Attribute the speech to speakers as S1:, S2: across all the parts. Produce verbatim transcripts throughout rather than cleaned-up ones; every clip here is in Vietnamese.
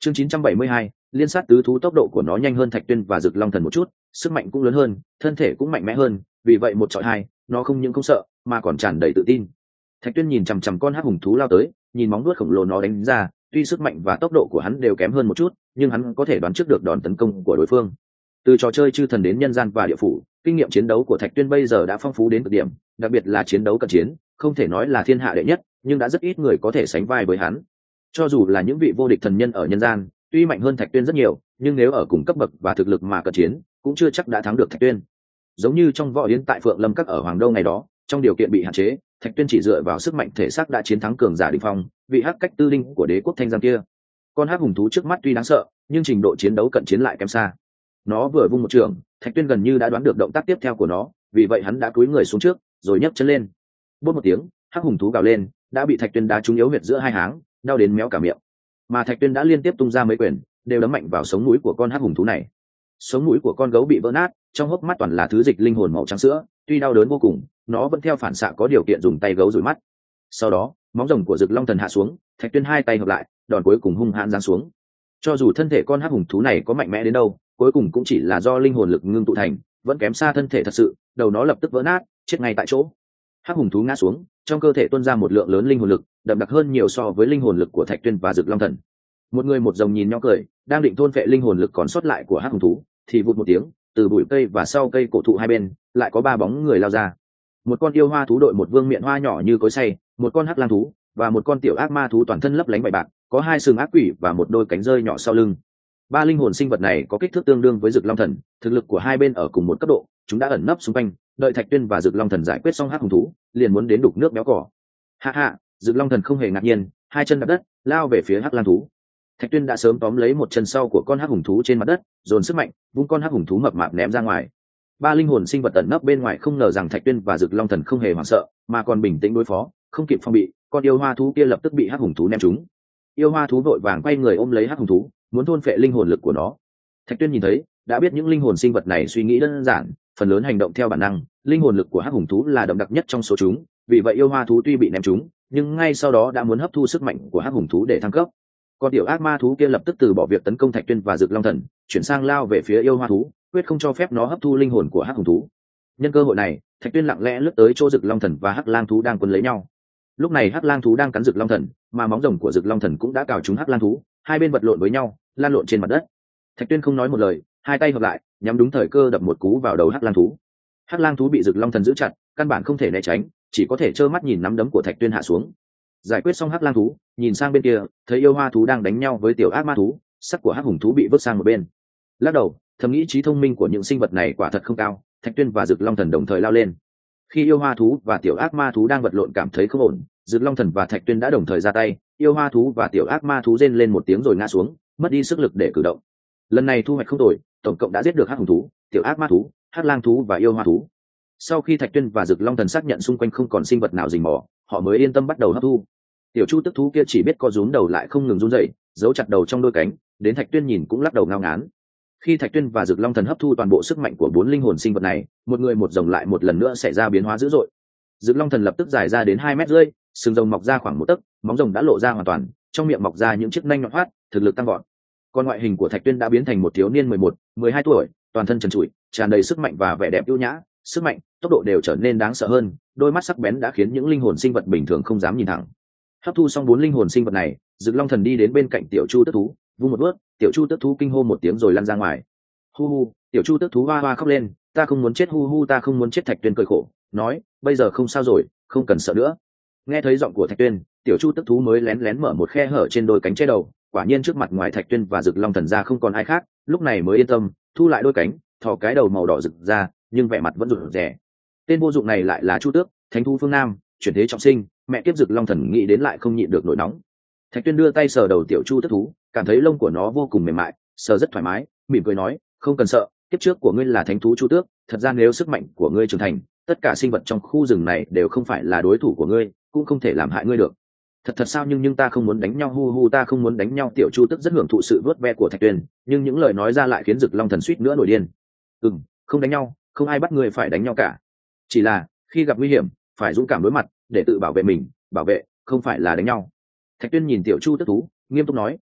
S1: chương chín trăm bảy mươi hai, liên sát tứ thú, tốc độ của nó nhanh hơn Thạch Tuyên và Dực Long Thần một chút, sức mạnh cũng lớn hơn, thân thể cũng mạnh mẽ hơn, vì vậy một chọi hai, nó không những không sợ mà còn tràn đầy tự tin. Thạch Tuyên nhìn chằm chằm con hắc hùng thú lao tới, nhìn móng vuốt khổng lồ nó đánh ra, tuy sức mạnh và tốc độ của hắn đều kém hơn một chút, nhưng hắn có thể đoán trước được đòn tấn công của đối phương. Từ trò chơi chư thần đến nhân gian và địa phủ, kinh nghiệm chiến đấu của Thạch Tuyên bây giờ đã phong phú đến cực điểm, đặc biệt là chiến đấu cận chiến, không thể nói là thiên hạ đệ nhất, nhưng đã rất ít người có thể sánh vai với hắn. Cho dù là những vị vô địch thần nhân ở nhân gian, tuy mạnh hơn Thạch Tuyên rất nhiều, nhưng nếu ở cùng cấp bậc và thực lực mà cận chiến, cũng chưa chắc đã thắng được Thạch Tuyên. Giống như trong võ yến tại Phượng Lâm Các ở Hoàng Đô ngày đó, trong điều kiện bị hạn chế, Thạch Tuyên chỉ dựa vào sức mạnh thể xác đã chiến thắng cường giả đỉnh phong, vị hắc cách tư linh của đế quốc Thanh Giang kia. Con hắc hùng thú trước mắt tuy đáng sợ, nhưng trình độ chiến đấu cận chiến lại kém xa. Nó vừa vung một trường, Thạch Tuyên gần như đã đoán được động tác tiếp theo của nó, vì vậy hắn đã cúi người xuống trước, rồi nhấc chân lên. Bốp một tiếng, hắc hùng thú gào lên, đã bị Thạch Tuyên đá trúng yếu huyệt giữa hai háng, đau đến méo cả miệng. Mà Thạch Tuyên đã liên tiếp tung ra mấy quyền, đều đấm mạnh vào sống mũi của con hắc hùng thú này. Sống mũi của con gấu bị vỡ nát, trong hốc mắt toàn là thứ dịch linh hồn màu trắng sữa, tuy đau đớn vô cùng, nó vẫn theo phản xạ có điều kiện dùng tay gấu dụi mắt. Sau đó, móng rồng của Dực Long Thần hạ xuống, Thạch Tuyên hai tay hợp lại, đòn cuối cùng hung hãn giáng xuống. Cho dù thân thể con hắc hùng thú này có mạnh mẽ đến đâu, cuối cùng cũng chỉ là do linh hồn lực ngưng tụ thành, vẫn kém xa thân thể thật sự, đầu nó lập tức vỡ nát, chết ngay tại chỗ. Hắc hùng thú ngã xuống, trong cơ thể tuôn ra một lượng lớn linh hồn lực, đậm đặc hơn nhiều so với linh hồn lực của Thạch Tuyên và Dực Long Thần. Một người một rồng nhìn nhau cười, đang định thôn phệ linh hồn lực còn sót lại của hắc hùng thú, thì vụt một tiếng, từ bụi cây và sau cây cổ thụ hai bên, lại có ba bóng người lao ra. Một con yêu hoa thú đội một vương miện hoa nhỏ như cối xay, một con hắc lang thú và một con tiểu ác ma thú toàn thân lấp lánh bạch bạc, có hai sừng ác quỷ và một đôi cánh rơi nhỏ sau lưng. Ba linh hồn sinh vật này có kích thước tương đương với Dực Long Thần, thực lực của hai bên ở cùng một cấp độ, chúng đã ẩn nấp xung quanh, đợi Thạch Tuyên và Dực Long Thần giải quyết xong hắc hùng thú, liền muốn đến đục nước béo cỏ. Hạ hạ, Dực Long Thần không hề ngạc nhiên, hai chân đạp đất, lao về phía hắc lang thú. Thạch Tuyên đã sớm tóm lấy một chân sau của con hắc hùng thú trên mặt đất, dồn sức mạnh, vung con hắc hùng thú mập mạp ném ra ngoài. Ba linh hồn sinh vật ẩn nấp bên ngoài không ngờ rằng Thạch Tuyên và Dực Long Thần không hề hoảng sợ, mà còn bình tĩnh đối phó, không kịp phòng bị, con yêu hoa thú kia lập tức bị hắc hùng thú ném trúng. Yêu hoa thú vội vàng quay người ôm lấy hắc hùng thú, muốn thôn phệ linh hồn lực của nó. Thạch Tuyên nhìn thấy, đã biết những linh hồn sinh vật này suy nghĩ đơn giản, phần lớn hành động theo bản năng, linh hồn lực của hắc hùng thú là đậm đặc nhất trong số chúng, vì vậy yêu hoa thú tuy bị ném trúng, nhưng ngay sau đó đã muốn hấp thu sức mạnh của hắc hùng thú để thăng cấp. Con tiểu ác ma thú kia lập tức từ bỏ việc tấn công Thạch Tuyên và Dực Long Thần, chuyển sang lao về phía yêu hoa thú, quyết không cho phép nó hấp thu linh hồn của hắc hùng thú. Nhân cơ hội này, Thạch Tuyên lặng lẽ lướt tới chỗ Dực Long Thần và hắc lang thú đang quấn lấy nhau. Lúc này hắc lang thú đang cắn Dực Long Thần, mà móng rồng của Dực Long Thần cũng đã cào trúng hắc lang thú, hai bên vật lộn với nhau, lan lộn trên mặt đất. Thạch Tuyên không nói một lời, hai tay hợp lại, nhắm đúng thời cơ đập một cú vào đầu hắc lang thú. Hắc lang thú bị Dực Long Thần giữ chặt, căn bản không thể né tránh, chỉ có thể trơ mắt nhìn nắm đấm của Thạch Tuyên hạ xuống. Giải quyết xong hắc lang thú, nhìn sang bên kia, thấy yêu hoa thú đang đánh nhau với tiểu ác ma thú, sắc của hắc hùng thú bị vứt sang một bên. Lắc đầu, thầm nghĩ trí thông minh của những sinh vật này quả thật không cao. Thạch Tuyên và Dực Long Thần đồng thời lao lên. Khi yêu hoa thú và tiểu ác ma thú đang vật lộn cảm thấy không ổn, Dực Long Thần và Thạch Tuyên đã đồng thời ra tay, yêu hoa thú và tiểu ác ma thú rên lên một tiếng rồi ngã xuống, mất đi sức lực để cử động. Lần này thu hoạch không tồi, tổng cộng đã giết được hắc hùng thú, tiểu ác ma thú, hắc lang thú và yêu hoa thú. Sau khi Thạch Tuyên và Dực Long Thần xác nhận xung quanh không còn sinh vật nào rình mò, họ mới yên tâm bắt đầu hấp thu. Tiểu chu tức thú kia chỉ biết co rúm đầu lại không ngừng run rẩy, giấu chặt đầu trong đôi cánh, đến Thạch Tuyên nhìn cũng lắc đầu ngao ngán. Khi Thạch Tuyên và Dực Long Thần hấp thu toàn bộ sức mạnh của bốn linh hồn sinh vật này, một người một rồng lại một lần nữa xảy ra biến hóa dữ dội. Dực Long Thần lập tức dài ra đến hai mét rưỡi, sừng rồng mọc ra khoảng một tấc, móng rồng đã lộ ra hoàn toàn, trong miệng mọc ra những chiếc nanh nhọn hoắt, thực lực tăng vọt. Còn ngoại hình của Thạch Tuyên đã biến thành một thiếu niên mười một, mười hai tuổi, toàn thân trần trụi, tràn đầy sức mạnh và vẻ đẹp ưu nhã, sức mạnh, tốc độ đều trở nên đáng sợ hơn, đôi mắt sắc bén đã khiến những linh hồn sinh vật bình thường không dám nhìn thẳng. Hấp thu xong bốn linh hồn sinh vật này, Dực Long Thần đi đến bên cạnh tiểu chu tức thú, vung một bước, tiểu chu tức thú kinh hô một tiếng rồi lăn ra ngoài. Hu hu, tiểu chu tức thú hoa hoa khóc lên, ta không muốn chết, hu hu, ta không muốn chết. Thạch Tuyên cười khổ, nói, bây giờ không sao rồi, không cần sợ nữa. Nghe thấy giọng của Thạch Tuyên, tiểu chu tức thú mới lén lén mở một khe hở trên đôi cánh che đầu, quả nhiên trước mặt ngoài Thạch Tuyên và Dực Long Thần ra không còn ai khác, lúc này mới yên tâm, thu lại đôi cánh, thò cái đầu màu đỏ rực ra, nhưng vẻ mặt vẫn rụt rè. Tên vô dụng này lại là Chu Tước, thánh thú phương Nam, chuyển thế trọng sinh, mẹ kiếp Dực Long Thần nghĩ đến lại không nhịn được nổi nóng. Thạch Tuyên đưa tay sờ đầu tiểu chu tức thú, cảm thấy lông của nó vô cùng mềm mại, sờ rất thoải mái, mỉm cười nói, không cần sợ, kiếp trước của ngươi là thánh thú Chu Tước, thật ra nếu sức mạnh của ngươi trưởng thành, tất cả sinh vật trong khu rừng này đều không phải là đối thủ của ngươi, cũng không thể làm hại ngươi được. Thật thật sao? Nhưng nhưng ta không muốn đánh nhau, hu hu, ta không muốn đánh nhau. Tiểu chu tức rất hưởng thụ sự vớt ve của Thạch Tuyên, nhưng những lời nói ra lại khiến Dực Long Thần suýt nữa nổi điên. Ừm, không đánh nhau, không ai bắt ngươi phải đánh nhau cả, chỉ là khi gặp nguy hiểm phải dũng cảm đối mặt để tự bảo vệ mình, bảo vệ không phải là đánh nhau. Thạch Tuyên nhìn tiểu chu tức thú, nghiêm túc nói.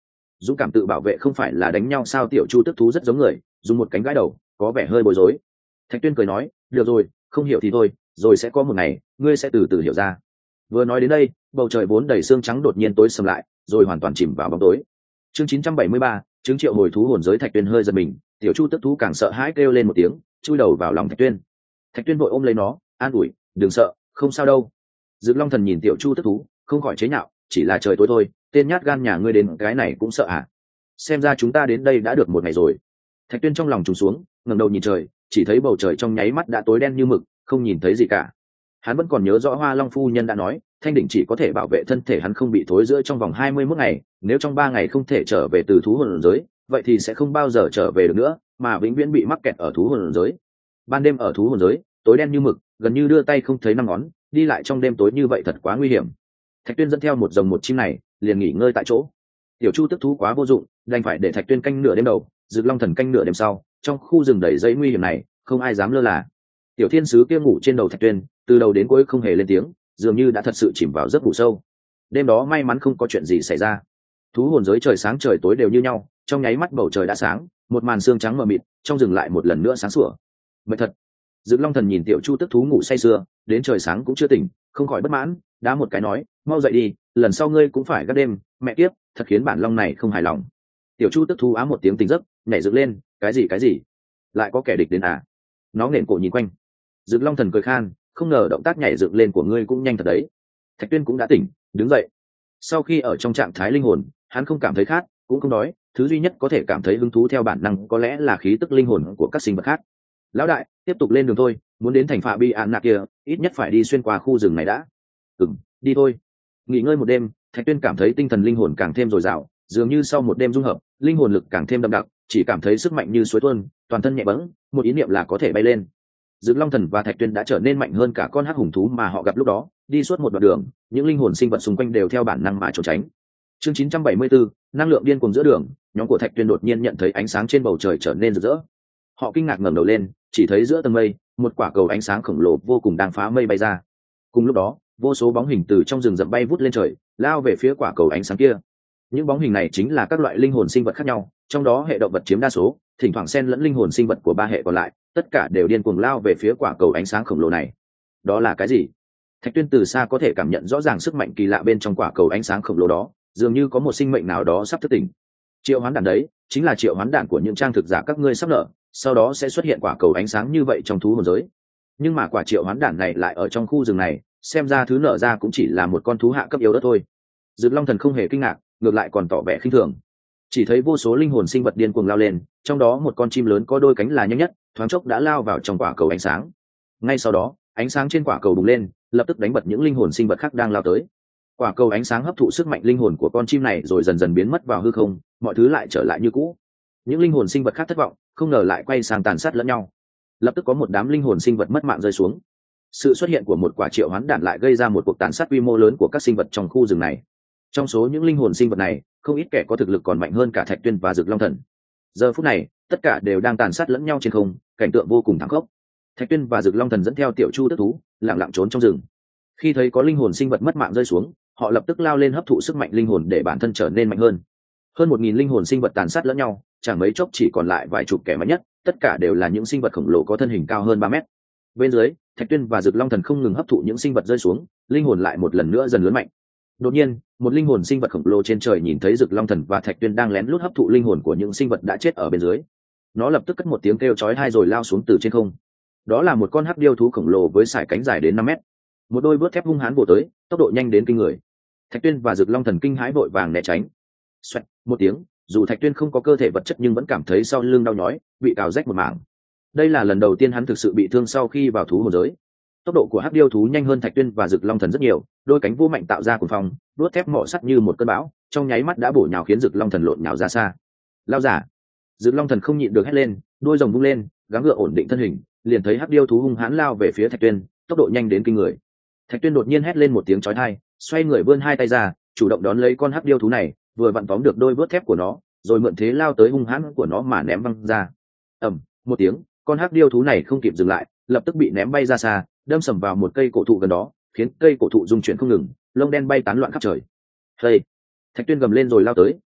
S1: dũng cảm tự bảo vệ không phải là đánh nhau sao? Tiểu chu tức thú rất giống người, dùng một cánh gãi đầu, có vẻ hơi bối rối. Thạch Tuyên cười nói, được rồi, không hiểu thì thôi, rồi sẽ có một ngày ngươi sẽ từ từ hiểu ra. Vừa nói đến đây, bầu trời vốn đầy sương trắng đột nhiên tối sầm lại, rồi hoàn toàn chìm vào bóng tối. Chương chín trăm bảy mươi ba, chứng triệu hồi thú hồn giới. Thạch Tuyên hơi giật mình, tiểu chu tức thú càng sợ hãi kêu lên một tiếng, chui đầu vào lòng Thạch Tuyên. Thạch Tuyên vội ôm lấy nó, an ủi, đừng sợ, không sao đâu. Dực Long Thần nhìn tiểu chu tức thú, không khỏi chế nhạo, chỉ là trời tối thôi, tên nhát gan nhà ngươi đến cái này cũng sợ à? Xem ra chúng ta đến đây đã được một ngày rồi. Thạch Tuyên trong lòng trùng xuống, ngẩng đầu nhìn trời, chỉ thấy bầu trời trong nháy mắt đã tối đen như mực, không nhìn thấy gì cả. Hắn vẫn còn nhớ rõ Hoa Long phu nhân đã nói, thanh đỉnh chỉ có thể bảo vệ thân thể hắn không bị thối rữa trong vòng hai mươi mốt ngày, nếu trong ba ngày không thể trở về từ thú hồn giới, vậy thì sẽ không bao giờ trở về được nữa, mà vĩnh viễn bị mắc kẹt ở thú hồn giới. Ban đêm ở thú hồn giới, tối đen như mực, gần như đưa tay không thấy năm ngón, đi lại trong đêm tối như vậy thật quá nguy hiểm. Thạch Tuyên dẫn theo một rồng một chim này, liền nghỉ ngơi tại chỗ. Tiểu chu tức thú quá vô dụng, đành phải để Thạch Tuyên canh nửa đêm đầu, Dực Long Thần canh nửa đêm sau. Trong khu rừng đầy dãy nguy hiểm này, không ai dám lơ là. Tiểu thiên sứ kia ngủ trên đầu Thạch Tuyên, từ đầu đến cuối không hề lên tiếng, dường như đã thật sự chìm vào giấc ngủ sâu. Đêm đó may mắn không có chuyện gì xảy ra. Thú hồn giới trời sáng trời tối đều như nhau, trong nháy mắt bầu trời đã sáng, một màn sương trắng mờ mịt, trong rừng lại một lần nữa sáng sủa. Mệt thật. Dực Long Thần nhìn tiểu chu tức thú ngủ say sưa, đến trời sáng cũng chưa tỉnh, không khỏi bất mãn, đá một cái nói, mau dậy đi, lần sau ngươi cũng phải gác đêm, mẹ kiếp, thật khiến bản long này không hài lòng. Tiểu chu tức thú á một tiếng tỉnh giấc, nhảy dựng lên, cái gì cái gì, lại có kẻ địch đến à? Nó nghển cổ nhìn quanh. Dực Long Thần cười khan, không ngờ động tác nhảy dựng lên của ngươi cũng nhanh thật đấy. Thạch Tuyên cũng đã tỉnh, đứng dậy. Sau khi ở trong trạng thái linh hồn, hắn không cảm thấy khát, cũng không đói, thứ duy nhất có thể cảm thấy hứng thú theo bản năng có lẽ là khí tức linh hồn của các sinh vật khác. Lão đại, tiếp tục lên đường thôi, muốn đến thành Phạ Bi An Nạc kia, ít nhất phải đi xuyên qua khu rừng này đã. Ừm, đi thôi. Nghỉ ngơi một đêm, Thạch Tuyên cảm thấy tinh thần linh hồn càng thêm dồi dào, dường như sau một đêm dung hợp, linh hồn lực càng thêm đậm đặc, chỉ cảm thấy sức mạnh như suối tuôn, toàn thân nhẹ bẫng, một ý niệm là có thể bay lên. Dực Long Thần và Thạch Tuyên đã trở nên mạnh hơn cả con hắc hùng thú mà họ gặp lúc đó, đi suốt một đoạn đường, những linh hồn sinh vật xung quanh đều theo bản năng mà trốn tránh. Chương chín trăm bảy mươi tư, năng lượng điên cuồng giữa đường, nhóm của Thạch Tuyên đột nhiên nhận thấy ánh sáng trên bầu trời trở nên rực rỡ. Họ kinh ngạc ngẩng đầu lên, chỉ thấy giữa tầng mây, một quả cầu ánh sáng khổng lồ vô cùng đang phá mây bay ra. Cùng lúc đó, vô số bóng hình từ trong rừng rậm bay vút lên trời, lao về phía quả cầu ánh sáng kia. Những bóng hình này chính là các loại linh hồn sinh vật khác nhau, trong đó hệ động vật chiếm đa số, thỉnh thoảng xen lẫn linh hồn sinh vật của ba hệ còn lại, tất cả đều điên cuồng lao về phía quả cầu ánh sáng khổng lồ này. Đó là cái gì? Thạch Tuyên từ xa có thể cảm nhận rõ ràng sức mạnh kỳ lạ bên trong quả cầu ánh sáng khổng lồ đó, dường như có một sinh mệnh nào đó sắp thức tỉnh. Triệu hoán đản đấy, chính là triệu hoán đản của những trang thực giả các ngươi sắp nở, sau đó sẽ xuất hiện quả cầu ánh sáng như vậy trong thú hồn giới. Nhưng mà quả triệu hoán đản này lại ở trong khu rừng này, xem ra thứ nở ra cũng chỉ là một con thú hạ cấp yếu đó thôi. Dực Long Thần không hề kinh ngạc, ngược lại còn tỏ vẻ khinh thường. Chỉ thấy vô số linh hồn sinh vật điên cuồng lao lên, trong đó một con chim lớn có đôi cánh là nhanh nhất, thoáng chốc đã lao vào trong quả cầu ánh sáng. Ngay sau đó, ánh sáng trên quả cầu bùng lên, lập tức đánh bật những linh hồn sinh vật khác đang lao tới. Quả cầu ánh sáng hấp thụ sức mạnh linh hồn của con chim này rồi dần dần biến mất vào hư không, mọi thứ lại trở lại như cũ. Những linh hồn sinh vật khác thất vọng, không ngờ lại quay sang tàn sát lẫn nhau. Lập tức có một đám linh hồn sinh vật mất mạng rơi xuống. Sự xuất hiện của một quả triệu hoán đản lại gây ra một cuộc tàn sát quy mô lớn của các sinh vật trong khu rừng này. Trong số những linh hồn sinh vật này, không ít kẻ có thực lực còn mạnh hơn cả Thạch Tuyên và Dực Long Thần. Giờ phút này, tất cả đều đang tàn sát lẫn nhau trên không, cảnh tượng vô cùng thảm khốc. Thạch Tuyên và Dực Long Thần dẫn theo tiểu chu tức thú, lặng lặng trốn trong rừng. Khi thấy có linh hồn sinh vật mất mạng rơi xuống, họ lập tức lao lên hấp thụ sức mạnh linh hồn để bản thân trở nên mạnh hơn. Hơn một nghìn linh hồn sinh vật tàn sát lẫn nhau, chẳng mấy chốc chỉ còn lại vài chục kẻ mạnh nhất, tất cả đều là những sinh vật khổng lồ có thân hình cao hơn ba mét. Bên dưới, Thạch Tuyên và Dực Long Thần không ngừng hấp thụ những sinh vật rơi xuống, linh hồn lại một lần nữa dần lớn mạnh. Đột nhiên, một linh hồn sinh vật khổng lồ trên trời nhìn thấy Dực Long Thần và Thạch Tuyên đang lén lút hấp thụ linh hồn của những sinh vật đã chết ở bên dưới. Nó lập tức cất một tiếng kêu chói tai rồi lao xuống từ trên không. Đó là một con hắc điêu thú khổng lồ với sải cánh dài đến năm mét. Một đôi vớt thép hung hãn bổ tới, tốc độ nhanh đến kinh người. Thạch Tuyên và Dực Long Thần kinh hãi vội vàng né tránh. Xoẹt, một tiếng, dù Thạch Tuyên không có cơ thể vật chất nhưng vẫn cảm thấy sau lưng đau nhói, bị cào rách một mảng. Đây là lần đầu tiên hắn thực sự bị thương sau khi vào thú hồn giới. Tốc độ của hắc điêu thú nhanh hơn Thạch Tuyên và Dực Long Thần rất nhiều, đôi cánh vô mạnh tạo ra cuồng phong, đuốt thép mỏ sắt như một cơn bão, trong nháy mắt đã bổ nhào khiến Dực Long Thần lộn nhào ra xa. Lao giả! Dực Long Thần không nhịn được hét lên, đuôi rồng vung lên, gắng gượng ổn định thân hình, liền thấy hắc điêu thú hung hãn lao về phía Thạch Tuyên, tốc độ nhanh đến kinh người. Thạch Tuyên đột nhiên hét lên một tiếng chói tai, xoay người vươn hai tay ra, chủ động đón lấy con hắc điêu thú này, vừa vặn tóm được đôi vớt thép của nó, rồi mượn thế lao tới hung hãn của nó mà ném văng ra. Ầm, một tiếng, con hắc điêu thú này không kịp dừng lại, lập tức bị ném bay ra xa, đâm sầm vào một cây cổ thụ gần đó, khiến cây cổ thụ rung chuyển không ngừng, lông đen bay tán loạn khắp trời. Hey! Thạch Tuyên gầm lên rồi lao tới,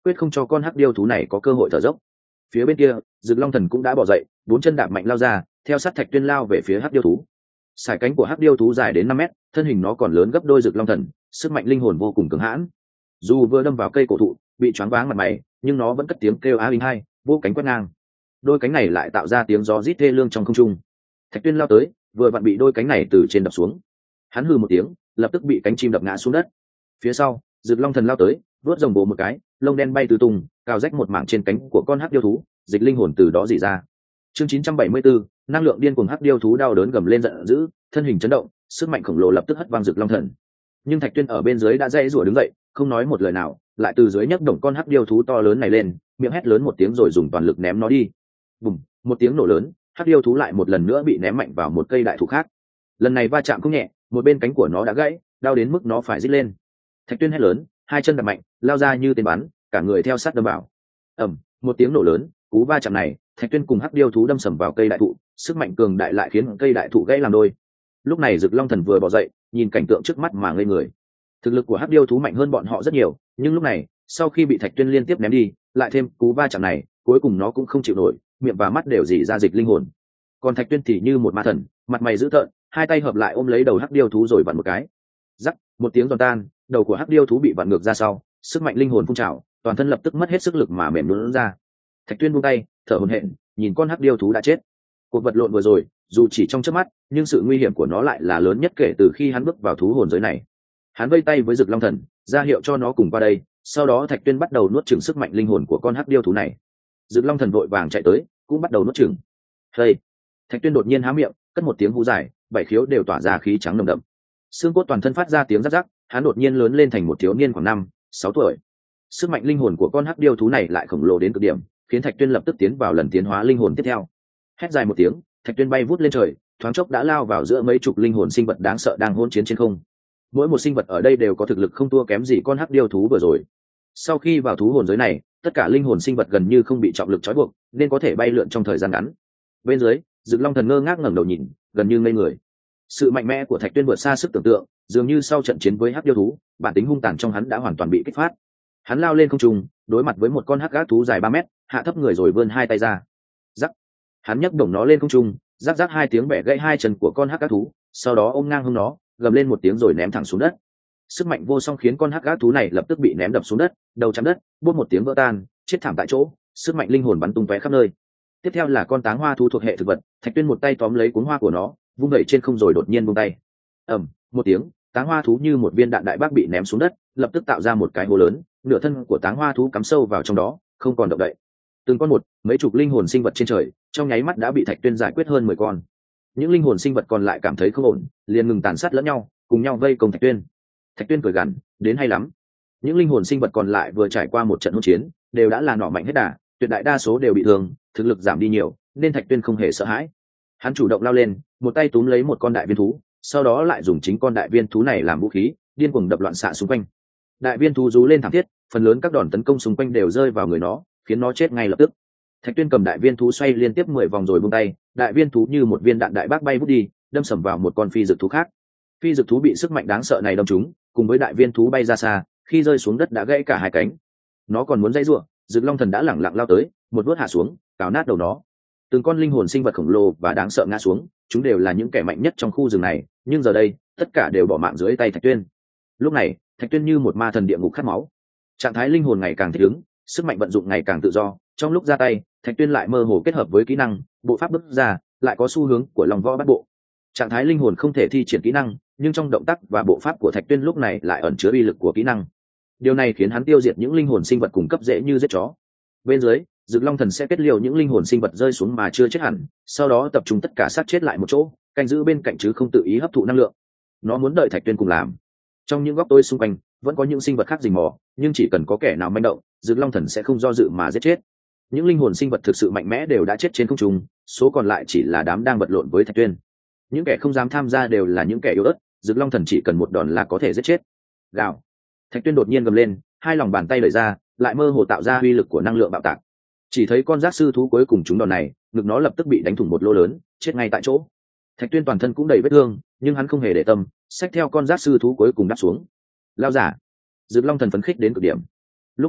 S1: quyết không cho con hắc điêu thú này có cơ hội thở dốc. Phía bên kia Dực Long Thần cũng đã bỏ dậy, bốn chân đạp mạnh lao ra, theo sát Thạch Tuyên lao về phía hắc điêu thú. Sải cánh của hắc điêu thú dài đến năm mét, thân hình nó còn lớn gấp đôi Dực Long Thần, sức mạnh linh hồn vô cùng cường hãn. Dù vừa đâm vào cây cổ thụ bị choáng váng mặt mày, nhưng nó vẫn cất tiếng kêu á linh hai, vô cánh quét ngang. Đôi cánh này lại tạo ra tiếng gió rít thê lương trong không trung. Thạch Tuyên lao tới, vừa vặn bị đôi cánh này từ trên đập xuống. Hắn hừ một tiếng, lập tức bị cánh chim đập ngã xuống đất. Phía sau Dực Long Thần lao tới, vớt rồng bồ một cái, lông đen bay tứ tung, cào rách một mảng trên cánh của con hắc điêu thú, dịch linh hồn từ đó rỉ ra. Chương chín trăm bảy mươi bốn, năng lượng điên cuồng hắc điêu thú đau đớn gầm lên giận dữ, thân hình chấn động, sức mạnh khổng lồ lập tức hất văng Dực Long Thần. Nhưng Thạch Tuyên ở bên dưới đã dãy rủa đứng dậy, không nói một lời nào, lại từ dưới nhấc động con hắc điêu thú to lớn này lên, miệng hét lớn một tiếng rồi dùng toàn lực ném nó đi. Bùm, một tiếng nổ lớn, hắc điêu thú lại một lần nữa bị ném mạnh vào một cây đại thụ khác. Lần này va chạm không nhẹ, một bên cánh của nó đã gãy, đau đến mức nó phải rít lên. Thạch Tuyên hét lớn, hai chân đạp mạnh, lao ra như tên bắn, cả người theo sát đâm vào. Ầm, một tiếng nổ lớn, cú va chạm này, Thạch Tuyên cùng hắc điêu thú đâm sầm vào cây đại thụ, sức mạnh cường đại lại khiến cây đại thụ gãy làm đôi. Lúc này Dực Long Thần vừa bò dậy, nhìn cảnh tượng trước mắt mà ngây người. Thực lực của hắc điêu thú mạnh hơn bọn họ rất nhiều, nhưng lúc này, sau khi bị Thạch Tuyên liên tiếp ném đi, lại thêm cú va chạm này, cuối cùng nó cũng không chịu nổi, miệng và mắt đều rỉ ra dịch linh hồn. Còn Thạch Tuyên thì như một ma thần, mặt mày dữ tợn, hai tay hợp lại ôm lấy đầu hắc điêu thú rồi vặn một cái. Rắc, một tiếng giòn tan, đầu của hắc điêu thú bị vặn ngược ra sau, sức mạnh linh hồn phun trào, toàn thân lập tức mất hết sức lực mà mềm nhũn ra. Thạch Tuyên buông tay, thở hổn hển, nhìn con hắc điêu thú đã chết. Cuộc vật lộn vừa rồi, dù chỉ trong chớp mắt, nhưng sự nguy hiểm của nó lại là lớn nhất kể từ khi hắn bước vào thú hồn giới này. Hắn vây tay với Dực Long Thần, ra hiệu cho nó cùng qua đây, sau đó Thạch Tuyên bắt đầu nuốt chửng sức mạnh linh hồn của con hắc điêu thú này. Dực Long Thần vội vàng chạy tới, cũng bắt đầu nuốt chửng. Hey! Thạch Tuyên đột nhiên há miệng, cất một tiếng hú dài, bảy khiếu đều tỏa ra khí trắng nồng đậm. Xương cốt toàn thân phát ra tiếng rắc rắc, hắn đột nhiên lớn lên thành một thiếu niên khoảng năm, sáu tuổi. Sức mạnh linh hồn của con hắc điêu thú này lại khổng lồ đến cực điểm, khiến Thạch Tuyên lập tức tiến vào lần tiến hóa linh hồn tiếp theo. Hét dài một tiếng, Thạch Tuyên bay vút lên trời, thoáng chốc đã lao vào giữa mấy chục linh hồn sinh vật đáng sợ đang hỗn chiến trên không. Mỗi một sinh vật ở đây đều có thực lực không thua kém gì con hắc điêu thú vừa rồi. Sau khi vào thú hồn giới này, tất cả linh hồn sinh vật gần như không bị trọng lực trói buộc, nên có thể bay lượn trong thời gian ngắn. Bên dưới, Dực Long Thần ngơ ngác ngẩng đầu nhìn, gần như ngây người. Sự mạnh mẽ của Thạch Tuyên vượt xa sức tưởng tượng, dường như sau trận chiến với hắc điêu thú, bản tính hung tàn trong hắn đã hoàn toàn bị kích phát. Hắn lao lên không trung, đối mặt với một con hắc ác thú dài ba mét, hạ thấp người rồi vươn hai tay ra. Rắc. Hắn nhấc bổng nó lên không trung, rắc rắc hai tiếng bẻ gãy hai chân của con hắc ác thú, sau đó ôm ngang hông nó, gầm lên một tiếng rồi ném thẳng xuống đất. Sức mạnh vô song khiến con hắc ác thú này lập tức bị ném đập xuống đất, đầu chạm đất, buốt một tiếng vỡ tan, chết thảm tại chỗ, sức mạnh linh hồn bắn tung tóe khắp nơi. Tiếp theo là con táng hoa thú thuộc hệ thực vật, Thạch Tuyên một tay tóm lấy cuốn hoa của nó, vung đẩy trên không rồi đột nhiên buông tay. Ầm, một tiếng, táng hoa thú như một viên đạn đại bác bị ném xuống đất, lập tức tạo ra một cái hố lớn, nửa thân của táng hoa thú cắm sâu vào trong đó, không còn động đậy. Từng con một, mấy chục linh hồn sinh vật trên trời, trong nháy mắt đã bị Thạch Tuyên giải quyết hơn mười con. Những linh hồn sinh vật còn lại cảm thấy không ổn, liền ngừng tàn sát lẫn nhau, cùng nhau vây công Thạch Tuyên. Thạch Tuyên cười gằn, đến hay lắm. Những linh hồn sinh vật còn lại vừa trải qua một trận hỗn chiến, đều đã là nỏ mạnh hết đà, tuyệt đại đa số đều bị thương, thực lực giảm đi nhiều, nên Thạch Tuyên không hề sợ hãi. Hắn chủ động lao lên, một tay túm lấy một con đại viên thú, sau đó lại dùng chính con đại viên thú này làm vũ khí, điên cuồng đập loạn xạ xung quanh. Đại viên thú rú lên thảm thiết, phần lớn các đòn tấn công xung quanh đều rơi vào người nó, khiến nó chết ngay lập tức. Thạch Tuyên cầm đại viên thú xoay liên tiếp mười vòng rồi buông tay, đại viên thú như một viên đạn đại bác bay vút đi, đâm sầm vào một con phi dực thú khác. Phi dực thú bị sức mạnh đáng sợ này đâm trúng, cùng với đại viên thú bay ra xa, khi rơi xuống đất đã gãy cả hai cánh. Nó còn muốn dãy rủa, Dực Long Thần đã lẳng lặng lao tới, một vuốt hạ xuống, cào nát đầu nó. Từng con linh hồn sinh vật khổng lồ và đáng sợ ngã xuống, chúng đều là những kẻ mạnh nhất trong khu rừng này, nhưng giờ đây, tất cả đều bỏ mạng dưới tay Thạch Tuyên. Lúc này, Thạch Tuyên như một ma thần địa ngục khát máu. Trạng thái linh hồn ngày càng thích ứng, sức mạnh vận dụng ngày càng tự do, trong lúc ra tay, Thạch Tuyên lại mơ hồ kết hợp với kỹ năng, bộ pháp bước ra, lại có xu hướng của lòng võ bắt bộ. Trạng thái linh hồn không thể thi triển kỹ năng, nhưng trong động tác và bộ pháp của Thạch Tuyên lúc này lại ẩn chứa uy lực của kỹ năng. Điều này khiến hắn tiêu diệt những linh hồn sinh vật cùng cấp dễ như giết chó. Bên dưới, Dực Long Thần sẽ kết liều những linh hồn sinh vật rơi xuống mà chưa chết hẳn, sau đó tập trung tất cả sát chết lại một chỗ, canh giữ bên cạnh chứ không tự ý hấp thụ năng lượng. Nó muốn đợi Thạch Tuyên cùng làm. Trong những góc tối xung quanh, vẫn có những sinh vật khác rình mò, nhưng chỉ cần có kẻ nào manh động, Dực Long Thần sẽ không do dự mà giết chết. Những linh hồn sinh vật thực sự mạnh mẽ đều đã chết trên không trung, số còn lại chỉ là đám đang vật lộn với Thạch Tuyên. Những kẻ không dám tham gia đều là những kẻ yếu ớt, Dực Long Thần chỉ cần một đòn là có thể giết chết. Gào. Thạch Tuyên đột nhiên gầm lên, hai lòng bàn tay đẩy ra, lại mơ hồ tạo ra uy lực của năng lượng bạo tạc. Chỉ thấy con giác sư thú cuối cùng trúng đòn này, ngực nó lập tức bị đánh thủng một lỗ lớn, chết ngay tại chỗ. Thạch Tuyên toàn thân cũng đầy vết thương, nhưng hắn không hề để tâm, xách theo con giác sư thú cuối cùng đáp xuống. Lao giả. Dực Long Thần phấn khích đến cực điểm. Lúc này,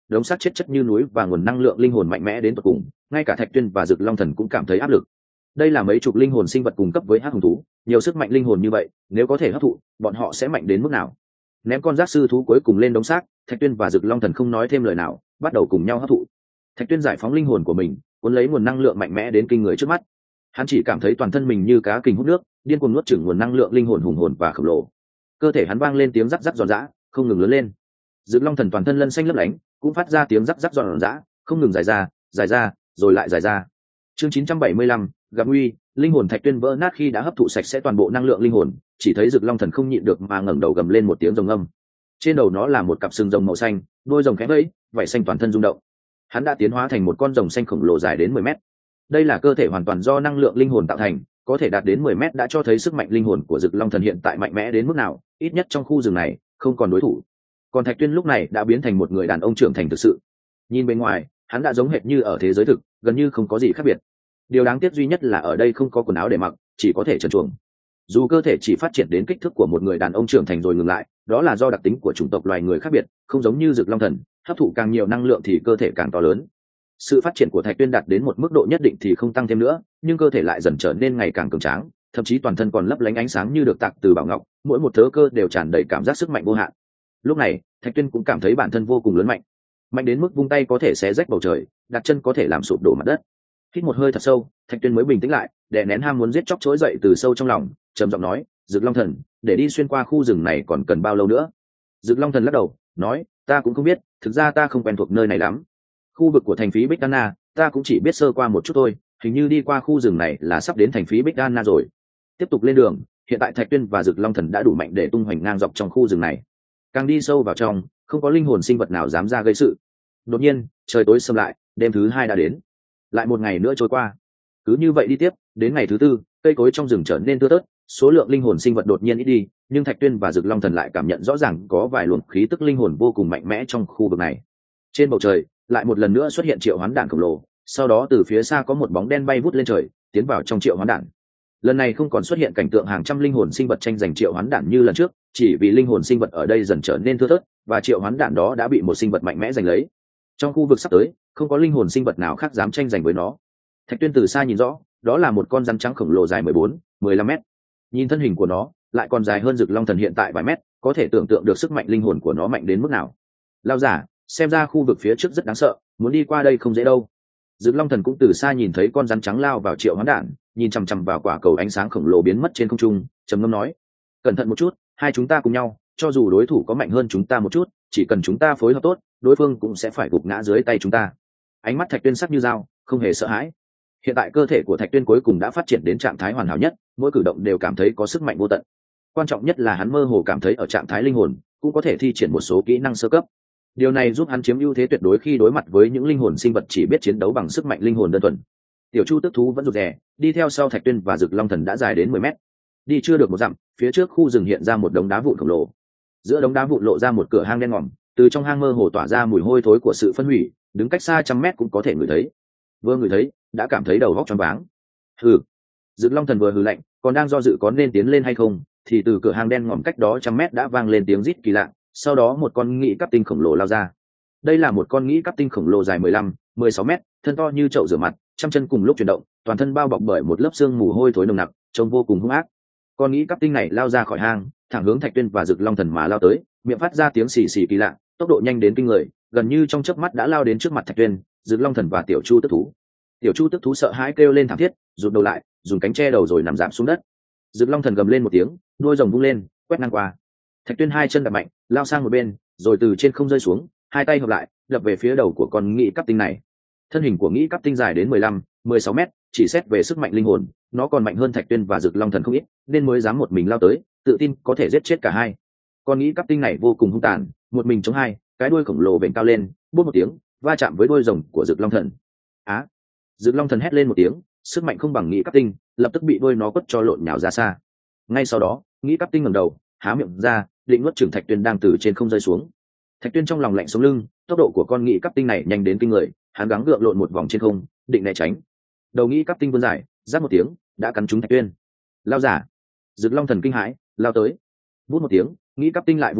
S1: đống xác chết chất như núi và nguồn năng lượng linh hồn mạnh mẽ đến tận cùng, ngay cả Thạch Tuyên và Dực Long Thần cũng cảm thấy áp lực. Đây là mấy chục linh hồn sinh vật cùng cấp với hắc hùng thú, nhiều sức mạnh linh hồn như vậy, nếu có thể hấp thụ, bọn họ sẽ mạnh đến mức nào? Ném con giác sư thú cuối cùng lên đống xác, Thạch Tuyên và Dực Long Thần không nói thêm lời nào, bắt đầu cùng nhau hấp thụ. Thạch Tuyên giải phóng linh hồn của mình, cuốn lấy nguồn năng lượng mạnh mẽ đến kinh người trước mắt. Hắn chỉ cảm thấy toàn thân mình như cá kình hút nước, điên cuồng nuốt chửng nguồn năng lượng linh hồn hùng hồn và khổng lồ. Cơ thể hắn vang lên tiếng rắc rắc giòn giã, không ngừng lớn lên. Dực Long Thần toàn thân lân xanh lấp lánh, cũng phát ra tiếng rắc rắc giòn giã, không ngừng dài ra, dài ra, rồi lại dài ra. Chương chín trăm bảy mươi lăm, gặp nguy, linh hồn Thạch Tuyên vỡ nát khi đã hấp thụ sạch sẽ toàn bộ năng lượng linh hồn, chỉ thấy Dực Long Thần không nhịn được mà ngẩng đầu gầm lên một tiếng rồng âm. Trên đầu nó là một cặp sừng rồng màu xanh, đuôi rồng khẽ vẫy, vảy xanh toàn thân rung động. Hắn đã tiến hóa thành một con rồng xanh khổng lồ dài đến mười mét. Đây là cơ thể hoàn toàn do năng lượng linh hồn tạo thành, có thể đạt đến mười mét đã cho thấy sức mạnh linh hồn của Dực Long Thần hiện tại mạnh mẽ đến mức nào, ít nhất trong khu rừng này không còn đối thủ. Còn Thạch Tuyên lúc này đã biến thành một người đàn ông trưởng thành thực sự. Nhìn bên ngoài, hắn đã giống hệt như ở thế giới thực, gần như không có gì khác biệt. Điều đáng tiếc duy nhất là ở đây không có quần áo để mặc, chỉ có thể trần truồng. Dù cơ thể chỉ phát triển đến kích thước của một người đàn ông trưởng thành rồi ngừng lại, đó là do đặc tính của chủng tộc loài người khác biệt, không giống như Dực Long Thần, hấp thụ càng nhiều năng lượng thì cơ thể càng to lớn. Sự phát triển của Thạch Tuyên đạt đến một mức độ nhất định thì không tăng thêm nữa, nhưng cơ thể lại dần trở nên ngày càng cường tráng, thậm chí toàn thân còn lấp lánh ánh sáng như được tạc từ bảo ngọc, mỗi một thớ cơ đều tràn đầy cảm giác sức mạnh vô hạn. Lúc này, Thạch Tuyên cũng cảm thấy bản thân vô cùng lớn mạnh, mạnh đến mức vung tay có thể xé rách bầu trời, đặt chân có thể làm sụp đổ mặt đất. Hít một hơi thật sâu, Thạch Tuyên mới bình tĩnh lại, đè nén ham muốn giết chóc trỗi dậy từ sâu trong lòng, trầm giọng nói: "Dực Long Thần, để đi xuyên qua khu rừng này còn cần bao lâu nữa?" Dực Long Thần lắc đầu, nói: "Ta cũng không biết, thực ra ta không quen thuộc nơi này lắm. Khu vực của thành phí Bích Đan Na, ta cũng chỉ biết sơ qua một chút thôi, hình như đi qua khu rừng này là sắp đến thành phí Bích Đan Na rồi." Tiếp tục lên đường, hiện tại Thạch Tuyên và Dực Long Thần đã đủ mạnh để tung hoành ngang dọc trong khu rừng này. Càng đi sâu vào trong, không có linh hồn sinh vật nào dám ra gây sự. Đột nhiên, trời tối sầm lại, đêm thứ hai đã đến. Lại một ngày nữa trôi qua. Cứ như vậy đi tiếp, đến ngày thứ tư, cây cối trong rừng trở nên thưa thớt, số lượng linh hồn sinh vật đột nhiên ít đi, nhưng Thạch Tuyên và Dực Long Thần lại cảm nhận rõ ràng có vài luồng khí tức linh hồn vô cùng mạnh mẽ trong khu vực này. Trên bầu trời, lại một lần nữa xuất hiện triệu hoán đạn khổng lồ, sau đó từ phía xa có một bóng đen bay vút lên trời, tiến vào trong triệu hoán đạn. Lần này không còn xuất hiện cảnh tượng hàng trăm linh hồn sinh vật tranh giành triệu hoán đạn như lần trước, chỉ vì linh hồn sinh vật ở đây dần trở nên thưa thớt, và triệu hoán đạn đó đã bị một sinh vật mạnh mẽ giành lấy. Trong khu vực sắp tới, không có linh hồn sinh vật nào khác dám tranh giành với nó. Thạch Tuyên từ xa nhìn rõ, đó là một con rắn trắng khổng lồ dài mười bốn, mười lăm mét. Nhìn thân hình của nó, lại còn dài hơn Dực Long Thần hiện tại vài mét, có thể tưởng tượng được sức mạnh linh hồn của nó mạnh đến mức nào. Lao giả, xem ra khu vực phía trước rất đáng sợ, muốn đi qua đây không dễ đâu. Dực Long Thần cũng từ xa nhìn thấy con rắn trắng lao vào triệu hoán đạn, nhìn chằm chằm vào quả cầu ánh sáng khổng lồ biến mất trên không trung, trầm ngâm nói: "Cẩn thận một chút, hai chúng ta cùng nhau, cho dù đối thủ có mạnh hơn chúng ta một chút, chỉ cần chúng ta phối hợp tốt, đối phương cũng sẽ phải gục ngã dưới tay chúng ta." Ánh mắt Thạch Tuyên sắc như dao, không hề sợ hãi. Hiện tại cơ thể của Thạch Tuyên cuối cùng đã phát triển đến trạng thái hoàn hảo nhất, mỗi cử động đều cảm thấy có sức mạnh vô tận. Quan trọng nhất là hắn mơ hồ cảm thấy ở trạng thái linh hồn cũng có thể thi triển một số kỹ năng sơ cấp. Điều này giúp hắn chiếm ưu thế tuyệt đối khi đối mặt với những linh hồn sinh vật chỉ biết chiến đấu bằng sức mạnh linh hồn đơn thuần. Tiểu Chu Tức Thú vẫn rụt rè, đi theo sau Thạch Tuyên và Dực Long Thần đã dài đến mười mét. Đi chưa được một dặm, phía trước khu rừng hiện ra một đống đá vụn khổng lồ. Giữa đống đá vụn lộ ra một cửa hang đen ngòm, từ trong hang mơ hồ tỏa ra mùi hôi thối của sự phân hủy, đứng cách xa trăm mét cũng có thể ngửi thấy. Vừa ngửi thấy, đã cảm thấy đầu óc choáng váng. Hừ. Dực Long Thần vừa hừ lạnh, còn đang do dự có nên tiến lên hay không, thì từ cửa hang đen ngòm cách đó trăm mét đã vang lên tiếng rít kỳ lạ, sau đó một con nghĩ cắp tinh khổng lồ lao ra. Đây là một con nghĩ cắp tinh khổng lồ dài mười lăm, mười sáu mét, thân to như chậu rửa mặt, trăm chân cùng lúc chuyển động, toàn thân bao bọc bởi một lớp xương mù hôi thối nồng nặc, trông vô cùng hung ác. Con nghĩ cắp tinh này lao ra khỏi hang, thẳng hướng Thạch Tuyên và Dực Long Thần mà lao tới, miệng phát ra tiếng xì xì kỳ lạ, tốc độ nhanh đến kinh người, gần như trong chớp mắt đã lao đến trước mặt Thạch Tuyên, Dực Long Thần và Tiểu Chu Tức Thú. Tiểu Chu Tức Thú sợ hãi kêu lên thảm thiết, rụt đầu lại, dùng cánh che đầu rồi nằm rạp xuống đất. Dực Long Thần gầm lên một tiếng, đuôi rồng vung lên, quét ngang qua. Thạch Tuyên hai chân đạp mạnh, lao sang một bên, rồi từ trên không rơi xuống, hai tay hợp lại, đập về phía đầu của con nghĩ cắp tinh này. Thân hình của nghĩ cắp tinh dài đến mười lăm, mười sáu mét, chỉ xét về sức mạnh linh hồn, nó còn mạnh hơn Thạch Tuyên và Dực Long Thần không ít, nên mới dám một mình lao tới, tự tin có thể giết chết cả hai. Con nghĩ cắp tinh này vô cùng hung tàn, một mình chống hai, cái đuôi khổng lồ vểnh cao lên, bút một tiếng, va chạm với đuôi rồng của Dực Long Thần. Á! Dực Long Thần hét lên một tiếng, sức mạnh không bằng nghĩ cắp tinh, lập tức bị đuôi nó quất cho lộn nhào ra xa. Ngay sau đó, nghĩ cắp tinh ngẩng đầu, há miệng ra, định nuốt chửng Thạch Tuyên đang từ trên không rơi xuống. Thạch Tuyên trong lòng lạnh sống lưng, tốc độ của con nghĩ cắp tinh này nhanh đến kinh người, hắn gắng gượng lộn một vòng trên không, định né tránh. Đầu nghĩ cắp tinh vươn dài, rát một tiếng, đã cắn trúng Thạch Tuyên. Lao giả! Dực Long Thần kinh hãi, lao tới. Vút một tiếng, nghĩ cắp tinh lại vung đuôi,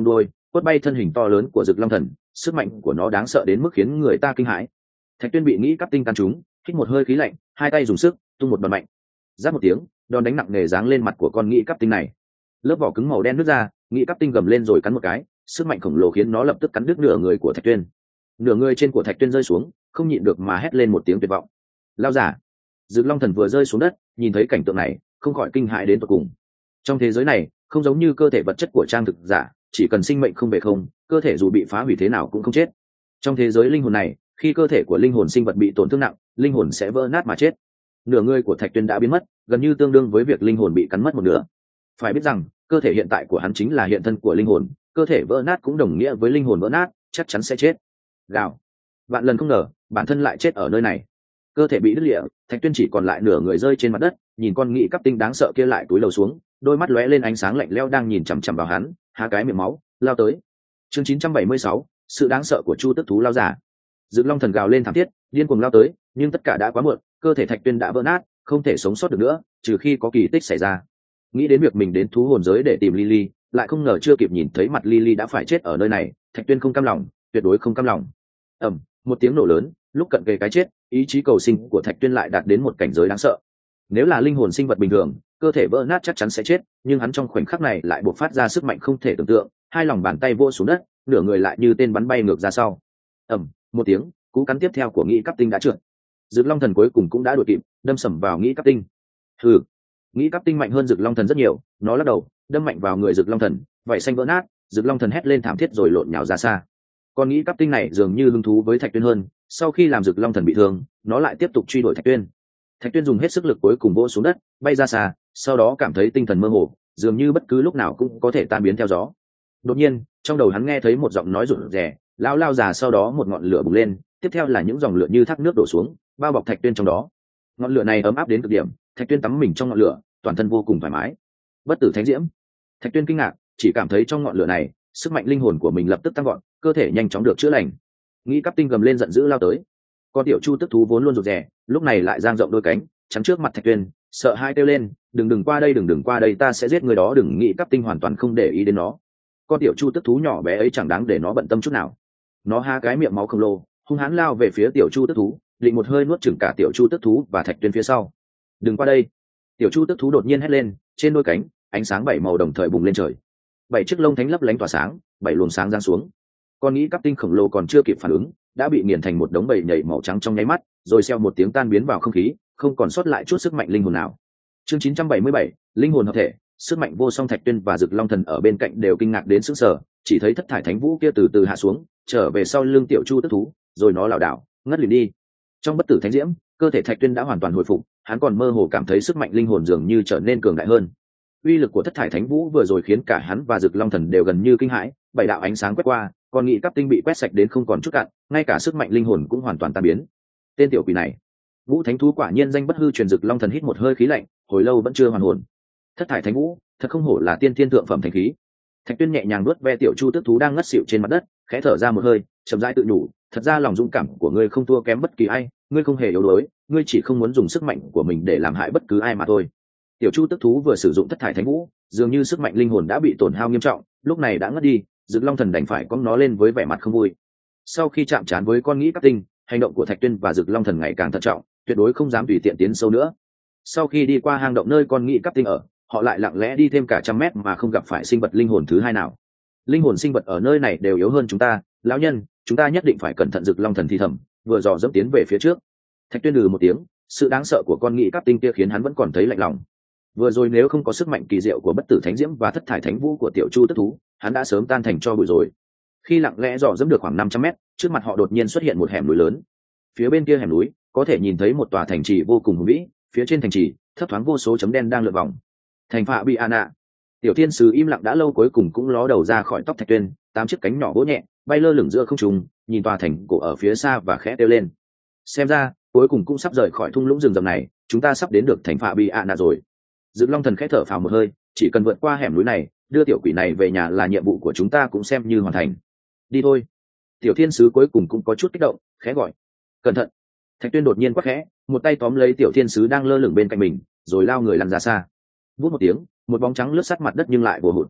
S1: quất bay thân hình to lớn của Dực Long Thần, sức mạnh của nó đáng sợ đến mức khiến người ta kinh hãi. Thạch Tuyên bị nghĩ cắp tinh căn trúng, hít một hơi khí lạnh, hai tay dùng sức tung một đòn mạnh. Giáp một tiếng, đòn đánh nặng nề giáng lên mặt của con nghĩ cắp tinh này. Lớp vỏ cứng màu đen nứt ra, nghĩ cắp tinh gầm lên rồi cắn một cái, sức mạnh khổng lồ khiến nó lập tức cắn đứt nửa người của Thạch Tuyên. Nửa người trên của Thạch Tuyên rơi xuống, không nhịn được mà hét lên một tiếng tuyệt vọng. Lao giả. Dực Long Thần vừa rơi xuống đất, nhìn thấy cảnh tượng này, không khỏi kinh hãi đến tột cùng. Trong thế giới này, không giống như cơ thể vật chất của trang thực giả, chỉ cần sinh mệnh không về không, cơ thể dù bị phá hủy thế nào cũng không chết. Trong thế giới linh hồn này, khi cơ thể của linh hồn sinh vật bị tổn thương nặng, linh hồn sẽ vỡ nát mà chết. Nửa người của Thạch Tuyên đã biến mất, gần như tương đương với việc linh hồn bị cắn mất một nửa. Phải biết rằng, cơ thể hiện tại của hắn chính là hiện thân của linh hồn, cơ thể vỡ nát cũng đồng nghĩa với linh hồn vỡ nát, chắc chắn sẽ chết. Gào. Vạn lần không ngờ, bản thân lại chết ở nơi này. Cơ thể bị đứt lìa, Thạch Tuyên chỉ còn lại nửa người rơi trên mặt đất, nhìn con nghĩ cắp tinh đáng sợ kia lại túi lầu xuống, đôi mắt lóe lên ánh sáng lạnh lẽo đang nhìn chằm chằm vào hắn, há cái miệng máu, lao tới. Chương chín trăm bảy mươi sáu, sự đáng sợ của Chu Tức thú lao giả. Dực Long Thần gào lên thảm thiết, điên cuồng lao tới, nhưng tất cả đã quá muộn, cơ thể Thạch Tuyên đã vỡ nát, không thể sống sót được nữa, trừ khi có kỳ tích xảy ra. Nghĩ đến việc mình đến thú hồn giới để tìm Lily, lại không ngờ chưa kịp nhìn thấy mặt Lily đã phải chết ở nơi này, Thạch Tuyên không cam lòng, tuyệt đối không cam lòng. Ầm, một tiếng nổ lớn, lúc cận kề cái chết, ý chí cầu sinh của Thạch Tuyên lại đạt đến một cảnh giới đáng sợ. Nếu là linh hồn sinh vật bình thường, cơ thể vỡ nát chắc chắn sẽ chết, nhưng hắn trong khoảnh khắc này lại bộc phát ra sức mạnh không thể tưởng tượng, hai lòng bàn tay vỗ xuống đất, nửa người lại như tên bắn bay ngược ra sau. Ầm, một tiếng, cú cắn tiếp theo của nghĩ cắp tinh đã trượt. Dực Long Thần cuối cùng cũng đã đuổi kịp, đâm sầm vào nghĩ cắp tinh. Hừ, nghĩ cắp tinh mạnh hơn Dực Long Thần rất nhiều, nó lắc đầu, đâm mạnh vào người Dực Long Thần, vảy xanh vỡ nát, Dực Long Thần hét lên thảm thiết rồi lộn nhào ra xa. Con nghĩ cắp tinh này dường như hứng thú với Thạch Tuyên hơn, sau khi làm Dực Long Thần bị thương, nó lại tiếp tục truy đuổi Thạch Tuyên. Thạch Tuyên dùng hết sức lực cuối cùng vỗ xuống đất, bay ra xa, sau đó cảm thấy tinh thần mơ hồ, dường như bất cứ lúc nào cũng có thể tan biến theo gió. Đột nhiên, trong đầu hắn nghe thấy một giọng nói rụt rè, lao lao già, sau đó một ngọn lửa bùng lên, tiếp theo là những dòng lửa như thác nước đổ xuống, bao bọc Thạch Tuyên trong đó. Ngọn lửa này ấm áp đến cực điểm, Thạch Tuyên tắm mình trong ngọn lửa, toàn thân vô cùng thoải mái. Bất tử thánh diễm. Thạch Tuyên kinh ngạc, chỉ cảm thấy trong ngọn lửa này, sức mạnh linh hồn của mình lập tức tăng vọt, cơ thể nhanh chóng được chữa lành. Nghĩ cắp tinh gầm lên giận dữ lao tới. Con tiểu Chu Tức thú vốn luôn rụt rè, lúc này lại dang rộng đôi cánh, chắn trước mặt Thạch Tuyên, sợ hai kêu lên, đừng đừng qua đây, đừng đừng qua đây, ta sẽ giết người đó. Đừng, nghĩ cắp tinh hoàn toàn không để ý đến nó. Con tiểu Chu Tức thú nhỏ bé ấy chẳng đáng để nó bận tâm chút nào. Nó há cái miệng máu khổng lồ, hung hãn lao về phía tiểu Chu Tức thú, định một hơi nuốt chửng cả tiểu Chu Tức thú và Thạch Tuyên phía sau. Đừng qua đây. Tiểu Chu Tức thú đột nhiên hét lên, trên đôi cánh, ánh sáng bảy màu đồng thời bùng lên trời. Bảy chiếc lông thánh lấp lánh tỏa sáng, bảy luồng sáng giáng xuống. Con nghĩ cắp tinh khổng lồ còn chưa kịp phản ứng, đã bị nghiền thành một đống bầy nhảy màu trắng trong nháy mắt, rồi xeo một tiếng tan biến vào không khí, không còn sót lại chút sức mạnh linh hồn nào. Chương chín trăm bảy mươi bảy, linh hồn hợp thể. Sức mạnh vô song. Thạch Tuyên và Dực Long Thần ở bên cạnh đều kinh ngạc đến sững sờ, chỉ thấy thất thải thánh vũ kia từ từ hạ xuống, trở về sau lưng tiểu Chu Tức thú, rồi nó lảo đảo ngất lịm đi. Trong bất tử thánh diễm, cơ thể Thạch Tuyên đã hoàn toàn hồi phục, hắn còn mơ hồ cảm thấy sức mạnh linh hồn dường như trở nên cường đại hơn. Uy lực của thất thải thánh vũ vừa rồi khiến cả hắn và Dực Long Thần đều gần như kinh hãi, bảy đạo ánh sáng quét qua, còn nghĩ cắp tinh bị quét sạch đến không còn chút cạn, ngay cả sức mạnh linh hồn cũng hoàn toàn tan biến. Tên tiểu quỷ này, Vũ Thánh thú quả nhiên danh bất hư truyền. Dực Long Thần hít một hơi khí lạnh, hồi lâu vẫn chưa hoàn hồn. Thất thải thánh vũ, thật không hổ là tiên thiên thượng phẩm thánh khí. Thạch Tuyên nhẹ nhàng nuốt ve tiểu Chu Tức thú đang ngất xỉu trên mặt đất, khẽ thở ra một hơi, chậm rãi tự nhủ, thật ra lòng dũng cảm của ngươi không thua kém bất kỳ ai, ngươi không hề yếu đuối, ngươi chỉ không muốn dùng sức mạnh của mình để làm hại bất cứ ai mà thôi. Tiểu Chu Tức thú vừa sử dụng thất thải thánh vũ, dường như sức mạnh linh hồn đã bị tổn hao nghiêm trọng, lúc này đã ngất đi. Dực Long Thần đành phải cõng nó lên với vẻ mặt không vui. Sau khi chạm trán với con nghĩ cắp tinh, hành động của Thạch Tuyên và Dực Long Thần ngày càng thận trọng, tuyệt đối không dám tùy tiện tiến sâu nữa. Sau khi đi qua hang động nơi con nghĩ cắp tinh ở, họ lại lặng lẽ đi thêm cả trăm mét mà không gặp phải sinh vật linh hồn thứ hai nào. Linh hồn sinh vật ở nơi này đều yếu hơn chúng ta, lão nhân, chúng ta nhất định phải cẩn thận. Dực Long Thần thì thầm, vừa dò dẫm tiến về phía trước. Thạch Tuyên lừ một tiếng, sự đáng sợ của con nghĩ cắp tinh kia khiến hắn vẫn còn thấy lạnh lòng. Vừa rồi nếu không có sức mạnh kỳ diệu của bất tử thánh diễm và thất thải thánh vũ của tiểu Chu Tức thú, hắn đã sớm tan thành tro bụi rồi. Khi lặng lẽ dò dẫm được khoảng năm trăm mét, trước mặt họ đột nhiên xuất hiện một hẻm núi lớn. Phía bên kia hẻm núi, có thể nhìn thấy một tòa thành trì vô cùng hùng vĩ, phía trên thành trì, thấp thoáng vô số chấm đen đang lượn vòng. Thành Phạ Bị An ạ. Tiểu Thiên Sứ im lặng đã lâu cuối cùng cũng ló đầu ra khỏi tóc Thạch Tuyên, tám chiếc cánh nhỏ vỗ nhẹ, bay lơ lửng giữa không trung, nhìn tòa thành cổ ở phía xa và khẽ kêu lên. Xem ra, cuối cùng cũng sắp rời khỏi thung lũng rừng rậm này, chúng ta sắp đến được thành Phạ Bị An ạ rồi. Dực Long Thần khẽ thở phào một hơi, chỉ cần vượt qua hẻm núi này, đưa tiểu quỷ này về nhà là nhiệm vụ của chúng ta cũng xem như hoàn thành. Đi thôi. Tiểu Thiên Sứ cuối cùng cũng có chút kích động, khẽ gọi. Cẩn thận. Thạch Tuyên đột nhiên quát khẽ, một tay tóm lấy Tiểu Thiên Sứ đang lơ lửng bên cạnh mình, rồi lao người lăn ra xa. Vút một tiếng, một bóng trắng lướt sát mặt đất nhưng lại vồ hụt.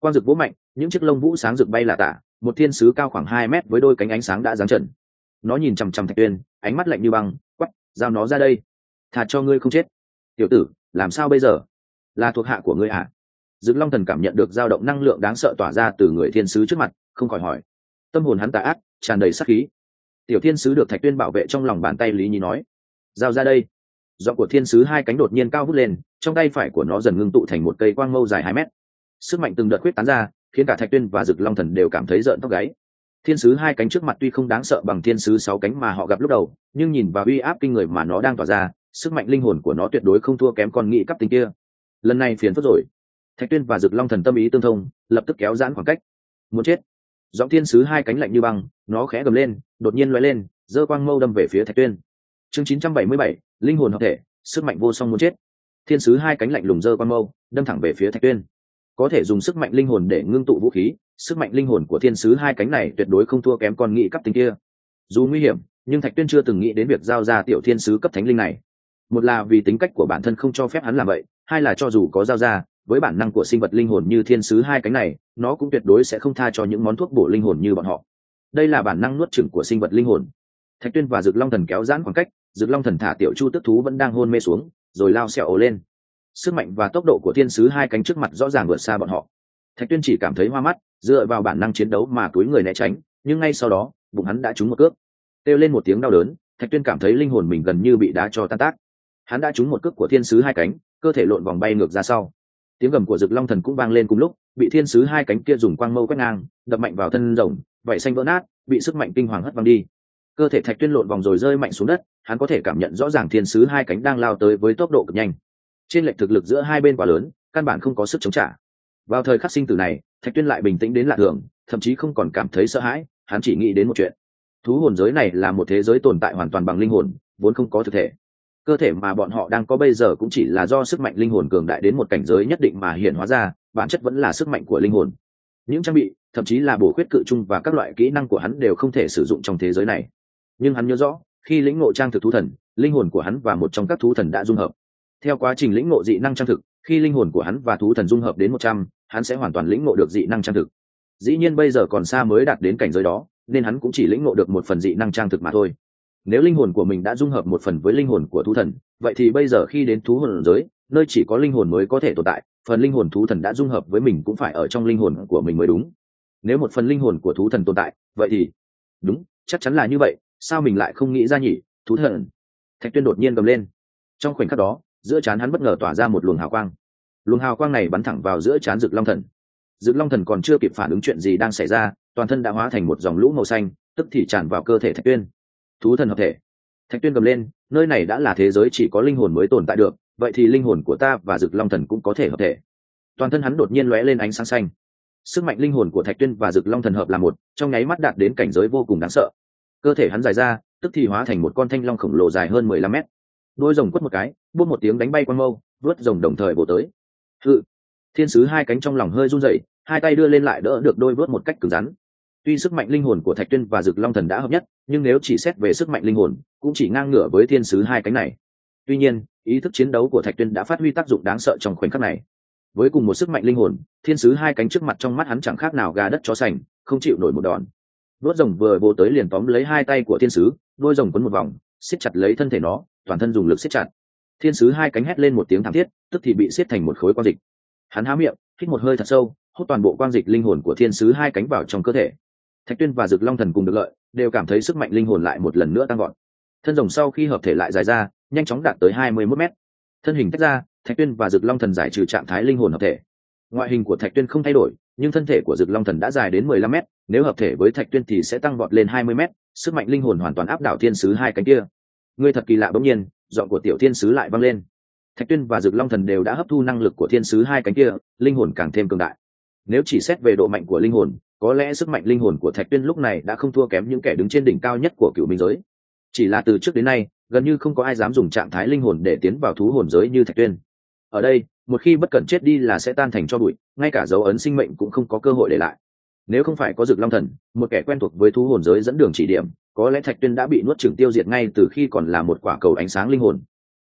S1: Quang rực vỗ mạnh, những chiếc lông vũ sáng rực bay là tả, một thiên sứ cao khoảng hai mét với đôi cánh ánh sáng đã giáng trần. Nó nhìn chằm chằm Thạch Tuyên, ánh mắt lạnh như băng, quắc, giao nó ra đây. Thà cho ngươi không chết. Tiểu tử, làm sao bây giờ? Là thuộc hạ của ngươi à? Dực Long Thần cảm nhận được dao động năng lượng đáng sợ tỏa ra từ người thiên sứ trước mặt, không khỏi hỏi. Tâm hồn hắn tà ác, tràn đầy sát khí. Tiểu thiên sứ được Thạch Tuyên bảo vệ trong lòng bàn tay Lý Nhi nói. Giao ra đây. Giọng của thiên sứ hai cánh đột nhiên cao vút lên, trong tay phải của nó dần ngưng tụ thành một cây quang mâu dài hai mét. Sức mạnh từng đợt quyết tán ra, khiến cả Thạch Tuyên và Dực Long Thần đều cảm thấy rợn tóc gáy. Thiên sứ hai cánh trước mặt tuy không đáng sợ bằng thiên sứ sáu cánh mà họ gặp lúc đầu, nhưng nhìn vào uy áp kinh người mà nó đang tỏa ra, sức mạnh linh hồn của nó tuyệt đối không thua kém con nghị cấp tinh kia. Lần này phiền phức rồi. Thạch Tuyên và Dực Long Thần tâm ý tương thông, lập tức kéo giãn khoảng cách. Muốn chết. Giọng thiên sứ hai cánh lạnh như băng, nó khẽ gầm lên, đột nhiên lóe lên, giơ quang mâu đâm về phía Thạch Tuyên. Chương chín trăm bảy mươi bảy, linh hồn hợp thể, sức mạnh vô song muốn chết. Thiên sứ hai cánh lạnh lùng giơ quang mâu, đâm thẳng về phía Thạch Tuyên. Có thể dùng sức mạnh linh hồn để ngưng tụ vũ khí, sức mạnh linh hồn của thiên sứ hai cánh này tuyệt đối không thua kém con nghị cấp tinh kia. Dù nguy hiểm, nhưng Thạch Tuyên chưa từng nghĩ đến việc giao ra tiểu thiên sứ cấp thánh linh này. Một là vì tính cách của bản thân không cho phép hắn làm vậy, hai là cho dù có giao ra, với bản năng của sinh vật linh hồn như thiên sứ hai cánh này, nó cũng tuyệt đối sẽ không tha cho những món thuốc bổ linh hồn như bọn họ. Đây là bản năng nuốt chửng của sinh vật linh hồn. Thạch Tuyên và Dực Long Thần kéo giãn khoảng cách, Dực Long Thần thả tiểu chu tức thú vẫn đang hôn mê xuống, rồi lao xẹo ồ lên. Sức mạnh và tốc độ của thiên sứ hai cánh trước mặt rõ ràng vượt xa bọn họ. Thạch Tuyên chỉ cảm thấy hoa mắt, dựa vào bản năng chiến đấu mà túi người né tránh, nhưng ngay sau đó, bụng hắn đã trúng một cước. Kêu lên một tiếng đau đớn, Thạch Tuyên cảm thấy linh hồn mình gần như bị đá cho tan tác. Hắn đã trúng một cước của thiên sứ hai cánh, cơ thể lộn vòng bay ngược ra sau. Tiếng gầm của Dực Long Thần cũng vang lên cùng lúc, bị thiên sứ hai cánh kia dùng quang mâu quét ngang, đập mạnh vào thân rồng, vảy xanh vỡ nát, bị sức mạnh kinh hoàng hất văng đi. Cơ thể Thạch Tuyên lộn vòng rồi rơi mạnh xuống đất, hắn có thể cảm nhận rõ ràng thiên sứ hai cánh đang lao tới với tốc độ cực nhanh. Trên lệch thực lực giữa hai bên quá lớn, căn bản không có sức chống trả. Vào thời khắc sinh tử này, Thạch Tuyên lại bình tĩnh đến lạ thường, thậm chí không còn cảm thấy sợ hãi, hắn chỉ nghĩ đến một chuyện. Thú hồn giới này là một thế giới tồn tại hoàn toàn bằng linh hồn, vốn không có thực thể. Cơ thể mà bọn họ đang có bây giờ cũng chỉ là do sức mạnh linh hồn cường đại đến một cảnh giới nhất định mà hiện hóa ra, bản chất vẫn là sức mạnh của linh hồn. Những trang bị, thậm chí là bổ khuyết cự trung và các loại kỹ năng của hắn đều không thể sử dụng trong thế giới này. Nhưng hắn nhớ rõ, khi lĩnh ngộ trang thực thú thần, linh hồn của hắn và một trong các thú thần đã dung hợp. Theo quá trình lĩnh ngộ dị năng trang thực, khi linh hồn của hắn và thú thần dung hợp đến một trăm, hắn sẽ hoàn toàn lĩnh ngộ được dị năng trang thực. Dĩ nhiên bây giờ còn xa mới đạt đến cảnh giới đó, nên hắn cũng chỉ lĩnh ngộ được một phần dị năng trang thực mà thôi. Nếu linh hồn của mình đã dung hợp một phần với linh hồn của thú thần, vậy thì bây giờ khi đến thú hồn giới, nơi chỉ có linh hồn mới có thể tồn tại, phần linh hồn thú thần đã dung hợp với mình cũng phải ở trong linh hồn của mình mới đúng. Nếu một phần linh hồn của thú thần tồn tại, vậy thì đúng, chắc chắn là như vậy, sao mình lại không nghĩ ra nhỉ? Thú thần. Thạch Tuyên đột nhiên gầm lên. Trong khoảnh khắc đó, giữa trán hắn bất ngờ tỏa ra một luồng hào quang. Luồng hào quang này bắn thẳng vào giữa trán Dực Long Thần. Dực Long Thần còn chưa kịp phản ứng chuyện gì đang xảy ra, toàn thân đã hóa thành một dòng lũ màu xanh, tức thì tràn vào cơ thể Thạch Tuyên. Thú thần hợp thể. Thạch Tuyên gầm lên, nơi này đã là thế giới chỉ có linh hồn mới tồn tại được, vậy thì linh hồn của ta và Dực Long Thần cũng có thể hợp thể. Toàn thân hắn đột nhiên lóe lên ánh sáng xanh. Sức mạnh linh hồn của Thạch Tuyên và Dực Long Thần hợp là một, trong nháy mắt đạt đến cảnh giới vô cùng đáng sợ. Cơ thể hắn dài ra, tức thì hóa thành một con thanh long khổng lồ dài hơn mười lăm mét. Đôi rồng quất một cái, buốt một tiếng đánh bay quang mâu, vớt rồng đồng thời bổ tới. Hự! Thiên sứ hai cánh trong lòng hơi run rẩy, hai tay đưa lên lại đỡ được đôi vớt một cách cứng rắn. Tuy sức mạnh linh hồn của Thạch Tuyên và Dực Long Thần đã hợp nhất, nhưng nếu chỉ xét về sức mạnh linh hồn, cũng chỉ ngang ngửa với thiên sứ hai cánh này. Tuy nhiên, ý thức chiến đấu của Thạch Tuyên đã phát huy tác dụng đáng sợ trong khoảnh khắc này. Với cùng một sức mạnh linh hồn, thiên sứ hai cánh trước mặt trong mắt hắn chẳng khác nào gà đất chó sành, không chịu nổi một đòn. Đốt rồng vừa vô tới liền tóm lấy hai tay của thiên sứ, đôi rồng quấn một vòng, siết chặt lấy thân thể nó, toàn thân dùng lực siết chặt. Thiên sứ hai cánh hét lên một tiếng thảm thiết, tức thì bị siết thành một khối quang dịch. Hắn há miệng, hít một hơi thật sâu, hút toàn bộ quang dịch linh hồn của thiên sứ hai cánh vào trong cơ thể. Thạch Tuyên và Dực Long Thần cùng được lợi, đều cảm thấy sức mạnh linh hồn lại một lần nữa tăng vọt. Thân rồng sau khi hợp thể lại dài ra, nhanh chóng đạt tới hai mươi mốt mét. Thân hình tách ra, Thạch Tuyên và Dực Long Thần giải trừ trạng thái linh hồn hợp thể. Ngoại hình của Thạch Tuyên không thay đổi, nhưng thân thể của Dực Long Thần đã dài đến mười lăm mét, nếu hợp thể với Thạch Tuyên thì sẽ tăng vọt lên hai mươi mét, sức mạnh linh hồn hoàn toàn áp đảo thiên sứ hai cánh kia. Ngươi thật kỳ lạ. Bỗng nhiên, giọng của tiểu thiên sứ lại vang lên. Thạch Tuyên và Dực Long Thần đều đã hấp thu năng lực của thiên sứ hai cánh kia, linh hồn càng thêm cường đại. Nếu chỉ xét về độ mạnh của linh hồn, có lẽ sức mạnh linh hồn của Thạch Tuyên lúc này đã không thua kém những kẻ đứng trên đỉnh cao nhất của cựu minh giới. Chỉ là từ trước đến nay, gần như không có ai dám dùng trạng thái linh hồn để tiến vào thú hồn giới như Thạch Tuyên. Ở đây, một khi bất cẩn chết đi là sẽ tan thành tro bụi, ngay cả dấu ấn sinh mệnh cũng không có cơ hội để lại. Nếu không phải có Dực Long Thần, một kẻ quen thuộc với thú hồn giới dẫn đường chỉ điểm, có lẽ Thạch Tuyên đã bị nuốt chửng tiêu diệt ngay từ khi còn là một quả cầu ánh sáng linh hồn.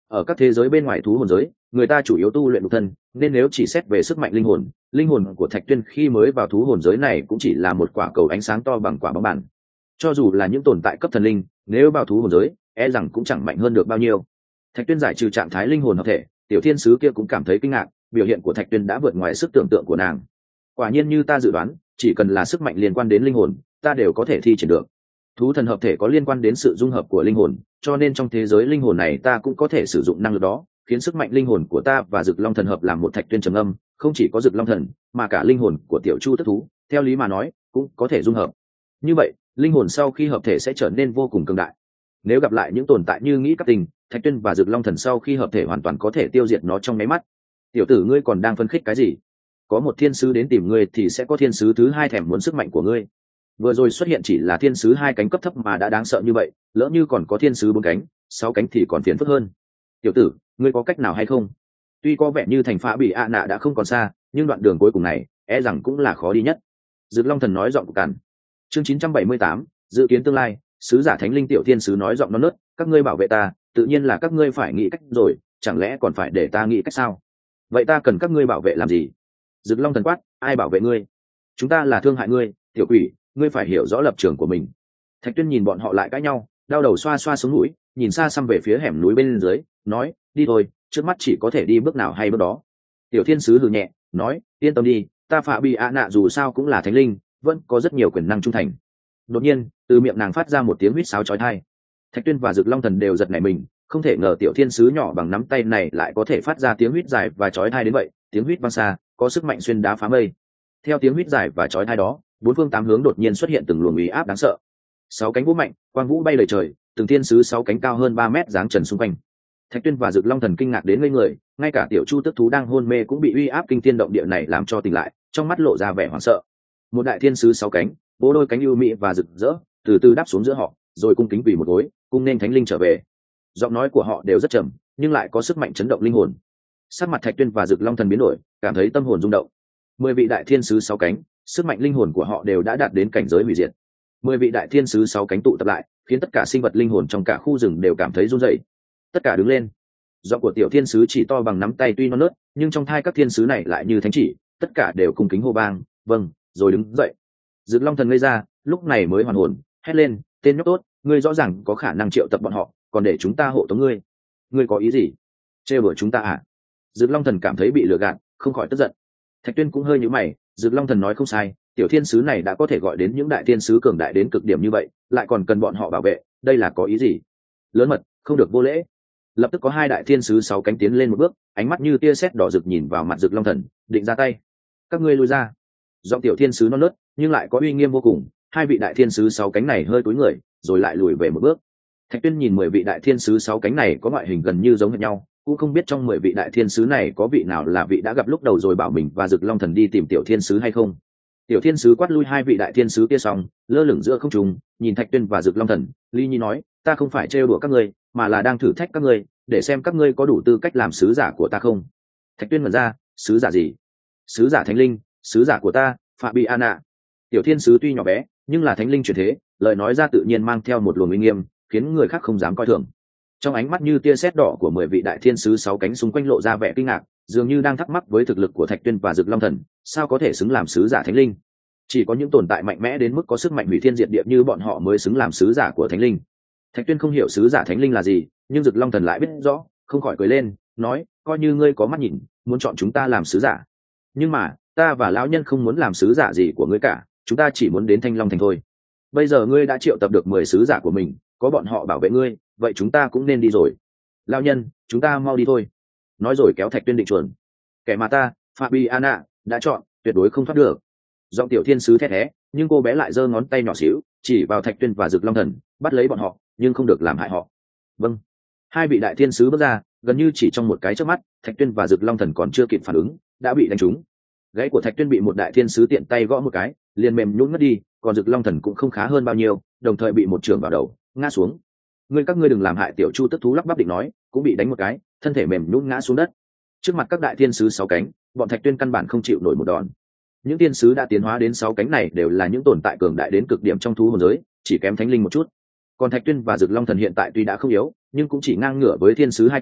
S1: ở các thế giới bên ngoài thú hồn giới, người ta chủ yếu tu luyện nhục thân, nên nếu chỉ xét về sức mạnh linh hồn, linh hồn của Thạch Tuyên khi mới vào thú hồn giới này cũng chỉ là một quả cầu ánh sáng to bằng quả bóng bàn. Cho dù là những tồn tại cấp thần linh, nếu vào thú hồn giới, e rằng cũng chẳng mạnh hơn được bao nhiêu. Thạch Tuyên giải trừ trạng thái linh hồn hợp thể, tiểu thiên sứ kia cũng cảm thấy kinh ngạc, biểu hiện của Thạch Tuyên đã vượt ngoài sức tưởng tượng của nàng. Quả nhiên như ta dự đoán, chỉ cần là sức mạnh liên quan đến linh hồn, ta đều có thể thi triển được. Thú thần hợp thể có liên quan đến sự dung hợp của linh hồn, cho nên trong thế giới linh hồn này ta cũng có thể sử dụng năng lực đó, khiến sức mạnh linh hồn của ta và Dực Long thần hợp làm một. Thạch Tuyên trầm âm, không chỉ có Dực Long thần, mà cả linh hồn của tiểu chu tức thú, theo lý mà nói, cũng có thể dung hợp. Như vậy, linh hồn sau khi hợp thể sẽ trở nên vô cùng cường đại. Nếu gặp lại những tồn tại như nghĩ các tình, Thạch Tuyên và Dực Long thần sau khi hợp thể hoàn toàn có thể tiêu diệt nó trong mấy mắt. Tiểu tử ngươi còn đang phân khích cái gì? Có một thiên sứ đến tìm ngươi thì sẽ có thiên sứ thứ hai thèm muốn sức mạnh của ngươi. Vừa rồi xuất hiện chỉ là thiên sứ hai cánh cấp thấp mà đã đáng sợ như vậy, lỡ như còn có thiên sứ bốn cánh, sáu cánh thì còn phiền phức hơn. Tiểu tử, ngươi có cách nào hay không? Tuy có vẻ như thành phá bị ạ nạ đã không còn xa, nhưng đoạn đường cuối cùng này e rằng cũng là khó đi nhất. Dực Long thần nói giọng cục cằn. Chương chín trăm bảy mươi tám, dự kiến tương lai. Sứ giả thánh linh tiểu thiên sứ nói giọng non nớt, các ngươi bảo vệ ta, tự nhiên là các ngươi phải nghĩ cách rồi, chẳng lẽ còn phải để ta nghĩ cách sao? Vậy ta cần các ngươi bảo vệ làm gì? Dực Long thần quát, ai bảo vệ ngươi? Chúng ta là thương hại ngươi, tiểu quỷ, ngươi phải hiểu rõ lập trường của mình. Thạch Tuyên nhìn bọn họ lại cãi nhau, đau đầu xoa xoa xuống mũi, nhìn xa xăm về phía hẻm núi bên dưới, nói, đi thôi, trước mắt chỉ có thể đi bước nào hay bước đó. Tiểu thiên sứ hừ nhẹ, nói, yên tâm đi, ta Phạ Bị ạ nạ dù sao cũng là thánh linh, vẫn có rất nhiều quyền năng trung thành. Đột nhiên, từ miệng nàng phát ra một tiếng huýt sáo chói tai. Thạch Tuyên và Dực Long thần đều giật nảy mình, không thể ngờ tiểu thiên sứ nhỏ bằng nắm tay này lại có thể phát ra tiếng huýt dài và chói tai đến vậy, tiếng huýt vang xa, có sức mạnh xuyên đá phá mây. Theo tiếng huýt dài và chói tai đó, bốn phương tám hướng đột nhiên xuất hiện từng luồng uy áp đáng sợ. Sáu cánh vũ mạnh, quang vũ bay lời trời, từng thiên sứ sáu cánh cao hơn ba mét giáng trần xung quanh. Thạch Tuyên và Dực Long thần kinh ngạc đến ngây người, ngay cả tiểu chu tức thú đang hôn mê cũng bị uy áp kinh thiên động địa này làm cho tỉnh lại, trong mắt lộ ra vẻ hoảng sợ. Một đại thiên sứ sáu cánh, vỗ đôi cánh ưu mỹ và rực rỡ, từ từ đáp xuống giữa họ, rồi cung kính quỳ một gối, cung nên thánh linh trở về. Giọng nói của họ đều rất trầm, nhưng lại có sức mạnh chấn động linh hồn. Sắc mặt Thạch Tuyên và Dực Long thần biến đổi, cảm thấy tâm hồn rung động. Mười vị đại thiên sứ sáu cánh, sức mạnh linh hồn của họ đều đã đạt đến cảnh giới hủy diệt. Mười vị đại thiên sứ sáu cánh tụ tập lại, khiến tất cả sinh vật linh hồn trong cả khu rừng đều cảm thấy run rẩy. Tất cả đứng lên. Giọng của tiểu thiên sứ chỉ to bằng nắm tay tuy non nớt, nhưng trong thai các thiên sứ này lại như thánh chỉ, tất cả đều cung kính hô vang, vâng, rồi đứng dậy. Dực Long thần ngây ra, lúc này mới hoàn hồn, hét lên, tên nhóc tốt, ngươi rõ ràng có khả năng triệu tập bọn họ, còn để chúng ta hộ tống ngươi. Ngươi có ý gì? Trêu đùa chúng ta à? Dực Long thần cảm thấy bị lừa gạt, không khỏi tức giận. Thạch Tuyên cũng hơi nhíu mày, Dực Long thần nói không sai, tiểu thiên sứ này đã có thể gọi đến những đại thiên sứ cường đại đến cực điểm như vậy, lại còn cần bọn họ bảo vệ, đây là có ý gì? Lớn mật, không được vô lễ. Lập tức có hai đại thiên sứ sáu cánh tiến lên một bước, ánh mắt như tia sét đỏ rực nhìn vào mặt Dực Long thần, định ra tay. Các ngươi lui ra. Giọng tiểu thiên sứ non nớt, nhưng lại có uy nghiêm vô cùng, hai vị đại thiên sứ sáu cánh này hơi cúi người, rồi lại lùi về một bước. Thạch Tuyên nhìn mười vị đại thiên sứ sáu cánh này có ngoại hình gần như giống hệt nhau, cũng không biết trong mười vị đại thiên sứ này có vị nào là vị đã gặp lúc đầu rồi bảo mình và Dực Long thần đi tìm tiểu thiên sứ hay không. Tiểu thiên sứ quát lui hai vị đại thiên sứ kia xong, lơ lửng giữa không trung, nhìn Thạch Tuyên và Dực Long thần, Ly Nhi nói, ta không phải trêu đùa các ngươi, mà là đang thử thách các ngươi, để xem các ngươi có đủ tư cách làm sứ giả của ta không. Thạch Tuyên mở ra, sứ giả gì? Sứ giả thánh linh, sứ giả của ta, Phạ Bị ạ nạ. Tiểu thiên sứ tuy nhỏ bé, nhưng là thánh linh chuyển thế, lời nói ra tự nhiên mang theo một luồng uy nghiêm, khiến người khác không dám coi thường. Trong ánh mắt như tia sét đỏ của mười vị đại thiên sứ sáu cánh xung quanh lộ ra vẻ kinh ngạc, dường như đang thắc mắc với thực lực của Thạch Tuyên và Dực Long thần, sao có thể xứng làm sứ giả thánh linh? Chỉ có những tồn tại mạnh mẽ đến mức có sức mạnh hủy thiên diệt địa như bọn họ mới xứng làm sứ giả của thánh linh. Thạch Tuyên không hiểu sứ giả thánh linh là gì, nhưng Dực Long thần lại biết rõ, không khỏi cười lên, nói, coi như ngươi có mắt nhìn, muốn chọn chúng ta làm sứ giả. Nhưng mà, ta và lão nhân không muốn làm sứ giả gì của ngươi cả, chúng ta chỉ muốn đến Thanh Long thành thôi. Bây giờ ngươi đã triệu tập được mười sứ giả của mình, có bọn họ bảo vệ ngươi, vậy chúng ta cũng nên đi rồi. Lão nhân, chúng ta mau đi thôi. Nói rồi kéo Thạch Tuyên định chuồn. Kẻ mà ta, Phạ Bị ạ nạ, đã chọn, tuyệt đối không thoát được. Giọng tiểu thiên sứ thét thé, nhưng cô bé lại giơ ngón tay nhỏ xíu, chỉ vào Thạch Tuyên và Dực Long thần, bắt lấy bọn họ, nhưng không được làm hại họ. Vâng. Hai vị đại thiên sứ bước ra, gần như chỉ trong một cái chớp mắt, Thạch Tuyên và Dực Long thần còn chưa kịp phản ứng, đã bị đánh trúng. Gáy của Thạch Tuyên bị một đại thiên sứ tiện tay gõ một cái, liền mềm nhũn ngất đi, còn Dực Long thần cũng không khá hơn bao nhiêu, đồng thời bị một trường vào đầu, ngã xuống. Ngươi các ngươi đừng làm hại tiểu chu tức thú, lắp bắp định nói, cũng bị đánh một cái, thân thể mềm nhũn ngã xuống đất. Trước mặt các đại thiên sứ sáu cánh, bọn Thạch Tuyên căn bản không chịu nổi một đòn. Những thiên sứ đã tiến hóa đến sáu cánh này đều là những tồn tại cường đại đến cực điểm trong thú hồn giới, chỉ kém thánh linh một chút. Còn Thạch Tuyên và Dực Long thần hiện tại tuy đã không yếu, nhưng cũng chỉ ngang ngửa với thiên sứ hai cánh,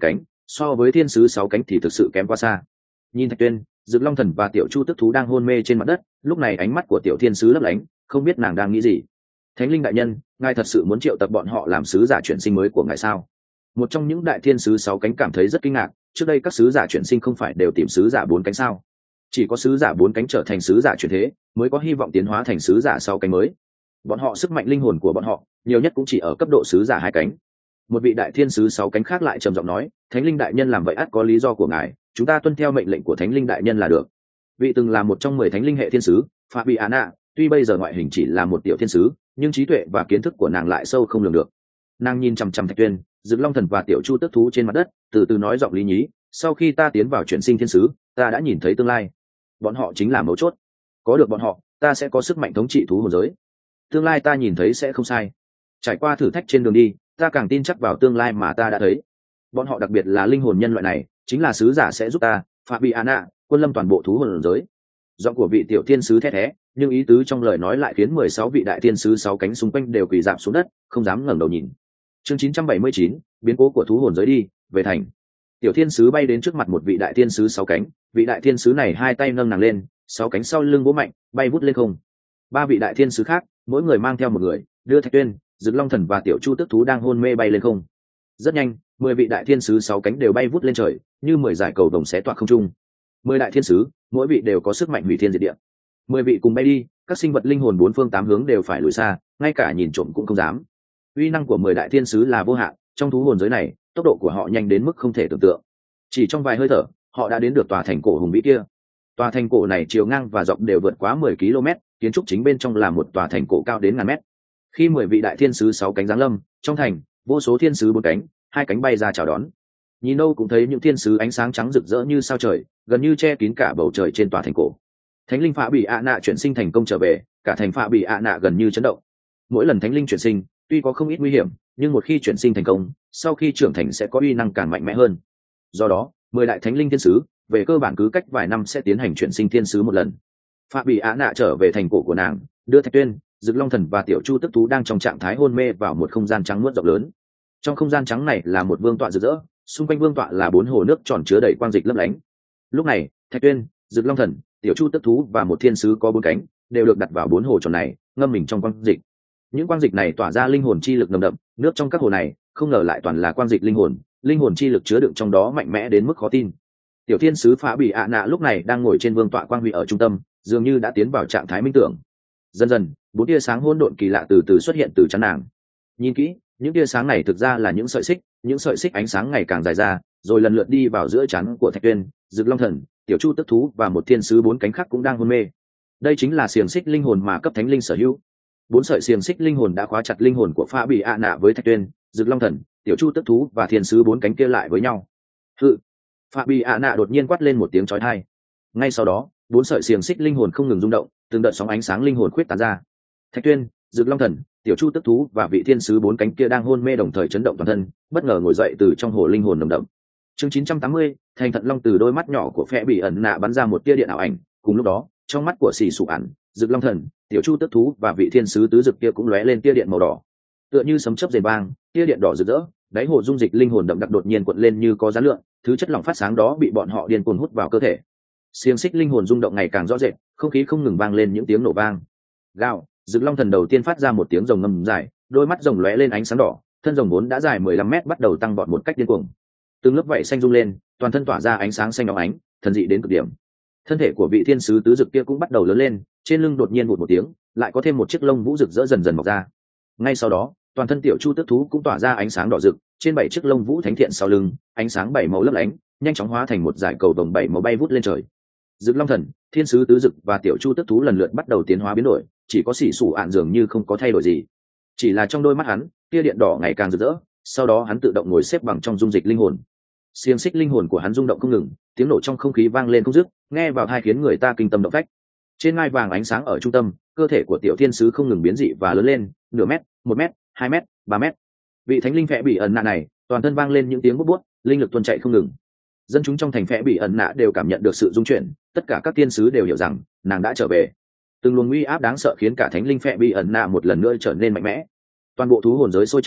S1: so với thiên sứ sáu cánh thì thực sự kém quá xa. Nhìn Thạch Tuyên, Dực Long Thần và Tiểu Chu Tức Thú đang hôn mê trên mặt đất, lúc này ánh mắt của Tiểu Thiên sứ lấp lánh, không biết nàng đang nghĩ gì. Thánh linh đại nhân, ngài thật sự muốn triệu tập bọn họ làm sứ giả chuyển sinh mới của ngài sao? Một trong những đại thiên sứ sáu cánh cảm thấy rất kinh ngạc, trước đây các sứ giả chuyển sinh không phải đều tìm sứ giả bốn cánh sao? Chỉ có sứ giả bốn cánh trở thành sứ giả chuyển thế, mới có hy vọng tiến hóa thành sứ giả sáu cánh mới. Bọn họ sức mạnh linh hồn của bọn họ, nhiều nhất cũng chỉ ở cấp độ sứ giả hai cánh. Một vị đại thiên sứ sáu cánh khác lại trầm giọng nói, Thánh linh đại nhân làm vậy ắt có lý do của ngài, chúng ta tuân theo mệnh lệnh của Thánh linh đại nhân là được. Vị từng là một trong mười thánh linh hệ thiên sứ, Fabiana, tuy bây giờ ngoại hình chỉ là một tiểu thiên sứ, nhưng trí tuệ và kiến thức của nàng lại sâu không lường được. Nàng nhìn chằm chằm Thạch Tuyên, Dực Long Thần và Tiểu Chu Tức Thú trên mặt đất, từ từ nói giọng lý nhí, sau khi ta tiến vào chuyển sinh thiên sứ, ta đã nhìn thấy tương lai. Bọn họ chính là mấu chốt. Có được bọn họ, ta sẽ có sức mạnh thống trị thú hồn giới. Tương lai ta nhìn thấy sẽ không sai. Trải qua thử thách trên đường đi, ta càng tin chắc vào tương lai mà ta đã thấy. Bọn họ đặc biệt là linh hồn nhân loại này, chính là sứ giả sẽ giúp ta, Fabiana, quân lâm toàn bộ thú hồn giới. Giọng của vị tiểu thiên sứ thét thé, nhưng ý tứ trong lời nói lại khiến mười sáu vị đại thiên sứ sáu cánh xung quanh đều quỳ rạp xuống đất, không dám ngẩng đầu nhìn. Chương chín trăm bảy mươi chín, biến cố của thú hồn giới đi, về thành. Tiểu thiên sứ bay đến trước mặt một vị đại thiên sứ sáu cánh, vị đại thiên sứ này hai tay nâng nàng lên, sáu cánh sau lưng vỗ mạnh, bay vút lên không. Ba vị đại thiên sứ khác, mỗi người mang theo một người, đưa Thạch Tuyên, Dực Long Thần và Tiểu Chu Tức Thú đang hôn mê bay lên không. Rất nhanh, mười vị đại thiên sứ sáu cánh đều bay vút lên trời, như mười giải cầu vồng xé toạc không trung. Mười đại thiên sứ, mỗi vị đều có sức mạnh hủy thiên diệt địa. Mười vị cùng bay đi, các sinh vật linh hồn bốn phương tám hướng đều phải lùi xa, ngay cả nhìn trộm cũng không dám. Uy năng của mười đại thiên sứ là vô hạn, trong thú hồn giới này, tốc độ của họ nhanh đến mức không thể tưởng tượng. Chỉ trong vài hơi thở, họ đã đến được tòa thành cổ hùng vĩ kia. Tòa thành cổ này chiều ngang và rộng đều vượt quá mười ki lô mét, kiến trúc chính bên trong là một tòa thành cổ cao đến ngàn mét. Khi mười vị đại thiên sứ sáu cánh giáng lâm, trong thành, vô số thiên sứ bốn cánh, hai cánh bay ra chào đón. Nhìn đâu cũng thấy những thiên sứ ánh sáng trắng rực rỡ như sao trời, gần như che kín cả bầu trời trên tòa thành cổ. Thánh linh Phạ Bỉ ạ nạ chuyển sinh thành công trở về, cả thành Phạ Bỉ ạ nạ gần như chấn động. Mỗi lần thánh linh chuyển sinh, tuy có không ít nguy hiểm, nhưng một khi chuyển sinh thành công, sau khi trưởng thành sẽ có uy năng càng mạnh mẽ hơn. Do đó, mười đại thánh linh thiên sứ, về cơ bản cứ cách vài năm sẽ tiến hành chuyển sinh thiên sứ một lần. Phạ Bỉ ạ nạ trở về thành cổ của nàng, đưa Thạch Tuyên, Dực Long Thần và Tiểu Chu Tức Thú đang trong trạng thái hôn mê vào một không gian trắng muốt rộng lớn. Trong không gian trắng này là một vương tọa rực rỡ, xung quanh vương tọa là bốn hồ nước tròn chứa đầy quang dịch lấp lánh. Lúc này, Thạch Tuyên, Dực Long Thần, Tiểu Chu Tức Thú và một thiên sứ có bốn cánh đều được đặt vào bốn hồ tròn này, ngâm mình trong quang dịch. Những quang dịch này tỏa ra linh hồn chi lực nồng đậm, nước trong các hồ này không ngờ lại toàn là quang dịch linh hồn, linh hồn chi lực chứa đựng trong đó mạnh mẽ đến mức khó tin. Tiểu thiên sứ Phạ Bỉ ạ nạ lúc này đang ngồi trên vương tọa quang huy ở trung tâm, dường như đã tiến vào trạng thái minh tưởng. Dần dần, bốn tia sáng hỗn độn kỳ lạ từ từ xuất hiện từ trán nàng. Nhìn kỹ, những tia sáng này thực ra là những sợi xích, những sợi xích ánh sáng ngày càng dài ra, rồi lần lượt đi vào giữa trán của Thạch Tuyên, Dực Long Thần, Tiểu Chu Tức Thú và một thiên sứ bốn cánh khác cũng đang hôn mê. Đây chính là xiềng xích linh hồn mà cấp thánh linh sở hữu. Bốn sợi xiềng xích linh hồn đã khóa chặt linh hồn của Phạ Bỉ ạ nạ với Thạch Tuyên, Dực Long Thần, Tiểu Chu Tức Thú và thiên sứ bốn cánh kia lại với nhau. Hự! Phạ Bỉ ạ nạ đột nhiên quát lên một tiếng chói tai. Ngay sau đó, bốn sợi xiềng xích linh hồn không ngừng rung động, từng đợt sóng ánh sáng linh hồn khuyết tán ra. Thạch Tuyên, Dực Long Thần, Tiểu Chu Tức Thú và vị thiên sứ bốn cánh kia đang hôn mê đồng thời chấn động toàn thân, bất ngờ ngồi dậy từ trong hồ linh hồn nồng đậm. Chương chín trăm tám mươi, thành thận long từ đôi mắt nhỏ của Phệ Bỉ ẩn nạ bắn ra một tia điện ảo ảnh, cùng lúc đó, trong mắt của Xỉ Sụ ẩn, Dực Long Thần, Tiểu Chu Tức Thú và vị thiên sứ tứ dực kia cũng lóe lên tia điện màu đỏ. Tựa như sấm chớp rền vang, tia điện đỏ rực rỡ, đáy hồ dung dịch linh hồn đậm đặc đột nhiên cuộn lên như có giá lượng, thứ chất lỏng phát sáng đó bị bọn họ điên cuồng hút vào cơ thể. Xiềng xích linh hồn rung động ngày càng rõ rệt, không khí không ngừng vang lên những tiếng nổ vang. Gào, Dực Long Thần đầu tiên phát ra một tiếng rồng ngâm dài, đôi mắt rồng lóe lên ánh sáng đỏ, thân rồng vốn đã dài mười lăm mét bắt đầu tăng vọt một cách điên cuồng. Từng lớp vảy xanh rung lên, toàn thân tỏa ra ánh sáng xanh óng ánh, thần dị đến cực điểm. Thân thể của vị thiên sứ tứ dực kia cũng bắt đầu lớn lên, trên lưng đột nhiên vụt một tiếng, lại có thêm một chiếc lông vũ rực rỡ dần dần mọc ra. Ngay sau đó, toàn thân Tiểu Chu Tức Thú cũng tỏa ra ánh sáng đỏ rực, trên bảy chiếc lông vũ thánh thiện sau lưng, ánh sáng bảy màu lấp lánh, nhanh chóng hóa thành một dải cầu vồng bảy màu bay vút lên trời. Dực Long Thần, thiên sứ tứ dực và Tiểu Chu Tức Thú lần lượt bắt đầu tiến hóa biến đổi, chỉ có Xỉ Sủ ạn dường như không có thay đổi gì. Chỉ là trong đôi mắt hắn, tia điện đỏ ngày càng rực rỡ, sau đó hắn tự động ngồi xếp bằng trong dung dịch linh hồn. Xiềng xích linh hồn của hắn rung động không ngừng, tiếng nổ trong không khí vang lên không dứt, nghe vào tai khiến người ta kinh tâm động phách. Trên ngai vàng ánh sáng ở trung tâm, cơ thể của tiểu thiên sứ không ngừng biến dị và lớn lên, nửa mét, một mét, hai mét, ba mét. Vị thánh linh Phệ Bỉ ẩn nạ này, toàn thân vang lên những tiếng bút bút, linh lực tuôn chạy không ngừng. Dân chúng trong thành Phệ Bỉ ẩn nạ đều cảm nhận được sự rung chuyển, tất cả các thiên sứ đều hiểu rằng nàng đã trở về. Từng luồng uy áp đáng sợ khiến cả thánh linh Phệ Bỉ ẩn nạ một lần nữa trở nên mạnh mẽ. Toàn bộ thú hồn giới sôi trào,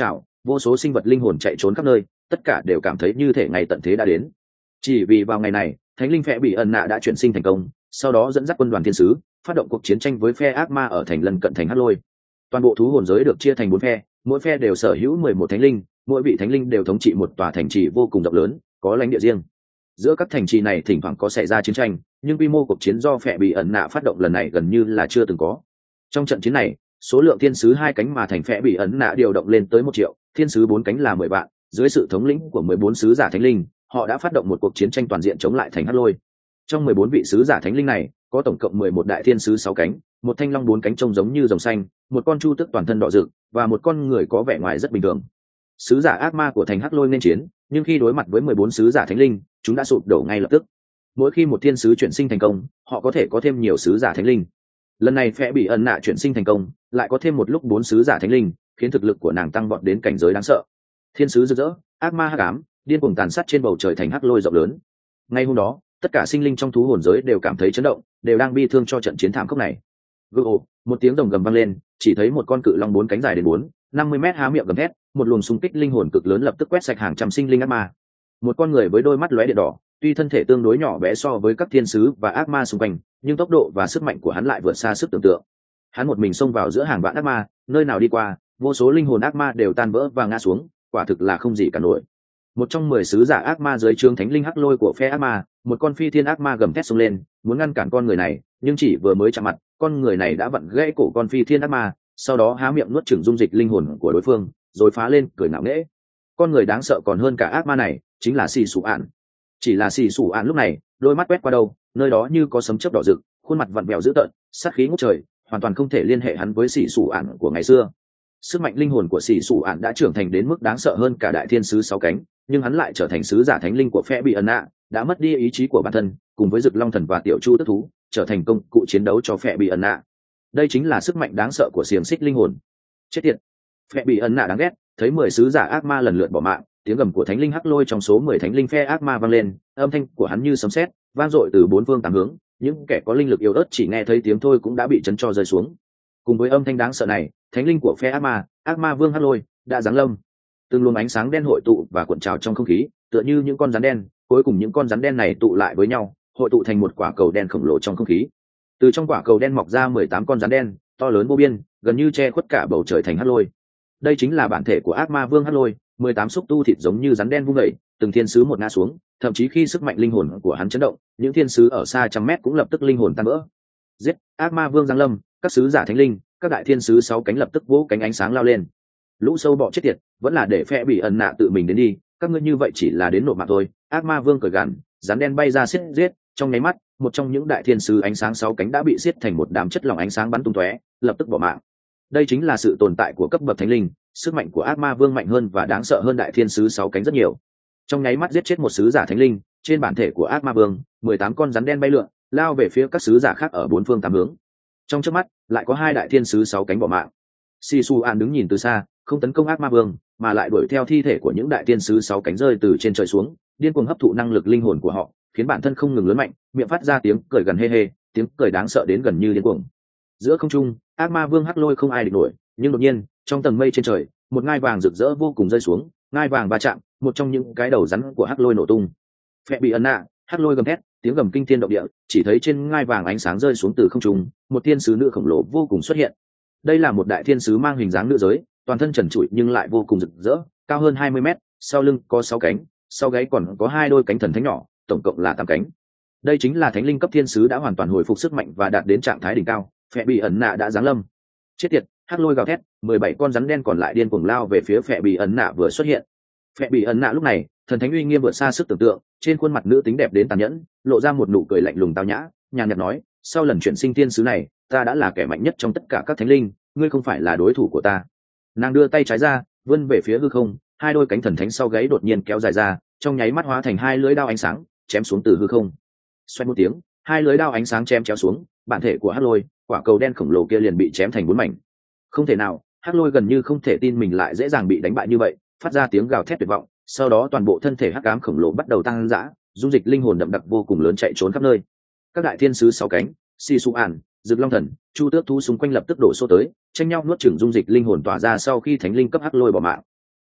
S1: vô số sinh vật linh hồn chạy trốn khắp nơi, tất cả đều cảm thấy như thể ngày tận thế đã đến. Chỉ vì vào ngày này, thánh linh phe bị ẩn nạ đã chuyển sinh thành công, sau đó dẫn dắt quân đoàn thiên sứ phát động cuộc chiến tranh với phe ác ma ở thành lân cận thành hắc lôi. Toàn bộ thú hồn giới được chia thành bốn phe, mỗi phe đều sở hữu mười một thánh linh, mỗi vị thánh linh đều thống trị một tòa thành trì vô cùng rộng lớn, có lãnh địa riêng. Giữa các thành trì này thỉnh thoảng có xảy ra chiến tranh, nhưng quy mô cuộc chiến do phe bị ẩn nạ phát động lần này gần như là chưa từng có. Trong trận chiến này, số lượng thiên sứ hai cánh mà thành phe bị ẩn nạ điều động lên tới một triệu, thiên sứ bốn cánh là mười vạn, dưới sự thống lĩnh của mười bốn sứ giả thánh linh, họ đã phát động một cuộc chiến tranh toàn diện chống lại thành hắc lôi. Trong mười bốn vị sứ giả thánh linh này, có tổng cộng mười một đại thiên sứ sáu cánh, một thanh long bốn cánh trông giống như rồng xanh, một con chu tước toàn thân đỏ rực và một con người có vẻ ngoài rất bình thường. Sứ giả ác ma của thành hắc lôi nên chiến, nhưng khi đối mặt với mười bốn sứ giả thánh linh, chúng đã sụp đổ ngay lập tức. Mỗi khi một thiên sứ chuyển sinh thành công, họ có thể có thêm nhiều sứ giả thánh linh. Lần này phe bị ẩn nạ chuyển sinh thành công, lại có thêm một lúc bốn sứ giả thánh linh, khiến thực lực của nàng tăng vọt đến cảnh giới đáng sợ. Thiên sứ rực rỡ, ác ma hắc ám, điên cuồng tàn sát trên bầu trời thành hắc lôi rộng lớn. Ngay hôm đó, tất cả sinh linh trong thú hồn giới đều cảm thấy chấn động, đều đang bi thương cho trận chiến thảm khốc này. Gừ ồ, một tiếng rồng gầm vang lên, chỉ thấy một con cự long bốn cánh dài đến bốn, năm mươi mét há miệng gầm thét, một luồng xung kích linh hồn cực lớn lập tức quét sạch hàng trăm sinh linh ác ma. Một con người với đôi mắt lóe điện đỏ, tuy thân thể tương đối nhỏ bé so với các thiên sứ và ác ma xung quanh, nhưng tốc độ và sức mạnh của hắn lại vượt xa sức tưởng tượng. Hắn một mình xông vào giữa hàng vạn ác ma, nơi nào đi qua, vô số linh hồn ác ma đều tan vỡ và ngã xuống, quả thực là không gì cả nổi. Một trong mười sứ giả ác ma dưới trướng thánh linh hắc lôi của phe ác ma, một con phi thiên ác ma gầm thét xông lên, muốn ngăn cản con người này, nhưng chỉ vừa mới chạm mặt, con người này đã vặn gãy cổ con phi thiên ác ma, sau đó há miệng nuốt chửng dung dịch linh hồn của đối phương, rồi phá lên cười ngạo nghễ. Con người đáng sợ còn hơn cả ác ma này, chính là Xì Sủ Ản. Chỉ là Xì Sủ Ản lúc này, đôi mắt quét qua đâu, nơi đó như có sấm chớp đỏ rực, khuôn mặt vặn vẹo dữ tợn, sát khí ngút trời, hoàn toàn không thể liên hệ hắn với Xì Sủ Ản của ngày xưa. Sức mạnh linh hồn của Xì Sủ Ản đã trưởng thành đến mức đáng sợ hơn cả đại thiên sứ sáu cánh, nhưng hắn lại trở thành sứ giả thánh linh của phe bị ẩn nạ, đã mất đi ý chí của bản thân, cùng với Dực Long Thần và Tiểu Chu Tức Thú, trở thành công cụ chiến đấu cho phe bị ẩn nạ. Đây chính là sức mạnh đáng sợ của xiềng xích linh hồn. Chết tiệt! Phe bị ẩn nạ đáng ghét, thấy mười sứ giả ác ma lần lượt bỏ mạng, tiếng gầm của thánh linh hắc lôi trong số mười thánh linh phe ác ma vang lên, âm thanh của hắn như sấm sét, vang dội từ bốn phương tám hướng, những kẻ có linh lực yếu ớt chỉ nghe thấy tiếng thôi cũng đã bị chấn cho rơi xuống. Cùng với âm thanh đáng sợ này, thánh linh của phe ác ma, ác ma vương hắc lôi, đã giáng lâm. Từng luồng ánh sáng đen hội tụ và cuộn trào trong không khí, tựa như những con rắn đen, cuối cùng những con rắn đen này tụ lại với nhau, hội tụ thành một quả cầu đen khổng lồ trong không khí. Từ trong quả cầu đen mọc ra mười tám con rắn đen, to lớn vô biên, gần như che khuất cả bầu trời thành hắc lôi. Đây chính là bản thể của ác ma vương hắc lôi, mười tám xúc tu thịt giống như rắn đen vung dậy, từng thiên sứ một ngã xuống, thậm chí khi sức mạnh linh hồn của hắn chấn động, những thiên sứ ở xa trăm mét cũng lập tức linh hồn tan vỡ. Giết, ác ma vương giáng lâm, các sứ giả thánh linh, các đại thiên sứ sáu cánh lập tức vỗ cánh ánh sáng lao lên. Lũ sâu bọ chết tiệt, vẫn là để phe bị ẩn nạ tự mình đến đi, các ngươi như vậy chỉ là đến nộp mạng thôi. Ác ma vương cười gằn, rắn đen bay ra xiết giết, trong nháy mắt, một trong những đại thiên sứ ánh sáng sáu cánh đã bị xiết thành một đám chất lỏng ánh sáng bắn tung tóe, lập tức bỏ mạng. Đây chính là sự tồn tại của cấp bậc thánh linh, sức mạnh của ác ma vương mạnh hơn và đáng sợ hơn đại thiên sứ sáu cánh rất nhiều. Trong nháy mắt giết chết một sứ giả thánh linh, trên bản thể của ác ma vương, mười tám con rắn đen bay lượn, lao về phía các sứ giả khác ở bốn phương tám hướng. Trong chớp mắt, lại có hai đại thiên sứ sáu cánh bỏ mạng. Si Su An đứng nhìn từ xa, không tấn công ác ma vương, mà lại đuổi theo thi thể của những đại thiên sứ sáu cánh rơi từ trên trời xuống, điên cuồng hấp thụ năng lực linh hồn của họ, khiến bản thân không ngừng lớn mạnh, miệng phát ra tiếng cười gần hê hê, tiếng cười đáng sợ đến gần như điên cuồng. Giữa không trung, ác ma vương hắc lôi không ai địch nổi, nhưng đột nhiên, trong tầng mây trên trời, một ngai vàng rực rỡ vô cùng rơi xuống, ngai vàng va chạm, một trong những cái đầu rắn của hắc lôi nổ tung. Phệ bị ẩn nạ, hắc lôi gầm thét, tiếng gầm kinh thiên động địa, chỉ thấy trên ngai vàng ánh sáng rơi xuống từ không trung, một thiên sứ nữ khổng lồ vô cùng xuất hiện. Đây là một đại thiên sứ mang hình dáng nữ giới, toàn thân trần trụi nhưng lại vô cùng rực rỡ, cao hơn hai mươi mét, sau lưng có sáu cánh, sau gáy còn có hai đôi cánh thần thánh nhỏ, tổng cộng là tám cánh. Đây chính là thánh linh cấp thiên sứ đã hoàn toàn hồi phục sức mạnh và đạt đến trạng thái đỉnh cao. Phệ bị ẩn nạ đã giáng lâm. Chết tiệt, hắc lôi gào thét, mười bảy con rắn đen còn lại điên cuồng lao về phía Phệ bị ẩn nạ vừa xuất hiện. Phệ bị ẩn nạ lúc này, thần thánh uy nghiêm vượt xa sức tưởng tượng, trên khuôn mặt nữ tính đẹp đến tàn nhẫn, lộ ra một nụ cười lạnh lùng tao nhã, nhàn nhạt nói, sau lần chuyển sinh thiên sứ này, ta đã là kẻ mạnh nhất trong tất cả các thánh linh, ngươi không phải là đối thủ của ta. Nàng đưa tay trái ra, vươn về phía hư không, hai đôi cánh thần thánh sau gáy đột nhiên kéo dài ra, trong nháy mắt hóa thành hai lưỡi đao ánh sáng, chém xuống từ hư không. Xoẹt một tiếng, hai lưỡi đao ánh sáng chém chéo xuống, bản thể của hắc lôi, quả cầu đen khổng lồ kia liền bị chém thành bốn mảnh. Không thể nào, hắc lôi gần như không thể tin mình lại dễ dàng bị đánh bại như vậy, phát ra tiếng gào thét tuyệt vọng, sau đó toàn bộ thân thể hắc ám khổng lồ bắt đầu tăng dã, dung dịch linh hồn đậm đặc vô cùng lớn chạy trốn khắp nơi. Các đại thiên sứ sáu cánh, Si Su An, Dực Long Thần, Chu Tước Thú xung quanh lập tức đổ xô tới, tranh nhau nuốt chửng dung dịch linh hồn tỏa ra sau khi thánh linh cấp hắc lôi bỏ mạng. Cút,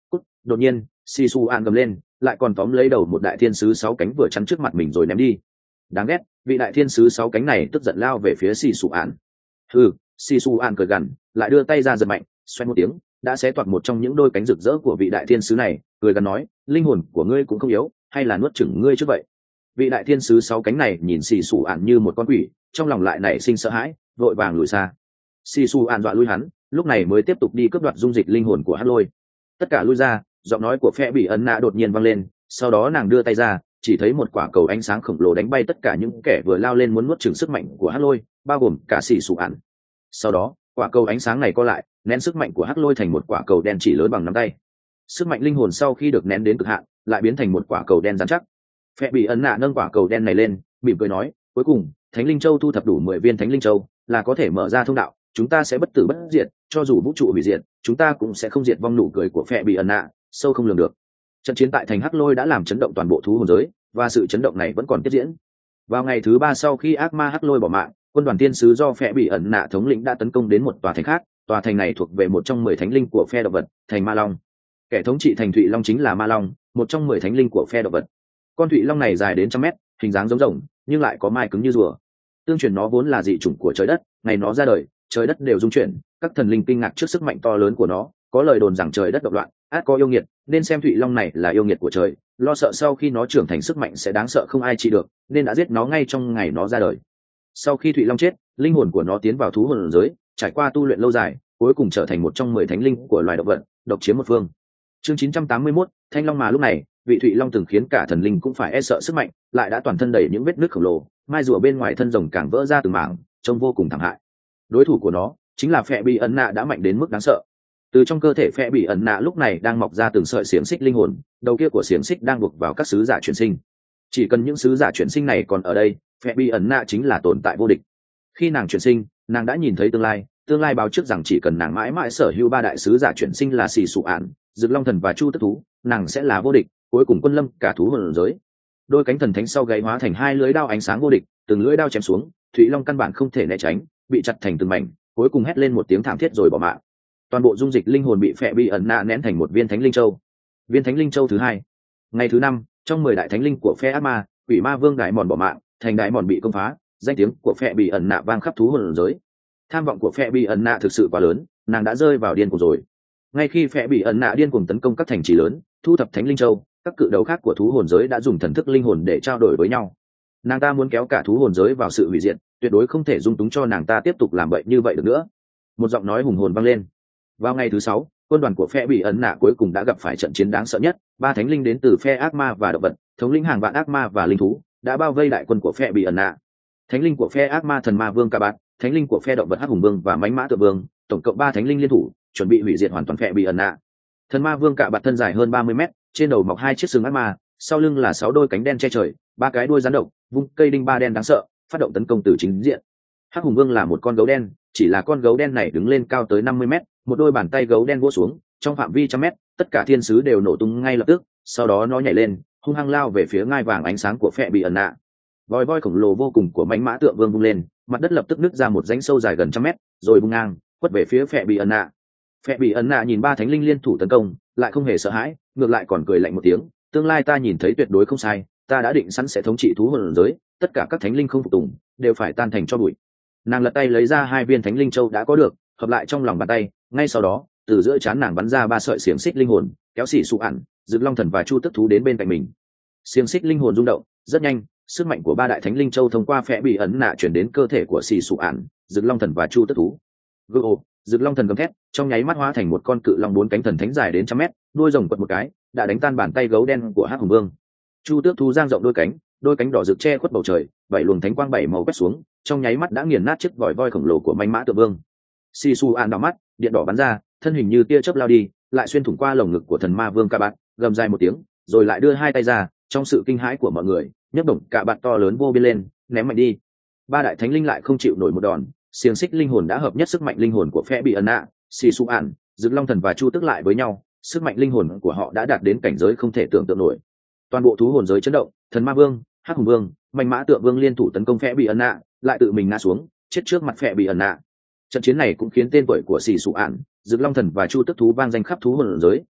S1: Đột nhiên si su an gầm lên, lại còn tóm lấy đầu một đại thiên sứ sáu cánh vừa chắn trước mặt mình rồi ném đi. Đáng ghét, vị đại thiên sứ sáu cánh này tức giận lao về phía si su an. Ừ, si su an cười gằn, lại đưa tay ra giật mạnh, xoay một tiếng đã xé toạc một trong những đôi cánh rực rỡ của vị đại thiên sứ này, cười gằn nói, linh hồn của ngươi cũng không yếu, hay là nuốt chửng ngươi trước vậy. Vị đại thiên sứ sáu cánh này nhìn xì xù ạn như một con quỷ, trong lòng lại nảy sinh sợ hãi, vội vàng lùi xa. Xì xù ạn dọa lui hắn, lúc này mới tiếp tục đi cướp đoạt dung dịch linh hồn của Hắc Lôi. Tất cả lui ra, giọng nói của phe bị ẩn nạ đột nhiên vang lên, sau đó nàng đưa tay ra, chỉ thấy một quả cầu ánh sáng khổng lồ đánh bay tất cả những kẻ vừa lao lên muốn nuốt chửng sức mạnh của Hắc Lôi, bao gồm cả xì xù ạn. Sau đó quả cầu ánh sáng này co lại, nén sức mạnh của Hắc Lôi thành một quả cầu đen chỉ lớn bằng nắm tay. Sức mạnh linh hồn sau khi được nén đến cực hạn, lại biến thành một quả cầu đen rắn chắc. Phệ bị ấn nạ nâng quả cầu đen này lên, mỉm cười nói, cuối cùng Thánh Linh Châu thu thập đủ mười viên Thánh Linh Châu là có thể mở ra thông đạo, chúng ta sẽ bất tử bất diệt, cho dù vũ trụ hủy diệt, chúng ta cũng sẽ không diệt vong. Nụ cười của Phệ bị ấn nạ sâu không lường được. Trận chiến tại thành Hắc Lôi đã làm chấn động toàn bộ thú hồn giới, và sự chấn động này vẫn còn tiếp diễn. Vào ngày thứ ba sau khi ác ma Hắc Lôi bỏ mạng, quân đoàn tiên sứ do Phệ bị ẩn nạ thống lĩnh đã tấn công đến một tòa thành khác. Tòa thành này thuộc về một trong mười thánh linh của phe động vật, thành Ma Long. Kẻ thống trị thành Thụy Long chính là Ma Long, một trong mười thánh linh của phe động vật. Con Thụy Long này dài đến trăm mét, hình dáng giống rồng, nhưng lại có mai cứng như rùa. Tương truyền nó vốn là dị chủng của trời đất, ngày nó ra đời, trời đất đều rung chuyển, các thần linh kinh ngạc trước sức mạnh to lớn của nó. Có lời đồn rằng trời đất động loạn, át có yêu nghiệt, nên xem Thụy Long này là yêu nghiệt của trời, lo sợ sau khi nó trưởng thành sức mạnh sẽ đáng sợ không ai trị được, nên đã giết nó ngay trong ngày nó ra đời. Sau khi Thụy Long chết, linh hồn của nó tiến vào thú hồn giới, trải qua tu luyện lâu dài, cuối cùng trở thành một trong mười thánh linh của loài động vật, độc chiếm một phương. Chương chín trăm tám mươi mốt, Thanh Long. Mà lúc này, vị Thụy Long từng khiến cả thần linh cũng phải e sợ sức mạnh, lại đã toàn thân đầy những vết nứt khổng lồ, mai rùa bên ngoài thân rồng càng vỡ ra từng mảng, trông vô cùng thảm hại. Đối thủ của nó chính là Phệ bị ẩn nạ đã mạnh đến mức đáng sợ. Từ trong cơ thể Phệ bị ẩn nạ lúc này đang mọc ra từng sợi xiềng xích linh hồn, đầu kia của xiềng xích đang buộc vào các sứ giả chuyển sinh. Chỉ cần những sứ giả chuyển sinh này còn ở đây, Phệ bị ẩn nạ chính là tồn tại vô địch. Khi nàng chuyển sinh, nàng đã nhìn thấy tương lai, tương lai báo trước rằng chỉ cần nàng mãi mãi sở hữu ba đại sứ giả chuyển sinh là xì sụ ạn, Dực Long Thần và Chu Tức Thú, nàng sẽ là vô địch, cuối cùng quân lâm cả thú hồn giới. Đôi cánh thần thánh sau gáy hóa thành hai lưỡi đao ánh sáng vô địch, từng lưỡi đao chém xuống, Thụy Long căn bản không thể né tránh, bị chặt thành từng mảnh, cuối cùng hét lên một tiếng thảm thiết rồi bỏ mạng. Toàn bộ dung dịch linh hồn bị Phệ bị ẩn nạ nén thành một viên Thánh Linh Châu. Viên Thánh Linh Châu thứ hai. Ngày thứ năm, trong mười đại thánh linh của phe ác ma, Quỷ Ma Vương Đại Mòn bỏ mạng, thành Đại Mòn bị công phá, danh tiếng của Phệ bị ẩn nạ vang khắp thú hồn giới. Tham vọng của Phệ bị ẩn nạ thực sự quá lớn, nàng đã rơi vào điên cuồng rồi. Ngay khi Phệ bị ẩn nạ điên cuồng tấn công các thành trì lớn, thu thập Thánh Linh Châu, các cự đấu khác của thú hồn giới đã dùng thần thức linh hồn để trao đổi với nhau. Nàng ta muốn kéo cả thú hồn giới vào sự hủy diệt, tuyệt đối không thể dung túng cho nàng ta tiếp tục làm vậy như vậy được nữa. Một giọng nói hùng hồn vang lên. Vào ngày thứ sáu, quân đoàn của Phệ bị ẩn nạ cuối cùng đã gặp phải trận chiến đáng sợ nhất. Ba thánh linh đến từ phe ác ma và động vật, thống lĩnh hàng vạn ác ma và linh thú, đã bao vây đại quân của Phệ bị ẩn nạ. Thánh linh của phe ác ma Thần Ma Vương Ca Bạt, thánh linh của phe động vật Hắc Hùng Vương và Mãnh Mã Tượng Vương, tổng cộng ba thánh linh liên thủ, chuẩn bị hủy diệt hoàn toàn Phệ bị ẩn nạ. Thần Ma Vương Ca Bạt thân dài hơn ba mươi mét, trên đầu mọc hai chiếc sừng ác ma, sau lưng là sáu đôi cánh đen che trời, ba cái đuôi rắn độc, vung cây đinh ba đen đáng sợ, phát động tấn công từ chính diện. Hắc Hùng Vương là một con gấu đen, chỉ là con gấu đen này đứng lên cao tới năm mươi mét, một đôi bàn tay gấu đen vỗ xuống, trong phạm vi trăm mét, tất cả thiên sứ đều nổ tung ngay lập tức, sau đó nó nhảy lên, hung hăng lao về phía ngai vàng ánh sáng của Phệ bị ẩn nạ. Vòi voi khổng lồ vô cùng của Mãnh Mã Tượng Vương vung lên, mặt đất lập tức nứt ra một rãnh sâu dài gần trăm mét, rồi bung ngang, quất về phía Phệ bị ẩn nạ. Phệ bị ẩn nạ nhìn ba thánh linh liên thủ tấn công, lại không hề sợ hãi, ngược lại còn cười lạnh một tiếng, tương lai ta nhìn thấy tuyệt đối không sai, ta đã định sẵn sẽ thống trị thú hồn giới, tất cả các thánh linh không phục tùng đều phải tan thành cho bụi. Nàng lật tay lấy ra hai viên Thánh Linh Châu đã có được, hợp lại trong lòng bàn tay, ngay sau đó, từ giữa trán nàng bắn ra ba sợi xiềng xích linh hồn, kéo xỉ sụ ẩn, Dực Long Thần và Chu Tức Thú đến bên cạnh mình. Xiềng xích linh hồn rung động, rất nhanh, sức mạnh của ba đại Thánh Linh Châu thông qua Phệ bị ẩn nạ chuyển đến cơ thể của xỉ sụ ẩn, Dực Long Thần và Chu Tức Thú. Gừ, Dực Long Thần gầm thét, trong nháy mắt hóa thành một con cự long bốn cánh thần thánh dài đến trăm mét, đuôi rồng quật một cái, đã đánh tan bàn tay gấu đen của Hắc Hùng Vương. Chu Tước Thú giang rộng đôi cánh, đôi cánh đỏ rực che khuất bầu trời, bảy luồng thánh quang bảy màu quét xuống, trong nháy mắt đã nghiền nát chiếc vòi voi khổng lồ của Mãnh Mã Tượng Vương. Si Su An đỏ mắt, điện đỏ bắn ra, thân hình như tia chớp lao đi, lại xuyên thủng qua lồng ngực của Thần Ma Vương Ca Bạt, gầm dài một tiếng, rồi lại đưa hai tay ra, trong sự kinh hãi của mọi người, nhấc động Ca Bạt to lớn vô biên lên, ném mạnh đi. Ba đại thánh linh lại không chịu nổi một đòn, xiềng xích linh hồn đã hợp nhất sức mạnh linh hồn của Phệ bị ẩn nạ, Si Su An, Dực Long Thần và Chu Tức lại với nhau, sức mạnh linh hồn của họ đã đạt đến cảnh giới không thể tưởng tượng nổi. Toàn bộ thú hồn giới chấn động, Thần Ma Vương, Hắc Hùng Vương, Mãnh Mã Tượng Vương liên thủ tấn công Phệ bị ẩn nạ, lại tự mình ngã xuống, chết trước mặt Phệ bị ẩn nạ. Trận chiến này cũng khiến tên tuổi của Xỉ Sụ Ản, Dực Long Thần và Chu Tức Thú vang danh khắp thú hồn giới,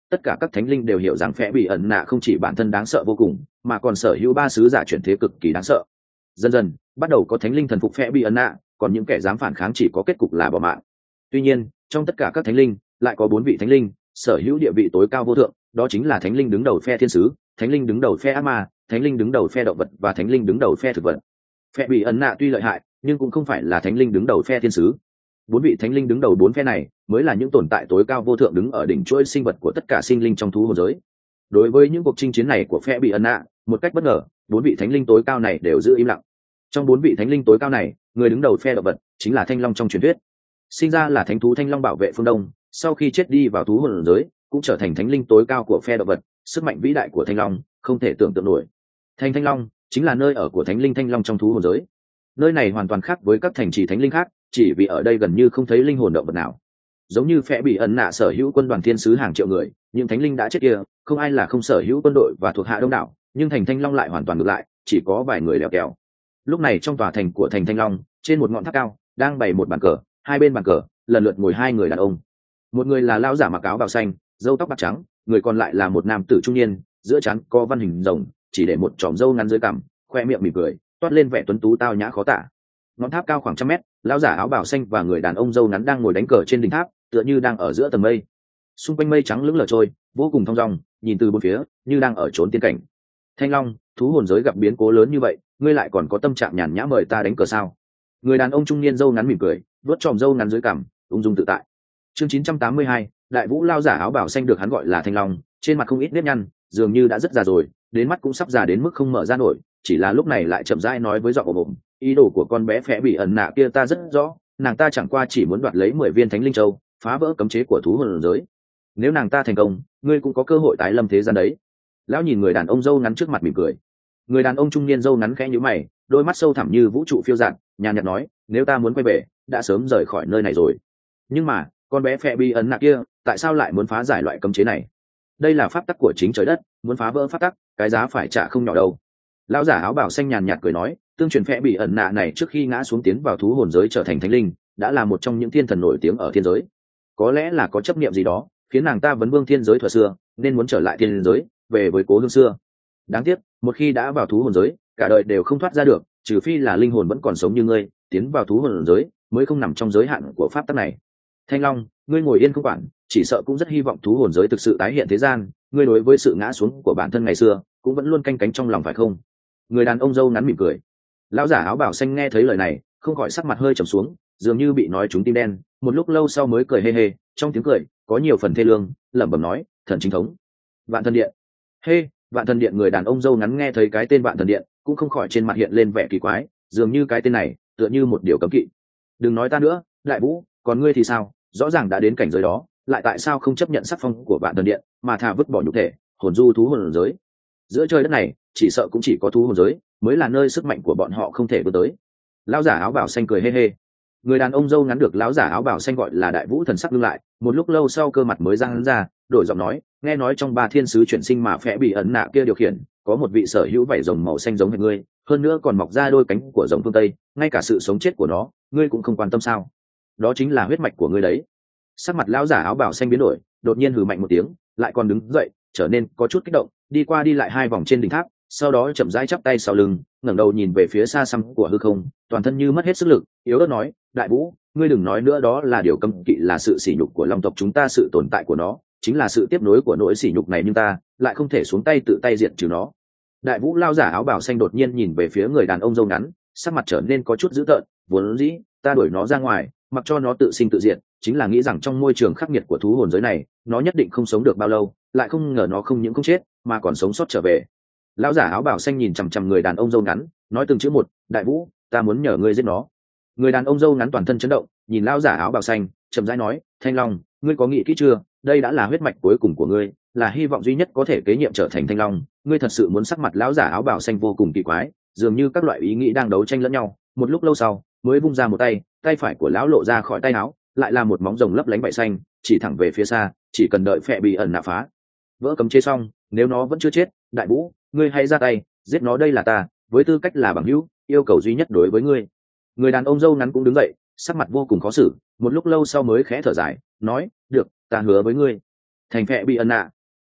S1: tất cả các thánh linh đều hiểu rằng phệ bị ẩn nạ không chỉ bản thân đáng sợ vô cùng mà còn sở hữu ba sứ giả chuyển thế cực kỳ đáng sợ. Dần dần bắt đầu có thánh linh thần phục phệ bị ẩn nạ, còn những kẻ dám phản kháng chỉ có kết cục là bỏ mạng. Tuy nhiên trong tất cả các thánh linh lại có bốn vị thánh linh sở hữu địa vị tối cao vô thượng, đó chính là thánh linh đứng đầu phe thiên sứ, thánh linh đứng đầu phe ác ma, thánh linh đứng đầu phe động vật và thánh linh đứng đầu phe thực vật. Phệ bị ẩn nạ tuy lợi hại nhưng cũng không phải là thánh linh đứng đầu phe thiên sứ. Bốn vị thánh linh đứng đầu bốn phe này mới là những tồn tại tối cao vô thượng đứng ở đỉnh chuỗi sinh vật của tất cả sinh linh trong thú hồn giới. Đối với những cuộc chinh chiến này của phe bị ẩn nạ, một cách bất ngờ bốn vị thánh linh tối cao này đều giữ im lặng. Trong bốn vị thánh linh tối cao này, người đứng đầu phe động vật chính là thanh long trong truyền thuyết, sinh ra là thánh thú thanh long bảo vệ phương đông, sau khi chết đi vào thú hồn giới cũng trở thành thánh linh tối cao của phe động vật. Sức mạnh vĩ đại của thanh long không thể tưởng tượng nổi. Thành thanh long chính là nơi ở của thánh linh thanh long trong thú hồn giới. Nơi này hoàn toàn khác với các thành trì thánh linh khác, chỉ vì ở đây gần như không thấy linh hồn động vật nào. Giống như phe bị ẩn nạ sở hữu quân đoàn thiên sứ hàng triệu người, những thánh linh đã chết kia không ai là không sở hữu quân đội và thuộc hạ đông đảo, nhưng thành thanh long lại hoàn toàn ngược lại, chỉ có vài người lèo kèo. Lúc này trong tòa thành của thành thanh long, trên một ngọn tháp cao đang bày một bàn cờ, hai bên bàn cờ lần lượt ngồi hai người đàn ông. Một người là lão giả mặc áo bào xanh, râu tóc bạc trắng, người còn lại là một nam tử trung niên, giữa trán có văn hình rồng, chỉ để một chòm râu ngắn dưới cằm, khoe miệng mỉm cười, toát lên vẻ tuấn tú tao nhã khó tả. Ngọn tháp cao khoảng trăm mét, lão giả áo bào xanh và người đàn ông râu ngắn đang ngồi đánh cờ trên đỉnh tháp, tựa như đang ở giữa tầng mây. Xung quanh mây trắng lững lờ trôi, vô cùng thong dong, nhìn từ bốn phía như đang ở chốn tiên cảnh. Thanh long, thú hồn giới gặp biến cố lớn như vậy, ngươi lại còn có tâm trạng nhàn nhã mời ta đánh cờ sao? Người đàn ông trung niên râu ngắn mỉm cười, vuốt chòm râu ngắn dưới cằm, ung dung tự tại. Chương chín trăm tám mươi hai, đại vũ lao giả áo bào xanh được hắn gọi là thanh long, trên mặt không ít nếp nhăn, dường như đã rất già rồi, đến mắt cũng sắp già đến mức không mở ra nổi, chỉ là lúc này lại chậm rãi nói với giọng ồm ồm, ý đồ của con bé phệ bị ẩn nạ kia ta rất rõ, nàng ta chẳng qua chỉ muốn đoạt lấy mười viên thánh linh châu, phá vỡ cấm chế của thú hồn giới. Nếu nàng ta thành công, ngươi cũng có cơ hội tái lâm thế gian đấy. Lão nhìn người đàn ông râu ngắn trước mặt mỉm cười. Người đàn ông trung niên râu ngắn khẽ nhíu mày, đôi mắt sâu thẳm như vũ trụ phiêu dạt, nhàn nhạt nói, nếu ta muốn quay về, đã sớm rời khỏi nơi này rồi. Nhưng mà, con bé phệ bị ẩn nạ kia, tại sao lại muốn phá giải loại cấm chế này? Đây là pháp tắc của chính trời đất, muốn phá vỡ pháp tắc, cái giá phải trả không nhỏ đâu. Lão giả áo bào xanh nhàn nhạt cười nói, tương truyền phệ bị ẩn nạ này trước khi ngã xuống tiến vào thú hồn giới trở thành thánh linh, đã là một trong những thiên thần nổi tiếng ở thiên giới. Có lẽ là có chấp niệm gì đó khiến nàng ta vấn vương thiên giới thuở xưa, nên muốn trở lại thiên giới, về với cố hương xưa. Đáng tiếc, một khi đã vào thú hồn giới, cả đời đều không thoát ra được, trừ phi là linh hồn vẫn còn sống như ngươi, tiến vào thú hồn giới mới không nằm trong giới hạn của pháp tắc này. Thanh long, ngươi ngồi yên không quản, chỉ sợ cũng rất hy vọng thú hồn giới thực sự tái hiện thế gian. Ngươi đối với sự ngã xuống của bản thân ngày xưa cũng vẫn luôn canh cánh trong lòng phải không? Người đàn ông râu ngắn mỉm cười. Lão giả áo bào xanh nghe thấy lời này, không khỏi sắc mặt hơi trầm xuống, dường như bị nói trúng tim đen, một lúc lâu sau mới cười hê hê, trong tiếng cười có nhiều phần thê lương, lẩm bẩm nói, thần chính thống, vạn thần điện. Hê, vạn thần điện. Người đàn ông râu ngắn nghe thấy cái tên vạn thần điện, cũng không khỏi trên mặt hiện lên vẻ kỳ quái, dường như cái tên này tựa như một điều cấm kỵ. Đừng nói ta nữa, đại vũ, còn ngươi thì sao? Rõ ràng đã đến cảnh giới đó, lại tại sao không chấp nhận sắc phong của vạn thần điện, mà thà vứt bỏ nhục thể, hồn du thú hồn giới? Giữa trời đất này, chỉ sợ cũng chỉ có thú hồn giới mới là nơi sức mạnh của bọn họ không thể vươn tới. Lão giả áo bào xanh cười hê hê. Người đàn ông râu ngắn được lão giả áo bào xanh gọi là đại vũ thần sắc lưng lại, một lúc lâu sau cơ mặt mới ra hắn ra, đổi giọng nói, nghe nói trong ba thiên sứ chuyển sinh mà phệ bị ẩn nạ kia điều khiển, có một vị sở hữu vảy rồng màu xanh giống hệt ngươi, hơn nữa còn mọc ra đôi cánh của rồng phương tây, ngay cả sự sống chết của nó ngươi cũng không quan tâm sao? Đó chính là huyết mạch của ngươi đấy. Sắc mặt lão giả áo bào xanh biến đổi, đột nhiên hừ mạnh một tiếng, lại còn đứng dậy, trở nên có chút kích động, đi qua đi lại hai vòng trên đỉnh tháp, sau đó chậm rãi chắp tay sau lưng, ngẩng đầu nhìn về phía xa xăm của hư không, toàn thân như mất hết sức lực, yếu ớt nói, đại vũ, ngươi đừng nói nữa, đó là điều cấm kỵ, là sự sỉ nhục của long tộc chúng ta, sự tồn tại của nó chính là sự tiếp nối của nỗi sỉ nhục này, nhưng ta lại không thể xuống tay tự tay diệt trừ nó. Đại vũ lao giả áo bào xanh đột nhiên nhìn về phía người đàn ông râu ngắn, sắc mặt trở nên có chút dữ tợn, vốn dĩ ta đuổi nó ra ngoài, mặc cho nó tự sinh tự diệt, chính là nghĩ rằng trong môi trường khắc nghiệt của thú hồn giới này, nó nhất định không sống được bao lâu, lại không ngờ nó không những không chết, mà còn sống sót trở về. Lão giả áo bào xanh nhìn chằm chằm người đàn ông râu ngắn, nói từng chữ một, đại vũ, ta muốn nhờ ngươi giết nó. Người đàn ông râu ngắn toàn thân chấn động, nhìn lão giả áo bào xanh, chậm rãi nói, thanh long, ngươi có nghĩ kỹ chưa? Đây đã là huyết mạch cuối cùng của ngươi, là hy vọng duy nhất có thể kế nhiệm trở thành thanh long. Ngươi thật sự muốn? Sắc mặt lão giả áo bào xanh vô cùng kỳ quái, dường như các loại ý nghĩ đang đấu tranh lẫn nhau. Một lúc lâu sau, mới vung ra một tay, tay phải của lão lộ ra khỏi tay áo, lại là một móng rồng lấp lánh vảy xanh, chỉ thẳng về phía xa, chỉ cần đợi phệ bị ẩn nạ phá vỡ cấm chế xong, nếu nó vẫn chưa chết, đại vũ, ngươi hãy ra tay giết nó, đây là ta với tư cách là bằng hữu yêu cầu duy nhất đối với ngươi. Người đàn ông râu ngắn cũng đứng dậy, sắc mặt vô cùng khó xử, một lúc lâu sau mới khẽ thở dài, nói, được, ta hứa với ngươi. Thành phệ bị ẩn nạ,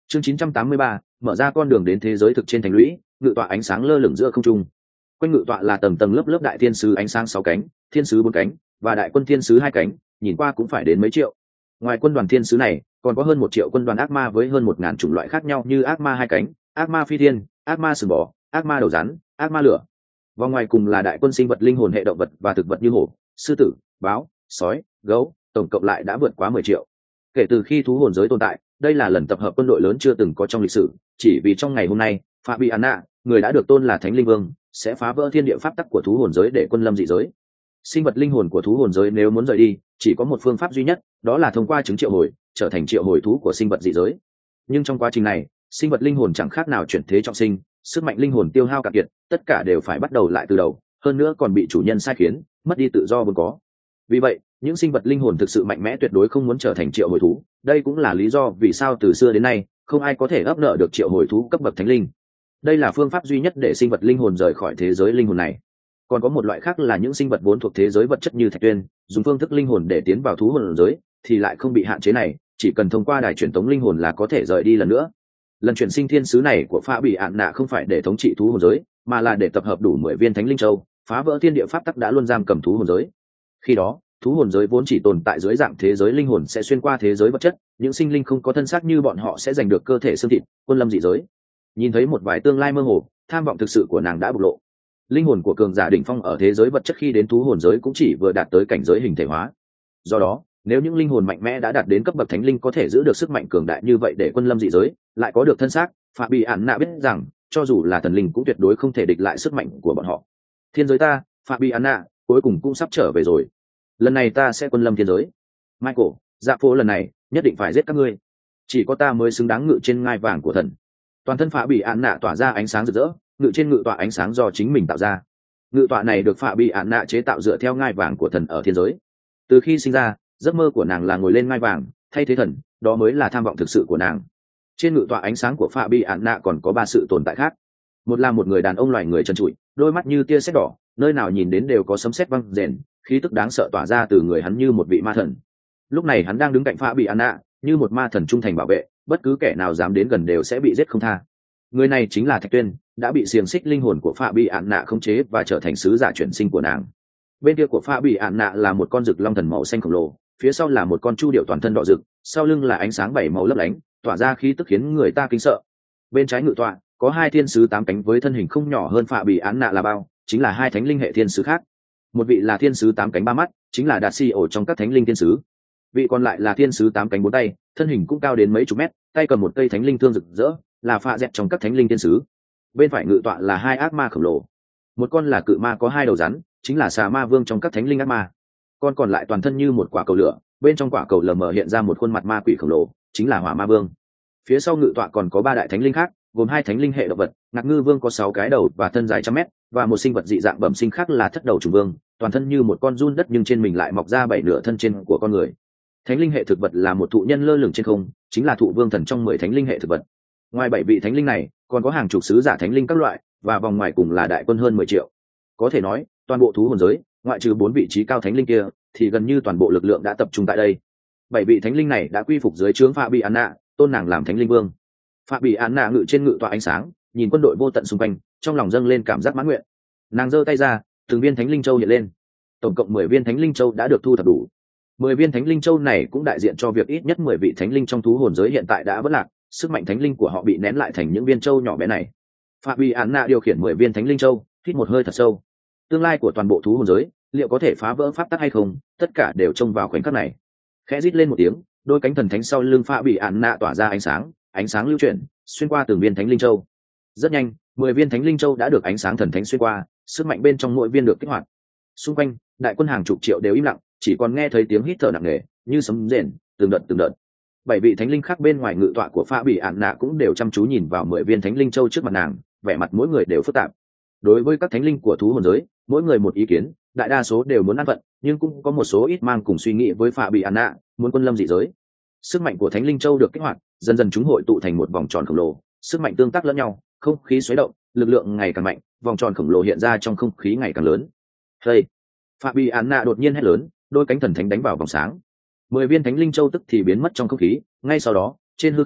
S1: chương chín trăm tám mươi ba, mở ra con đường đến thế giới thực trên thành lũy. Ngự tọa ánh sáng lơ lửng giữa không trung. Quanh ngự tọa là tầng tầng lớp lớp đại thiên sứ ánh sáng sáu cánh, thiên sứ bốn cánh và đại quân thiên sứ hai cánh, nhìn qua cũng phải đến mấy triệu. Ngoài quân đoàn thiên sứ này, còn có hơn một triệu quân đoàn ác ma với hơn một ngàn chủng loại khác nhau như ác ma hai cánh, ác ma phi thiên, ác ma sừng bò, ác ma đầu rắn, ác ma lửa. Và ngoài cùng là đại quân sinh vật linh hồn hệ động vật và thực vật như hổ, sư tử, báo, sói, gấu, tổng cộng lại đã vượt quá mười triệu. Kể từ khi thú hồn giới tồn tại, đây là lần tập hợp quân đội lớn chưa từng có trong lịch sử, chỉ vì trong ngày hôm nay, Fabiana, người đã được tôn là Thánh Linh Vương, sẽ phá vỡ thiên địa pháp tắc của thú hồn giới để quân lâm dị giới. Sinh vật linh hồn của thú hồn giới nếu muốn rời đi, chỉ có một phương pháp duy nhất, đó là thông qua chứng triệu hồi, trở thành triệu hồi thú của sinh vật dị giới. Nhưng trong quá trình này, sinh vật linh hồn chẳng khác nào chuyển thế trọng sinh, sức mạnh linh hồn tiêu hao cạn kiệt, tất cả đều phải bắt đầu lại từ đầu, hơn nữa còn bị chủ nhân sai khiến, mất đi tự do vốn có. Vì vậy, những sinh vật linh hồn thực sự mạnh mẽ tuyệt đối không muốn trở thành triệu hồi thú. Đây cũng là lý do vì sao từ xưa đến nay không ai có thể ấp nợ được triệu hồi thú cấp bậc thánh linh. Đây là phương pháp duy nhất để sinh vật linh hồn rời khỏi thế giới linh hồn này. Còn có một loại khác là những sinh vật vốn thuộc thế giới vật chất như thạch tuyên, dùng phương thức linh hồn để tiến vào thú hồn giới thì lại không bị hạn chế này, chỉ cần thông qua đài truyền tống linh hồn là có thể rời đi lần nữa. Lần chuyển sinh thiên sứ này của Pha Bị Ạn Nạ không phải để thống trị thú hồn giới, mà là để tập hợp đủ mười viên thánh linh châu, phá vỡ thiên địa pháp tắc đã luôn giam cầm thú hồn giới. Khi đó, thú hồn giới vốn chỉ tồn tại dưới dạng thế giới linh hồn sẽ xuyên qua thế giới vật chất, những sinh linh không có thân xác như bọn họ sẽ giành được cơ thể xương thịt, quân lâm dị giới. Nhìn thấy một vài tương lai mơ hồ, tham vọng thực sự của nàng đã bộc lộ. Linh hồn của cường giả đỉnh phong ở thế giới vật chất khi đến thú hồn giới cũng chỉ vừa đạt tới cảnh giới hình thể hóa. Do đó, nếu những linh hồn mạnh mẽ đã đạt đến cấp bậc thánh linh có thể giữ được sức mạnh cường đại như vậy để quân lâm dị giới, lại có được thân xác, Phạm Bị Ản Nạ biết rằng, cho dù là thần linh cũng tuyệt đối không thể địch lại sức mạnh của bọn họ. Thiên giới ta, Phạm Bị Ản Nạ, cuối cùng cũng sắp trở về rồi. Lần này ta sẽ quân lâm thiên giới. Michael, dạ phố lần này nhất định phải giết các ngươi. Chỉ có ta mới xứng đáng ngự trên ngai vàng của thần. Toàn thân Phạm Bị Ản Nạ tỏa ra ánh sáng rực rỡ, ngự trên ngự tọa ánh sáng do chính mình tạo ra. Ngự tọa này được Phạm Bị Ản Nạ chế tạo dựa theo ngai vàng của thần ở thiên giới. Từ khi sinh ra, giấc mơ của nàng là ngồi lên ngai vàng, thay thế thần, đó mới là tham vọng thực sự của nàng. Trên ngự tọa ánh sáng của Phạm Bị Ản Nạ còn có ba sự tồn tại khác. Một là một người đàn ông loài người trần trụi, đôi mắt như tia sét đỏ, nơi nào nhìn đến đều có sấm sét văng rền, khí tức đáng sợ tỏa ra từ người hắn như một vị ma thần. Lúc này hắn đang đứng cạnh Phạm Bị Ản Nạ, như một ma thần trung thành bảo vệ, bất cứ kẻ nào dám đến gần đều sẽ bị giết không tha. Người này chính là Thạch Tuyên, đã bị xiềng xích linh hồn của Phạm Bị Ản Nạ khống chế và trở thành sứ giả chuyển sinh của nàng. Bên kia của Phạm Bị Ản Nạ là một con rực long thần màu xanh khổng lồ, phía sau là một con chu điểu toàn thân đỏ rực, sau lưng là ánh sáng bảy màu lấp lánh, tỏa ra khí tức khiến người ta kính sợ. Bên trái ngự tọa có hai thiên sứ tám cánh với thân hình không nhỏ hơn Phạm Bị Ản Nạ là bao, chính là hai thánh linh hệ thiên sứ khác. Một vị là thiên sứ tám cánh ba mắt, chính là Đạt Si ổ trong các thánh linh thiên sứ. Vị còn lại là thiên sứ tám cánh bốn tay, thân hình cũng cao đến mấy chục mét, tay cầm một cây thánh linh thương rực rỡ, là Phạ Dẹt trong các thánh linh thiên sứ. Bên phải ngự tọa là hai ác ma khổng lồ. Một con là cự ma có hai đầu rắn, chính là Xà Ma Vương trong các thánh linh ác ma. Con còn lại toàn thân như một quả cầu lửa, bên trong quả cầu lờ mờ hiện ra một khuôn mặt ma quỷ khổng lồ, chính là Hỏa Ma Vương. Phía sau ngự tọa còn có ba đại thánh linh khác, gồm hai thánh linh hệ động vật, Ngạc Ngư Vương có sáu cái đầu và thân dài trăm mét, và một sinh vật dị dạng bẩm sinh khác là Thất Đầu Trùng Vương, toàn thân như một con giun đất nhưng trên mình lại mọc ra bảy nửa thân trên của con người. Thánh linh hệ thực vật là một thụ nhân lơ lửng trên không, chính là thụ vương thần trong mười thánh linh hệ thực vật. Ngoài bảy vị thánh linh này, còn có hàng chục sứ giả thánh linh các loại, và vòng ngoài cùng là đại quân hơn mười triệu. Có thể nói, toàn bộ thú hồn giới, ngoại trừ bốn vị trí cao thánh linh kia, thì gần như toàn bộ lực lượng đã tập trung tại đây. Bảy vị thánh linh này đã quy phục dưới trướng Phạm Bị Ản Nạ, tôn nàng làm thánh linh vương. Phạm Bị Ản Nạ ngự trên ngự tọa ánh sáng, nhìn quân đội vô tận xung quanh, trong lòng dâng lên cảm giác mãn nguyện. Nàng giơ tay ra, từng viên thánh linh châu hiện lên. Tổng cộng mười viên thánh linh châu đã được thu thập đủ. Mười viên thánh linh châu này cũng đại diện cho việc ít nhất mười vị thánh linh trong thú hồn giới hiện tại đã vỡ lạc, sức mạnh thánh linh của họ bị nén lại thành những viên châu nhỏ bé này. Phạm Bị Ản Nạ điều khiển mười viên thánh linh châu, hít một hơi thật sâu. Tương lai của toàn bộ thú hồn giới, liệu có thể phá vỡ pháp tắc hay không, tất cả đều trông vào khoảnh khắc này. Khẽ rít lên một tiếng, đôi cánh thần thánh sau lưng Phạm Bị Ản Nạ tỏa ra ánh sáng, ánh sáng lưu chuyển, xuyên qua từng viên thánh linh châu. Rất nhanh, mười viên thánh linh châu đã được ánh sáng thần thánh xuyên qua, sức mạnh bên trong mỗi viên được kích hoạt. Xung quanh, đại quân hàng chục triệu đều im lặng, chỉ còn nghe thấy tiếng hít thở nặng nề, như sấm rền, từng đợt từng đợt. Bảy vị thánh linh khác bên ngoài ngự tọa của Phạm Bị Ản Nạ cũng đều chăm chú nhìn vào mười viên thánh linh châu trước mặt nàng, vẻ mặt mỗi người đều phức tạp. Đối với các thánh linh của thú hồn giới, mỗi người một ý kiến, đại đa số đều muốn ăn vận, nhưng cũng có một số ít mang cùng suy nghĩ với Phạm Bị Ản Nạ, muốn quân lâm dị giới. Sức mạnh của thánh linh châu được kích hoạt, dần dần chúng hội tụ thành một vòng tròn khổng lồ, sức mạnh tương tác lẫn nhau, không khí xoáy động, lực lượng ngày càng mạnh, vòng tròn khổng lồ hiện ra trong không khí ngày càng lớn. Hey! Phạm Bị Ản Nạ đột nhiên hét lớn, đôi cánh thần thánh đánh vào vòng sáng. Mười viên thánh linh châu tức thì biến mất trong không khí, ngay sau đó, trên hư không,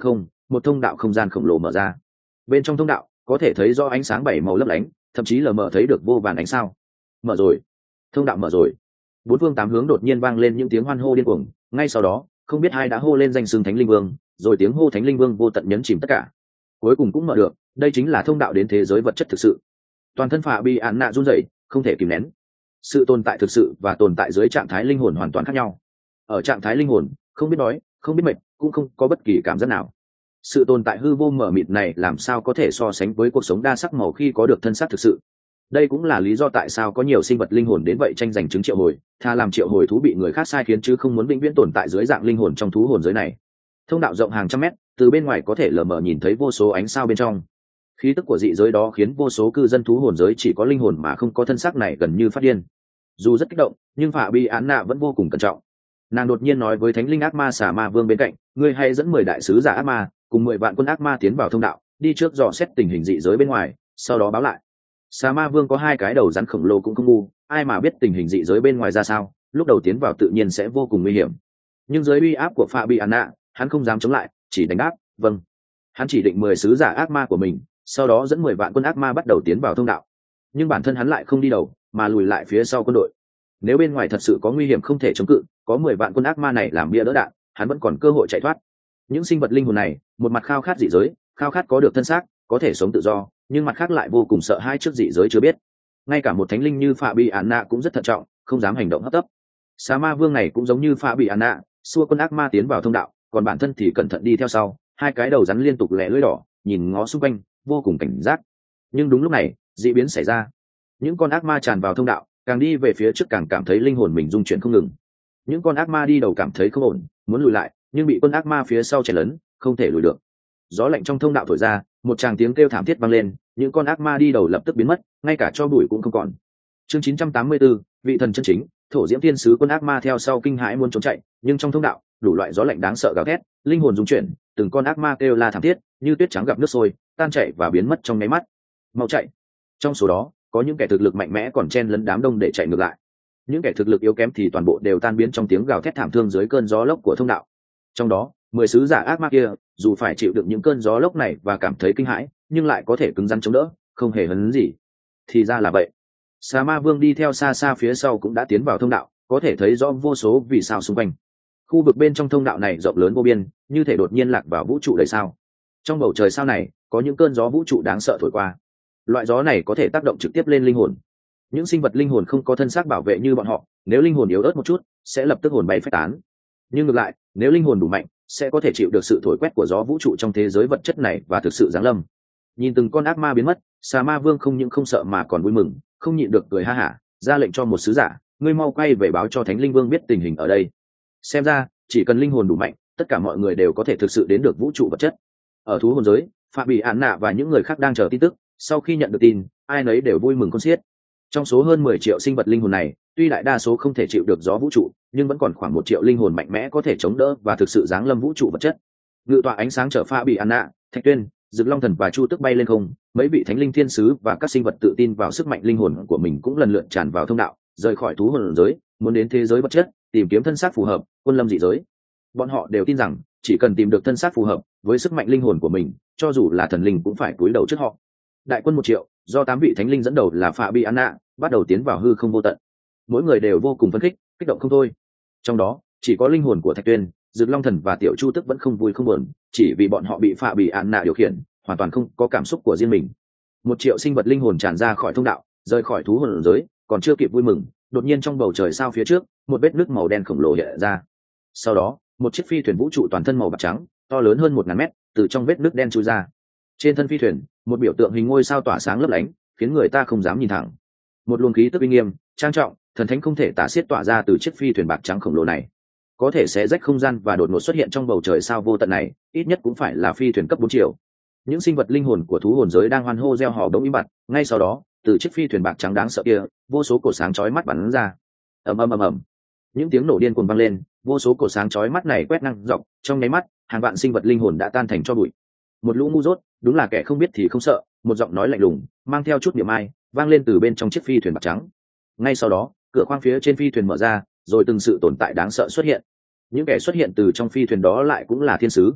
S1: một thông đạo không gian khổng lồ mở ra. Bên trong thông đạo có thể thấy do ánh sáng bảy màu lấp lánh, thậm chí lờ mờ thấy được vô vàn ánh sao. Mở rồi, thông đạo mở rồi. Bốn phương tám hướng đột nhiên vang lên những tiếng hoan hô điên cuồng, ngay sau đó không biết ai đã hô lên danh xưng Thánh Linh Vương, rồi tiếng hô Thánh Linh Vương vô tận nhấn chìm tất cả. Cuối cùng cũng mở được, đây chính là thông đạo đến thế giới vật chất thực sự. Toàn thân Phạ Bi Án Nạ run rẩy, không thể kìm nén. Sự tồn tại thực sự và tồn tại dưới trạng thái linh hồn hoàn toàn khác nhau. Ở trạng thái linh hồn, không biết đói, không biết mệt, cũng không có bất kỳ cảm giác nào. Sự tồn tại hư vô mờ mịt này làm sao có thể so sánh với cuộc sống đa sắc màu khi có được thân xác thực sự. Đây cũng là lý do tại sao có nhiều sinh vật linh hồn đến vậy tranh giành chứng triệu hồi, tha làm triệu hồi thú bị người khác sai khiến chứ không muốn vĩnh viễn tồn tại dưới dạng linh hồn trong thú hồn giới này. Thông đạo rộng hàng trăm mét, từ bên ngoài có thể lờ mờ nhìn thấy vô số ánh sao bên trong. Khí tức của dị giới đó khiến vô số cư dân thú hồn giới chỉ có linh hồn mà không có thân xác này gần như phát điên. Dù rất kích động, nhưng Phạ Bi Án Nạ vẫn vô cùng cẩn trọng. Nàng đột nhiên nói với thánh linh ác ma Xà Ma Vương bên cạnh, ngươi hãy dẫn mười đại sứ giả ác ma cùng mười vạn quân ác ma tiến vào thông đạo, đi trước dò xét tình hình dị giới bên ngoài, sau đó báo lại. Xà Ma Vương có hai cái đầu rắn khổng lồ cũng không ngu, ai mà biết tình hình dị giới bên ngoài ra sao, lúc đầu tiến vào tự nhiên sẽ vô cùng nguy hiểm. Nhưng dưới uy áp của Phạ Bi Án Nạ, hắn không dám chống lại, chỉ đánh đáp, vâng. Hắn chỉ định mười sứ giả ác ma của mình, sau đó dẫn mười vạn quân ác ma bắt đầu tiến vào thông đạo. Nhưng bản thân hắn lại không đi đầu, mà lùi lại phía sau quân đội. Nếu bên ngoài thật sự có nguy hiểm không thể chống cự, có mười vạn quân ác ma này làm bia đỡ đạn, hắn vẫn còn cơ hội chạy thoát. Những sinh vật linh hồn này, một mặt khao khát dị giới, khao khát có được thân xác, có thể sống tự do, nhưng mặt khác lại vô cùng sợ hãi trước dị giới chưa biết. Ngay cả một thánh linh như Phạ Bi Án Nạ cũng rất thận trọng, không dám hành động hấp tấp. Xà Ma Vương này cũng giống như Phạ Bi Án Nạ, xua quân ác ma tiến vào thông đạo, còn bản thân thì cẩn thận đi theo sau, hai cái đầu rắn liên tục lẻ lưỡi đỏ, nhìn ngó xung quanh, vô cùng cảnh giác. Nhưng đúng lúc này, dị biến xảy ra. Những con ác ma tràn vào thông đạo, càng đi về phía trước càng cảm thấy linh hồn mình rung chuyển không ngừng. Những con ác ma đi đầu cảm thấy không ổn, muốn lùi lại, nhưng bị quân ác ma phía sau chèn lớn, không thể lùi được. Gió lạnh trong thông đạo thổi ra, một tràng tiếng kêu thảm thiết vang lên, những con ác ma đi đầu lập tức biến mất, ngay cả tro bụi cũng không còn. Chương chín trăm tám mươi tư, vị thần chân chính, thổ diễm thiên sứ quân ác ma theo sau kinh hãi muốn trốn chạy, nhưng trong thông đạo, đủ loại gió lạnh đáng sợ gào thét, linh hồn rung chuyển, từng con ác ma kêu la thảm thiết, như tuyết trắng gặp nước sôi, tan chảy và biến mất trong nháy mắt. Mau chạy! Trong số đó, có những kẻ thực lực mạnh mẽ còn chen lấn đám đông để chạy ngược lại. Những kẻ thực lực yếu kém thì toàn bộ đều tan biến trong tiếng gào thét thảm thương dưới cơn gió lốc của thông đạo. Trong đó, mười sứ giả ác ma kia, dù phải chịu đựng những cơn gió lốc này và cảm thấy kinh hãi, nhưng lại có thể cứng rắn chống đỡ, không hề hấn gì. Thì ra là vậy. Xà Ma Vương đi theo xa xa phía sau cũng đã tiến vào thông đạo, có thể thấy rõ vô số vì sao xung quanh. Khu vực bên trong thông đạo này rộng lớn vô biên, như thể đột nhiên lạc vào vũ trụ đầy sao. Trong bầu trời sao này, có những cơn gió vũ trụ đáng sợ thổi qua. Loại gió này có thể tác động trực tiếp lên linh hồn. Những sinh vật linh hồn không có thân xác bảo vệ như bọn họ, nếu linh hồn yếu ớt một chút, sẽ lập tức hồn bay phách tán. Nhưng ngược lại, nếu linh hồn đủ mạnh, sẽ có thể chịu được sự thổi quét của gió vũ trụ trong thế giới vật chất này và thực sự giáng lâm. Nhìn từng con ác ma biến mất, Xà Ma Vương không những không sợ mà còn vui mừng, không nhịn được cười ha hả, ra lệnh cho một sứ giả, ngươi mau quay về báo cho Thánh Linh Vương biết tình hình ở đây. Xem ra, chỉ cần linh hồn đủ mạnh, tất cả mọi người đều có thể thực sự đến được vũ trụ vật chất. Ở thú hồn giới, Phạ Bi Án Nạ và những người khác đang chờ tin tức, sau khi nhận được tin, ai nấy đều vui mừng khôn xiết. Trong số hơn mười triệu sinh vật linh hồn này, tuy đại đa số không thể chịu được gió vũ trụ, nhưng vẫn còn khoảng một triệu linh hồn mạnh mẽ có thể chống đỡ và thực sự giáng lâm vũ trụ vật chất. Ngự tọa ánh sáng chở Phạ Bi Án Nạ, Thạch Tuyên, Dực Long Thần và Chu Tức bay lên không, mấy vị thánh linh thiên sứ và các sinh vật tự tin vào sức mạnh linh hồn của mình cũng lần lượt tràn vào thông đạo, rời khỏi thú hồn giới, muốn đến thế giới vật chất, tìm kiếm thân xác phù hợp, quân lâm dị giới. Bọn họ đều tin rằng, chỉ cần tìm được thân xác phù hợp với sức mạnh linh hồn của mình, cho dù là thần linh cũng phải cúi đầu trước họ. Đại quân một triệu, do tám vị thánh linh dẫn đầu là Phạ Bi Án Nạ, bắt đầu tiến vào hư không vô tận. Mỗi người đều vô cùng phấn khích, kích động không thôi. Trong đó, chỉ có linh hồn của Thạch Tuyên, Dực Long Thần và Tiểu Chu Tức vẫn không vui không buồn, chỉ vì bọn họ bị Phạ Bi Án Nạ điều khiển, hoàn toàn không có cảm xúc của riêng mình. Một triệu sinh vật linh hồn tràn ra khỏi thông đạo, rời khỏi thú hồn giới, còn chưa kịp vui mừng, đột nhiên trong bầu trời sao phía trước, một vết nước màu đen khổng lồ hiện ra. Sau đó, một chiếc phi thuyền vũ trụ toàn thân màu bạc trắng, to lớn hơn một ngàn mét, từ trong vết nước đen chui ra. Trên thân phi thuyền, một biểu tượng hình ngôi sao tỏa sáng lấp lánh, khiến người ta không dám nhìn thẳng. Một luồng khí tức uy nghiêm, trang trọng, thần thánh không thể tả xiết tỏa ra từ chiếc phi thuyền bạc trắng khổng lồ này. Có thể xé rách không gian và đột ngột xuất hiện trong bầu trời sao vô tận này, ít nhất cũng phải là phi thuyền cấp bốn triệu. Những sinh vật linh hồn của thú hồn giới đang hoan hô reo hò bỗng im bặt, ngay sau đó, từ chiếc phi thuyền bạc trắng đáng sợ kia, vô số cột sáng chói mắt bắn ra. Ầm ầm ầm ầm. Những tiếng nổ điên cuồng vang lên, vô số cột sáng chói mắt này quét ngang dọc, trong nháy mắt, hàng vạn sinh vật linh hồn đã tan thành tro bụi. Một lũ ngu dốt, đúng là kẻ không biết thì không sợ, một giọng nói lạnh lùng, mang theo chút niệm ai, vang lên từ bên trong chiếc phi thuyền bạc trắng. Ngay sau đó, cửa khoang phía trên phi thuyền mở ra, rồi từng sự tồn tại đáng sợ xuất hiện. Những kẻ xuất hiện từ trong phi thuyền đó lại cũng là thiên sứ.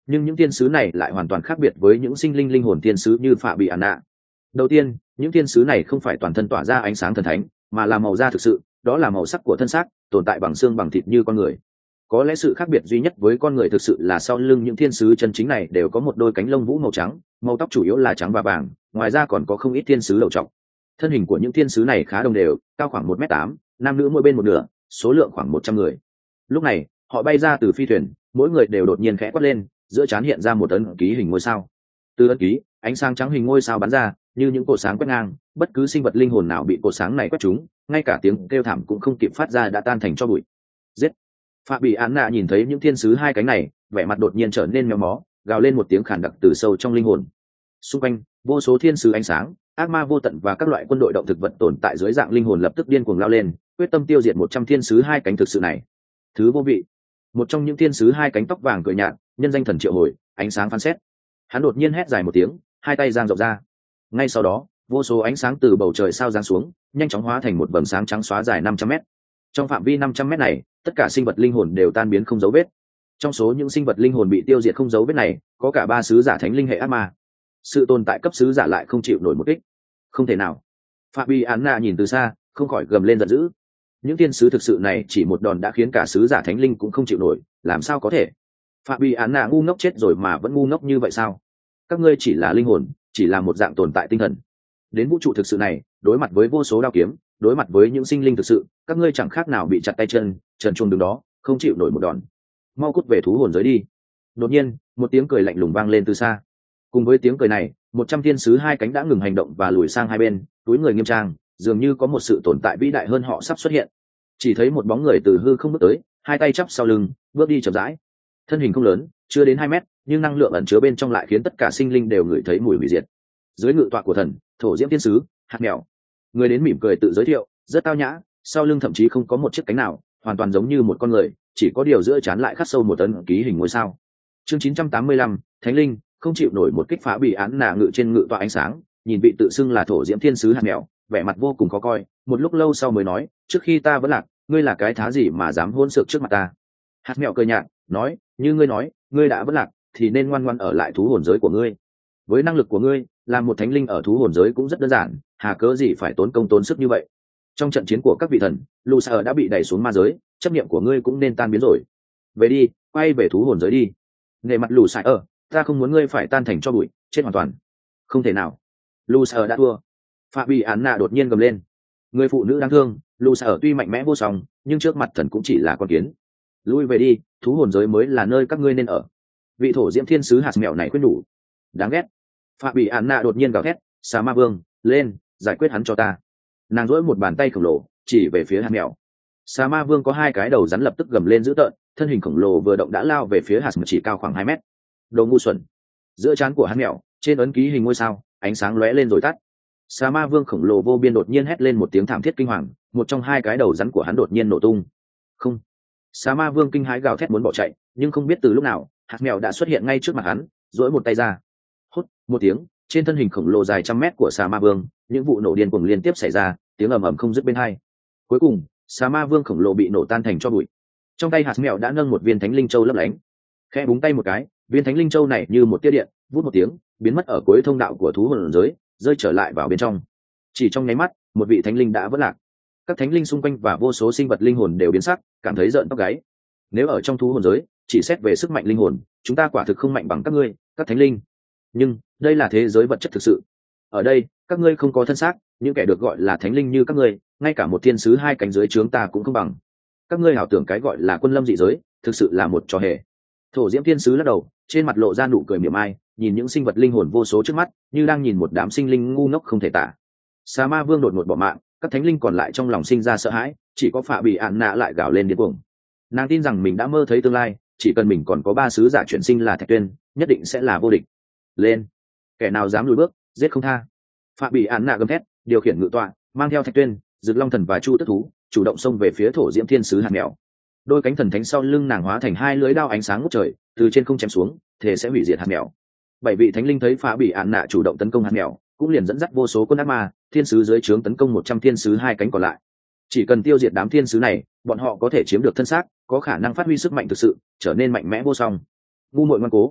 S1: nhưng những thiên sứ này lại hoàn toàn khác biệt với những sinh linh linh hồn thiên sứ như phạ bị ạn nạ. Đầu tiên, những thiên sứ này không phải toàn thân tỏa ra ánh sáng thần thánh, mà là màu da thực sự, đó là màu sắc của thân xác, tồn tại bằng xương bằng thịt như con người. Có lẽ sự khác biệt duy nhất với con người thực sự là sau lưng những thiên sứ chân chính này đều có một đôi cánh lông vũ màu trắng, màu tóc chủ yếu là trắng và vàng, ngoài ra còn có không ít thiên sứ đầu trọc. Thân hình của những thiên sứ này khá đồng đều, cao khoảng một mét tám, nam nữ mỗi bên một nửa, số lượng khoảng một trăm người. Lúc này, họ bay ra từ phi thuyền, mỗi người đều đột nhiên khẽ quát lên, giữa trán hiện ra một ấn ký hình ngôi sao. Từ ấn ký, ánh sáng trắng hình ngôi sao bắn ra, như những cột sáng quét ngang, bất cứ sinh vật linh hồn nào bị cột sáng này quét trúng, ngay cả tiếng kêu thảm cũng không kịp phát ra đã tan thành tro bụi. Giết! Phạm Bị Án Nạ nhìn thấy những thiên sứ hai cánh này, vẻ mặt đột nhiên trở nên méo mó, gào lên một tiếng khàn đặc từ sâu trong linh hồn. Xung quanh, vô số thiên sứ ánh sáng, ác ma vô tận và các loại quân đội động thực vật tồn tại dưới dạng linh hồn lập tức điên cuồng lao lên, quyết tâm tiêu diệt một trăm thiên sứ hai cánh thực sự này. Thứ vô vị. Một trong những thiên sứ hai cánh tóc vàng cười nhạt, nhân danh thần triệu hồi, ánh sáng phán xét. Hắn đột nhiên hét dài một tiếng, hai tay giang rộng ra. Ngay sau đó, vô số ánh sáng từ bầu trời sao giáng xuống, nhanh chóng hóa thành một vầng sáng trắng xóa dài năm trăm mét. Trong phạm vi năm trăm mét này, tất cả sinh vật linh hồn đều tan biến không dấu vết. Trong số những sinh vật linh hồn bị tiêu diệt không dấu vết này, có cả ba sứ giả thánh linh hệ ác ma. Sự tồn tại cấp sứ giả lại không chịu nổi một kích. Không thể nào. Phạm Bi Án Na nhìn từ xa, không khỏi gầm lên giận dữ. Những thiên sứ thực sự này chỉ một đòn đã khiến cả sứ giả thánh linh cũng không chịu nổi, làm sao có thể? Phạm Bi Án Na ngu ngốc chết rồi mà vẫn ngu ngốc như vậy sao? Các ngươi chỉ là linh hồn, chỉ là một dạng tồn tại tinh thần. Đến vũ trụ thực sự này, đối mặt với vô số đao kiếm, đối mặt với những sinh linh thực sự, các ngươi chẳng khác nào bị chặt tay chân, trần truồng đứng đó, không chịu nổi một đòn. Mau cút về thú hồn giới đi. Đột nhiên, một tiếng cười lạnh lùng vang lên từ xa. Cùng với tiếng cười này, một trăm thiên sứ hai cánh đã ngừng hành động và lùi sang hai bên, túi người nghiêm trang, dường như có một sự tồn tại vĩ đại hơn họ sắp xuất hiện. Chỉ thấy một bóng người từ hư không bước tới, hai tay chắp sau lưng, bước đi chậm rãi. Thân hình không lớn, chưa đến hai mét, nhưng năng lượng ẩn chứa bên trong lại khiến tất cả sinh linh đều ngửi thấy mùi hủy diệt. Dưới ngự tọa của thần, thổ diễm thiên sứ, hạt mèo. Người đến mỉm cười tự giới thiệu, rất tao nhã, sau lưng thậm chí không có một chiếc cánh nào, hoàn toàn giống như một con người, chỉ có điều giữa trán lại khắc sâu một ấn ký hình ngôi sao. Chương chín trăm tám mươi lăm, Thánh linh không chịu nổi một kích phá. Bị Án Nạ ngự trên ngự tọa ánh sáng, nhìn vị tự xưng là thổ diễm thiên sứ hạt mèo, vẻ mặt vô cùng khó coi, một lúc lâu sau mới nói, trước khi ta vẫn lạc, ngươi là cái thá gì mà dám hôn sược trước mặt ta? Hạt mèo cười nhạt, nói, như ngươi nói, ngươi đã vẫn lạc, thì nên ngoan ngoãn ở lại thú hồn giới của ngươi. Với năng lực của ngươi, làm một thánh linh ở thú hồn giới cũng rất đơn giản, hà cớ gì phải tốn công tốn sức như vậy? Trong trận chiến của các vị thần, Lucifer đã bị đẩy xuống ma giới, chấp niệm của ngươi cũng nên tan biến rồi. Về đi, quay về thú hồn giới đi. Nề mặt Lucifer, ta không muốn ngươi phải tan thành cho bụi, chết hoàn toàn. Không thể nào. Lucifer đã thua. Phạm Bị Án Nạ đột nhiên gầm lên. Người phụ nữ đáng thương, Lucifer tuy mạnh mẽ vô song, nhưng trước mặt thần cũng chỉ là con kiến. Lui về đi, thú hồn giới mới là nơi các ngươi nên ở. Vị thổ diễm thiên sứ hạt mèo này khuyên nhủ. Đáng ghét. Phạm Bị Án Nạ đột nhiên gào thét, xà ma vương, lên, giải quyết hắn cho ta. Nàng duỗi một bàn tay khổng lồ chỉ về phía hạt mèo. Xà ma vương có hai cái đầu rắn lập tức gầm lên dữ tợn, thân hình khổng lồ vừa động đã lao về phía hạt mèo chỉ cao khoảng hai mét. Đồ ngu xuẩn. Giữa trán của hạt mèo, trên ấn ký hình ngôi sao, ánh sáng lóe lên rồi tắt. Xà ma vương khổng lồ vô biên đột nhiên hét lên một tiếng thảm thiết kinh hoàng, một trong hai cái đầu rắn của hắn đột nhiên nổ tung. Không. Xà ma vương kinh hãi gào thét muốn bỏ chạy, nhưng không biết từ lúc nào, hạt mèo đã xuất hiện ngay trước mặt hắn, duỗi một tay ra. Hút một tiếng, trên thân hình khổng lồ dài trăm mét của xà ma vương, những vụ nổ điên cuồng liên tiếp xảy ra, tiếng ầm ầm không dứt bên hai. Cuối cùng, xà ma vương khổng lồ bị nổ tan thành tro bụi. Trong tay hạt mèo đã nâng một viên thánh linh châu lấp lánh, khẽ búng tay một cái, viên thánh linh châu này như một tia điện, vút một tiếng, biến mất ở cuối thông đạo của thú hồn giới, rơi trở lại vào bên trong. Chỉ trong nháy mắt, một vị thánh linh đã vỡ lạc. Các thánh linh xung quanh và vô số sinh vật linh hồn đều biến sắc, cảm thấy rợn tóc gáy. Nếu ở trong thú hồn giới, chỉ xét về sức mạnh linh hồn, chúng ta quả thực không mạnh bằng các ngươi, các thánh linh. Nhưng đây là thế giới vật chất thực sự. Ở đây, các ngươi không có thân xác, những kẻ được gọi là thánh linh như các ngươi, ngay cả một thiên sứ hai cánh dưới trướng ta cũng không bằng. Các ngươi ảo tưởng cái gọi là quân lâm dị giới, thực sự là một trò hề. Thổ diễm thiên sứ lắc đầu, trên mặt lộ ra nụ cười mỉa mai, nhìn những sinh vật linh hồn vô số trước mắt, như đang nhìn một đám sinh linh ngu ngốc không thể tả. Sa ma vương đột ngột bỏ mạng, các thánh linh còn lại trong lòng sinh ra sợ hãi, chỉ có Phạ Bị Án Nạ lại gào lên điên cuồng. Nàng tin rằng mình đã mơ thấy tương lai, chỉ cần mình còn có ba sứ giả chuyển sinh là Thạch Tuyên, nhất định sẽ là vô địch. Lên, kẻ nào dám lùi bước, giết không tha. Phạ Bị Án Nạ gầm thét, điều khiển ngự tọa, mang theo Thạch Tuyên, Dực Long Thần và Chu Tức Thú, chủ động xông về phía thổ diễm thiên sứ hạt mèo. Đôi cánh thần thánh sau lưng nàng hóa thành hai lưỡi đao ánh sáng ngút trời, từ trên không chém xuống, thể sẽ hủy diệt hạt mèo. Bảy vị thánh linh thấy Phạ Bị Án Nạ chủ động tấn công hạt mèo, cũng liền dẫn dắt vô số quân ác ma, thiên sứ dưới trướng tấn công một trăm thiên sứ hai cánh còn lại. Chỉ cần tiêu diệt đám thiên sứ này, bọn họ có thể chiếm được thân xác, có khả năng phát huy sức mạnh thực sự, trở nên mạnh mẽ vô song. Ngu muội ngoan cố,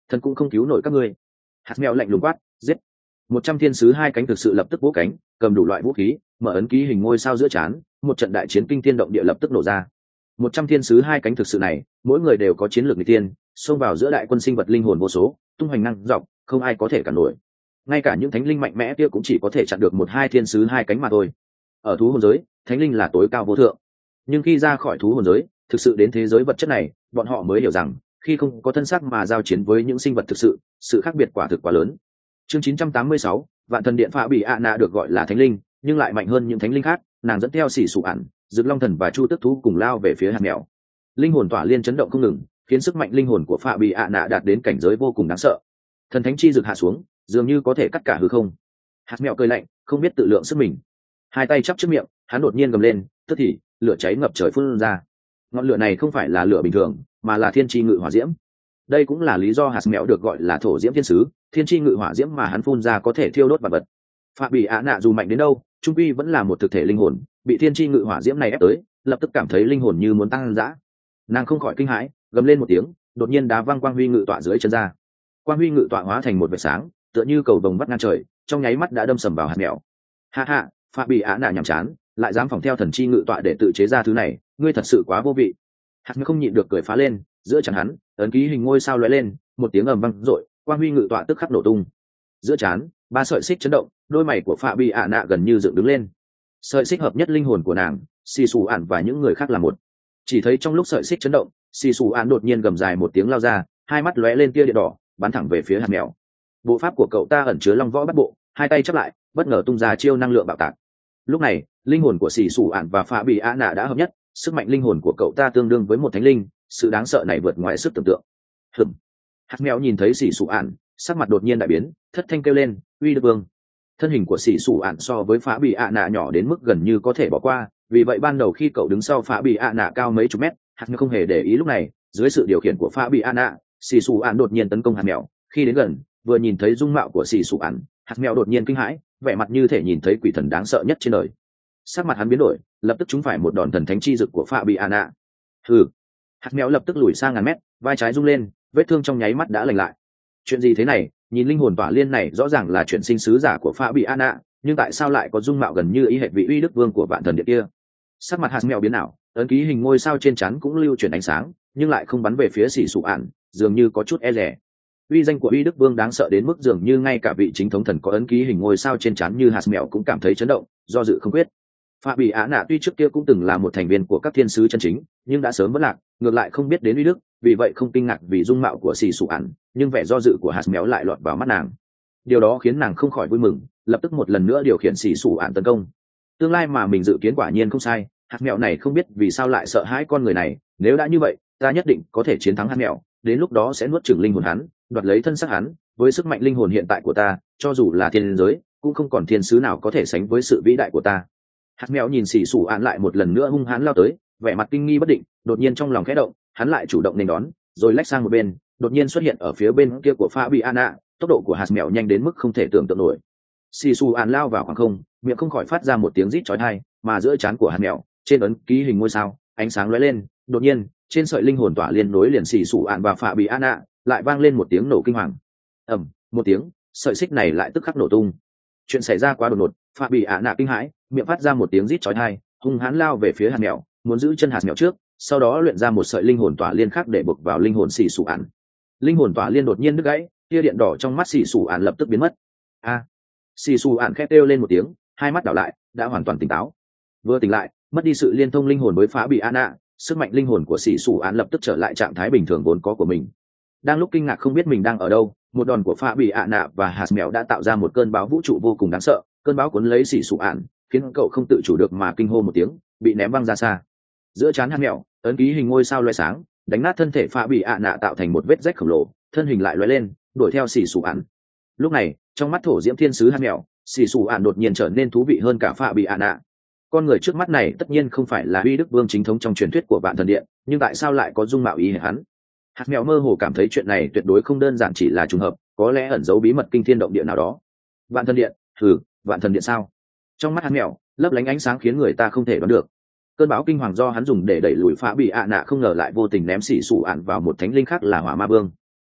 S1: thần cũng không cứu nổi các ngươi. Hạt mèo lạnh lùng quát, giết. Một trăm thiên sứ hai cánh thực sự lập tức vỗ cánh, cầm đủ loại vũ khí, mở ấn ký hình ngôi sao giữa trán, một trận đại chiến kinh thiên động địa lập tức nổ ra. Một trăm thiên sứ hai cánh thực sự này, mỗi người đều có chiến lược nghịch tiên, xông vào giữa đại quân sinh vật linh hồn vô số, tung hoành năng dọc, không ai có thể cản nổi. Ngay cả những thánh linh mạnh mẽ kia cũng chỉ có thể chặn được một hai thiên sứ hai cánh mà thôi. Ở thú hồn giới, thánh linh là tối cao vô thượng, nhưng khi ra khỏi thú hồn giới, thực sự đến thế giới vật chất này, bọn họ mới hiểu rằng khi không có thân xác mà giao chiến với những sinh vật thực sự, sự khác biệt quả thực quá lớn. Chương chín trăm tám mươi sáu, Vạn Thần Điện Phạ Bị ạ nạ được gọi là thánh linh, nhưng lại mạnh hơn những thánh linh khác. Nàng dẫn theo xỉ sụ ản, Dực Long Thần và Chu Tức Thú cùng lao về phía hạt mèo. Linh hồn tỏa liên chấn động không ngừng, khiến sức mạnh linh hồn của Phạ Bị ạ nạ đạt đến cảnh giới vô cùng đáng sợ. Thần thánh chi rực hạ xuống, dường như có thể cắt cả hư không. Hạt mèo cười lạnh, không biết tự lượng sức mình, hai tay chắp trước miệng, hắn đột nhiên gầm lên, tức thì lửa cháy ngập trời phun ra. Ngọn lửa này không phải là lửa bình thường, mà là thiên chi ngự hỏa diễm. Đây cũng là lý do hạt mèo được gọi là thổ diễm thiên sứ, thiên chi ngự hỏa diễm mà hắn phun ra có thể thiêu đốt vật vật. Phạ Bị ạ nạ dù mạnh đến đâu, trung quy vẫn là một thực thể linh hồn, bị thiên chi ngự hỏa diễm này ép tới, lập tức cảm thấy linh hồn như muốn tăng dã. Nàng không khỏi kinh hãi, gầm lên một tiếng, đột nhiên đá văng quang huy ngự tọa dưới chân ra. Quang huy ngự tọa hóa thành một vệt sáng, tựa như cầu vồng vắt ngang trời, trong nháy mắt đã đâm sầm vào hạt mèo. Ha ha, Phạ Bị ạ nạ nhàm chán, lại dám phỏng theo thần chi ngự tọa để tự chế ra thứ này, ngươi thật sự quá vô vị. Hạt mèo không nhịn được cười phá lên, giữa trán hắn, ấn ký hình ngôi sao lóe lên, một tiếng ầm vang rội, quang huy ngự tọa tức khắc nổ tung. Giữa trán, ba sợi xích chấn động, đôi mày của Phạ Bị ạ nạ gần như dựng đứng lên. Sợi xích hợp nhất linh hồn của nàng, xì xù ản và những người khác là một. Chỉ thấy trong lúc sợi xích chấn động, xì xù ản đột nhiên gầm dài một tiếng lao ra, hai mắt lóe lên tia điện đỏ, bắn thẳng về phía hạt mèo. Bộ pháp của cậu ta ẩn chứa long võ bắt bộ, hai tay chắp lại, bất ngờ tung ra chiêu năng lượng bạo tạc. Lúc này, linh hồn của xì xù ản và Phạ Bị ạ nạ đã hợp nhất, sức mạnh linh hồn của cậu ta tương đương với một thánh linh, sự đáng sợ này vượt ngoài sức tưởng tượng. Hừm. Hạt mèo nhìn thấy xì xù ản, sắc mặt đột nhiên đại biến, thất thanh kêu lên, uy đức vương. Thân hình của xì xù ản so với Phạ Bị ạ nạ nhỏ đến mức gần như có thể bỏ qua, vì vậy ban đầu khi cậu đứng sau Phạ Bị ạ nạ cao mấy chục mét, hạt mèo không hề để ý. Lúc này, dưới sự điều khiển của Phạ Bị ạ nạ, xì xù ản đột nhiên tấn công hạt mèo. Khi đến gần, vừa nhìn thấy dung mạo của xì xù ản, hạt mèo đột nhiên kinh hãi, vẻ mặt như thể nhìn thấy quỷ thần đáng sợ nhất trên đời. Sắc mặt hắn biến đổi, lập tức trúng phải một đòn thần thánh chi dực của Phạ Bị ạ nạ. Hừ. Hạt mèo lập tức lùi sang ngàn mét, vai trái rung lên, vết thương trong nháy mắt đã lành lại. Chuyện gì thế này? Nhìn linh hồn tỏa liên này rõ ràng là chuyển sinh sứ giả của Phạ Bị ạ nạ, nhưng tại sao lại có dung mạo gần như y hệt vị uy đức vương của Vạn Thần Điện kia? Sắc mặt hạt mèo biến ảo, ấn ký hình ngôi sao trên trán cũng lưu chuyển ánh sáng, nhưng lại không bắn về phía xỉ sụ ản, dường như có chút e dè. Uy danh của uy đức vương đáng sợ đến mức dường như ngay cả vị chính thống thần có ấn ký hình ngôi sao trên trán như hạt mèo cũng cảm thấy chấn động, do dự không quyết. Phạ Bị ạ nạ tuy trước kia cũng từng là một thành viên của các thiên sứ chân chính, nhưng đã sớm mất lạc, ngược lại không biết đến uy đức, vì vậy không kinh ngạc vì dung mạo của xì sụ ản, nhưng vẻ do dự của hạt mèo lại lọt vào mắt nàng. Điều đó khiến nàng không khỏi vui mừng, lập tức một lần nữa điều khiển xì sụ ản tấn công. Tương lai mà mình dự kiến quả nhiên không sai, hạt mèo này không biết vì sao lại sợ hãi con người này, nếu đã như vậy, ta nhất định có thể chiến thắng hạt mèo, đến lúc đó sẽ nuốt chửng linh hồn hắn, đoạt lấy thân xác hắn, với sức mạnh linh hồn hiện tại của ta, cho dù là thiên giới, cũng không còn thiên sứ nào có thể sánh với sự vĩ đại của ta. Hạt mèo nhìn xì sụ ản lại một lần nữa hung hãn lao tới, vẻ mặt kinh nghi bất định, đột nhiên trong lòng khẽ động, hắn lại chủ động nên đón, rồi lách sang một bên, đột nhiên xuất hiện ở phía bên kia của Phạ Bị ạ nạ, tốc độ của hạt mèo nhanh đến mức không thể tưởng tượng nổi. Xì xù ản lao vào khoảng không, miệng không khỏi phát ra một tiếng rít chói tai, mà giữa trán của hạt mèo, trên ấn ký hình ngôi sao, ánh sáng lóe lên, đột nhiên, trên sợi linh hồn tỏa liên nối liền xì xù ản và Phạ Bị ạ nạ, lại vang lên một tiếng nổ kinh hoàng. Ầm, một tiếng, sợi xích này lại tức khắc nổ tung. Chuyện xảy ra quá đột ngột, Phạ Bị ạ nạ kinh hãi, miệng phát ra một tiếng rít chói tai, hung hãn lao về phía hạt mèo, muốn giữ chân hạt mèo trước, sau đó luyện ra một sợi linh hồn tỏa liên khác để buộc vào linh hồn xì xù ản. Linh hồn tỏa liên đột nhiên đứt gãy, tia điện đỏ trong mắt xì xù ản lập tức biến mất. A! À, xì xù ản khét kêu lên một tiếng, hai mắt đảo lại, đã hoàn toàn tỉnh táo. Vừa tỉnh lại, mất đi sự liên thông linh hồn với Phạ Bị ạ nạ, sức mạnh linh hồn của xì xù ản lập tức trở lại trạng thái bình thường vốn có của mình. Đang lúc kinh ngạc không biết mình đang ở đâu, một đòn của Phạ Bị ạ nạ và hạt mèo đã tạo ra một cơn bão vũ trụ vô cùng đáng sợ, cơn bão cuốn lấy xì xù ản, khiến cậu không tự chủ được mà kinh hô một tiếng, bị ném văng ra xa. Giữa trán hạt mèo, ấn ký hình ngôi sao loé sáng, đánh nát thân thể Phạ Bị ạ nạ tạo thành một vết rách khổng lồ, thân hình lại lóe lên, đuổi theo xì xù ản. Lúc này, trong mắt thổ diễm thiên sứ hạt mèo, xì xù ản đột nhiên trở nên thú vị hơn cả Phạ Bị ạ nạ. Con người trước mắt này tất nhiên không phải là uy đức vương chính thống trong truyền thuyết của Vạn Thần Điện, nhưng tại sao lại có dung mạo ý hệ hắn? Hạt mèo mơ hồ cảm thấy chuyện này tuyệt đối không đơn giản chỉ là trùng hợp, có lẽ ẩn giấu bí mật kinh thiên động địa nào đó. Vạn Thần Điện? Thử, Vạn Thần Điện sao? Trong mắt hạt mèo, lấp lánh ánh sáng khiến người ta không thể đoán được. Cơn bão kinh hoàng do hắn dùng để đẩy lùi Phạ Bị ạ nạ không ngờ lại vô tình ném xỉ sủ ạn vào một thánh linh khác là Hỏa Ma Vương.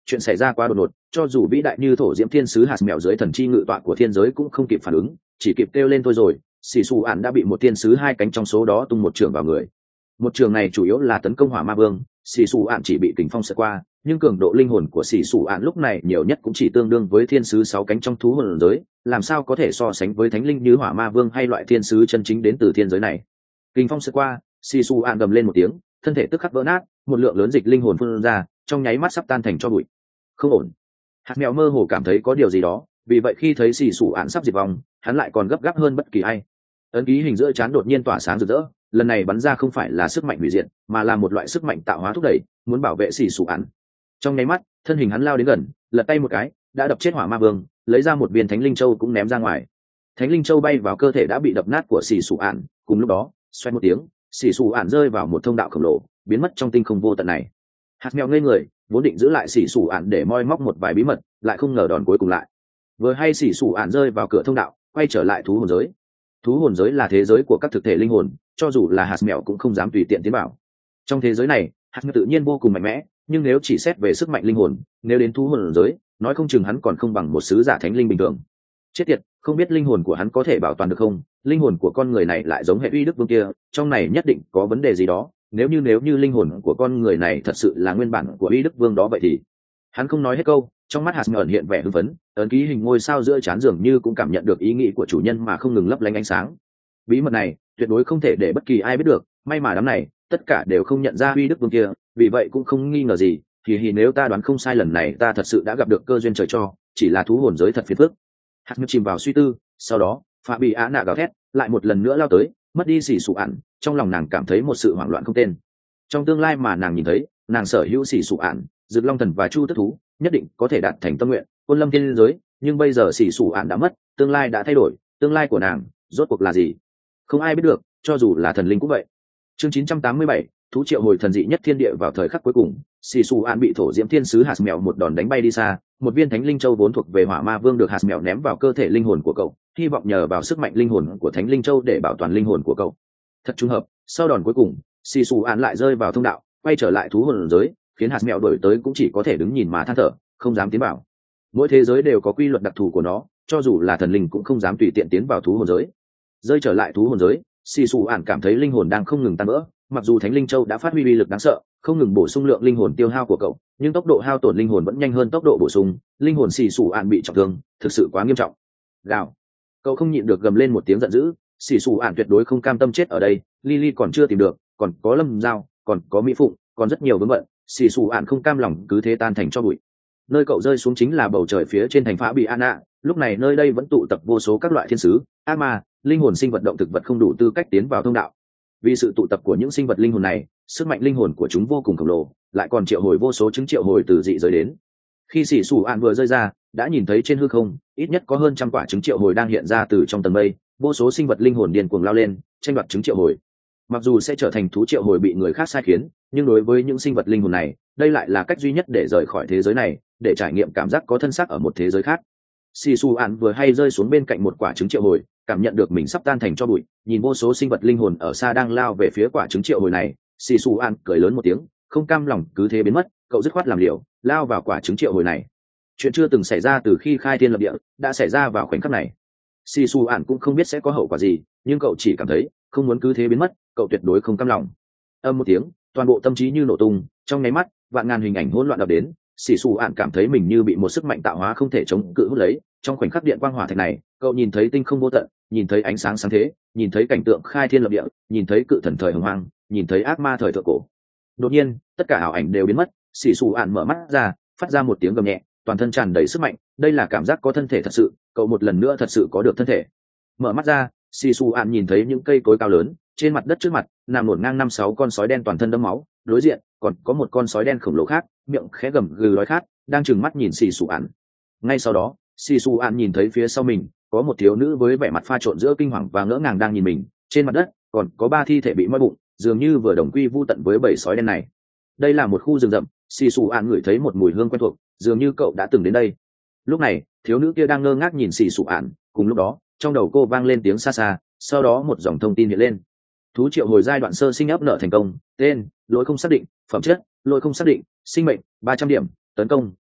S1: chuyện xảy ra quá đột ngột, cho dù vĩ đại như thổ diễm thiên sứ hạt mèo dưới thần chi ngự tọa của thiên giới cũng không kịp phản ứng, chỉ kịp kêu lên thôi rồi. Xì xù ạn đã bị một thiên sứ hai cánh trong số đó tung một trường vào người. Một trường này chủ yếu là tấn công hỏa ma vương, xì xù ạn chỉ bị kình phong sượt qua, nhưng cường độ linh hồn của xì xù ạn lúc này nhiều nhất cũng chỉ tương đương với thiên sứ sáu cánh trong thú hồn giới, làm sao có thể so sánh với thánh linh như hỏa ma vương hay loại thiên sứ chân chính đến từ thiên giới này. Kình phong sượt qua, xì xù ạn gầm lên một tiếng, thân thể tức khắc vỡ nát, một lượng lớn dịch linh hồn phun ra, trong nháy mắt sắp tan thành tro bụi. Không ổn. Hạt mèo mơ hồ cảm thấy có điều gì đó, vì vậy khi thấy xì xù ạn sắp diệt vong, hắn lại còn gấp gáp hơn bất kỳ ai. Ấn ký hình giữa trán đột nhiên tỏa sáng rực rỡ, lần này bắn ra không phải là sức mạnh hủy diệt, mà là một loại sức mạnh tạo hóa thúc đẩy, muốn bảo vệ xì xù ạn. Trong nháy mắt, thân hình hắn lao đến gần, lật tay một cái, đã đập chết hỏa ma vương, lấy ra một viên thánh linh châu cũng ném ra ngoài. Thánh linh châu bay vào cơ thể đã bị đập nát của xì xù ạn, cùng lúc đó, xoay một tiếng, xì xù ạn rơi vào một thông đạo khổng lồ, biến mất trong tinh không vô tận này. Hạt mèo ngây người, vốn định giữ lại xì xù ạn để moi móc một vài bí mật, lại không ngờ đòn cuối cùng lại. Vừa hay xì xù ạn rơi vào cửa thông đạo, quay trở lại thú hồn giới. Thú hồn giới là thế giới của các thực thể linh hồn, cho dù là hạt mèo cũng không dám tùy tiện tiến vào. Trong thế giới này, hạt mèo tự nhiên vô cùng mạnh mẽ, nhưng nếu chỉ xét về sức mạnh linh hồn, nếu đến thú hồn giới, nói không chừng hắn còn không bằng một sứ giả thánh linh bình thường. Chết tiệt, không biết linh hồn của hắn có thể bảo toàn được không? Linh hồn của con người này lại giống hệ uy đức vương kia, trong này nhất định có vấn đề gì đó. Nếu như nếu như linh hồn của con người này thật sự là nguyên bản của uy đức vương đó vậy thì hắn không nói hết câu, trong mắt hạt mèo ẩn hiện vẻ hưng phấn, ấn ký hình ngôi sao giữa trán dường như cũng cảm nhận được ý nghĩ của chủ nhân mà không ngừng lấp lánh ánh sáng. Bí mật này tuyệt đối không thể để bất kỳ ai biết được, may mà đám này tất cả đều không nhận ra uy đức vương kia, vì vậy cũng không nghi ngờ gì. Thì thì nếu ta đoán không sai, lần này ta thật sự đã gặp được cơ duyên trời cho, chỉ là thú hồn giới thật phiền phức. Hạt mèo chìm vào suy tư, sau đó Phạ Bị Á Nạ gào thét, lại một lần nữa lao tới, mất đi xỉ sụ ạn, trong lòng nàng cảm thấy một sự hoảng loạn không tên. Trong tương lai mà nàng nhìn thấy, nàng sở hữu xỉ sụ ạn, Dực Long Thần và Chu Tức Thú, nhất định có thể đạt thành tâm nguyện, Côn Lâm Thiên giới, nhưng bây giờ xỉ sụ ạn đã mất, tương lai đã thay đổi, tương lai của nàng rốt cuộc là gì? Không ai biết được, cho dù là thần linh cũng vậy. Chương chín trăm tám mươi bảy, thú triệu hồi thần dị nhất thiên địa. Vào thời khắc cuối cùng, xì xù an bị thổ diễm thiên sứ hạt mèo một đòn đánh bay đi xa, một viên thánh linh châu vốn thuộc về hỏa ma vương được hạt mèo ném vào cơ thể linh hồn của cậu, hy vọng nhờ vào sức mạnh linh hồn của thánh linh châu để bảo toàn linh hồn của cậu. Thật trùng hợp, sau đòn cuối cùng, xì xù an lại rơi vào thông đạo, quay trở lại thú hồn giới, khiến hạt mèo đổi tới cũng chỉ có thể đứng nhìn mà than thở, không dám tiến vào. Mỗi thế giới đều có quy luật đặc thù của nó, cho dù là thần linh cũng không dám tùy tiện tiến vào thú hồn giới. Rơi trở lại thú hồn giới, xì xù ản cảm thấy linh hồn đang không ngừng tan vỡ, mặc dù thánh linh châu đã phát huy uy lực đáng sợ, không ngừng bổ sung lượng linh hồn tiêu hao của cậu, nhưng tốc độ hao tổn linh hồn vẫn nhanh hơn tốc độ bổ sung. Linh hồn xì xù ản bị trọng thương, thực sự quá nghiêm trọng. Gào, cậu không nhịn được gầm lên một tiếng giận dữ. Xì xù ản tuyệt đối không cam tâm chết ở đây. Lily còn chưa tìm được, còn có Lâm Giao, còn có Mỹ Phụng, còn rất nhiều vướng bận. Xì xù ản không cam lòng cứ thế tan thành cho bụi. Nơi cậu rơi xuống chính là bầu trời phía trên thành Phá Bị An Nạ. Lúc này nơi đây vẫn tụ tập vô số các loại thiên sứ, ác ma, linh hồn sinh vật động thực vật không đủ tư cách tiến vào thông đạo. Vì sự tụ tập của những sinh vật linh hồn này, sức mạnh linh hồn của chúng vô cùng khổng lồ, lại còn triệu hồi vô số chứng triệu hồi từ dị giới đến. Khi xỉ xù ạn vừa rơi ra, đã nhìn thấy trên hư không ít nhất có hơn trăm quả trứng triệu hồi đang hiện ra từ trong tầng mây, vô số sinh vật linh hồn điên cuồng lao lên tranh đoạt trứng triệu hồi. Mặc dù sẽ trở thành thú triệu hồi bị người khác sai khiến, nhưng đối với những sinh vật linh hồn này, đây lại là cách duy nhất để rời khỏi thế giới này, để trải nghiệm cảm giác có thân xác ở một thế giới khác. Xì xù ạn vừa hay rơi xuống bên cạnh một quả trứng triệu hồi, cảm nhận được mình sắp tan thành tro bụi, nhìn vô số sinh vật linh hồn ở xa đang lao về phía quả trứng triệu hồi này, xì xù ạn cười lớn một tiếng, không cam lòng cứ thế biến mất, cậu dứt khoát làm liều, lao vào quả trứng triệu hồi này. Chuyện chưa từng xảy ra từ khi khai thiên lập địa đã xảy ra vào khoảnh khắc này. Xì xù ạn cũng không biết sẽ có hậu quả gì, nhưng cậu chỉ cảm thấy không muốn cứ thế biến mất, cậu tuyệt đối không cam lòng. Âm một tiếng, toàn bộ tâm trí như nổ tung, trong nháy mắt vạn ngàn hình ảnh hỗn loạn ập đến. Xì xù ạn cảm thấy mình như bị một sức mạnh tạo hóa không thể chống cự hút lấy. Trong khoảnh khắc điện quang hỏa thạch này, cậu nhìn thấy tinh không vô tận, nhìn thấy ánh sáng sáng thế, nhìn thấy cảnh tượng khai thiên lập địa, nhìn thấy cự thần thời hồng hoang, nhìn thấy ác ma thời thượng cổ. Đột nhiên, tất cả ảo ảnh đều biến mất. Xì xù ạn mở mắt ra, phát ra một tiếng gầm nhẹ, toàn thân tràn đầy sức mạnh. Đây là cảm giác có thân thể thật sự, cậu một lần nữa thật sự có được thân thể. Mở mắt ra, xì xù ạn nhìn thấy những cây cối cao lớn trên mặt đất trước mặt, nằm ngổn ngang năm sáu con sói đen toàn thân đẫm máu. Đối diện còn có một con sói đen khổng lồ khác, miệng khẽ gầm gừ đói khát, đang trừng mắt nhìn xì xù ạn. Ngay sau đó, xì xù ạn nhìn thấy phía sau mình có một thiếu nữ với vẻ mặt pha trộn giữa kinh hoàng và ngỡ ngàng đang nhìn mình. Trên mặt đất còn có ba thi thể bị moi bụng, dường như vừa đồng quy vu tận với bầy sói đen này. Đây là một khu rừng rậm. Xì xù ạn ngửi thấy một mùi hương quen thuộc, dường như cậu đã từng đến đây. Lúc này thiếu nữ kia đang ngơ ngác nhìn xì xù ạn, cùng lúc đó trong đầu cô vang lên tiếng xa xa, sau đó một dòng thông tin hiện lên. Thú triệu hồi giai đoạn sơ sinh ấp nợ thành công, tên lỗi không xác định, phẩm chất lỗi không xác định, sinh mệnh ba trăm điểm, tấn công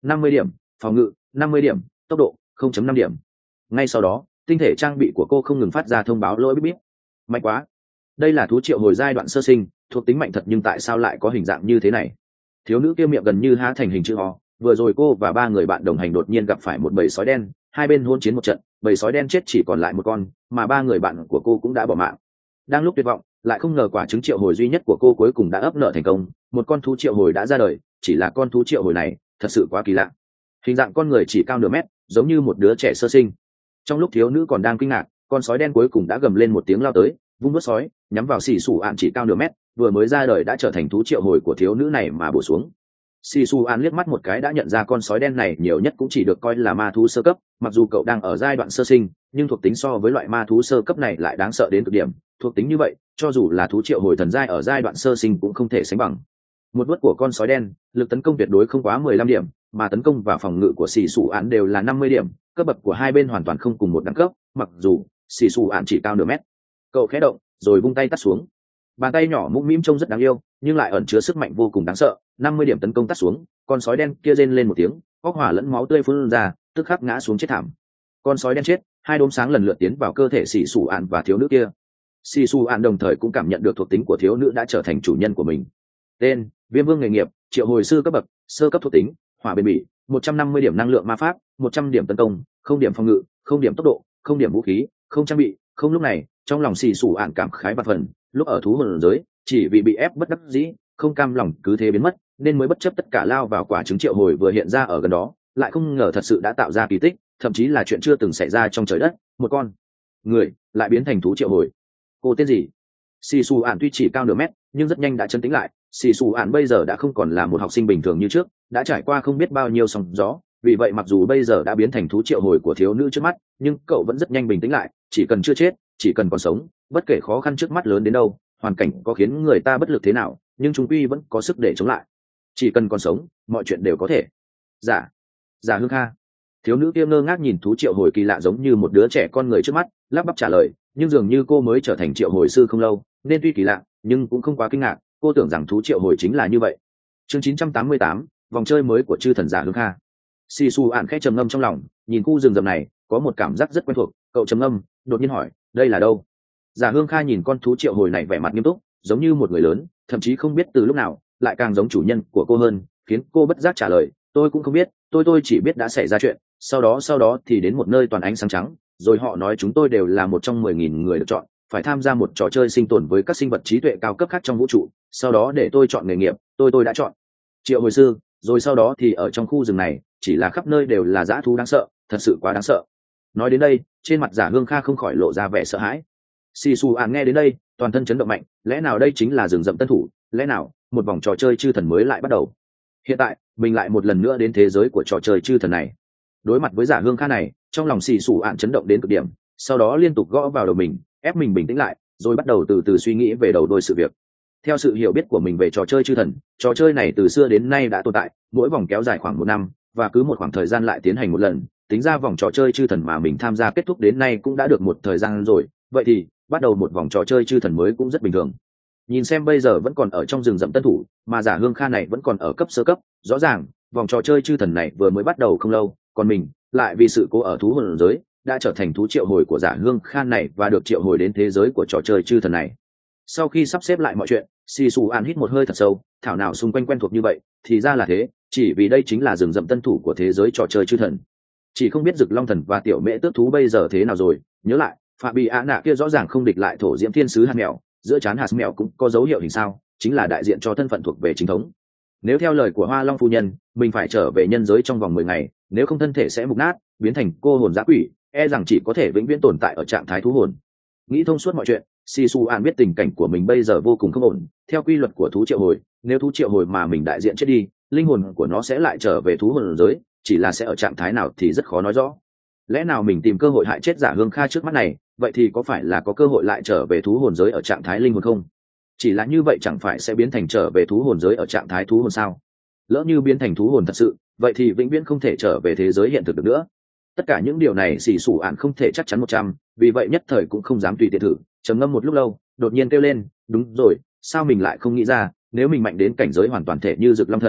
S1: năm mươi điểm, phòng ngự năm mươi điểm, tốc độ không chấm năm điểm. Ngay sau đó tinh thể trang bị của cô không ngừng phát ra thông báo lỗi bíp bíp. Mạnh quá, đây là thú triệu hồi giai đoạn sơ sinh, thuộc tính mạnh thật nhưng tại sao lại có hình dạng như thế này? Thiếu nữ kia miệng gần như há thành hình chữ O. Vừa rồi cô và ba người bạn đồng hành đột nhiên gặp phải một bầy sói đen, hai bên hỗn chiến một trận, bầy sói đen chết chỉ còn lại một con, mà ba người bạn của cô cũng đã bỏ mạng. Đang lúc tuyệt vọng, lại không ngờ quả trứng triệu hồi duy nhất của cô cuối cùng đã ấp nở thành công, một con thú triệu hồi đã ra đời. Chỉ là con thú triệu hồi này thật sự quá kỳ lạ, hình dạng con người chỉ cao nửa mét, giống như một đứa trẻ sơ sinh. Trong lúc thiếu nữ còn đang kinh ngạc, con sói đen cuối cùng đã gầm lên một tiếng lao tới, vung đuốt sói nhắm vào xì xù ạn chỉ cao nửa mét, vừa mới ra đời đã trở thành thú triệu hồi của thiếu nữ này mà bổ xuống. xì xù ạn liếc mắt một cái đã nhận ra con sói đen này nhiều nhất cũng chỉ được coi là ma thú sơ cấp, mặc dù cậu đang ở giai đoạn sơ sinh, nhưng thuộc tính so với loại ma thú sơ cấp này lại đáng sợ đến cực điểm. Thuộc tính như vậy, cho dù là thú triệu hồi thần giai ở giai đoạn sơ sinh cũng không thể sánh bằng. Một vuốt của con sói đen, lực tấn công tuyệt đối không quá mười lăm điểm, mà tấn công và phòng ngự của xì xù ạn đều là năm mươi điểm, cấp bậc của hai bên hoàn toàn không cùng một đẳng cấp, mặc dù xì xù ạn chỉ cao nửa mét. Cậu khẽ động rồi vung tay tắt xuống, bàn tay nhỏ mũm mĩm trông rất đáng yêu nhưng lại ẩn chứa sức mạnh vô cùng đáng sợ. Năm mươi điểm tấn công tắt xuống, con sói đen kia rên lên một tiếng, óc hỏa lẫn máu tươi phun ra, tức khắc ngã xuống chết thảm. Con sói đen chết, hai đốm sáng lần lượt tiến vào cơ thể xì xù ạn và thiếu nữ kia. Xì xù ạn đồng thời cũng cảm nhận được thuộc tính của thiếu nữ đã trở thành chủ nhân của mình. Tên: Viêm Vương, nghề nghiệp triệu hồi sư cấp bậc sơ cấp, thuộc tính hỏa bền bỉ, một trăm năm mươi điểm năng lượng ma pháp, một trăm điểm tấn công, không điểm phòng ngự, không điểm tốc độ, không điểm vũ khí, không trang bị, không. Lúc này trong lòng xì xù ạn cảm khái bạt phần, lúc ở thú hồn giới chỉ vì bị ép bất đắc dĩ, không cam lòng cứ thế biến mất, nên mới bất chấp tất cả lao vào quả trứng triệu hồi vừa hiện ra ở gần đó. Lại không ngờ thật sự đã tạo ra kỳ tích, thậm chí là chuyện chưa từng xảy ra trong trời đất, một con người lại biến thành thú triệu hồi. Cô tên gì? Xì xù ạn tuy chỉ cao nửa mét nhưng rất nhanh đã chấn tĩnh lại. Xì xù ạn bây giờ đã không còn là một học sinh bình thường như trước, đã trải qua không biết bao nhiêu sóng gió, vì vậy mặc dù bây giờ đã biến thành thú triệu hồi của thiếu nữ trước mắt, nhưng cậu vẫn rất nhanh bình tĩnh lại. Chỉ cần chưa chết, chỉ cần còn sống, bất kể khó khăn trước mắt lớn đến đâu, hoàn cảnh có khiến người ta bất lực thế nào, nhưng chúng quy vẫn có sức để chống lại. Chỉ cần còn sống, mọi chuyện đều có thể. Giả giả Hương Kha. Thiếu nữ kia ngơ ngác nhìn thú triệu hồi kỳ lạ giống như một đứa trẻ con người trước mắt, lắp bắp trả lời, nhưng dường như cô mới trở thành triệu hồi sư không lâu, nên tuy kỳ lạ nhưng cũng không quá kinh ngạc. Cô tưởng rằng thú triệu hồi chính là như vậy. Chương chín trăm tám mươi tám, vòng chơi mới của chư thần giả Hương Kha. Si Su ạn khẽ trầm ngâm trong lòng, nhìn khu rừng rậm này, có một cảm giác rất quen thuộc. Cậu trầm ngâm, đột nhiên hỏi, đây là đâu? Giả Hương Kha nhìn con thú triệu hồi này vẻ mặt nghiêm túc, giống như một người lớn, thậm chí không biết từ lúc nào lại càng giống chủ nhân của cô hơn, khiến cô bất giác trả lời, tôi cũng không biết, tôi tôi chỉ biết đã xảy ra chuyện, sau đó sau đó thì đến một nơi toàn ánh sáng trắng, rồi họ nói chúng tôi đều là một trong mười nghìn người được chọn, phải tham gia một trò chơi sinh tồn với các sinh vật trí tuệ cao cấp khác trong vũ trụ. Sau đó để tôi chọn nghề nghiệp, tôi tôi đã chọn triệu hồi sư, rồi sau đó thì ở trong khu rừng này chỉ là khắp nơi đều là dã thú đáng sợ, thật sự quá đáng sợ. Nói đến đây, trên mặt Giả Hương Kha không khỏi lộ ra vẻ sợ hãi. Si Su An nghe đến đây, toàn thân chấn động mạnh, lẽ nào đây chính là rừng rậm tân thủ, lẽ nào một vòng trò chơi chư thần mới lại bắt đầu? Hiện tại mình lại một lần nữa đến thế giới của trò chơi chư thần này. Đối mặt với Giả Hương Kha này, trong lòng Si Su An chấn động đến cực điểm, sau đó liên tục gõ vào đầu mình, ép mình bình tĩnh lại, rồi bắt đầu từ từ suy nghĩ về đầu đuôi sự việc. Theo sự hiểu biết của mình về trò chơi chư thần, trò chơi này từ xưa đến nay đã tồn tại, mỗi vòng kéo dài khoảng một năm, và cứ một khoảng thời gian lại tiến hành một lần. Tính ra vòng trò chơi chư thần mà mình tham gia kết thúc đến nay cũng đã được một thời gian rồi, vậy thì bắt đầu một vòng trò chơi chư thần mới cũng rất bình thường. Nhìn xem bây giờ vẫn còn ở trong rừng rậm tân thủ, mà Giả Hương Kha này vẫn còn ở cấp sơ cấp, rõ ràng vòng trò chơi chư thần này vừa mới bắt đầu không lâu, còn mình lại vì sự cố ở thú hồn giới đã trở thành thú triệu hồi của Giả Hương Kha này và được triệu hồi đến thế giới của trò chơi chư thần này. Sau khi sắp xếp lại mọi chuyện, Si Su An hít một hơi thật sâu, thảo nào xung quanh quen thuộc như vậy, thì ra là thế, chỉ vì đây chính là rừng rậm tân thủ của thế giới trò chơi chư thần. Chỉ không biết Dực Long Thần và Tiểu Mễ Tước Thú bây giờ thế nào rồi. Nhớ lại, Phạm Bì Á Nạ kia rõ ràng không địch lại thổ diễm thiên sứ hạt mèo, giữa trán hạt mèo cũng có dấu hiệu hình sao, chính là đại diện cho thân phận thuộc về chính thống. Nếu theo lời của Hoa Long phu nhân, mình phải trở về nhân giới trong vòng mười ngày, nếu không thân thể sẽ mục nát, biến thành cô hồn dã quỷ, e rằng chỉ có thể vĩnh viễn tồn tại ở trạng thái thú hồn. Nghĩ thông suốt mọi chuyện, Si Su An biết tình cảnh của mình bây giờ vô cùng không ổn. Theo quy luật của thú triệu hồi, nếu thú triệu hồi mà mình đại diện chết đi, linh hồn của nó sẽ lại trở về thú hồn giới, chỉ là sẽ ở trạng thái nào thì rất khó nói rõ. Lẽ nào mình tìm cơ hội hại chết Giả Hương Kha trước mắt này, vậy thì có phải là có cơ hội lại trở về thú hồn giới ở trạng thái linh hồn không? Chỉ là như vậy chẳng phải sẽ biến thành trở về thú hồn giới ở trạng thái thú hồn sao? Lỡ như biến thành thú hồn thật sự, vậy thì vĩnh viễn không thể trở về thế giới hiện thực được nữa. Tất cả những điều này Xỉ Sủ Ản không thể chắc chắn một trăm, vì vậy nhất thời cũng không dám tùy tiện thử. Trầm ngâm một lúc lâu, đột nhiên kêu lên, đúng rồi, sao mình lại không nghĩ ra, nếu mình mạnh đến cảnh giới hoàn toàn thể như Dực Long Thần,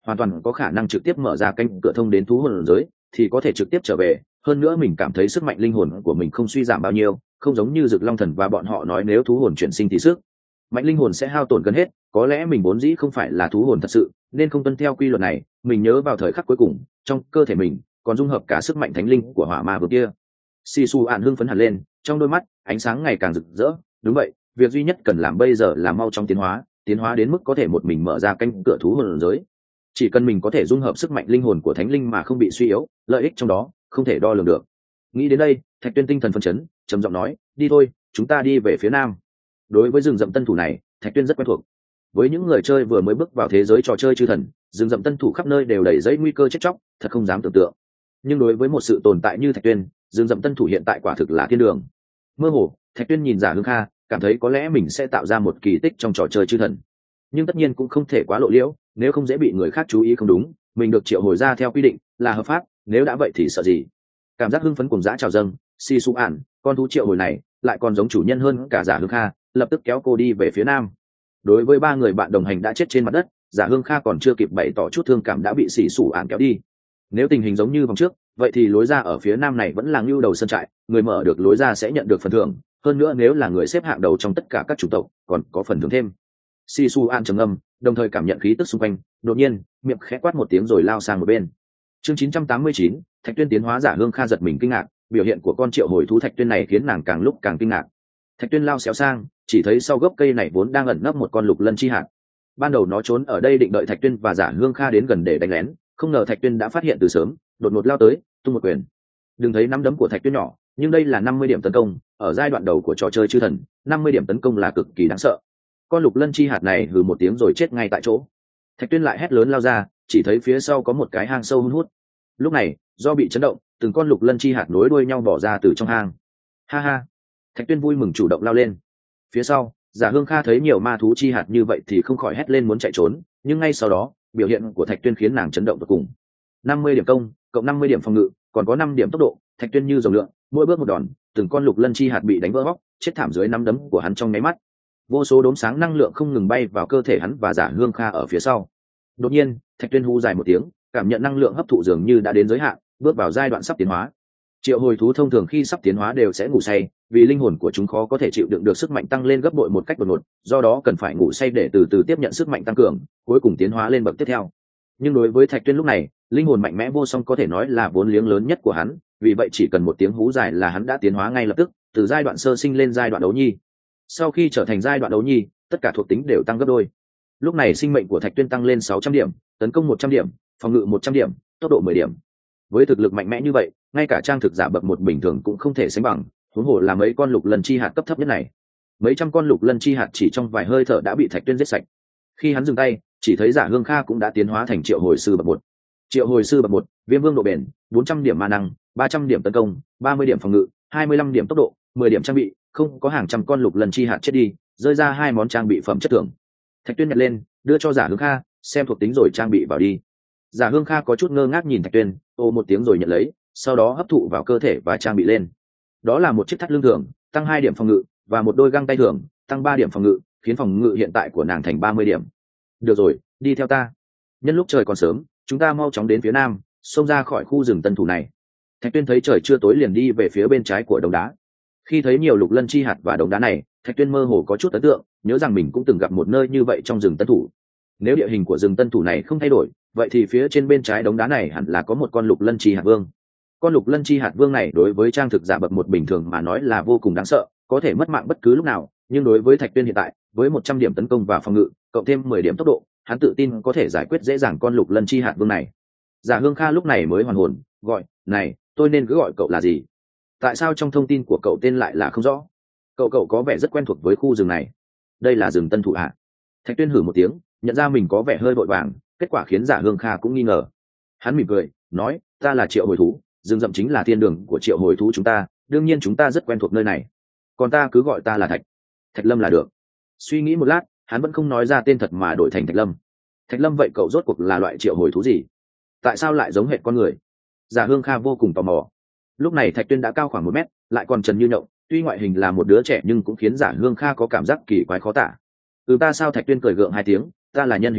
S1: hoàn toàn có khả năng trực tiếp mở ra cánh cửa thông đến thú hồn giới, thì có thể trực tiếp trở về. Hơn nữa mình cảm thấy sức mạnh linh hồn của mình không suy giảm bao nhiêu, không giống như Dực Long Thần và bọn họ nói nếu thú hồn chuyển sinh thì sức mạnh linh hồn sẽ hao tổn gần hết. Có lẽ mình vốn dĩ không phải là thú hồn thật sự, nên không tuân theo quy luật này. Mình nhớ vào thời khắc cuối cùng, trong cơ thể mình còn dung hợp cả sức mạnh thánh linh của hỏa ma vương kia. Si Su An hưng phấn hẳn lên, trong đôi mắt ánh sáng ngày càng rực rỡ. Đúng vậy, việc duy nhất cần làm bây giờ là mau chóng tiến hóa, tiến hóa đến mức có thể một mình mở ra cánh cửa thú hồn giới. Chỉ cần mình có thể dung hợp sức mạnh linh hồn của thánh linh mà không bị suy yếu, lợi ích trong đó không thể đo lường được. Nghĩ đến đây, Thạch Tuyên tinh thần phấn chấn, trầm giọng nói, đi thôi, chúng ta đi về phía nam. Đối với rừng rậm tân thủ này, Thạch Tuyên rất quen thuộc. Với những người chơi vừa mới bước vào thế giới trò chơi chư thần, rừng rậm tân thủ khắp nơi đều đầy dẫy nguy cơ chết chóc, thật không dám tưởng tượng. Nhưng đối với một sự tồn tại như Thạch Tuyên, rừng rậm tân thủ hiện tại quả thực là thiên đường. Mơ hồ, Thạch Tuyên nhìn Giả Hương Kha, cảm thấy có lẽ mình sẽ tạo ra một kỳ tích trong trò chơi chư thần. Nhưng tất nhiên cũng không thể quá lộ liễu, nếu không dễ bị người khác chú ý không đúng. Mình được triệu hồi ra theo quy định, là hợp pháp, nếu đã vậy thì sợ gì? Cảm giác hưng phấn cùng dã trào dâng, Si Su An, con thú triệu hồi này lại còn giống chủ nhân hơn cả Giả Hương Kha, lập tức kéo cô đi về phía nam. Đối với ba người bạn đồng hành đã chết trên mặt đất, Giả Hương Kha còn chưa kịp bày tỏ chút thương cảm đã bị Si Su An kéo đi. Nếu tình hình giống như vòng trước, vậy thì lối ra ở phía nam này vẫn là ngưu đầu sơn trại, người mở được lối ra sẽ nhận được phần thưởng, hơn nữa nếu là người xếp hạng đầu trong tất cả các chủng tộc còn có phần thưởng thêm. Si Su An trầm ngâm, đồng thời cảm nhận khí tức xung quanh, đột nhiên miệng khẽ quát một tiếng rồi lao sang một bên. Chương chín trăm tám mươi chín, Thạch Tuyên tiến hóa. Giả Hương Kha giật mình kinh ngạc, biểu hiện của con triệu hồi thú Thạch Tuyên này khiến nàng càng lúc càng kinh ngạc. Thạch Tuyên lao xéo sang, chỉ thấy sau gốc cây này vốn đang ẩn nấp một con lục lân chi hạt. Ban đầu nó trốn ở đây định đợi Thạch Tuyên và Giả Hương Kha đến gần để đánh lén, không ngờ Thạch Tuyên đã phát hiện từ sớm, đột ngột lao tới, tung một quyền. Đừng thấy nắm đấm của Thạch Tuyên nhỏ, nhưng đây là năm mươi điểm tấn công, ở giai đoạn đầu của trò chơi chư thần, năm mươi điểm tấn công là cực kỳ đáng sợ. Con lục lân chi hạt này hừ một tiếng rồi chết ngay tại chỗ. Thạch Tuyên lại hét lớn lao ra, chỉ thấy phía sau có một cái hang sâu hun hút. Lúc này, do bị chấn động, từng con lục lân chi hạt nối đuôi nhau bỏ ra từ trong hang. Ha ha! Thạch Tuyên vui mừng chủ động lao lên. Phía sau, Giả Hương Kha thấy nhiều ma thú chi hạt như vậy thì không khỏi hét lên muốn chạy trốn, nhưng ngay sau đó, biểu hiện của Thạch Tuyên khiến nàng chấn động tột cùng. năm mươi điểm công, cộng năm mươi điểm phòng ngự, còn có năm điểm tốc độ. Thạch Tuyên như rồng lượn, mỗi bước một đòn, từng con lục lân chi hạt bị đánh vỡ bóc, chết thảm dưới nắm đấm của hắn trong nháy mắt. Vô số đốm sáng năng lượng không ngừng bay vào cơ thể hắn và Giả Hương Kha ở phía sau. Đột nhiên, Thạch Tuyên hú dài một tiếng, cảm nhận năng lượng hấp thụ dường như đã đến giới hạn, bước vào giai đoạn sắp tiến hóa. Triệu hồi thú thông thường khi sắp tiến hóa đều sẽ ngủ say, vì linh hồn của chúng khó có thể chịu đựng được sức mạnh tăng lên gấp bội một cách đột ngột, do đó cần phải ngủ say để từ từ tiếp nhận sức mạnh tăng cường, cuối cùng tiến hóa lên bậc tiếp theo. Nhưng đối với Thạch Tuyên lúc này, linh hồn mạnh mẽ vô song có thể nói là vốn liếng lớn nhất của hắn, vì vậy chỉ cần một tiếng hú dài là hắn đã tiến hóa ngay lập tức, từ giai đoạn sơ sinh lên giai đoạn đấu nhi. Sau khi trở thành giai đoạn đấu nhi, tất cả thuộc tính đều tăng gấp đôi. Lúc này sinh mệnh của Thạch Tuyên tăng lên sáu trăm điểm, tấn công một trăm điểm, phòng ngự một trăm điểm, tốc độ mười điểm. Với thực lực mạnh mẽ như vậy, ngay cả trang thực giả bậc một bình thường cũng không thể sánh bằng, huống hồ là mấy con lục lân chi hạt cấp thấp nhất này. Mấy trăm con lục lân chi hạt chỉ trong vài hơi thở đã bị Thạch Tuyên giết sạch. Khi hắn dừng tay, chỉ thấy Giả Hương Kha cũng đã tiến hóa thành triệu hồi sư bậc một. Triệu hồi sư bậc một, viêm vương độ bền, bốn trăm điểm ma năng, ba trăm điểm tấn công, ba mươi điểm phòng ngự, hai mươi lăm điểm tốc độ, mười điểm trang bị, không có hàng trăm con lục lân chi hạt chết đi, rơi ra hai món trang bị phẩm chất thưởng. Thạch Tuyên nhặt lên, đưa cho Giả Hương Kha, xem thuộc tính rồi trang bị vào đi. Giả Hương Kha có chút ngơ ngác nhìn Thạch Tuyên, ô một tiếng rồi nhận lấy, sau đó hấp thụ vào cơ thể và trang bị lên. Đó là một chiếc thắt lưng thường, tăng hai điểm phòng ngự, và một đôi găng tay thường, tăng ba điểm phòng ngự, khiến phòng ngự hiện tại của nàng thành ba mươi điểm. Được rồi, đi theo ta. Nhân lúc trời còn sớm, chúng ta mau chóng đến phía nam, xông ra khỏi khu rừng tân thủ này. Thạch Tuyên thấy trời chưa tối liền đi về phía bên trái của đống đá. Khi thấy nhiều lục lân chi hạt và đống đá này, Thạch Tuyên mơ hồ có chút ấn tượng, nhớ rằng mình cũng từng gặp một nơi như vậy trong rừng tân thủ. Nếu địa hình của rừng tân thủ này không thay đổi, vậy thì phía trên bên trái đống đá này hẳn là có một con lục lân chi hạt vương. Con lục lân chi hạt vương này đối với trang thực giả bậc một bình thường mà nói là vô cùng đáng sợ, có thể mất mạng bất cứ lúc nào, nhưng đối với Thạch Tuyên hiện tại, với một trăm điểm tấn công và phòng ngự, cộng thêm mười điểm tốc độ, hắn tự tin có thể giải quyết dễ dàng con lục lân chi hạt vương này. Giả Hương Kha lúc này mới hoàn hồn, gọi, "Này, tôi nên cứ gọi cậu là gì? Tại sao trong thông tin của cậu tên lại là không rõ? Cậu cậu có vẻ rất quen thuộc với khu rừng này. Đây là rừng tân thủ à?" Thạch Tuyên hử một tiếng, nhận ra mình có vẻ hơi vội vàng, kết quả khiến Giả Hương Kha cũng nghi ngờ. Hắn mỉm cười, nói, "Ta là triệu hồi thú, rừng rậm chính là thiên đường của triệu hồi thú chúng ta, đương nhiên chúng ta rất quen thuộc nơi này. Còn ta cứ gọi ta là Thạch Thạch Lâm là được." Suy nghĩ một lát, hắn vẫn không nói ra tên thật mà đổi thành Thạch Lâm. Thạch Lâm, vậy cậu rốt cuộc là loại triệu hồi thú gì? Tại sao lại giống hệt con người? Giả Hương Kha vô cùng tò mò. Lúc này Thạch Tuyên đã cao khoảng một mét, lại còn trần như nhộng, tuy ngoại hình là một đứa trẻ nhưng cũng khiến Giả Hương Kha có cảm giác kỳ quái khó tả. "Ừ ta sao?" Thạch Tuyên cười gượng hai tiếng, "Ta là nhân hình thú,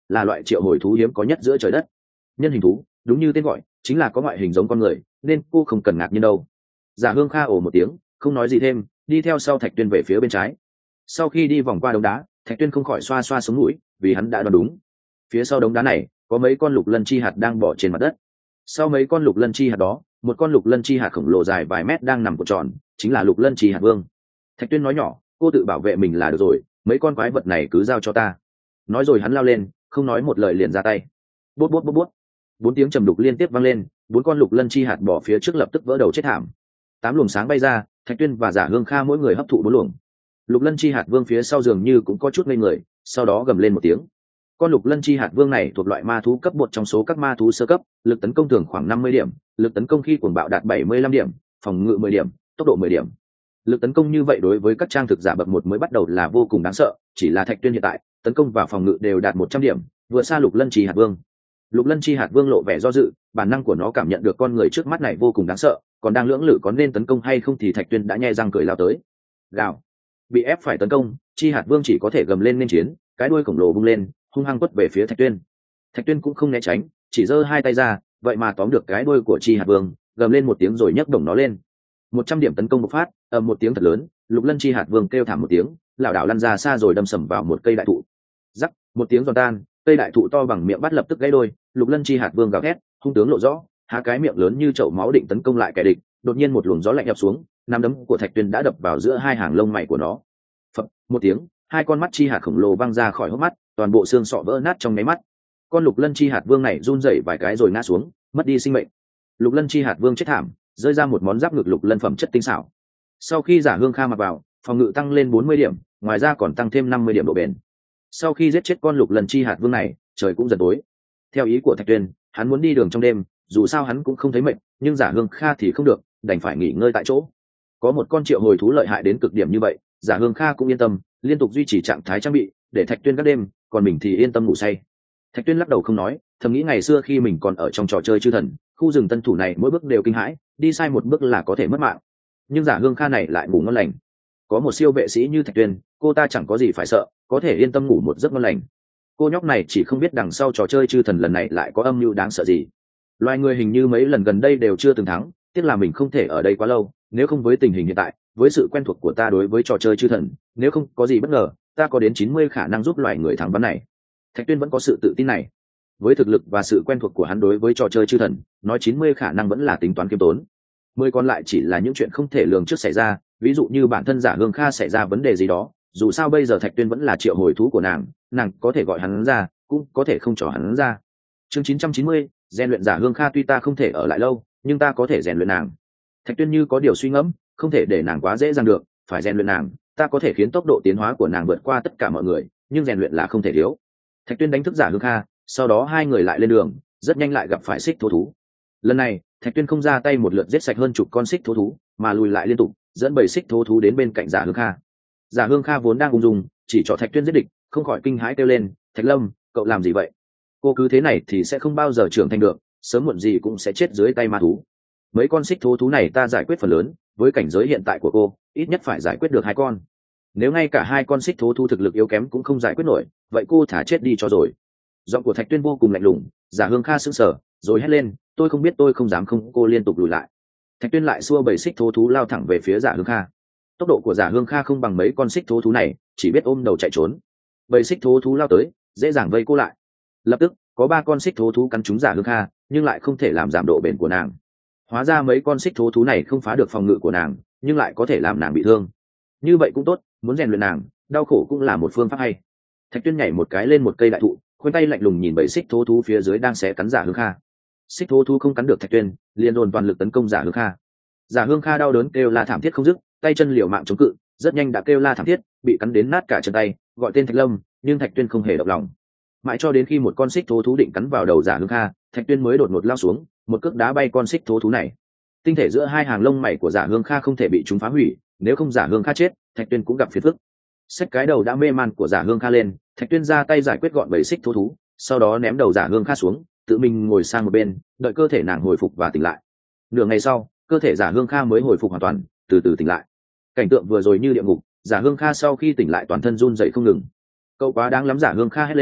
S1: là loại triệu hồi thú hiếm có nhất giữa trời đất. Nhân hình thú, đúng như tên gọi, chính là có ngoại hình giống con người, nên cô không cần ngạc nhiên đâu. Giả Hương Kha ồ một tiếng, không nói gì thêm, đi theo sau Thạch Tuyên về phía bên trái. Sau khi đi vòng qua đống đá, Thạch Tuyên không khỏi xoa xoa sống mũi, vì hắn đã đoán đúng. Phía sau đống đá này, có mấy con lục lân chi hạt đang bỏ trên mặt đất. Sau mấy con lục lân chi hạt đó, một con lục lân chi hạt khổng lồ dài vài mét đang nằm cuộn tròn, chính là lục lân chi hạt vương. Thạch Tuyên nói nhỏ, cô tự bảo vệ mình là được rồi, mấy con quái vật này cứ giao cho ta. Nói rồi hắn lao lên, không nói một lời liền ra tay. Bút bút bút bút, bốn tiếng trầm đục liên tiếp vang lên, bốn con lục lân chi hạt bỏ phía trước lập tức vỡ đầu chết thảm. Tám luồng sáng bay ra, Thạch Tuyên và Giả Hương Kha mỗi người hấp thụ bốn luồng. Lục lân chi hạt vương phía sau dường như cũng có chút ngây người, sau đó gầm lên một tiếng. Con lục lân chi hạt vương này thuộc loại ma thú cấp một trong số các ma thú sơ cấp, lực tấn công thường khoảng năm mươi điểm, lực tấn công khi cuồng bạo đạt bảy mươi lăm điểm, phòng ngự mười điểm, tốc độ mười điểm. Lực tấn công như vậy đối với các trang thực giả bậc một mới bắt đầu là vô cùng đáng sợ, chỉ là Thạch Tuyên hiện tại, tấn công và phòng ngự đều đạt một trăm điểm, vừa xa lục lân chi hạt vương. Lục lân chi hạt vương lộ vẻ do dự, bản năng của nó cảm nhận được con người trước mắt này vô cùng đáng sợ, còn đang lưỡng lự có nên tấn công hay không thì Thạch Tuyên đã nhe răng cười lao tới. Gào. Bị ép phải tấn công, chi hạt vương chỉ có thể gầm lên nên chiến, cái đuôi khổng lồ bung lên, hung hăng quất về phía Thạch Tuyên. Thạch Tuyên cũng không né tránh, chỉ giơ hai tay ra, vậy mà tóm được cái đuôi của chi hạt vương, gầm lên một tiếng rồi nhấc bổng nó lên. Một trăm điểm tấn công bộc phát, ầm một tiếng thật lớn, lục lân chi hạt vương kêu thảm một tiếng, lảo đảo lăn ra xa rồi đâm sầm vào một cây đại thụ. Rắc, một tiếng giòn tan, cây đại thụ to bằng miệng bắt lập tức gãy đôi, lục lân chi hạt vương gào thét, hung tướng lộ rõ, há cái miệng lớn như chậu máu định tấn công lại kẻ địch, đột nhiên một luồng gió lạnh ập xuống, nắm đấm của Thạch Tuyên đã đập vào giữa hai hàng lông mày của nó. Phập, một tiếng, hai con mắt chi hạt khổng lồ văng ra khỏi hốc mắt, toàn bộ xương sọ vỡ nát trong nháy mắt. Con lục lân chi hạt vương này run rẩy vài cái rồi ngã xuống, mất đi sinh mệnh. Lục lân chi hạt vương chết thảm, rơi ra một món giáp ngực lục lân phẩm chất tinh xảo. Sau khi Giả Hương Kha mặc vào, phòng ngự tăng lên bốn mươi điểm, ngoài ra còn tăng thêm năm mươi điểm độ bền. Sau khi giết chết con lục lân chi hạt vương này, trời cũng dần tối. Theo ý của Thạch Tuyên, hắn muốn đi đường trong đêm, dù sao hắn cũng không thấy mệt, nhưng Giả Hương Kha thì không được, đành phải nghỉ ngơi tại chỗ. Có một con triệu hồi thú lợi hại đến cực điểm như vậy, Giả Hương Kha cũng yên tâm, liên tục duy trì trạng thái trang bị, để Thạch Tuyên các đêm, còn mình thì yên tâm ngủ say. Thạch Tuyên lắc đầu không nói, thầm nghĩ ngày xưa khi mình còn ở trong trò chơi chư thần, khu rừng tân thủ này mỗi bước đều kinh hãi, đi sai một bước là có thể mất mạng. Nhưng Giả Hương Kha này lại ngủ ngon lành. Có một siêu vệ sĩ như Thạch Tuyên, cô ta chẳng có gì phải sợ, có thể yên tâm ngủ một giấc ngon lành. Cô nhóc này chỉ không biết đằng sau trò chơi chư thần lần này lại có âm mưu đáng sợ gì. Loài người hình như mấy lần gần đây đều chưa từng thắng, tiếc là mình không thể ở đây quá lâu, nếu không với tình hình hiện tại, với sự quen thuộc của ta đối với trò chơi chư thần, nếu không có gì bất ngờ, ta có đến chín mươi khả năng giúp loài người thắng ván này. Thạch Tuyên vẫn có sự tự tin này. Với thực lực và sự quen thuộc của hắn đối với trò chơi chư thần, nói chín mươi khả năng vẫn là tính toán kiêm tốn. Mười còn lại chỉ là những chuyện không thể lường trước xảy ra, ví dụ như bản thân Giả Hương Kha xảy ra vấn đề gì đó, dù sao bây giờ Thạch Tuyên vẫn là triệu hồi thú của nàng, nàng có thể gọi hắn ra, cũng có thể không cho hắn ra. Chương chín trăm chín mươi, rèn luyện Giả Hương Kha tuy ta không thể ở lại lâu, nhưng ta có thể rèn luyện nàng. Thạch Tuyên như có điều suy ngẫm, không thể để nàng quá dễ dàng được, phải rèn luyện nàng, ta có thể khiến tốc độ tiến hóa của nàng vượt qua tất cả mọi người, nhưng rèn luyện là không thể thiếu. Thạch Tuyên đánh thức Giả Hương Kha, sau đó hai người lại lên đường, rất nhanh lại gặp phải xích thú thú. Lần này, Thạch Tuyên không ra tay một lượt giết sạch hơn chục con xích thú thú, mà lùi lại liên tục, dẫn bầy xích thú thú đến bên cạnh Giả Hương Kha. Giả Hương Kha vốn đang ung dung, chỉ cho Thạch Tuyên giết địch, không khỏi kinh hãi kêu lên, "Thạch Lâm, cậu làm gì vậy? Cô cứ thế này thì sẽ không bao giờ trưởng thành được, sớm muộn gì cũng sẽ chết dưới tay ma thú. Mấy con xích thú thú này ta giải quyết phần lớn, với cảnh giới hiện tại của cô, ít nhất phải giải quyết được hai con. Nếu ngay cả hai con xích thú thú thực lực yếu kém cũng không giải quyết nổi, vậy cô thả chết đi cho rồi." Giọng của Thạch Tuyên vô cùng lạnh lùng, Giả Hương Kha sững sờ, rồi hét lên, "Tôi không biết, tôi không dám không." Cô liên tục lùi lại. Thạch Tuyên lại xua bầy xích thú thú lao thẳng về phía Giả Hương Kha. Tốc độ của Giả Hương Kha không bằng mấy con xích thú thú này, chỉ biết ôm đầu chạy trốn. Bầy xích thú thú lao tới, dễ dàng vây cô lại. Lập tức, có ba con xích thú thú cắn trúng Giả Hương Kha, nhưng lại không thể làm giảm độ bền của nàng. Hóa ra mấy con xích thú thú này không phá được phòng ngự của nàng, nhưng lại có thể làm nàng bị thương. Như vậy cũng tốt, muốn rèn luyện nàng, đau khổ cũng là một phương pháp hay. Thạch Tuyên nhảy một cái lên một cây đại thụ, khoanh tay lạnh lùng nhìn bầy xích thú thú phía dưới đang xé cắn Giả Hương Kha. Xích thú thú không cắn được Thạch Tuyên, liền dồn toàn lực tấn công Giả Hương Kha. Giả Hương Kha đau đớn kêu la thảm thiết không dứt, tay chân liều mạng chống cự, rất nhanh đã kêu la thảm thiết, bị cắn đến nát cả chân tay, gọi tên Thạch Lâm, nhưng Thạch Tuyên không hề động lòng. Mãi cho đến khi một con xích thú thú định cắn vào đầu Giả Hương Kha, Thạch Tuyên mới đột ngột lao xuống, một cước đá bay con xích thú thú này. Tinh thể giữa hai hàng lông mày của Giả Hương Kha không thể bị chúng phá hủy, nếu không Giả Hương Kha chết, Thạch Tuyên cũng gặp phiền phức. Xách cái đầu đã mê man của Giả Hương Kha lên, Thạch Tuyên ra tay giải quyết gọn bầy xích thú thú, sau đó ném đầu Giả Hương Kha xuống, tự mình ngồi sang một bên, đợi cơ thể nàng hồi phục và tỉnh lại. Nửa ngày sau, cơ thể Giả Hương Kha mới hồi phục hoàn toàn, từ từ tỉnh lại. Cảnh tượng vừa rồi như địa ngục, Giả Hương Kha sau khi tỉnh lại toàn thân run rẩy không ngừng. Cậu quá đáng lắm, Giả Hương Kha hét lên,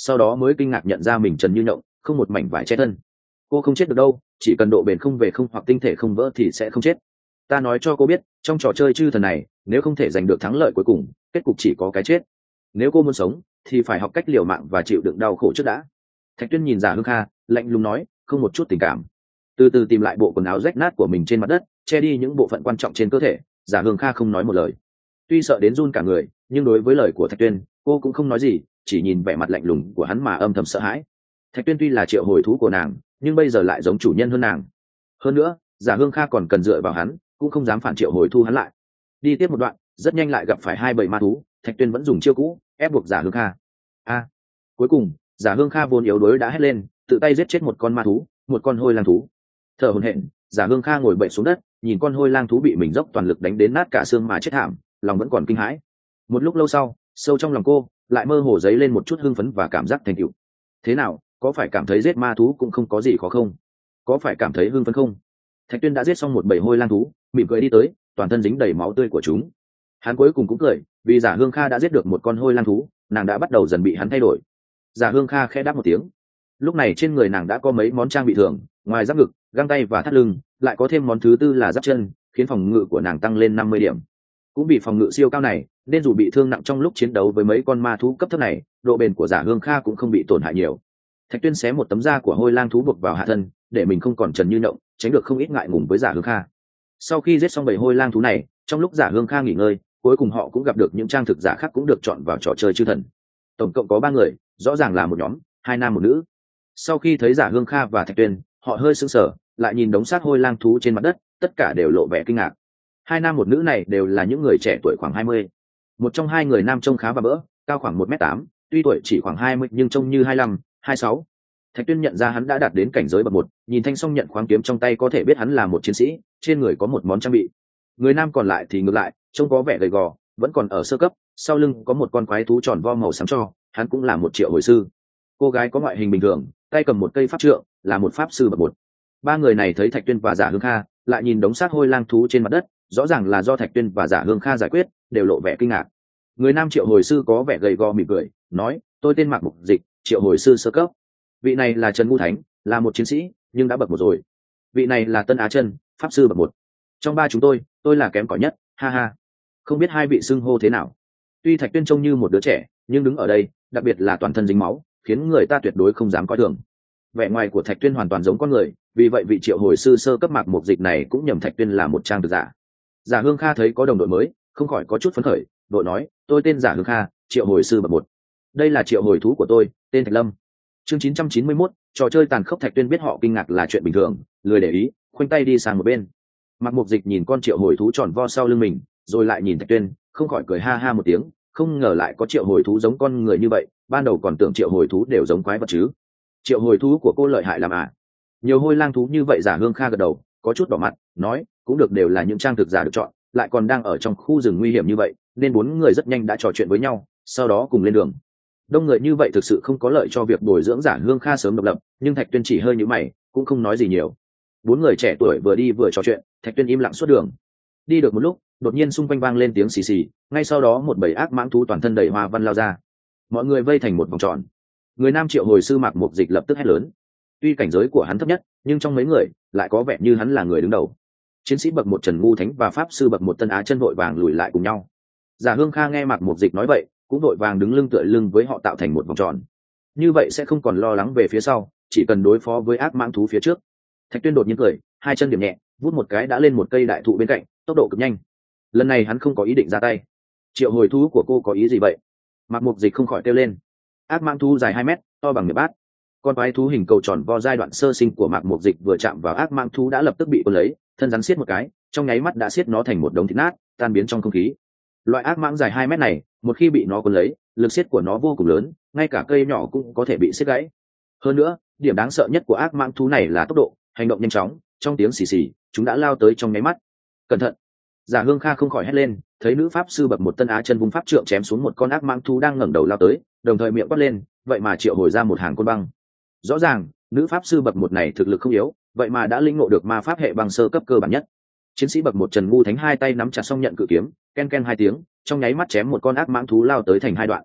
S1: sau đó mới kinh ngạc nhận ra mình trần như nhộng, không một mảnh vải che thân. Cô không chết được đâu, chỉ cần độ bền không về không hoặc tinh thể không vỡ thì sẽ không chết. Ta nói cho cô biết, trong trò chơi chư thần này, nếu không thể giành được thắng lợi cuối cùng, kết cục chỉ có cái chết. Nếu cô muốn sống thì phải học cách liều mạng và chịu đựng đau khổ trước đã. Thạch Tuyên nhìn Giả Hương Kha, lạnh lùng nói, không một chút tình cảm. Từ từ tìm lại bộ quần áo rách nát của mình trên mặt đất, che đi những bộ phận quan trọng trên cơ thể. Giả Hương Kha không nói một lời. Tuy sợ đến run cả người, nhưng đối với lời của Thạch Tuyên, cô cũng không nói gì, chỉ nhìn vẻ mặt lạnh lùng của hắn mà âm thầm sợ hãi. Thạch Tuyên tuy là triệu hồi thú của nàng, nhưng bây giờ lại giống chủ nhân hơn nàng. Hơn nữa, Giả Hương Kha còn cần dựa vào hắn, cũng không dám phản triệu hồi thu hắn lại. Đi tiếp một đoạn, rất nhanh lại gặp phải hai bầy ma thú. Thạch Tuyên vẫn dùng chiêu cũ ép buộc Giả Hương Kha. A, cuối cùng Giả Hương Kha vốn yếu đuối đã hét lên, tự tay giết chết một con ma thú, một con hôi lang thú. Thở hổn hển, Giả Hương Kha ngồi bậy xuống đất, nhìn con hôi lang thú bị mình dốc toàn lực đánh đến nát cả xương mà chết thảm, lòng vẫn còn kinh hãi. Một lúc lâu sau, sâu trong lòng cô lại mơ hồ dấy lên một chút hưng phấn và cảm giác thành tựu. Thế nào, có phải cảm thấy giết ma thú cũng không có gì khó không? Có phải cảm thấy hưng phấn không? Thạch Tuyên đã giết xong một bầy hôi lang thú, mỉm cười đi tới, toàn thân dính đầy máu tươi của chúng. Hắn cuối cùng cũng cười, vì Giả Hương Kha đã giết được một con hôi lang thú, nàng đã bắt đầu dần bị hắn thay đổi. Giả Hương Kha khẽ đáp một tiếng. Lúc này trên người nàng đã có mấy món trang bị thường, ngoài giáp ngực, găng tay và thắt lưng, lại có thêm món thứ tư là giáp chân, khiến phòng ngự của nàng tăng lên năm mươi điểm. Cũng vì phòng ngự siêu cao này, nên dù bị thương nặng trong lúc chiến đấu với mấy con ma thú cấp thấp này, độ bền của Giả Hương Kha cũng không bị tổn hại nhiều. Thạch Tuyên xé một tấm da của hôi lang thú buộc vào hạ thân, để mình không còn trần như nhộng, tránh được không ít ngại ngùng với Giả Hương Kha. Sau khi giết xong bầy hôi lang thú này, trong lúc Giả Hương Kha nghỉ ngơi, cuối cùng họ cũng gặp được những trang thực giả khác cũng được chọn vào trò chơi chư thần. Tổng cộng có ba người, rõ ràng là một nhóm, hai nam một nữ. Sau khi thấy Giả Hương Kha và Thạch Tuyên, họ hơi sững sờ, lại nhìn đống xác hôi lang thú trên mặt đất, tất cả đều lộ vẻ kinh ngạc. Hai nam một nữ này đều là những người trẻ tuổi khoảng hai mươi. Một trong hai người nam trông khá và bỡ, cao khoảng một mét tám, tuy tuổi chỉ khoảng hai mươi nhưng trông như hai mươi lăm, hai mươi sáu. Thạch Tuyên nhận ra hắn đã đạt đến cảnh giới bậc một, nhìn thanh song nhận khoáng kiếm trong tay có thể biết hắn là một chiến sĩ, trên người có một món trang bị. Người nam còn lại thì ngược lại, trông có vẻ gầy gò, vẫn còn ở sơ cấp, sau lưng có một con quái thú tròn vo màu xám cho, hắn cũng là một triệu hồi sư. Cô gái có ngoại hình bình thường, tay cầm một cây pháp trượng, là một pháp sư bậc một. Ba người này thấy Thạch Tuyên và Giả Hương Kha, lại nhìn đống xác hôi lang thú trên mặt đất, rõ ràng là do Thạch Tuyên và Giả Hương Kha giải quyết, đều lộ vẻ kinh ngạc. Người nam triệu hồi sư có vẻ gầy gò mỉm cười, nói, tôi tên Mạc Mục Dịch, triệu hồi sư sơ cấp. Vị này là Trần Ngu Thánh, là một chiến sĩ, nhưng đã bậc một rồi. Vị này là Tân Á Chân, pháp sư bậc một. Trong ba chúng tôi, tôi là kém cỏi nhất, ha ha. Không biết hai vị xưng hô thế nào? Tuy Thạch Tuyên trông như một đứa trẻ, nhưng đứng ở đây, đặc biệt là toàn thân dính máu, khiến người ta tuyệt đối không dám coi thường. Vẻ ngoài của Thạch Tuyên hoàn toàn giống con người, vì vậy vị triệu hồi sư sơ cấp Mạc Mục Dịch này cũng nhầm Thạch Tuyên là một trang thực giả. Giả Hương Kha thấy có đồng đội mới, không khỏi có chút phấn khởi, đội nói, tôi tên Giả Hương Kha, triệu hồi sư bậc một. Đây là triệu hồi thú của tôi, tên Thạch Lâm. Chương chín trăm chín mươi mốt, trò chơi tàn khốc. Thạch Tuyên biết họ kinh ngạc là chuyện bình thường, lười để ý, khoanh tay đi sang một bên. Mạc Mục Dịch nhìn con triệu hồi thú tròn vo sau lưng mình, rồi lại nhìn Thạch Tuyên, không khỏi cười ha ha một tiếng, không ngờ lại có triệu hồi thú giống con người như vậy, ban đầu còn tưởng triệu hồi thú đều giống quái vật chứ. Triệu hồi thú của cô lợi hại làm à? Nhiều hôi lang thú như vậy. Giả Hương Kha gật đầu, có chút đỏ mặt, nói, cũng được, đều là những trang thực giả được chọn, lại còn đang ở trong khu rừng nguy hiểm như vậy, nên bốn người rất nhanh đã trò chuyện với nhau, sau đó cùng lên đường. Đông người như vậy thực sự không có lợi cho việc bồi dưỡng Giả Hương Kha sớm độc lập, nhưng Thạch Tuyên chỉ hơi nhíu mày, cũng không nói gì nhiều. Bốn người trẻ tuổi vừa đi vừa trò chuyện, Thạch Tuyên im lặng suốt đường. Đi được một lúc, đột nhiên xung quanh vang lên tiếng xì xì, ngay sau đó một bầy ác mãng thú toàn thân đầy hoa văn lao ra. Mọi người vây thành một vòng tròn. Người nam triệu hồi sư Mạc Mục Dịch lập tức hét lớn. Tuy cảnh giới của hắn thấp nhất, nhưng trong mấy người lại có vẻ như hắn là người đứng đầu. Chiến sĩ bậc một Trần Ngu Thánh và pháp sư bậc một Tân Á Chân vội vàng lùi lại cùng nhau. Giả Hương Kha nghe Mạc Mục Dịch nói vậy, cũng vội vàng đứng lưng tựa lưng với họ tạo thành một vòng tròn. Như vậy sẽ không còn lo lắng về phía sau, chỉ cần đối phó với ác mãng thú phía trước. Thạch Tuyên đột nhiên cười, hai chân điểm nhẹ, vút một cái đã lên một cây đại thụ bên cạnh, tốc độ cực nhanh. Lần này hắn không có ý định ra tay. Triệu hồi thú của cô có ý gì vậy? Mạc Mục Dịch không khỏi kêu lên. Ác mãng thú dài hai mét, to bằng miệng bát. Con quái thú hình cầu tròn vo giai đoạn sơ sinh của Mạc Mục Dịch vừa chạm vào ác mãng thú đã lập tức bị cuốn lấy, thân rắn siết một cái, trong nháy mắt đã siết nó thành một đống thịt nát, tan biến trong không khí. Loại ác mãng dài hai mét này, một khi bị nó cuốn lấy, lực siết của nó vô cùng lớn, ngay cả cây nhỏ cũng có thể bị siết gãy. Hơn nữa, điểm đáng sợ nhất của ác mãng thú này là tốc độ, hành động nhanh chóng, trong tiếng xì xì, chúng đã lao tới trong nháy mắt. Cẩn thận! Giả Hương Kha không khỏi hét lên, thấy nữ pháp sư bậc một Tân Á Chân vung pháp trượng chém xuống một con ác mãng thú đang ngẩng đầu lao tới, đồng thời miệng quát lên, vậy mà triệu hồi ra một hàng côn băng. Rõ ràng, nữ pháp sư bậc một này thực lực không yếu, vậy mà đã lĩnh ngộ được ma pháp hệ băng sơ cấp cơ bản nhất. Chiến sĩ bậc một Trần Ngu Thánh hai tay nắm chặt song nhận cự kiếm, ken ken hai tiếng, trong nháy mắt chém một con ác mãng thú lao tới thành hai đoạn.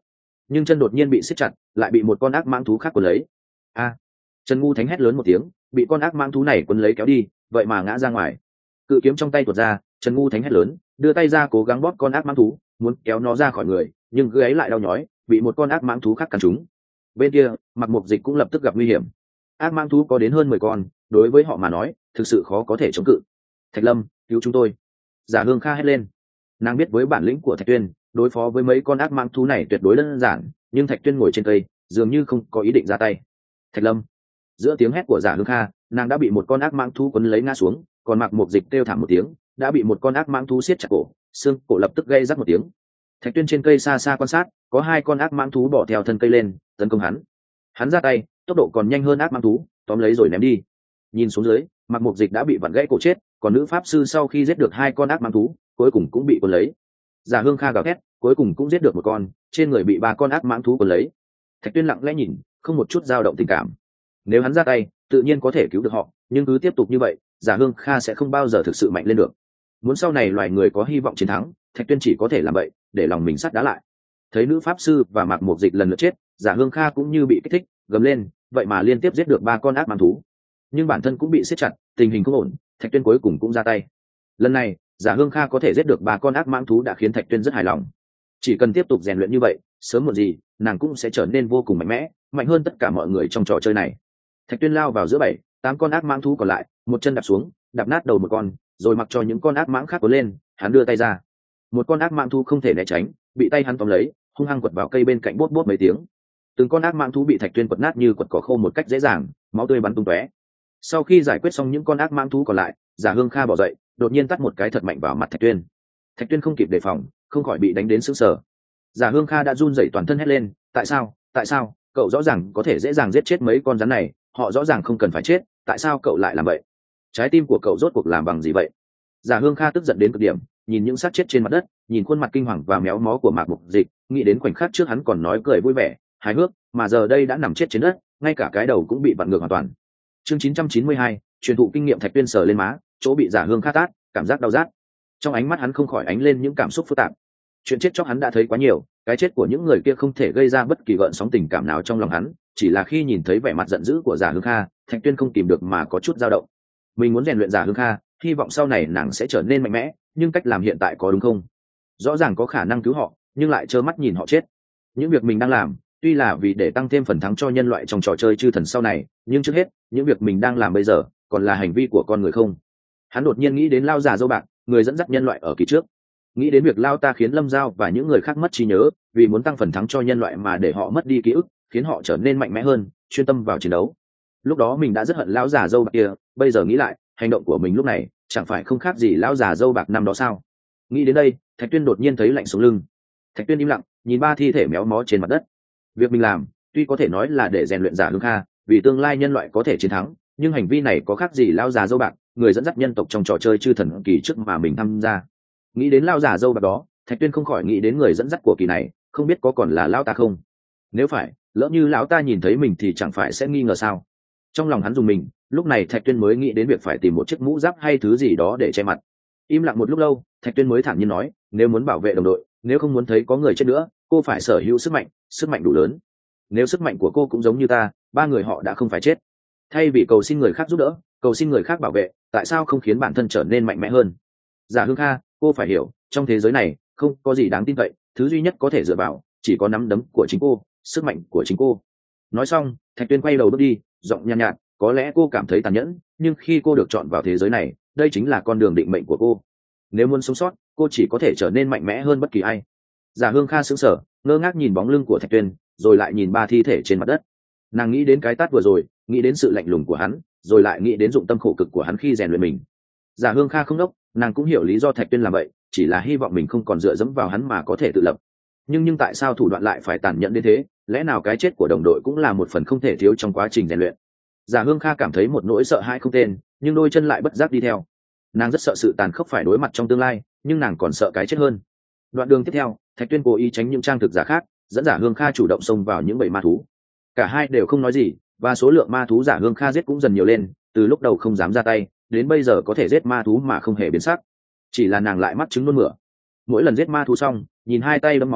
S1: nhưng chân đột nhiên bị siết chặt, lại bị một con ác mãng thú khác cuốn lấy. A! Trần Ngu Thánh hét lớn một tiếng, bị con ác mãng thú này cuốn lấy kéo đi, vậy mà ngã ra ngoài. Cự kiếm trong tay tuột ra, Trần Ngu Thánh hét lớn, đưa tay ra cố gắng bóp con ác mãng thú, muốn kéo nó ra khỏi người, nhưng gáy lại đau nhói, bị một con ác mãng thú khác cắn trúng. Bên kia, Mặc Mục Dịch cũng lập tức gặp nguy hiểm. Ác mãng thú có đến hơn mười con, đối với họ mà nói, thực sự khó có thể chống cự. Thạch Lâm, cứu chúng tôi! Giả Hương Kha hét lên. Nàng biết với bản lĩnh của Thạch Tuyên, đối phó với mấy con ác mãng thú này tuyệt đối đơn giản, nhưng Thạch Tuyên ngồi trên cây, dường như không có ý định ra tay. Thạch Lâm! Giữa tiếng hét của Giả Hương Kha, nàng đã bị một con ác mãng thú quấn lấy ngã xuống, còn Mặc Mục Dịch kêu thảm một tiếng, đã bị một con ác mãng thú siết chặt cổ, xương cổ lập tức gây rắc một tiếng. Thạch Tuyên trên cây xa xa quan sát, có hai con ác mãng thú bỏ theo thân cây lên, tấn công hắn. Hắn ra tay, tốc độ còn nhanh hơn ác mãng thú, tóm lấy rồi ném đi. Nhìn xuống dưới, Mặc Mục Dịch đã bị vặn gãy cổ chết, còn nữ pháp sư sau khi giết được hai con ác mãng thú, cuối cùng cũng bị cuốn lấy. Giả Hương Kha gào thét, cuối cùng cũng giết được một con, trên người bị ba con ác mãng thú cuốn lấy. Thạch Tuyên lặng lẽ nhìn, không một chút dao động tình cảm. Nếu hắn ra tay, tự nhiên có thể cứu được họ, nhưng cứ tiếp tục như vậy, Giả Hương Kha sẽ không bao giờ thực sự mạnh lên được. Muốn sau này loài người có hy vọng chiến thắng, Thạch Tuyên chỉ có thể làm vậy, để lòng mình sắt đá lại. Thấy nữ pháp sư và Mạc Mục Dịch lần lượt chết, Giả Hương Kha cũng như bị kích thích, gầm lên, vậy mà liên tiếp giết được ba con ác mãng thú. Nhưng bản thân cũng bị siết chặt, tình hình không ổn, Thạch Tuyên cuối cùng cũng ra tay. Lần này, Giả Hương Kha có thể giết được ba con ác mãng thú đã khiến Thạch Tuyên rất hài lòng. Chỉ cần tiếp tục rèn luyện như vậy, sớm muộn gì, nàng cũng sẽ trở nên vô cùng mạnh mẽ, mạnh hơn tất cả mọi người trong trò chơi này. Thạch Tuyên lao vào giữa bảy, tám con ác mãng thú còn lại, một chân đạp xuống, đạp nát đầu một con, rồi mặc cho những con ác mãng khác cuốn lên, hắn đưa tay ra. Một con ác mãng thú không thể né tránh, bị tay hắn tóm lấy, hung hăng quật vào cây bên cạnh bốt bốt mấy tiếng. Từng con ác mãng thú bị Thạch Tuyên quật nát như quật cỏ khô một cách dễ dàng, máu tươi bắn tung tóe. Sau khi giải quyết xong những con ác mãng thú còn lại, Giả Hương Kha bỏ dậy, đột nhiên tát một cái thật mạnh vào mặt Thạch Tuyên. Thạch Tuyên không kịp đề phòng, không khỏi bị đánh đến sững sờ. Giả Hương Kha đã run rẩy toàn thân hét lên, tại sao, tại sao, cậu rõ ràng có thể dễ dàng giết chết mấy con rắn này, họ rõ ràng không cần phải chết, tại sao cậu lại làm vậy? Trái tim của cậu rốt cuộc làm bằng gì vậy? Giả Hương Kha tức giận đến cực điểm, nhìn những xác chết trên mặt đất, nhìn khuôn mặt kinh hoàng và méo mó của Mạc Mục Dịch, nghĩ đến khoảnh khắc trước hắn còn nói cười vui vẻ, hài hước, mà giờ đây đã nằm chết trên đất, ngay cả cái đầu cũng bị vặn ngược hoàn toàn. Chương chín trăm chín mươi hai, truyền thụ kinh nghiệm. Thạch Tuyên sờ lên má, chỗ bị Giả Hương Kha tát, cảm giác đau rát. Trong ánh mắt hắn không khỏi ánh lên những cảm xúc phức tạp. Chuyện chết chóc hắn đã thấy quá nhiều, cái chết của những người kia không thể gây ra bất kỳ gợn sóng tình cảm nào trong lòng hắn, chỉ là khi nhìn thấy vẻ mặt giận dữ của Giả Hương Kha, Thạch Tuyên không kìm được mà có chút dao động. Mình muốn rèn luyện Giả Hương Kha, hy vọng sau này nàng sẽ trở nên mạnh mẽ, nhưng cách làm hiện tại có đúng không? Rõ ràng có khả năng cứu họ, nhưng lại trơ mắt nhìn họ chết. Những việc mình đang làm, tuy là vì để tăng thêm phần thắng cho nhân loại trong trò chơi chư thần sau này, nhưng trước hết, những việc mình đang làm bây giờ, còn là hành vi của con người không? Hắn đột nhiên nghĩ đến Lao già dâu bạc, người dẫn dắt nhân loại ở kỳ trước. Nghĩ đến việc Lao ta khiến Lâm Giao và những người khác mất trí nhớ, vì muốn tăng phần thắng cho nhân loại mà để họ mất đi ký ức, khiến họ trở nên mạnh mẽ hơn, chuyên tâm vào chiến đấu. Lúc đó mình đã rất hận lão già dâu bạc kia, bây giờ nghĩ lại, hành động của mình lúc này chẳng phải không khác gì lão già dâu bạc năm đó sao? Nghĩ đến đây, Thạch Tuyên đột nhiên thấy lạnh sống lưng. Thạch Tuyên im lặng, nhìn ba thi thể méo mó trên mặt đất. Việc mình làm, tuy có thể nói là để rèn luyện Giả Hương Kha, vì tương lai nhân loại có thể chiến thắng, nhưng hành vi này có khác gì lão già dâu bạc, người dẫn dắt nhân tộc trong trò chơi chư thần kỳ trước mà mình tham gia. Nghĩ đến lão già dâu bạc đó, Thạch Tuyên không khỏi nghĩ đến người dẫn dắt của kỳ này, không biết có còn là lão ta không? Nếu phải, lỡ như lão ta nhìn thấy mình thì chẳng phải sẽ nghi ngờ sao? Trong lòng hắn dùng mình, lúc này Thạch Tuyên mới nghĩ đến việc phải tìm một chiếc mũ giáp hay thứ gì đó để che mặt. Im lặng một lúc lâu, Thạch Tuyên mới thản nhiên nói, nếu muốn bảo vệ đồng đội, nếu không muốn thấy có người chết nữa, cô phải sở hữu sức mạnh, sức mạnh đủ lớn. Nếu sức mạnh của cô cũng giống như ta, ba người họ đã không phải chết. Thay vì cầu xin người khác giúp đỡ, cầu xin người khác bảo vệ, tại sao không khiến bản thân trở nên mạnh mẽ hơn? Giả Hương Kha, cô phải hiểu, trong thế giới này không có gì đáng tin cậy, thứ duy nhất có thể dựa vào chỉ có nắm đấm của chính cô, sức mạnh của chính cô. Nói xong, Thạch Tuyên quay đầu bước đi, giọng nhàn nhạt, nhạt, có lẽ cô cảm thấy tàn nhẫn, nhưng khi cô được chọn vào thế giới này, đây chính là con đường định mệnh của cô. Nếu muốn sống sót, cô chỉ có thể trở nên mạnh mẽ hơn bất kỳ ai. Giả Hương Kha sững sờ, ngơ ngác nhìn bóng lưng của Thạch Tuyên, rồi lại nhìn ba thi thể trên mặt đất. Nàng nghĩ đến cái tát vừa rồi, nghĩ đến sự lạnh lùng của hắn, rồi lại nghĩ đến dụng tâm khổ cực của hắn khi rèn luyện mình. Giả Hương Kha không đốc, nàng cũng hiểu lý do Thạch Tuyên làm vậy, chỉ là hy vọng mình không còn dựa dẫm vào hắn mà có thể tự lập. Nhưng nhưng tại sao thủ đoạn lại phải tàn nhẫn đến thế? Lẽ nào cái chết của đồng đội cũng là một phần không thể thiếu trong quá trình rèn luyện? Giả Hương Kha cảm thấy một nỗi sợ hãi không tên, nhưng đôi chân lại bất giác đi theo. Nàng rất sợ sự tàn khốc phải đối mặt trong tương lai, nhưng nàng còn sợ cái chết hơn. Đoạn đường tiếp theo, Thạch Tuyên cố ý tránh những trang thực giả khác, dẫn Giả Hương Kha chủ động xông vào những bầy ma thú. Cả hai đều không nói gì, và số lượng ma thú Giả Hương Kha giết cũng dần nhiều lên, từ lúc đầu không dám ra tay, đến bây giờ có thể giết ma thú mà không hề biến sắc. Chỉ là nàng lại mắt chứng nôn mửa. Mỗi lần giết ma thú xong, nhìn hai tay đẫm máu tươi,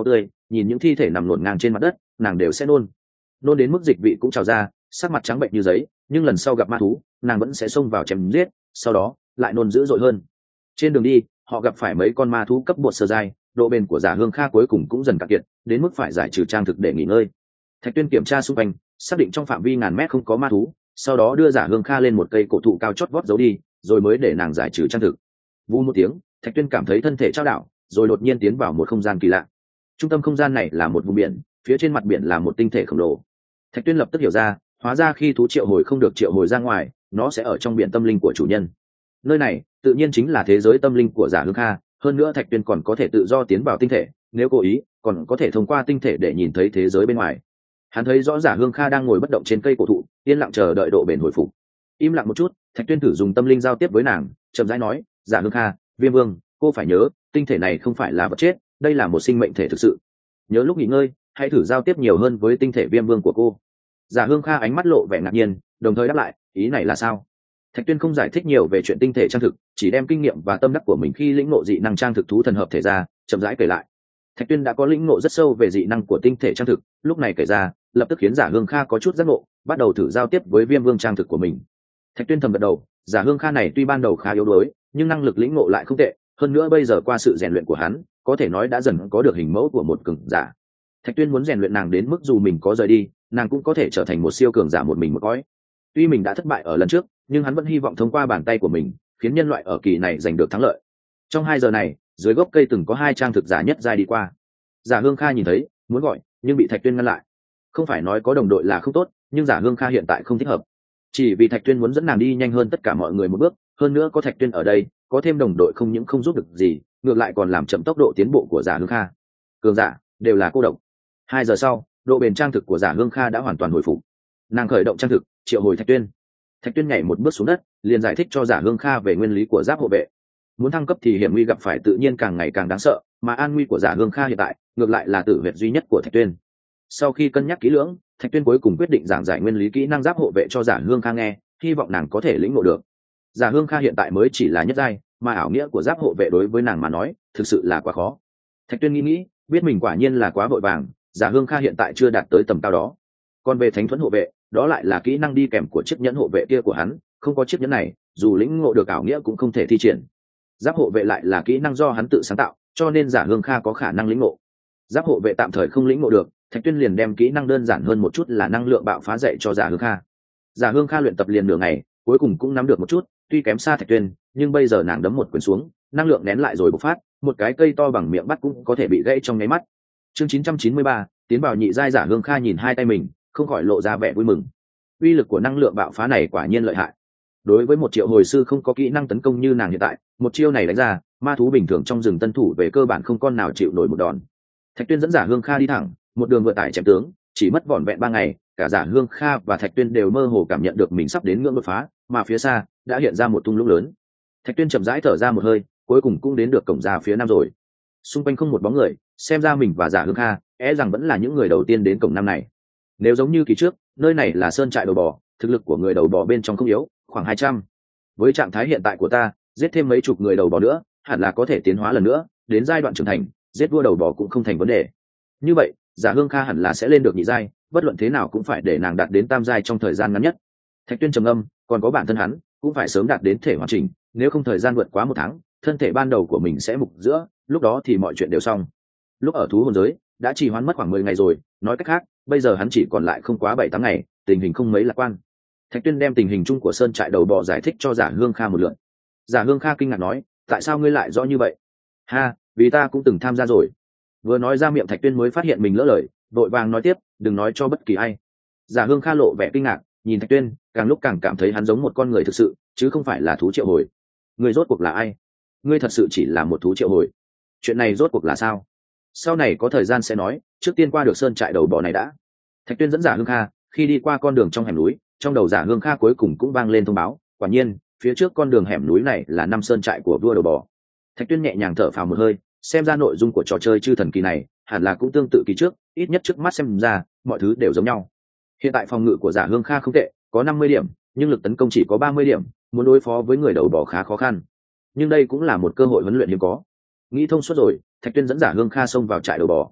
S1: nhìn những thi thể nằm lộn ngang trên mặt đất nàng đều sẽ nôn nôn đến mức dịch vị cũng trào ra, sắc mặt trắng bệnh như giấy. Nhưng lần sau gặp ma thú nàng vẫn sẽ xông vào chém giết, sau đó lại nôn dữ dội hơn. Trên đường đi họ gặp phải mấy con ma thú cấp bột sơ giai, độ bền của Giả Hương Kha cuối cùng cũng dần cạn kiệt, đến mức phải giải trừ trang thực để nghỉ ngơi. Thạch Tuyên kiểm tra xung quanh, xác định trong phạm vi ngàn mét không có ma thú, sau đó đưa Giả Hương Kha lên một cây cổ thụ cao chót vót giấu đi, rồi mới để nàng giải trừ trang thực. Vù một tiếng, Thạch Tuyên cảm thấy thân thể trao đảo, rồi đột nhiên tiến vào một không gian kỳ lạ. Trung tâm không gian này là một vùng biển, phía trên mặt biển là một tinh thể khổng lồ. Thạch Tuyên lập tức hiểu ra, hóa ra khi thú triệu hồi không được triệu hồi ra ngoài, nó sẽ ở trong biển tâm linh của chủ nhân. Nơi này tự nhiên chính là thế giới tâm linh của Giả Hương Kha, hơn nữa Thạch Tuyên còn có thể tự do tiến vào tinh thể, nếu cố ý còn có thể thông qua tinh thể để nhìn thấy thế giới bên ngoài. Hắn thấy rõ Giả Hương Kha đang ngồi bất động trên cây cổ thụ, yên lặng chờ đợi độ bền hồi phục. Im lặng một chút, Thạch Tuyên thử dùng tâm linh giao tiếp với nàng, chậm rãi nói: Giả Hương Kha, Viêm Vương, cô phải nhớ, tinh thể này không phải là vật chết, đây là một sinh mệnh thể thực sự. Nhớ lúc nghỉ ngơi hãy thử giao tiếp nhiều hơn với tinh thể Viêm Vương của cô. Giả Hương Kha ánh mắt lộ vẻ ngạc nhiên, đồng thời đáp lại: ý này là sao? Thạch Tuyên không giải thích nhiều về chuyện tinh thể trang thực, chỉ đem kinh nghiệm và tâm đắc của mình khi lĩnh ngộ dị năng trang thực thú thần hợp thể ra, chậm rãi kể lại. Thạch Tuyên đã có lĩnh ngộ rất sâu về dị năng của tinh thể trang thực, lúc này kể ra, lập tức khiến Giả Hương Kha có chút giác ngộ, bắt đầu thử giao tiếp với Viêm Vương trang thực của mình. Thạch Tuyên thầm gật đầu, Giả Hương Kha này tuy ban đầu khá yếu đuối, nhưng năng lực lĩnh ngộ lại không tệ, hơn nữa bây giờ qua sự rèn luyện của hắn, có thể nói đã dần có được hình mẫu của một cường giả. Thạch Tuyên muốn rèn luyện nàng đến mức dù mình có rời đi, nàng cũng có thể trở thành một siêu cường giả một mình một cõi. Tuy mình đã thất bại ở lần trước, nhưng hắn vẫn hy vọng thông qua bàn tay của mình, khiến nhân loại ở kỳ này giành được thắng lợi. Trong hai giờ này, dưới gốc cây từng có hai trang thực giả nhất giai đi qua. Giả Hương Kha nhìn thấy, muốn gọi, nhưng bị Thạch Tuyên ngăn lại. Không phải nói có đồng đội là không tốt, nhưng Giả Hương Kha hiện tại không thích hợp. Chỉ vì Thạch Tuyên muốn dẫn nàng đi nhanh hơn tất cả mọi người một bước, hơn nữa có Thạch Tuyên ở đây, có thêm đồng đội không những không giúp được gì, ngược lại còn làm chậm tốc độ tiến bộ của Giả Hương Kha. Cường giả đều là cô độc. Hai giờ sau, độ bền trang thực của Giả Hương Kha đã hoàn toàn hồi phục. Nàng khởi động trang thực, triệu hồi Thạch Tuyên. Thạch Tuyên nhảy một bước xuống đất, liền giải thích cho Giả Hương Kha về nguyên lý của giáp hộ vệ. Muốn thăng cấp thì hiểm nguy gặp phải tự nhiên càng ngày càng đáng sợ, mà an nguy của Giả Hương Kha hiện tại ngược lại là tử huyệt duy nhất của Thạch Tuyên. Sau khi cân nhắc kỹ lưỡng, Thạch Tuyên cuối cùng quyết định giảng giải nguyên lý kỹ năng giáp hộ vệ cho Giả Hương Kha nghe, hy vọng nàng có thể lĩnh ngộ được. Giả Hương Kha hiện tại mới chỉ là nhất giai, mà ảo nghĩa của giáp hộ vệ đối với nàng mà nói, thực sự là quá khó. Thạch Tuyên nghĩ nghĩ, biết mình quả nhiên là quá vội vàng, Giả Hương Kha hiện tại chưa đạt tới tầm cao đó. Còn về Thánh Thuẫn hộ vệ, đó lại là kỹ năng đi kèm của chiếc nhẫn hộ vệ kia của hắn, không có chiếc nhẫn này, dù lĩnh ngộ được ảo nghĩa cũng không thể thi triển. Giáp hộ vệ lại là kỹ năng do hắn tự sáng tạo, cho nên Giả Hương Kha có khả năng lĩnh ngộ. Giáp hộ vệ tạm thời không lĩnh ngộ được, Thạch Tuyên liền đem kỹ năng đơn giản hơn một chút là năng lượng bạo phá dạy cho Giả Hương Kha. Giả Hương Kha luyện tập liền nửa ngày, cuối cùng cũng nắm được một chút, tuy kém xa Thạch Tuyên, nhưng bây giờ nàng đấm một quyền xuống, năng lượng nén lại rồi bộc phát, một cái cây to bằng miệng bắt cũng có thể bị gãy trong nháy mắt. Chương chín trăm chín mươi ba, tiến vào nhị giai. Giả Hương Kha nhìn hai tay mình, không khỏi lộ ra vẻ vui mừng. Uy lực của năng lượng bạo phá này quả nhiên lợi hại. Đối với một triệu hồi sư không có kỹ năng tấn công như nàng hiện tại, một chiêu này đánh ra, ma thú bình thường trong rừng tân thủ về cơ bản không con nào chịu nổi một đòn. Thạch Tuyên dẫn Giả Hương Kha đi thẳng, một đường vừa tải chém tướng, chỉ mất vỏn vẹn ba ngày, cả Giả Hương Kha và Thạch Tuyên đều mơ hồ cảm nhận được mình sắp đến ngưỡng đột phá, mà phía xa đã hiện ra một thung lũng lớn. Thạch Tuyên chậm rãi thở ra một hơi, cuối cùng cũng đến được cổng ra phía nam rồi. Xung quanh không một bóng người, xem ra mình và Giả Hương Kha e rằng vẫn là những người đầu tiên đến cổng nam này. Nếu giống như kỳ trước, nơi này là sơn trại đầu bò, thực lực của người đầu bò bên trong không yếu, khoảng hai trăm. Với trạng thái hiện tại của ta, giết thêm mấy chục người đầu bò nữa, hẳn là có thể tiến hóa lần nữa, đến giai đoạn trưởng thành, giết vua đầu bò cũng không thành vấn đề. Như vậy, Giả Hương Kha hẳn là sẽ lên được nhị giai, bất luận thế nào cũng phải để nàng đạt đến tam giai trong thời gian ngắn nhất. Thạch Tuyên trầm âm, còn có bản thân hắn, cũng phải sớm đạt đến thể hoàn chỉnh, nếu không thời gian vượt quá một tháng, thân thể ban đầu của mình sẽ mục giữa, lúc đó thì mọi chuyện đều xong. Lúc ở thú hồn giới, đã trì hoãn mất khoảng mười ngày rồi, nói cách khác, bây giờ hắn chỉ còn lại không quá bảy tám ngày, tình hình không mấy lạc quan. Thạch Tuyên đem tình hình chung của sơn trại đầu bò giải thích cho Giả Hương Kha một lượt. Giả Hương Kha kinh ngạc nói, tại sao ngươi lại rõ như vậy? Ha, vì ta cũng từng tham gia rồi. Vừa nói ra miệng, Thạch Tuyên mới phát hiện mình lỡ lời, vội vàng nói tiếp, đừng nói cho bất kỳ ai. Giả Hương Kha lộ vẻ kinh ngạc, nhìn Thạch Tuyên, càng lúc càng cảm thấy hắn giống một con người thực sự, chứ không phải là thú triệu hồi. Ngươi rốt cuộc là ai? Ngươi thật sự chỉ là một thú triệu hồi? Chuyện này rốt cuộc là sao? Sau này có thời gian sẽ nói, trước tiên qua được sơn trại đầu bò này đã. Thạch Tuyên dẫn Giả Hương Kha, khi đi qua con đường trong hẻm núi, trong đầu Giả Hương Kha cuối cùng cũng vang lên thông báo, quả nhiên, phía trước con đường hẻm núi này là năm sơn trại của vua đầu bò. Thạch Tuyên nhẹ nhàng thở phào một hơi, xem ra nội dung của trò chơi chư thần kỳ này hẳn là cũng tương tự kỳ trước, ít nhất trước mắt xem ra mọi thứ đều giống nhau. Hiện tại phòng ngự của Giả Hương Kha không tệ, có năm mươi điểm, nhưng lực tấn công chỉ có ba mươi điểm, muốn đối phó với người đầu bò khá khó khăn. Nhưng đây cũng là một cơ hội huấn luyện hiếm có. Nghĩ thông suốt rồi, Thạch Tuyên dẫn Giả Hương Kha xông vào trại đầu bò.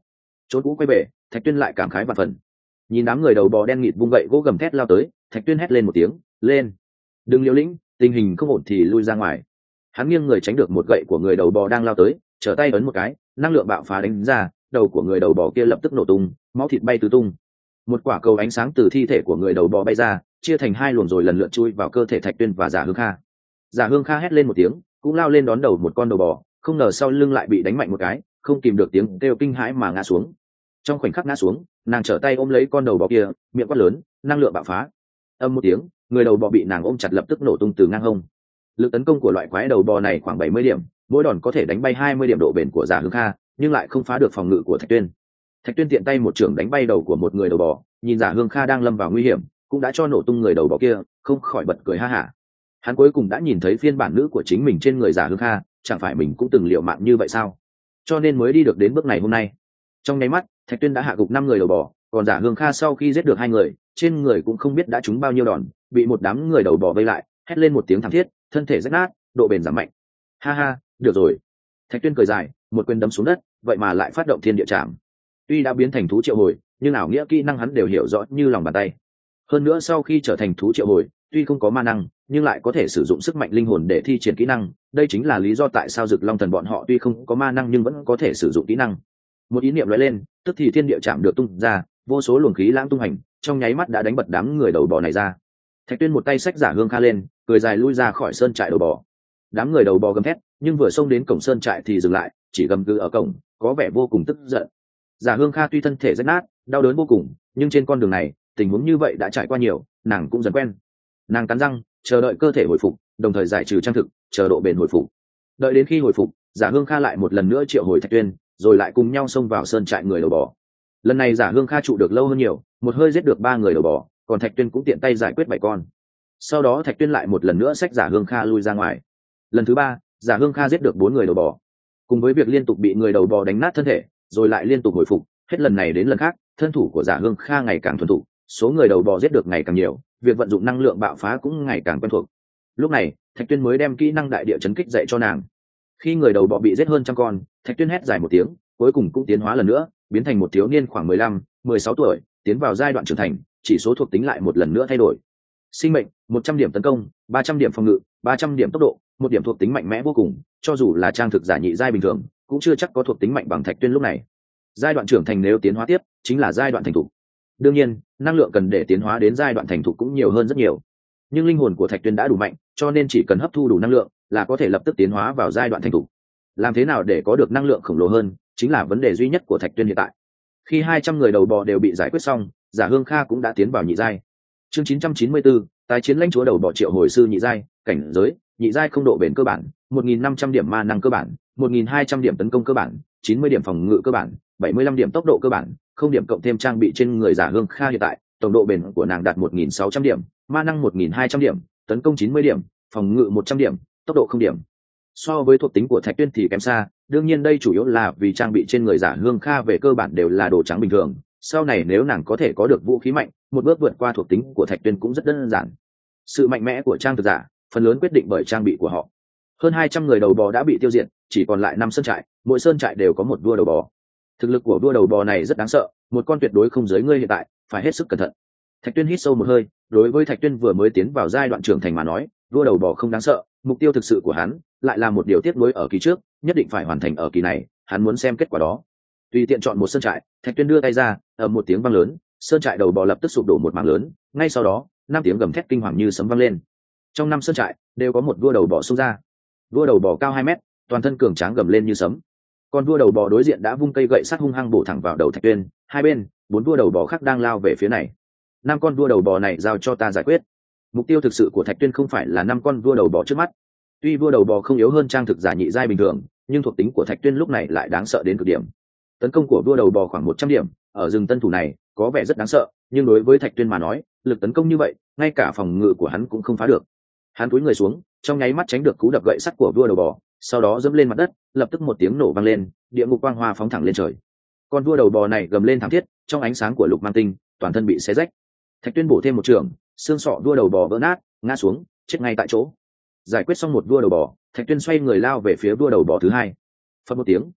S1: Trốn cũ quay về, Thạch Tuyên lại cảm khái vạn phần. Nhìn đám người đầu bò đen nghịt vung gậy gỗ gầm thét lao tới, Thạch Tuyên hét lên một tiếng, lên, đừng liều lĩnh, tình hình không ổn thì lui ra ngoài. Hắn nghiêng người tránh được một gậy của người đầu bò đang lao tới, trở tay ấn một cái, năng lượng bạo phá đánh ra, đầu của người đầu bò kia lập tức nổ tung, máu thịt bay tứ tung. Một quả cầu ánh sáng từ thi thể của người đầu bò bay ra, chia thành hai luồng rồi lần lượt chui vào cơ thể Thạch Tuyên và Giả Hương Kha. Giả Hương Kha hét lên một tiếng, cũng lao lên đón đầu một con đầu bò, không ngờ sau lưng lại bị đánh mạnh một cái, không kìm được tiếng kêu kinh hãi mà ngã xuống. Trong khoảnh khắc ngã xuống, nàng trở tay ôm lấy con đầu bò kia, miệng quát lớn, năng lượng bạo phá. Âm một tiếng, người đầu bò bị nàng ôm chặt lập tức nổ tung từ ngang hông. Lực tấn công của loại quái đầu bò này khoảng bảy mươi điểm, mỗi đòn có thể đánh bay hai mươi điểm độ bền của Giả Hương Kha, nhưng lại không phá được phòng ngự của Thạch Tuyên. Thạch Tuyên tiện tay một chưởng đánh bay đầu của một người đầu bò, nhìn Giả Hương Kha đang lâm vào nguy hiểm, cũng đã cho nổ tung người đầu bò kia, không khỏi bật cười ha hả. Hắn cuối cùng đã nhìn thấy phiên bản nữ của chính mình trên người Giả Hương Kha, chẳng phải mình cũng từng liều mạng như vậy sao? Cho nên mới đi được đến bước này hôm nay. Trong nháy mắt, Thạch Tuyên đã hạ gục năm người đầu bò, còn Giả Hương Kha sau khi giết được hai người, trên người cũng không biết đã trúng bao nhiêu đòn, bị một đám người đầu bò vây lại, hét lên một tiếng thảm thiết, thân thể rách nát, độ bền giảm mạnh. Ha ha, được rồi. Thạch Tuyên cười dài, một quyền đấm xuống đất, vậy mà lại phát động thiên địa trảm. Tuy đã biến thành thú triệu hồi, nhưng ảo nghĩa kỹ năng hắn đều hiểu rõ như lòng bàn tay. Hơn nữa sau khi trở thành thú triệu hồi, tuy không có ma năng, nhưng lại có thể sử dụng sức mạnh linh hồn để thi triển kỹ năng. Đây chính là lý do tại sao Dực Long Thần bọn họ tuy không có ma năng nhưng vẫn có thể sử dụng kỹ năng. Một ý niệm lóe lên, tức thì thiên địa trảm được tung ra, vô số luồng khí lãng tung hành, trong nháy mắt đã đánh bật đám người đầu bò này ra. Thạch Tuyên một tay xách Giả Hương Kha lên, cười dài lui ra khỏi sơn trại đầu bò. Đám người đầu bò gầm thét, nhưng vừa xông đến cổng sơn trại thì dừng lại, chỉ gầm gừ ở cổng, có vẻ vô cùng tức giận. Giả Hương Kha tuy thân thể rách nát, đau đớn vô cùng, nhưng trên con đường này, tình huống như vậy đã trải qua nhiều, nàng cũng dần quen. Nàng cắn răng, chờ đợi cơ thể hồi phục, đồng thời giải trừ trang thực, chờ độ bền hồi phục. Đợi đến khi hồi phục, Giả Hương Kha lại một lần nữa triệu hồi Thạch Tuyên, rồi lại cùng nhau xông vào sơn trại người đầu bò. Lần này Giả Hương Kha trụ được lâu hơn nhiều, một hơi giết được ba người đầu bò, còn Thạch Tuyên cũng tiện tay giải quyết bảy con. Sau đó Thạch Tuyên lại một lần nữa xách Giả Hương Kha lui ra ngoài. Lần thứ ba, Giả Hương Kha giết được bốn người đầu bò. Cùng với việc liên tục bị người đầu bò đánh nát thân thể, rồi lại liên tục hồi phục, hết lần này đến lần khác, thân thủ của Giả Hương Kha ngày càng thuần thục, số người đầu bò giết được ngày càng nhiều, việc vận dụng năng lượng bạo phá cũng ngày càng quen thuộc. Lúc này, Thạch Tuyên mới đem kỹ năng đại địa chấn kích dạy cho nàng. Khi người đầu bò bị giết hơn trăm con, Thạch Tuyên hét dài một tiếng, cuối cùng cũng tiến hóa lần nữa, biến thành một thiếu niên khoảng mười lăm, mười sáu tuổi, tiến vào giai đoạn trưởng thành, chỉ số thuộc tính lại một lần nữa thay đổi. Sinh mệnh, một trăm điểm tấn công, ba trăm điểm phòng ngự, ba trăm điểm tốc độ, một điểm thuộc tính mạnh mẽ vô cùng, cho dù là trang thực giả nhị giai bình thường, cũng chưa chắc có thuộc tính mạnh bằng Thạch Tuyên lúc này. Giai đoạn trưởng thành nếu tiến hóa tiếp, chính là giai đoạn thành thục. Đương nhiên, năng lượng cần để tiến hóa đến giai đoạn thành thục cũng nhiều hơn rất nhiều. Nhưng linh hồn của Thạch Tuyên đã đủ mạnh, cho nên chỉ cần hấp thu đủ năng lượng là có thể lập tức tiến hóa vào giai đoạn thành thục. Làm thế nào để có được năng lượng khổng lồ hơn, chính là vấn đề duy nhất của Thạch Tuyên hiện tại. Khi hai trăm người đầu bò đều bị giải quyết xong, Giả Hương Kha cũng đã tiến vào nhị giai. Chương chín trăm chín mươi tư, tái chiến lãnh chúa đầu bò triệu hồi sư nhị giai, cảnh giới, nhị giai không độ bền cơ bản, một nghìn năm trăm điểm ma năng cơ bản, một nghìn hai trăm điểm tấn công cơ bản, chín mươi điểm phòng ngự cơ bản, bảy mươi lăm điểm tốc độ cơ bản, không điểm cộng thêm trang bị trên người Giả Hương Kha hiện tại, tổng độ bền của nàng đạt một nghìn sáu trăm điểm, ma năng một nghìn hai trăm điểm, tấn công chín mươi điểm, phòng ngự một trăm điểm, tốc độ không điểm. So với thuộc tính của Thạch Tuyên thì kém xa, đương nhiên đây chủ yếu là vì trang bị trên người Giả Hương Kha về cơ bản đều là đồ trắng bình thường, sau này nếu nàng có thể có được vũ khí mạnh, một bước vượt qua thuộc tính của Thạch Tuyên cũng rất đơn giản. Sự mạnh mẽ của trang thực giả, phần lớn quyết định bởi trang bị của họ. Hơn hai trăm người đầu bò đã bị tiêu diệt, chỉ còn lại năm sơn trại, mỗi sơn trại đều có một vua đầu bò. Thực lực của vua đầu bò này rất đáng sợ, một con tuyệt đối không dưới ngươi hiện tại, phải hết sức cẩn thận. Thạch Tuyên hít sâu một hơi, đối với Thạch Tuyên vừa mới tiến vào giai đoạn trưởng thành mà nói, vua đầu bò không đáng sợ, mục tiêu thực sự của hắn lại là một điều tiếc nuối ở kỳ trước, nhất định phải hoàn thành ở kỳ này, hắn muốn xem kết quả đó. Tùy tiện chọn một sơn trại, Thạch Tuyên đưa tay ra, ở một tiếng vang lớn, sơn trại đầu bò lập tức sụp đổ một mảng lớn, ngay sau đó, năm tiếng gầm thét kinh hoàng như sấm vang lên. Trong năm sơn trại đều có một vua đầu bò xông ra. Vua đầu bò cao hai mét, toàn thân cường tráng gầm lên như sấm. Còn vua đầu bò đối diện đã vung cây gậy sắt hung hăng bổ thẳng vào đầu Thạch Tuyên, hai bên, bốn vua đầu bò khác đang lao về phía này. Năm con vua đầu bò này giao cho ta giải quyết. Mục tiêu thực sự của Thạch Tuyên không phải là năm con vua đầu bò trước mắt. Tuy vua đầu bò không yếu hơn trang thực giả nhị giai bình thường, nhưng thuộc tính của Thạch Tuyên lúc này lại đáng sợ đến cực điểm. Tấn công của vua đầu bò khoảng một trăm điểm, ở rừng tân thủ này có vẻ rất đáng sợ, nhưng đối với Thạch Tuyên mà nói, lực tấn công như vậy, ngay cả phòng ngự của hắn cũng không phá được. Hắn cúi người xuống, trong nháy mắt tránh được cú đập gậy sắt của vua đầu bò, sau đó dẫm lên mặt đất, lập tức một tiếng nổ vang lên, địa ngục quang hoa phóng thẳng lên trời. Con vua đầu bò này gầm lên thảm thiết, trong ánh sáng của lục mang tinh, toàn thân bị xé rách. Thạch Tuyên bổ thêm một trường, xương sọ vua đầu bò vỡ nát, ngã xuống, chết ngay tại chỗ. Giải quyết xong một vua đầu bò, Thạch Tuyên xoay người lao về phía vua đầu bò thứ hai. Phất một tiếng,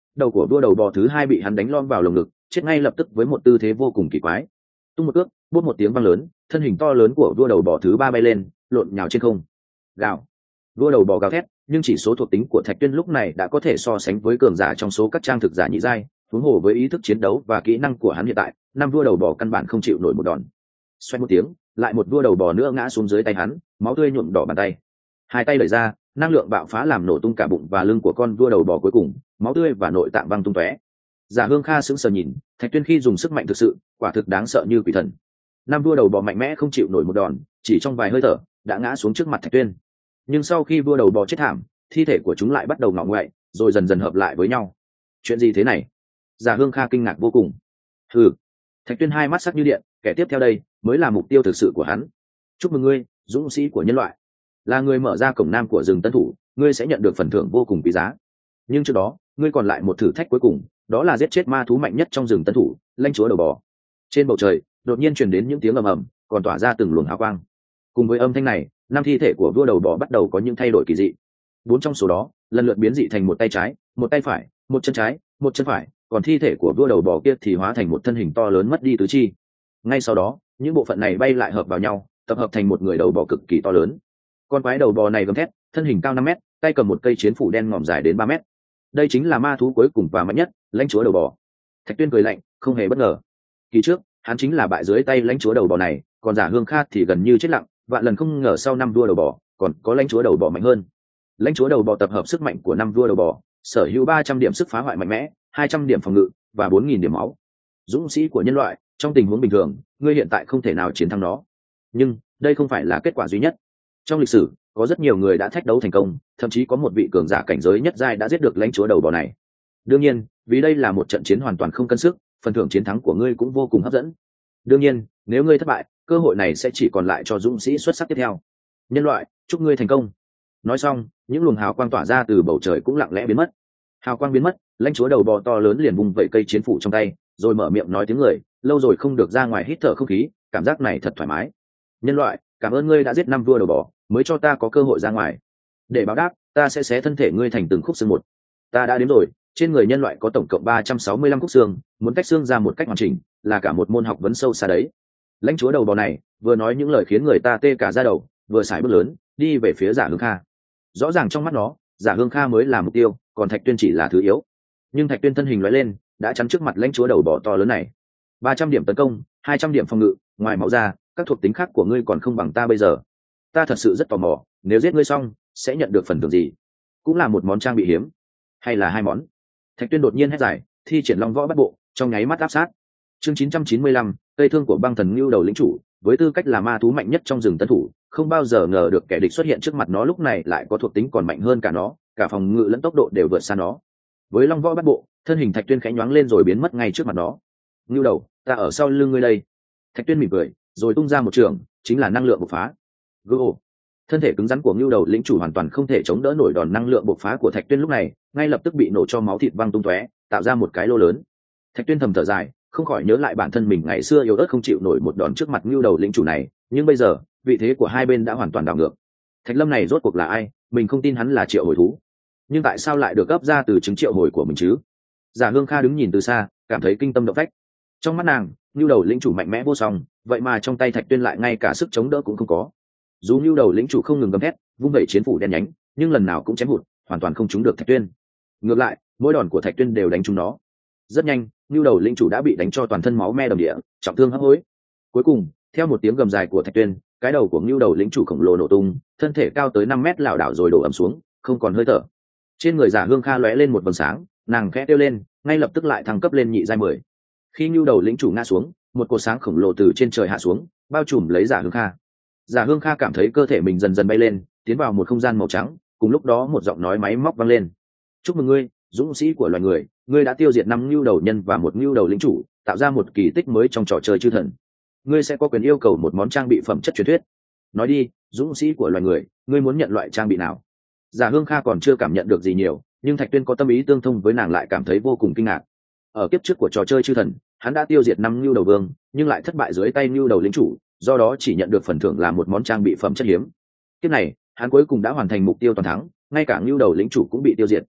S1: đầu của vua đầu bò thứ hai bị hắn đánh lom vào lồng ngực, chết ngay lập tức với một tư thế vô cùng kỳ quái. Tung một cước, bốp một tiếng vang lớn, thân hình to lớn của vua đầu bò thứ ba bay lên, lộn nhào trên không. Gào. Vua đầu bò gào thét, nhưng chỉ số thuộc tính của Thạch Tuyên lúc này đã có thể so sánh với cường giả trong số các trang thực giả nhị giai, huống hồ với ý thức chiến đấu và kỹ năng của hắn hiện tại, năm vua đầu bò căn bản không chịu nổi một đòn. Xoẹt một tiếng, lại một vua đầu bò nữa ngã xuống dưới tay hắn, máu tươi nhuộm đỏ bàn tay. Hai tay đẩy ra, năng lượng bạo phá làm nổ tung cả bụng và lưng của con vua đầu bò cuối cùng, máu tươi và nội tạng văng tung tóe. Giả Hương Kha sững sờ nhìn, Thạch Tuyên khi dùng sức mạnh thực sự, quả thực đáng sợ như quỷ thần. Năm vua đầu bò mạnh mẽ không chịu nổi một đòn, chỉ trong vài hơi thở đã ngã xuống trước mặt Thạch Tuyên. Nhưng sau khi vua đầu bò chết thảm, thi thể của chúng lại bắt đầu ngọ ngoại, rồi dần dần hợp lại với nhau. Chuyện gì thế này? Giả Hương Kha kinh ngạc vô cùng. Hừ. Thạch Tuyên hai mắt sắc như điện, kẻ tiếp theo đây mới là mục tiêu thực sự của hắn. Chúc mừng ngươi, dũng sĩ của nhân loại. Là người mở ra cổng nam của rừng Tân Thủ, ngươi sẽ nhận được phần thưởng vô cùng quý giá. Nhưng trước đó, ngươi còn lại một thử thách cuối cùng, đó là giết chết ma thú mạnh nhất trong rừng Tân Thủ, lãnh chúa đầu bò. Trên bầu trời đột nhiên truyền đến những tiếng ầm ầm, còn tỏa ra từng luồng hào quang. Cùng với âm thanh này, năm thi thể của vua đầu bò bắt đầu có những thay đổi kỳ dị. Bốn trong số đó lần lượt biến dị thành một tay trái, một tay phải, một chân trái, một chân phải, còn thi thể của vua đầu bò kia thì hóa thành một thân hình to lớn mất đi tứ chi. Ngay sau đó, những bộ phận này bay lại hợp vào nhau, tập hợp thành một người đầu bò cực kỳ to lớn. Con quái đầu bò này gầm thét, thân hình cao năm mét, tay cầm một cây chiến phủ đen ngòm dài đến ba mét. Đây chính là ma thú cuối cùng và mạnh nhất, lãnh chúa đầu bò. Thạch Tuyên cười lạnh, không hề bất ngờ. Kỳ trước, hắn chính là bại dưới tay lãnh chúa đầu bò này, còn Giả Hương Kha thì gần như chết lặng, vạn lần không ngờ sau năm vua đầu bò, còn có lãnh chúa đầu bò mạnh hơn. Lãnh chúa đầu bò tập hợp sức mạnh của năm vua đầu bò, sở hữu ba trăm điểm sức phá hoại mạnh mẽ, hai trăm điểm phòng ngự và bốn nghìn điểm máu. Dũng sĩ của nhân loại, trong tình huống bình thường, ngươi hiện tại không thể nào chiến thắng nó. Nhưng đây không phải là kết quả duy nhất. Trong lịch sử, có rất nhiều người đã thách đấu thành công, thậm chí có một vị cường giả cảnh giới nhất giai đã giết được lãnh chúa đầu bò này. Đương nhiên, vì đây là một trận chiến hoàn toàn không cân sức, phần thưởng chiến thắng của ngươi cũng vô cùng hấp dẫn. Đương nhiên, nếu ngươi thất bại, cơ hội này sẽ chỉ còn lại cho dũng sĩ xuất sắc tiếp theo. Nhân loại, chúc ngươi thành công. Nói xong, những luồng hào quang tỏa ra từ bầu trời cũng lặng lẽ biến mất. Hào quang biến mất, lãnh chúa đầu bò to lớn liền vung vẩy cây chiến phủ trong tay, rồi mở miệng nói tiếng người, lâu rồi không được ra ngoài hít thở không khí, cảm giác này thật thoải mái. Nhân loại, cảm ơn ngươi đã giết năm vua đầu bò, mới cho ta có cơ hội ra ngoài. Để báo đáp, ta sẽ xé thân thể ngươi thành từng khúc xương một. Ta đã đếm rồi, trên người nhân loại có tổng cộng ba trăm sáu mươi lăm khúc xương, muốn tách xương ra một cách hoàn chỉnh, là cả một môn học vấn sâu xa đấy. Lãnh chúa đầu bò này vừa nói những lời khiến người ta tê cả da đầu, vừa sải bước lớn đi về phía Giả Hương Kha. Rõ ràng trong mắt nó, Giả Hương Kha mới là mục tiêu, còn Thạch Tuyên chỉ là thứ yếu. Nhưng Thạch Tuyên thân hình lóe lên, đã chắn trước mặt lãnh chúa đầu bò to lớn này. Ba trăm điểm tấn công, hai trăm điểm phòng ngự, ngoài máu ra, các thuộc tính khác của ngươi còn không bằng ta bây giờ. Ta thật sự rất tò mò, nếu giết ngươi xong, sẽ nhận được phần thưởng gì? Cũng là một món trang bị hiếm, hay là hai món? Thạch Tuyên đột nhiên hét giải, thi triển long võ bắt bộ, trong nháy mắt áp sát. Chương chín trăm chín mươi lăm, cây thương của băng thần Ngưu đầu lĩnh chủ, với tư cách là ma thú mạnh nhất trong rừng Tân Thủ, không bao giờ ngờ được kẻ địch xuất hiện trước mặt nó lúc này lại có thuộc tính còn mạnh hơn cả nó, cả phòng ngự lẫn tốc độ đều vượt xa nó. Với long võ bắt bộ, thân hình Thạch Tuyên khẽ nhoáng lên rồi biến mất ngay trước mặt nó. Ngưu đầu, ta ở sau lưng ngươi đây. Thạch Tuyên mỉm cười, rồi tung ra một trường, chính là năng lượng bộc phá. Gô! Thân thể cứng rắn của Ngưu đầu lĩnh chủ hoàn toàn không thể chống đỡ nổi đòn năng lượng bộc phá của Thạch Tuyên lúc này, ngay lập tức bị nổ cho máu thịt văng tung tóe, tạo ra một cái lô lớn. Thạch Tuyên thầm thở dài, không khỏi nhớ lại bản thân mình ngày xưa yếu ớt không chịu nổi một đòn trước mặt Ngưu đầu lĩnh chủ này, nhưng bây giờ, vị thế của hai bên đã hoàn toàn đảo ngược. Thạch Lâm này rốt cuộc là ai? Mình không tin hắn là triệu hồi thú, nhưng tại sao lại được gấp ra từ trứng triệu hồi của mình chứ? Giả Hương Kha đứng nhìn từ xa, cảm thấy kinh tâm động phách. Trong mắt nàng, Ngưu đầu lĩnh chủ mạnh mẽ vô song, vậy mà trong tay Thạch Tuyên lại ngay cả sức chống đỡ cũng không có. Dù Ngưu đầu lĩnh chủ không ngừng gầm thét, vung vẩy chiến phủ đen nhánh, nhưng lần nào cũng chém hụt, hoàn toàn không trúng được Thạch Tuyên. Ngược lại, mỗi đòn của Thạch Tuyên đều đánh trúng nó. Rất nhanh, Ngưu đầu lĩnh chủ đã bị đánh cho toàn thân máu me đầm địa, trọng thương hấp hối. Cuối cùng, theo một tiếng gầm dài của Thạch Tuyên, cái đầu của Ngưu đầu lĩnh chủ khổng lồ nổ tung, thân thể cao tới năm mét lảo đảo rồi đổ ầm xuống, không còn hơi thở. Trên người Giả Hương Kha lóe lên một vầng sáng, nàng khẽ kêu lên, ngay lập tức lại thăng cấp lên nhị giai mười. Khi Ngưu đầu lĩnh chủ ngã xuống, một cột sáng khổng lồ từ trên trời hạ xuống, bao trùm lấy Giả Hương Kha. Giả Hương Kha cảm thấy cơ thể mình dần dần bay lên, tiến vào một không gian màu trắng, cùng lúc đó một giọng nói máy móc vang lên. Chúc mừng ngươi, dũng sĩ của loài người, ngươi đã tiêu diệt năm Ngưu đầu nhân và một Ngưu đầu lĩnh chủ, tạo ra một kỳ tích mới trong trò chơi chư thần. Ngươi sẽ có quyền yêu cầu một món trang bị phẩm chất truyền thuyết. Nói đi, dũng sĩ của loài người, ngươi muốn nhận loại trang bị nào? Giả Hương Kha còn chưa cảm nhận được gì nhiều, nhưng Thạch Tuyên có tâm ý tương thông với nàng lại cảm thấy vô cùng kinh ngạc. Ở kiếp trước của trò chơi chư thần, hắn đã tiêu diệt năm Ngưu đầu vương, nhưng lại thất bại dưới tay Ngưu đầu lĩnh chủ, do đó chỉ nhận được phần thưởng là một món trang bị phẩm chất hiếm. Kiếp này, hắn cuối cùng đã hoàn thành mục tiêu toàn thắng, ngay cả Ngưu đầu lĩnh chủ cũng bị tiêu diệt.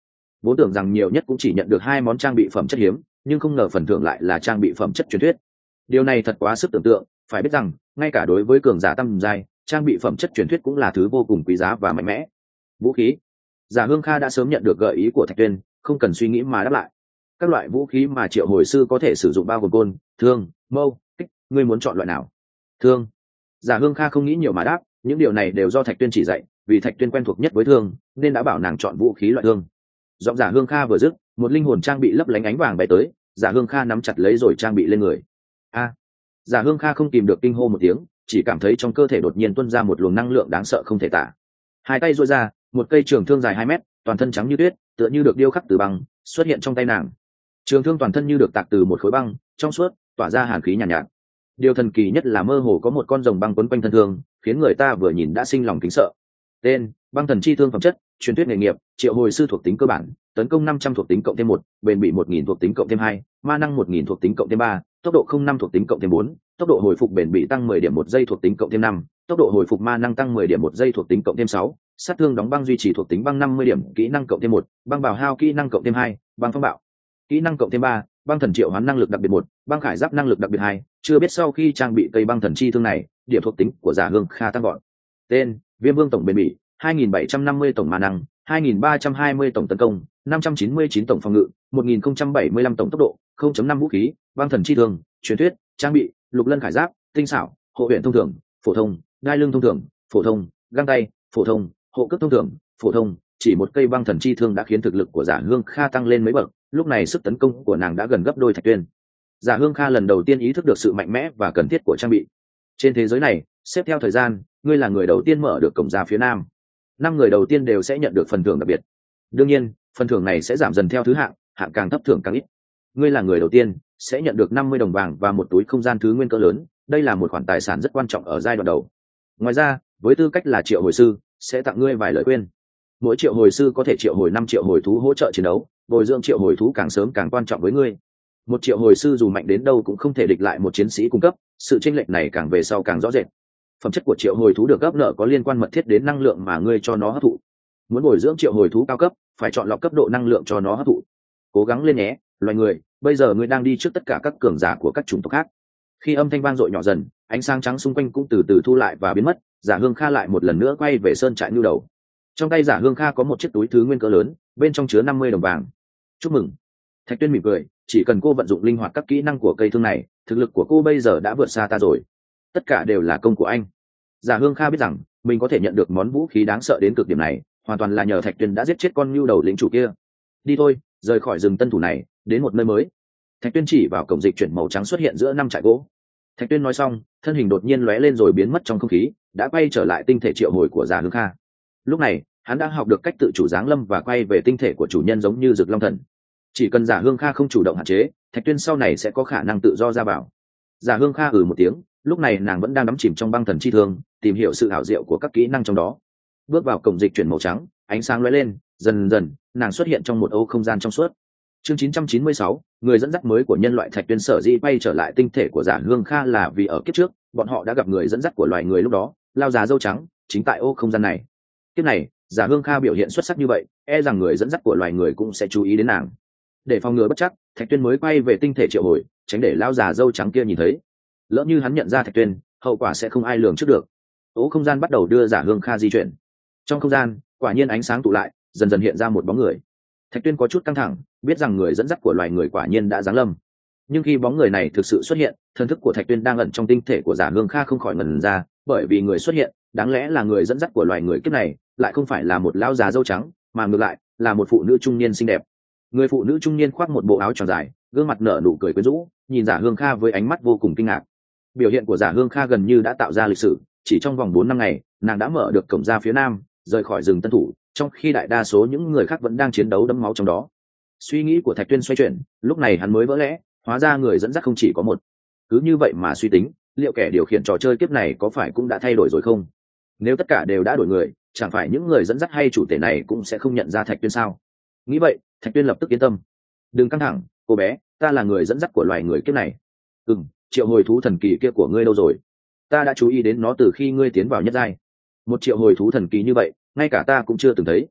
S1: vốn tưởng rằng nhiều nhất cũng chỉ nhận được hai món trang bị phẩm chất hiếm, nhưng không ngờ phần thưởng lại là trang bị phẩm chất truyền thuyết. Điều này thật quá sức tưởng tượng, phải biết rằng ngay cả đối với cường giả tam giai, trang bị phẩm chất truyền thuyết cũng là thứ vô cùng quý giá và mạnh mẽ. Vũ khí. Giả Hương Kha đã sớm nhận được gợi ý của Thạch Tuyên, không cần suy nghĩ mà đáp lại. Các loại vũ khí mà triệu hồi sư có thể sử dụng bao gồm côn, thương, mâu, kích, ngươi muốn chọn loại nào? Thương. Giả Hương Kha không nghĩ nhiều mà đáp, những điều này đều do Thạch Tuyên chỉ dạy, vì Thạch Tuyên quen thuộc nhất với thương, nên đã bảo nàng chọn vũ khí loại thương. Giọng Giả Hương Kha vừa dứt, một linh hồn trang bị lấp lánh ánh vàng bay tới, Giả Hương Kha nắm chặt lấy rồi trang bị lên người. A! Giả Hương Kha không kìm được kinh hô một tiếng, chỉ cảm thấy trong cơ thể đột nhiên tuôn ra một luồng năng lượng đáng sợ không thể tả. Hai tay duỗi ra, một cây trường thương dài hai mét, toàn thân trắng như tuyết, tựa như được điêu khắc từ băng, xuất hiện trong tay nàng. Trường thương toàn thân như được tạc từ một khối băng, trong suốt, tỏa ra hàn khí nhàn nhạt, nhạt. Điều thần kỳ nhất là mơ hồ có một con rồng băng quấn quanh thân thương, khiến người ta vừa nhìn đã sinh lòng kính sợ. Tên: Băng thần chi thương phẩm chất, truyền thuyết nghề nghiệp, triệu hồi sư thuộc tính cơ bản, tấn công năm trăm thuộc tính cộng thêm một, bền bị một nghìn thuộc tính cộng thêm hai, ma năng một nghìn thuộc tính cộng thêm ba, tốc độ không năm thuộc tính cộng thêm bốn, tốc độ hồi phục bền bị tăng mười điểm một giây thuộc tính cộng thêm năm, tốc độ hồi phục ma năng tăng mười điểm một giây thuộc tính cộng thêm sáu, sát thương đóng băng duy trì thuộc tính băng năm mươi điểm, kỹ năng cộng thêm một, băng bào hao kỹ năng cộng thêm hai, băng phong bạo kỹ năng cộng thêm ba, băng thần triệu hoán năng lực đặc biệt một, băng khải giáp năng lực đặc biệt hai. Chưa biết sau khi trang bị cây băng thần chi thương này, điểm thuộc tính của Giả Hương Kha tăng gọn. Tên: Viêm Vương tổng bền bỉ, hai nghìn bảy trăm năm mươi tổng ma năng, hai nghìn ba trăm hai mươi tổng tấn công, năm trăm chín mươi chín tổng phòng ngự, một nghìn không trăm bảy mươi lăm tổng tốc độ, không chấm năm vũ khí, băng thần chi thương, truyền thuyết, trang bị, lục lân khải giáp, tinh xảo, hộ huyện thông thường, phổ thông, đai lưng thông thường, phổ thông, găng tay, phổ thông, hộ cước thông thường, phổ thông. Chỉ một cây băng thần chi thương đã khiến thực lực của Giả Hương Kha tăng lên mấy bậc, lúc này sức tấn công của nàng đã gần gấp đôi Thạch Tuyên. Giả Hương Kha lần đầu tiên ý thức được sự mạnh mẽ và cần thiết của trang bị. Trên thế giới này, xếp theo thời gian, ngươi là người đầu tiên mở được cổng ra phía nam. Năm người đầu tiên đều sẽ nhận được phần thưởng đặc biệt. Đương nhiên, phần thưởng này sẽ giảm dần theo thứ hạng, hạng càng thấp thưởng càng ít. Ngươi là người đầu tiên sẽ nhận được năm mươi đồng vàng và một túi không gian thứ nguyên cỡ lớn, đây là một khoản tài sản rất quan trọng ở giai đoạn đầu. Ngoài ra, với tư cách là triệu hồi sư, sẽ tặng ngươi vài lời khuyên. Mỗi triệu hồi sư có thể triệu hồi năm triệu hồi thú hỗ trợ chiến đấu, bồi dưỡng triệu hồi thú càng sớm càng quan trọng với ngươi. Một triệu hồi sư dù mạnh đến đâu cũng không thể địch lại một chiến sĩ cung cấp, sự chênh lệch này càng về sau càng rõ rệt. Phẩm chất của triệu hồi thú được gấp nợ có liên quan mật thiết đến năng lượng mà ngươi cho nó hấp thụ. Muốn bồi dưỡng triệu hồi thú cao cấp, phải chọn lọc cấp độ năng lượng cho nó hấp thụ. Cố gắng lên nhé, loài người, bây giờ ngươi đang đi trước tất cả các cường giả của các chủng tộc khác. Khi âm thanh vang dội nhỏ dần, ánh sáng trắng xung quanh cũng từ từ thu lại và biến mất, Giả Hương Kha lại một lần nữa quay về sơn trại nhu đầu. Trong tay Giả Hương Kha có một chiếc túi thứ nguyên cỡ lớn, bên trong chứa năm mươi đồng vàng. Chúc mừng. Thạch Tuyên mỉm cười, chỉ cần cô vận dụng linh hoạt các kỹ năng của cây thương này, thực lực của cô bây giờ đã vượt xa ta rồi. Tất cả đều là công của anh. Giả Hương Kha biết rằng mình có thể nhận được món vũ khí đáng sợ đến cực điểm này, hoàn toàn là nhờ Thạch Tuyên đã giết chết con nhu đầu lĩnh chủ kia. Đi thôi, rời khỏi rừng tân thủ này, đến một nơi mới. Thạch Tuyên chỉ vào cổng dịch chuyển màu trắng xuất hiện giữa năm trại gỗ. Thạch Tuyên nói xong, thân hình đột nhiên lóe lên rồi biến mất trong không khí, đã quay trở lại tinh thể triệu hồi của Giả Hương Kha. Lúc này, hắn đã học được cách tự chủ giáng lâm và quay về tinh thể của chủ nhân giống như Dực Long Thần. Chỉ cần Giả Hương Kha không chủ động hạn chế, Thạch Tuyên sau này sẽ có khả năng tự do ra vào. Giả Hương Kha ừ một tiếng, lúc này nàng vẫn đang đắm chìm trong băng thần chi thương, tìm hiểu sự ảo diệu của các kỹ năng trong đó. Bước vào cổng dịch chuyển màu trắng, ánh sáng lóe lên, dần dần, nàng xuất hiện trong một ô không gian trong suốt. Chương chín trăm chín mươi sáu, người dẫn dắt mới của nhân loại. Thạch Tuyên sở dĩ bay trở lại tinh thể của Giả Hương Kha là vì ở kiếp trước, bọn họ đã gặp người dẫn dắt của loài người lúc đó, lao già râu trắng, chính tại ô không gian này. Kiếp này, Giả Hương Kha biểu hiện xuất sắc như vậy, e rằng người dẫn dắt của loài người cũng sẽ chú ý đến nàng. Để phòng ngừa bất chắc, Thạch Tuyên mới quay về tinh thể triệu hồi, tránh để lao già râu trắng kia nhìn thấy. Lỡ như hắn nhận ra Thạch Tuyên, hậu quả sẽ không ai lường trước được. Ô không gian bắt đầu đưa Giả Hương Kha di chuyển. Trong không gian, quả nhiên ánh sáng tụ lại, dần dần hiện ra một bóng người. Thạch Tuyên có chút căng thẳng, biết rằng người dẫn dắt của loài người quả nhiên đã giáng lâm. Nhưng khi bóng người này thực sự xuất hiện, thần thức của Thạch Tuyên đang ẩn trong tinh thể của Giả Hương Kha không khỏi ngẩn ra, bởi vì người xuất hiện, đáng lẽ là người dẫn dắt của loài người kiếp này, lại không phải là một lão già râu trắng, mà ngược lại là một phụ nữ trung niên xinh đẹp. Người phụ nữ trung niên khoác một bộ áo tròn dài, gương mặt nở nụ cười quyến rũ, nhìn Giả Hương Kha với ánh mắt vô cùng kinh ngạc. Biểu hiện của Giả Hương Kha gần như đã tạo ra lịch sử, chỉ trong vòng bốn năm ngày, nàng đã mở được cổng ra phía nam, rời khỏi rừng tân thủ, trong khi đại đa số những người khác vẫn đang chiến đấu đẫm máu trong đó. Suy nghĩ của Thạch Tuyên xoay chuyển, lúc này hắn mới vỡ lẽ, hóa ra người dẫn dắt không chỉ có một. Cứ như vậy mà suy tính, liệu kẻ điều khiển trò chơi kiếp này có phải cũng đã thay đổi rồi không? Nếu tất cả đều đã đổi người, chẳng phải những người dẫn dắt hay chủ thể này cũng sẽ không nhận ra Thạch Tuyên sao? Nghĩ vậy, Thạch Tuyên lập tức yên tâm. Đừng căng thẳng, cô bé, ta là người dẫn dắt của loài người kiếp này. Ừm, triệu hồi thú thần kỳ kia của ngươi đâu rồi? Ta đã chú ý đến nó từ khi ngươi tiến vào nhất giai. Một triệu hồi thú thần kỳ như vậy, ngay cả ta cũng chưa từng thấy.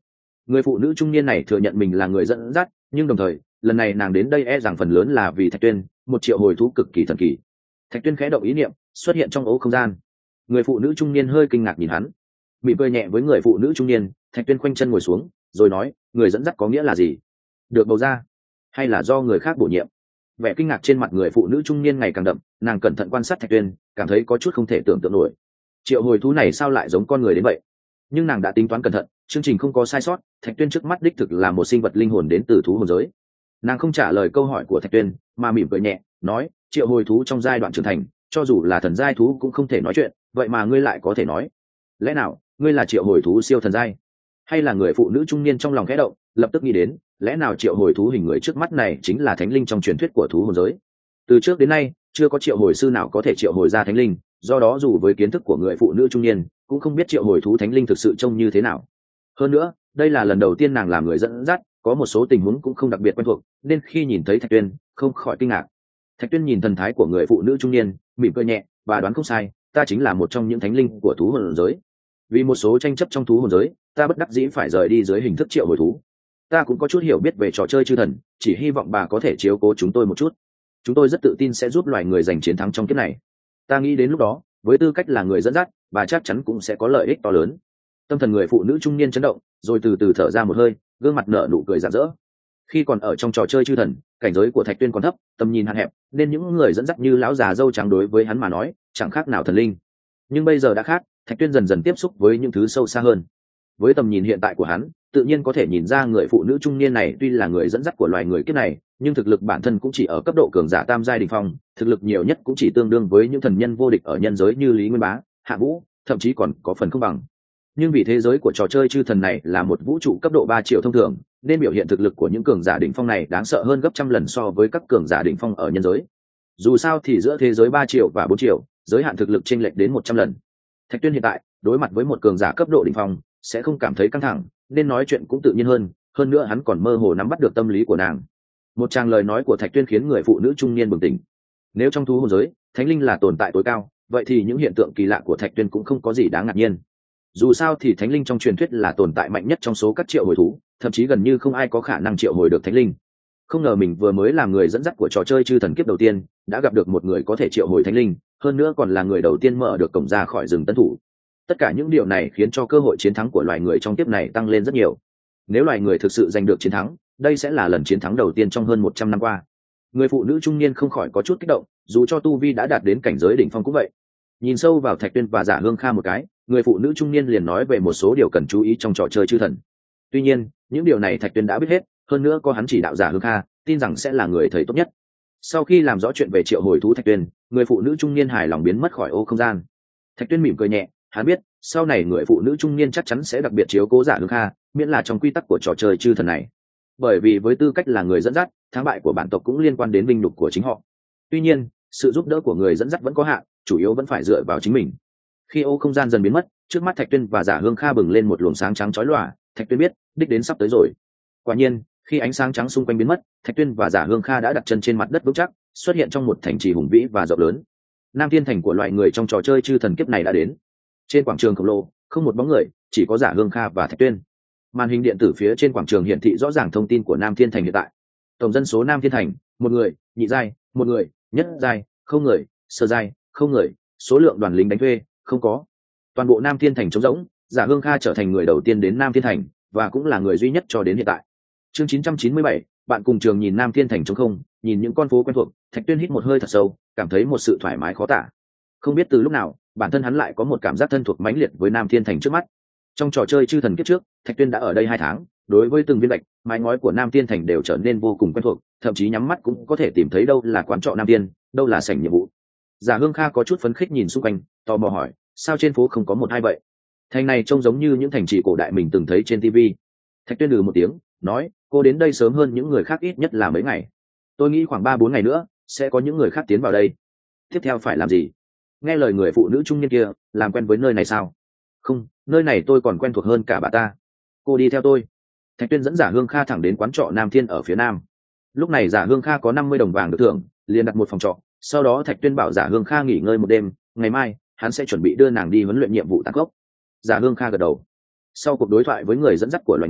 S1: Người phụ nữ trung niên này thừa nhận mình là người dẫn dắt, nhưng đồng thời lần này nàng đến đây e rằng phần lớn là vì Thạch Tuyên, một triệu hồi thú cực kỳ thần kỳ. Thạch Tuyên khẽ động ý niệm, xuất hiện trong ố không gian. Người phụ nữ trung niên hơi kinh ngạc nhìn hắn, mỉm cười nhẹ với người phụ nữ trung niên. Thạch Tuyên khoanh chân ngồi xuống, rồi nói, người dẫn dắt có nghĩa là gì? Được bầu ra, hay là do người khác bổ nhiệm? Vẻ kinh ngạc trên mặt người phụ nữ trung niên ngày càng đậm, nàng cẩn thận quan sát Thạch Tuyên, cảm thấy có chút không thể tưởng tượng nổi. Triệu hồi thú này sao lại giống con người đến vậy? Nhưng nàng đã tính toán cẩn thận, chương trình không có sai sót. Thạch Tuyên trước mắt đích thực là một sinh vật linh hồn đến từ thú hồn giới. Nàng không trả lời câu hỏi của Thạch Tuyên, mà mỉm cười nhẹ nói, triệu hồi thú trong giai đoạn trưởng thành, cho dù là thần giai thú cũng không thể nói chuyện, vậy mà ngươi lại có thể nói. Lẽ nào ngươi là triệu hồi thú siêu thần giai? Hay là người phụ nữ trung niên trong lòng khẽ động, lập tức nghĩ đến, lẽ nào triệu hồi thú hình người trước mắt này chính là thánh linh trong truyền thuyết của thú hồn giới? Từ trước đến nay chưa có triệu hồi sư nào có thể triệu hồi ra thánh linh, do đó dù với kiến thức của người phụ nữ trung niên cũng không biết triệu hồi thú thánh linh thực sự trông như thế nào. Hơn nữa đây là lần đầu tiên nàng làm người dẫn dắt, có một số tình huống cũng không đặc biệt quen thuộc, nên khi nhìn thấy Thạch Tuyên không khỏi kinh ngạc. Thạch Tuyên nhìn thần thái của người phụ nữ trung niên, mỉm cười nhẹ, và đoán không sai, ta chính là một trong những thánh linh của thú hồn giới. Vì một số tranh chấp trong thú hồn giới, ta bất đắc dĩ phải rời đi dưới hình thức triệu hồi thú. Ta cũng có chút hiểu biết về trò chơi chư thần, chỉ hy vọng bà có thể chiếu cố chúng tôi một chút. Chúng tôi rất tự tin sẽ giúp loài người giành chiến thắng trong kiếp này. Ta nghĩ đến lúc đó, với tư cách là người dẫn dắt, bà chắc chắn cũng sẽ có lợi ích to lớn. Tâm thần người phụ nữ trung niên chấn động, rồi từ từ thở ra một hơi, gương mặt nở nụ cười rạng rỡ. Khi còn ở trong trò chơi chư thần, cảnh giới của Thạch Tuyên còn thấp, tầm nhìn hạn hẹp, nên những người dẫn dắt như lão già râu trắng đối với hắn mà nói chẳng khác nào thần linh. Nhưng bây giờ đã khác, Thạch Tuyên dần dần tiếp xúc với những thứ sâu xa hơn. Với tầm nhìn hiện tại của hắn, tự nhiên có thể nhìn ra người phụ nữ trung niên này tuy là người dẫn dắt của loài người kiếp này, nhưng thực lực bản thân cũng chỉ ở cấp độ cường giả tam giai đỉnh phong, thực lực nhiều nhất cũng chỉ tương đương với những thần nhân vô địch ở nhân giới như Lý Nguyên Bá, Hạ Vũ, thậm chí còn có phần không bằng. Nhưng vì thế giới của trò chơi chư thần này là một vũ trụ cấp độ ba triệu thông thường, nên biểu hiện thực lực của những cường giả đỉnh phong này đáng sợ hơn gấp trăm lần so với các cường giả đỉnh phong ở nhân giới. Dù sao thì giữa thế giới ba triệu và bốn triệu, giới hạn thực lực chênh lệch đến một trăm lần. Thạch Tuyên hiện tại đối mặt với một cường giả cấp độ đỉnh phong sẽ không cảm thấy căng thẳng, nên nói chuyện cũng tự nhiên hơn, hơn nữa hắn còn mơ hồ nắm bắt được tâm lý của nàng. Một tràng lời nói của Thạch Tuyên khiến người phụ nữ trung niên bừng tỉnh. Nếu trong thú hồn giới, thánh linh là tồn tại tối cao, vậy thì những hiện tượng kỳ lạ của Thạch Tuyên cũng không có gì đáng ngạc nhiên. Dù sao thì thánh linh trong truyền thuyết là tồn tại mạnh nhất trong số các triệu hồi thú, thậm chí gần như không ai có khả năng triệu hồi được thánh linh. Không ngờ mình vừa mới làm người dẫn dắt của trò chơi chư thần kiếp đầu tiên, đã gặp được một người có thể triệu hồi thánh linh, hơn nữa còn là người đầu tiên mở được cổng ra khỏi rừng tân thủ. Tất cả những điều này khiến cho cơ hội chiến thắng của loài người trong kiếp này tăng lên rất nhiều. Nếu loài người thực sự giành được chiến thắng, đây sẽ là lần chiến thắng đầu tiên trong hơn một trăm năm qua. Người phụ nữ trung niên không khỏi có chút kích động, dù cho tu vi đã đạt đến cảnh giới đỉnh phong cũng vậy. Nhìn sâu vào Thạch Tuyên và Giả Hương Kha một cái, người phụ nữ trung niên liền nói về một số điều cần chú ý trong trò chơi chư thần. Tuy nhiên những điều này Thạch Tuyên đã biết hết, hơn nữa có hắn chỉ đạo Giả Hương Kha, tin rằng sẽ là người thầy tốt nhất. Sau khi làm rõ chuyện về triệu hồi thú Thạch Tuyên, người phụ nữ trung niên hài lòng biến mất khỏi ô không gian. Thạch Tuyên mỉm cười nhẹ, hắn biết sau này người phụ nữ trung niên chắc chắn sẽ đặc biệt chiếu cố Giả Hương Kha, miễn là trong quy tắc của trò chơi chư thần này. Bởi vì với tư cách là người dẫn dắt, thắng bại của bản tộc cũng liên quan đến vinh nhục của chính họ. Tuy nhiên sự giúp đỡ của người dẫn dắt vẫn có hạn, chủ yếu vẫn phải dựa vào chính mình. Khi ô không gian dần biến mất, trước mắt Thạch Tuyên và Giả Hương Kha bừng lên một luồng sáng trắng chói lòa. Thạch Tuyên biết đích đến sắp tới rồi. Quả nhiên khi ánh sáng trắng xung quanh biến mất, Thạch Tuyên và Giả Hương Kha đã đặt chân trên mặt đất vững chắc, xuất hiện trong một thành trì hùng vĩ và rộng lớn. Nam Thiên Thành của loại người trong trò chơi chư thần kiếp này đã đến. Trên quảng trường khổng lồ không một bóng người, chỉ có Giả Hương Kha và Thạch Tuyên. Màn hình điện tử phía trên quảng trường hiển thị rõ ràng thông tin của Nam Thiên Thành hiện tại. Tổng dân số Nam Thiên Thành: một người, nhị giai, một người, nhất giai, không người, sơ giai, không người. Số lượng đoàn lính đánh thuê không có. Toàn bộ Nam Thiên Thành trống rỗng. Giả Hương Kha trở thành người đầu tiên đến Nam Thiên Thành, và cũng là người duy nhất cho đến hiện tại. Chương chín trăm chín mươi bảy, bạn cùng trường nhìn Nam Thiên Thành trống không, nhìn những con phố quen thuộc, Thạch Tuyên hít một hơi thật sâu, cảm thấy một sự thoải mái khó tả. Không biết từ lúc nào, bản thân hắn lại có một cảm giác thân thuộc mãnh liệt với Nam Thiên Thành trước mắt. Trong trò chơi chư thần kiếp trước, Thạch Tuyên đã ở đây hai tháng, đối với từng viên gạch, mái ngói của Nam Thiên Thành đều trở nên vô cùng quen thuộc, thậm chí nhắm mắt cũng có thể tìm thấy đâu là quán trọ Nam Thiên, đâu là sảnh nhiệm vụ. Giả Hương Kha có chút phấn khích nhìn xung quanh, tò mò hỏi, sao trên phố không có một hai vậy? Thành này trông giống như những thành trì cổ đại mình từng thấy trên ti vi. Thạch Tuyên lừ một tiếng, nói, cô đến đây sớm hơn những người khác ít nhất là mấy ngày. Tôi nghĩ khoảng ba bốn ngày nữa sẽ có những người khác tiến vào đây. Tiếp theo phải làm gì? Nghe lời người phụ nữ trung niên kia, làm quen với nơi này sao? Không, nơi này tôi còn quen thuộc hơn cả bà ta. Cô đi theo tôi. Thạch Tuyên dẫn Giả Hương Kha thẳng đến quán trọ Nam Thiên ở phía nam. Lúc này Giả Hương Kha có năm mươi đồng vàng được thưởng, liền đặt một phòng trọ. Sau đó Thạch Tuyên bảo Giả Hương Kha nghỉ ngơi một đêm, ngày mai hắn sẽ chuẩn bị đưa nàng đi huấn luyện nhiệm vụ tăng gốc. Giả Hương Kha gật đầu. Sau cuộc đối thoại với người dẫn dắt của loài người,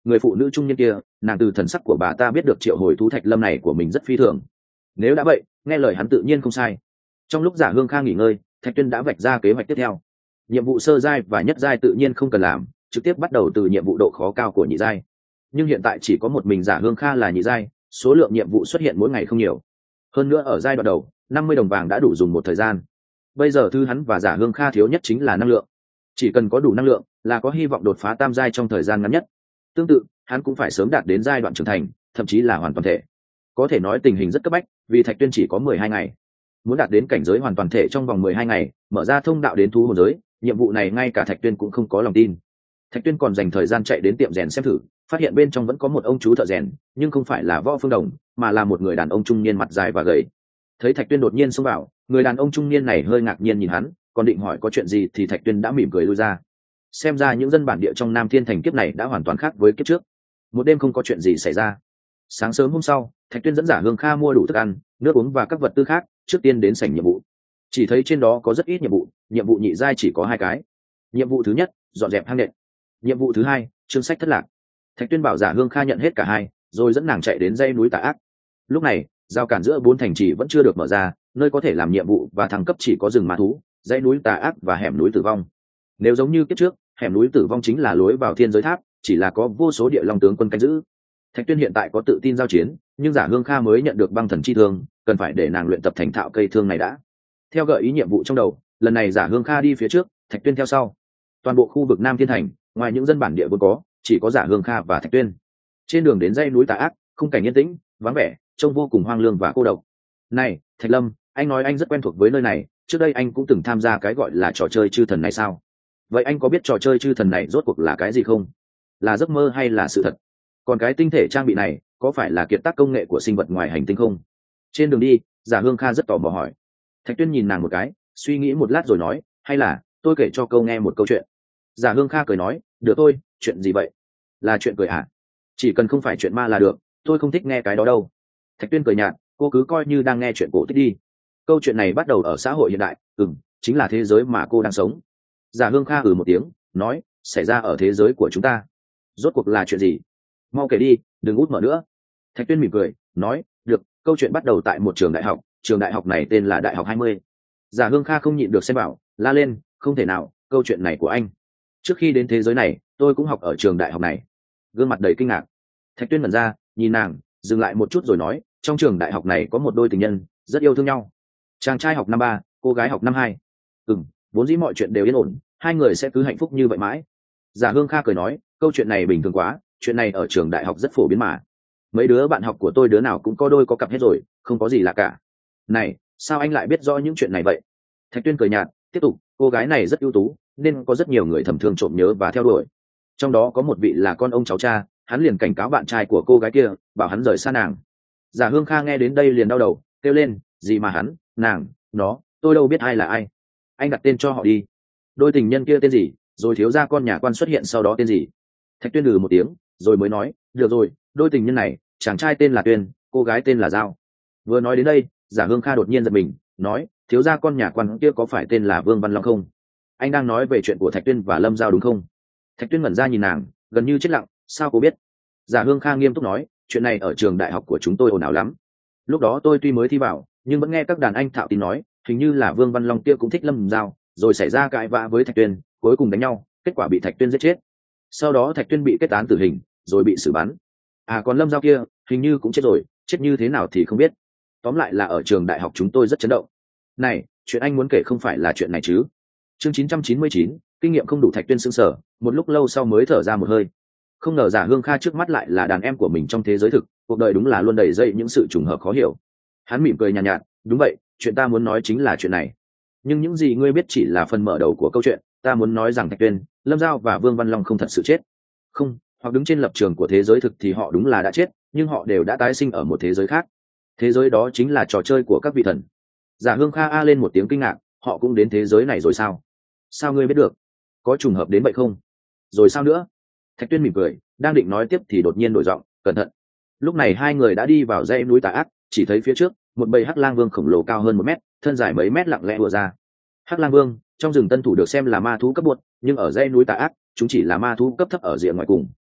S1: người phụ nữ trung niên kia, nàng từ thần sắc của bà ta biết được triệu hồi thú thạch lâm này của mình rất phi thường. Nếu đã vậy, nghe lời hắn tự nhiên không sai. Trong lúc Giả Hương Kha nghỉ ngơi, Thạch Tuyên đã vạch ra kế hoạch tiếp theo. Nhiệm vụ sơ giai và nhất giai tự nhiên không cần làm, trực tiếp bắt đầu từ nhiệm vụ độ khó cao của nhị giai. Nhưng hiện tại chỉ có một mình Giả Hương Kha là nhị giai, số lượng nhiệm vụ xuất hiện mỗi ngày không nhiều. Hơn nữa ở giai đoạn đầu, năm mươi đồng vàng đã đủ dùng một thời gian. Bây giờ thứ hắn và Giả Hương Kha thiếu nhất chính là năng lượng. Chỉ cần có đủ năng lượng là có hy vọng đột phá tam giai trong thời gian ngắn nhất. Tương tự, hắn cũng phải sớm đạt đến giai đoạn trưởng thành, thậm chí là hoàn toàn thể. Có thể nói tình hình rất cấp bách, vì Thạch Tuyên chỉ có mười hai ngày. Muốn đạt đến cảnh giới hoàn toàn thể trong vòng mười hai ngày, mở ra thông đạo đến thú hồn giới, nhiệm vụ này ngay cả Thạch Tuyên cũng không có lòng tin. Thạch Tuyên còn dành thời gian chạy đến tiệm rèn xem thử, phát hiện bên trong vẫn có một ông chú thợ rèn, nhưng không phải là Võ Phương Đồng, mà là một người đàn ông trung niên mặt dài và gầy. Thấy Thạch Tuyên đột nhiên xông vào, người đàn ông trung niên này hơi ngạc nhiên nhìn hắn, còn định hỏi có chuyện gì thì Thạch Tuyên đã mỉm cười lui ra. Xem ra những dân bản địa trong Nam Thiên Thành kiếp này đã hoàn toàn khác với kiếp trước. Một đêm không có chuyện gì xảy ra. Sáng sớm hôm sau, Thạch Tuyên dẫn Giả Hương Kha mua đủ thức ăn, nước uống và các vật tư khác, trước tiên đến sảnh nhiệm vụ. Chỉ thấy trên đó có rất ít nhiệm vụ, nhiệm vụ nhị giai chỉ có hai cái. Nhiệm vụ thứ nhất, dọn dẹp hang đệm. Nhiệm vụ thứ hai, chương sách thất lạc. Thạch Tuyên bảo Giả Hương Kha nhận hết cả hai, rồi dẫn nàng chạy đến dãy núi Tà Ác. Lúc này, giao cản giữa bốn thành trì vẫn chưa được mở ra, nơi có thể làm nhiệm vụ và thăng cấp chỉ có rừng ma thú, dãy núi Tà Ác và hẻm núi Tử Vong. Nếu giống như kiếp trước, hẻm núi Tử Vong chính là lối vào thiên giới tháp, chỉ là có vô số địa long tướng quân canh giữ. Thạch Tuyên hiện tại có tự tin giao chiến, nhưng Giả Hương Kha mới nhận được băng thần chi thương, cần phải để nàng luyện tập thành thạo cây thương này đã. Theo gợi ý nhiệm vụ trong đầu, lần này Giả Hương Kha đi phía trước, Thạch Tuyên theo sau. Toàn bộ khu vực Nam Thiên Thành, ngoài những dân bản địa vốn có, chỉ có Giả Hương Kha và Thạch Tuyên. Trên đường đến dãy núi Tà Ác, khung cảnh yên tĩnh, vắng vẻ, trông vô cùng hoang lương và cô độc. Này, Thạch Lâm, anh nói anh rất quen thuộc với nơi này, trước đây anh cũng từng tham gia cái gọi là trò chơi chư thần này sao? Vậy anh có biết trò chơi chư thần này rốt cuộc là cái gì không? Là giấc mơ hay là sự thật? Còn cái tinh thể trang bị này có phải là kiệt tác công nghệ của sinh vật ngoài hành tinh không? Trên đường đi, Giả Hương Kha rất tò mò hỏi. Thạch Tuyên nhìn nàng một cái, suy nghĩ một lát rồi nói, hay là tôi kể cho câu nghe một câu chuyện. Giả Hương Kha cười nói, được thôi, chuyện gì vậy? Là chuyện cười à? Chỉ cần không phải chuyện ma là được, tôi không thích nghe cái đó đâu. Thạch Tuyên cười nhạt, cô cứ coi như đang nghe chuyện cổ tích đi. Câu chuyện này bắt đầu ở xã hội hiện đại, ừm, chính là thế giới mà cô đang sống. Giả Hương Kha ừ một tiếng, nói, xảy ra ở thế giới của chúng ta. Rốt cuộc là chuyện gì? Mau kể đi, đừng út mở nữa. Thạch Tuyên mỉm cười, nói, được, câu chuyện bắt đầu tại một trường đại học, trường đại học này tên là Đại học hai mươi. Giả Hương Kha không nhịn được xem bảo, la lên, không thể nào, câu chuyện này của anh. Trước khi đến thế giới này, tôi cũng học ở trường đại học này. Gương mặt đầy kinh ngạc. Thạch Tuyên mẩn ra, nhìn nàng, dừng lại một chút rồi nói, trong trường đại học này có một đôi tình nhân, rất yêu thương nhau. Chàng trai học năm ba, cô gái học năm hai. Ừm, vốn dĩ mọi chuyện đều yên ổn, hai người sẽ cứ hạnh phúc như vậy mãi. Giả Hương Kha cười nói, câu chuyện này bình thường quá, chuyện này ở trường đại học rất phổ biến mà. Mấy đứa bạn học của tôi đứa nào cũng có đôi có cặp hết rồi, không có gì lạ cả. Này, sao anh lại biết rõ những chuyện này vậy? Thạch Tuyên cười nhạt, tiếp tục, cô gái này rất ưu tú, nên có rất nhiều người thầm thường trộm nhớ và theo đuổi. Trong đó có một vị là con ông cháu cha, hắn liền cảnh cáo bạn trai của cô gái kia, bảo hắn rời xa nàng. Giả Hương Kha nghe đến đây liền đau đầu, kêu lên, gì mà hắn, nàng, nó, tôi đâu biết ai là ai. Anh đặt tên cho họ đi. Đôi tình nhân kia tên gì, rồi thiếu gia con nhà quan xuất hiện sau đó tên gì? Thạch Tuyên lừ một tiếng, rồi mới nói, được rồi, đôi tình nhân này, chàng trai tên là Tuyên, cô gái tên là Giao. Vừa nói đến đây, Giả Hương Kha đột nhiên giật mình, nói, thiếu gia con nhà quan kia có phải tên là Vương Văn Long không? Anh đang nói về chuyện của Thạch Tuyên và Lâm Giao đúng không? Thạch Tuyên ngẩn ra nhìn nàng, gần như chết lặng, sao cô biết? Giả Hương Kha nghiêm túc nói, chuyện này ở trường đại học của chúng tôi ồn ào lắm. Lúc đó tôi tuy mới thi vào, nhưng vẫn nghe các đàn anh thạo tin nói, hình như là Vương Văn Long kia cũng thích Lâm Giao, rồi xảy ra cãi vã với Thạch Tuyên, cuối cùng đánh nhau, kết quả bị Thạch Tuyên giết chết. Sau đó Thạch Tuyên bị kết án tử hình, rồi bị xử bắn. À còn Lâm Giao kia, hình như cũng chết rồi, chết như thế nào thì không biết. Tóm lại là ở trường đại học chúng tôi rất chấn động. Này, chuyện anh muốn kể không phải là chuyện này chứ? Chương chín trăm chín mươi chín, kinh nghiệm không đủ. Thạch Tuyên sững sờ, một lúc lâu sau mới thở ra một hơi. Không ngờ Giả Hương Kha trước mắt lại là đàn em của mình trong thế giới thực, cuộc đời đúng là luôn đầy dây những sự trùng hợp khó hiểu. Hắn mỉm cười nhàn nhạt, nhạt, đúng vậy, chuyện ta muốn nói chính là chuyện này. Nhưng những gì ngươi biết chỉ là phần mở đầu của câu chuyện, ta muốn nói rằng Thạch Tuyên, Lâm Giao và Vương Văn Long không thật sự chết. Không, hoặc đứng trên lập trường của thế giới thực thì họ đúng là đã chết, nhưng họ đều đã tái sinh ở một thế giới khác. Thế giới đó chính là trò chơi của các vị thần. Giả Hương Kha a lên một tiếng kinh ngạc, họ cũng đến thế giới này rồi sao? Sao ngươi biết được? Có trùng hợp đến vậy không? Rồi sao nữa? Thạch Tuyên mỉm cười, đang định nói tiếp thì đột nhiên đổi giọng, cẩn thận. Lúc này hai người đã đi vào dãy núi Tà Ác, chỉ thấy phía trước một bầy hắc lang vương khổng lồ cao hơn một mét, thân dài mấy mét lặng lẽ ùa ra. Hắc lang vương trong rừng tân thủ được xem là ma thú cấp bột, nhưng ở dãy núi Tà Ác chúng chỉ là ma thú cấp thấp ở rìa ngoài cùng.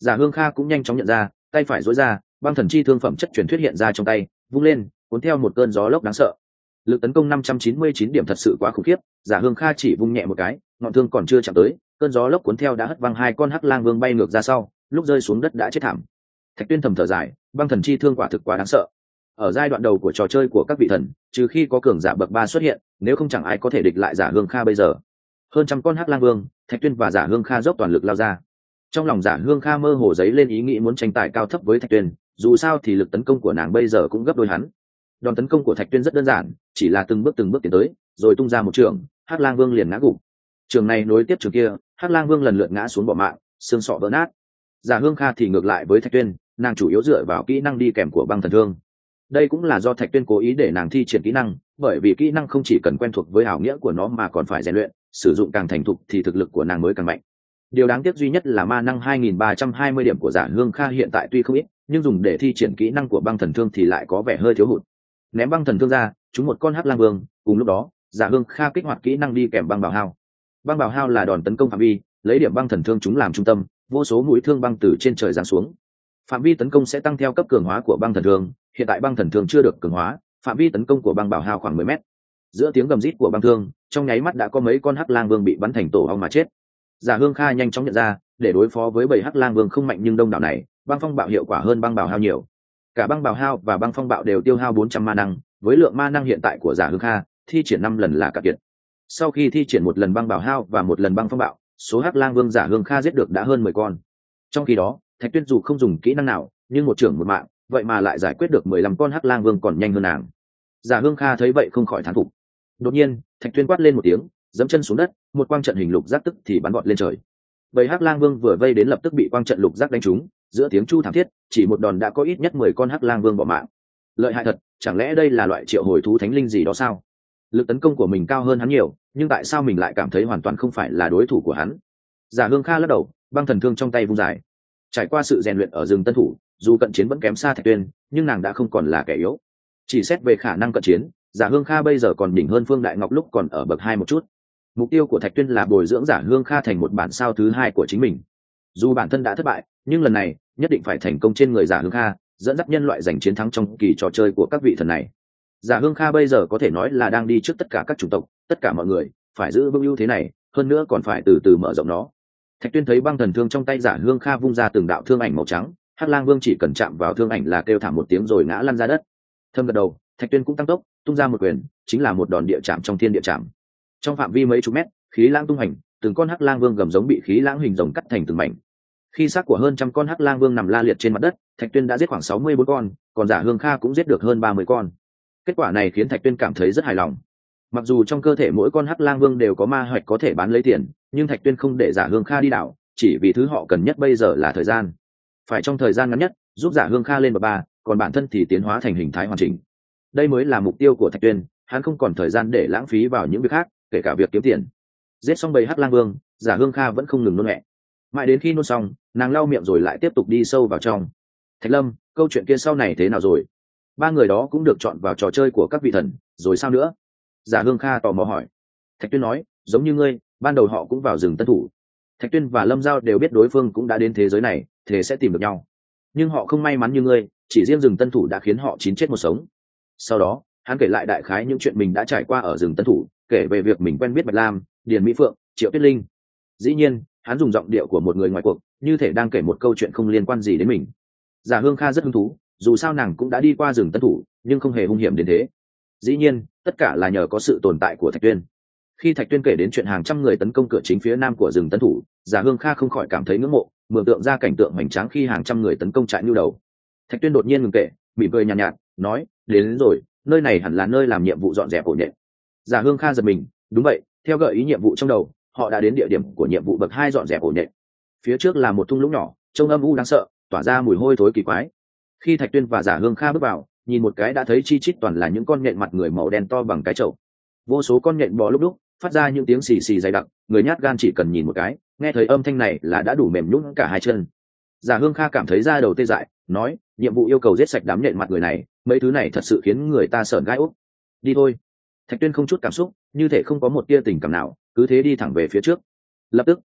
S1: Giả Hương Kha cũng nhanh chóng nhận ra, tay phải duỗi ra, băng thần chi thương phẩm chất truyền thuyết hiện ra trong tay, vung lên, cuốn theo một cơn gió lốc đáng sợ. Lực tấn công năm trăm chín mươi chín điểm thật sự quá khủng khiếp, Giả Hương Kha chỉ vung nhẹ một cái, ngọn thương còn chưa chạm tới, cơn gió lốc cuốn theo đã hất văng hai con hắc lang vương bay ngược ra sau, lúc rơi xuống đất đã chết thảm. Thạch Tuyên thầm thở dài, băng thần chi thương quả thực quá đáng sợ. Ở giai đoạn đầu của trò chơi của các vị thần, trừ khi có cường giả bậc ba xuất hiện, nếu không chẳng ai có thể địch lại Giả Hương Kha bây giờ. Hơn trăm con hắc lang vương, Thạch Tuyên và Giả Hương Kha dốc toàn lực lao ra. Trong lòng Giả Hương Kha mơ hồ giấy lên ý nghĩ muốn tranh tài cao thấp với Thạch Tuyên, dù sao thì lực tấn công của nàng bây giờ cũng gấp đôi hắn. Đòn tấn công của Thạch Tuyên rất đơn giản, chỉ là từng bước từng bước tiến tới, rồi tung ra một trường, hắc lang vương liền ngã gục. Trường này nối tiếp trường kia, hắc lang vương lần lượt ngã xuống bỏ mạng, xương sọ vỡ nát. Giả Hương Kha thì ngược lại với Thạch Tuyên, nàng chủ yếu dựa vào kỹ năng đi kèm của băng thần thương. Đây cũng là do Thạch Tuyên cố ý để nàng thi triển kỹ năng, bởi vì kỹ năng không chỉ cần quen thuộc với ảo nghĩa của nó mà còn phải rèn luyện, sử dụng càng thành thục thì thực lực của nàng mới càng mạnh. Điều đáng tiếc duy nhất là ma năng hai nghìn ba trăm hai mươi điểm của Giả Hương Kha hiện tại tuy không ít, nhưng dùng để thi triển kỹ năng của băng thần thương thì lại có vẻ hơi thiếu hụt. Ném băng thần thương ra, trúng một con hắc lang vương, cùng lúc đó, Giả Hương Kha kích hoạt kỹ năng đi kèm băng bào hao. Băng bào hao là đòn tấn công phạm vi, lấy điểm băng thần thương chúng làm trung tâm, vô số mũi thương băng từ trên trời giáng xuống. Phạm vi tấn công sẽ tăng theo cấp cường hóa của băng thần thương, hiện tại băng thần thương chưa được cường hóa, phạm vi tấn công của băng bào hao khoảng mười mét. Giữa tiếng gầm rít của băng thương, trong nháy mắt đã có mấy con hắc lang vương bị bắn thành tổ ong mà chết. Giả Hương Kha nhanh chóng nhận ra, để đối phó với bầy hắc lang vương không mạnh nhưng đông đảo này, băng phong bạo hiệu quả hơn băng bào hao nhiều. Cả băng bào hao và băng phong bạo đều tiêu hao bốn trăm ma năng, với lượng ma năng hiện tại của Giả Hương Kha, thi triển năm lần là cạn kiệt. Sau khi thi triển một lần băng bào hao và một lần băng phong bạo, số hắc lang vương Giả Hương Kha giết được đã hơn mười con. Trong khi đó, Thạch Tuyên dù không dùng kỹ năng nào, nhưng một trưởng một mạng, vậy mà lại giải quyết được mười lăm con hắc lang vương còn nhanh hơn nàng. Giả Hương Kha thấy vậy không khỏi thán phục. Đột nhiên, Thạch Tuyên quát lên một tiếng, giẫm chân xuống đất, một quang trận hình lục giác tức thì bắn vọt lên trời. Bầy hắc lang vương vừa vây đến lập tức bị quang trận lục giác đánh trúng, giữa tiếng chu thảm thiết, chỉ một đòn đã có ít nhất mười con hắc lang vương bỏ mạng. Lợi hại thật, chẳng lẽ đây là loại triệu hồi thú thánh linh gì đó sao? Lực tấn công của mình cao hơn hắn nhiều, nhưng tại sao mình lại cảm thấy hoàn toàn không phải là đối thủ của hắn? Giả Hương Kha lắc đầu, băng thần thương trong tay vung dài. Trải qua sự rèn luyện ở rừng tân thủ, dù cận chiến vẫn kém xa Thạch Tuyên, nhưng nàng đã không còn là kẻ yếu. Chỉ xét về khả năng cận chiến, Giả Hương Kha bây giờ còn đỉnh hơn Phương Đại Ngọc lúc còn ở bậc hai một chút. Mục tiêu của Thạch Tuyên là bồi dưỡng Giả Hương Kha thành một bản sao thứ hai của chính mình. Dù bản thân đã thất bại, nhưng lần này nhất định phải thành công trên người Giả Hương Kha, dẫn dắt nhân loại giành chiến thắng trong kỳ trò chơi của các vị thần này. Giả Hương Kha bây giờ có thể nói là đang đi trước tất cả các chủng tộc, tất cả mọi người phải giữ vững ưu thế này, hơn nữa còn phải từ từ mở rộng nó. Thạch Tuyên thấy băng thần thương trong tay Giả Hương Kha vung ra từng đạo thương ảnh màu trắng, hắc lang vương chỉ cần chạm vào thương ảnh là kêu thảm một tiếng rồi ngã lăn ra đất. Thâm gật đầu, Thạch Tuyên cũng tăng tốc, tung ra một quyền, chính là một đòn địa chạm trong thiên địa chạm. Trong phạm vi mấy chục mét, khí lãng tung hành, từng con hắc lang vương gầm giống bị khí lãng hình rồng cắt thành từng mảnh. Khi xác của hơn trăm con hắc lang vương nằm la liệt trên mặt đất, Thạch Tuyên đã giết khoảng sáu mươi bốn con, còn Giả Hương Kha cũng giết được hơn ba mươi con. Kết quả này khiến Thạch Tuyên cảm thấy rất hài lòng. Mặc dù trong cơ thể mỗi con hắc lang vương đều có ma hoạch có thể bán lấy tiền, nhưng Thạch Tuyên không để Giả Hương Kha đi đảo, chỉ vì thứ họ cần nhất bây giờ là thời gian. Phải trong thời gian ngắn nhất, giúp Giả Hương Kha lên bậc ba, còn bản thân thì tiến hóa thành hình thái hoàn chỉnh. Đây mới là mục tiêu của Thạch Tuyên, hắn không còn thời gian để lãng phí vào những việc khác, kể cả việc kiếm tiền. Giết xong bầy hắc lang vương, Giả Hương Kha vẫn không ngừng nôn mẹ. Mãi đến khi nôn xong, nàng lau miệng rồi lại tiếp tục đi sâu vào trong. Thạch Lâm, câu chuyện kia sau này thế nào rồi? Ba người đó cũng được chọn vào trò chơi của các vị thần, rồi sao nữa? Giả Hương Kha tò mò hỏi. Thạch Tuyên nói, giống như ngươi, ban đầu họ cũng vào rừng tân thủ. Thạch Tuyên và Lâm Giao đều biết đối phương cũng đã đến thế giới này, thế sẽ tìm được nhau. Nhưng họ không may mắn như ngươi, chỉ riêng rừng tân thủ đã khiến họ chín chết một sống. Sau đó, hắn kể lại đại khái những chuyện mình đã trải qua ở rừng tân thủ, kể về việc mình quen biết Bạch Lam, Điền Mỹ Phượng, Triệu Tuyết Linh. Dĩ nhiên, hắn dùng giọng điệu của một người ngoài cuộc, như thể đang kể một câu chuyện không liên quan gì đến mình. Giả Hương Kha rất hứng thú, dù sao nàng cũng đã đi qua rừng tân thủ, nhưng không hề hung hiểm đến thế. Dĩ nhiên, tất cả là nhờ có sự tồn tại của Thạch Tuyên. Khi Thạch Tuyên kể đến chuyện hàng trăm người tấn công cửa chính phía nam của rừng tân thủ, Giả Hương Kha không khỏi cảm thấy ngưỡng mộ, mường tượng ra cảnh tượng hoành tráng khi hàng trăm người tấn công trại nhu đầu. Thạch Tuyên đột nhiên ngừng kể, mỉm cười nhàn nhạt, nhạt, nói, đến, đến rồi, nơi này hẳn là nơi làm nhiệm vụ dọn dẹp ổ nhện. Giả Hương Kha giật mình, đúng vậy, theo gợi ý nhiệm vụ trong đầu, họ đã đến địa điểm của nhiệm vụ bậc hai dọn dẹp ổ nhện. Phía trước là một thung lũng nhỏ, trông âm u đáng sợ, tỏa ra mùi hôi thối kỳ quái. Khi Thạch Tuyên và Giả Hương Kha bước vào, nhìn một cái đã thấy chi chít toàn là những con nhện mặt người màu đen to bằng cái chậu. Vô số con nhện bò lúc lúc phát ra những tiếng xì xì dày đặc, người nhát gan chỉ cần nhìn một cái, nghe thấy âm thanh này là đã đủ mềm nhũn cả hai chân. Giả Hương Kha cảm thấy da đầu tê dại, nói, nhiệm vụ yêu cầu giết sạch đám nhện mặt người này, mấy thứ này thật sự khiến người ta sởn gai ốc. Đi thôi. Thạch Tuyên không chút cảm xúc, như thể không có một tia tình cảm nào, cứ thế đi thẳng về phía trước. Lập tức,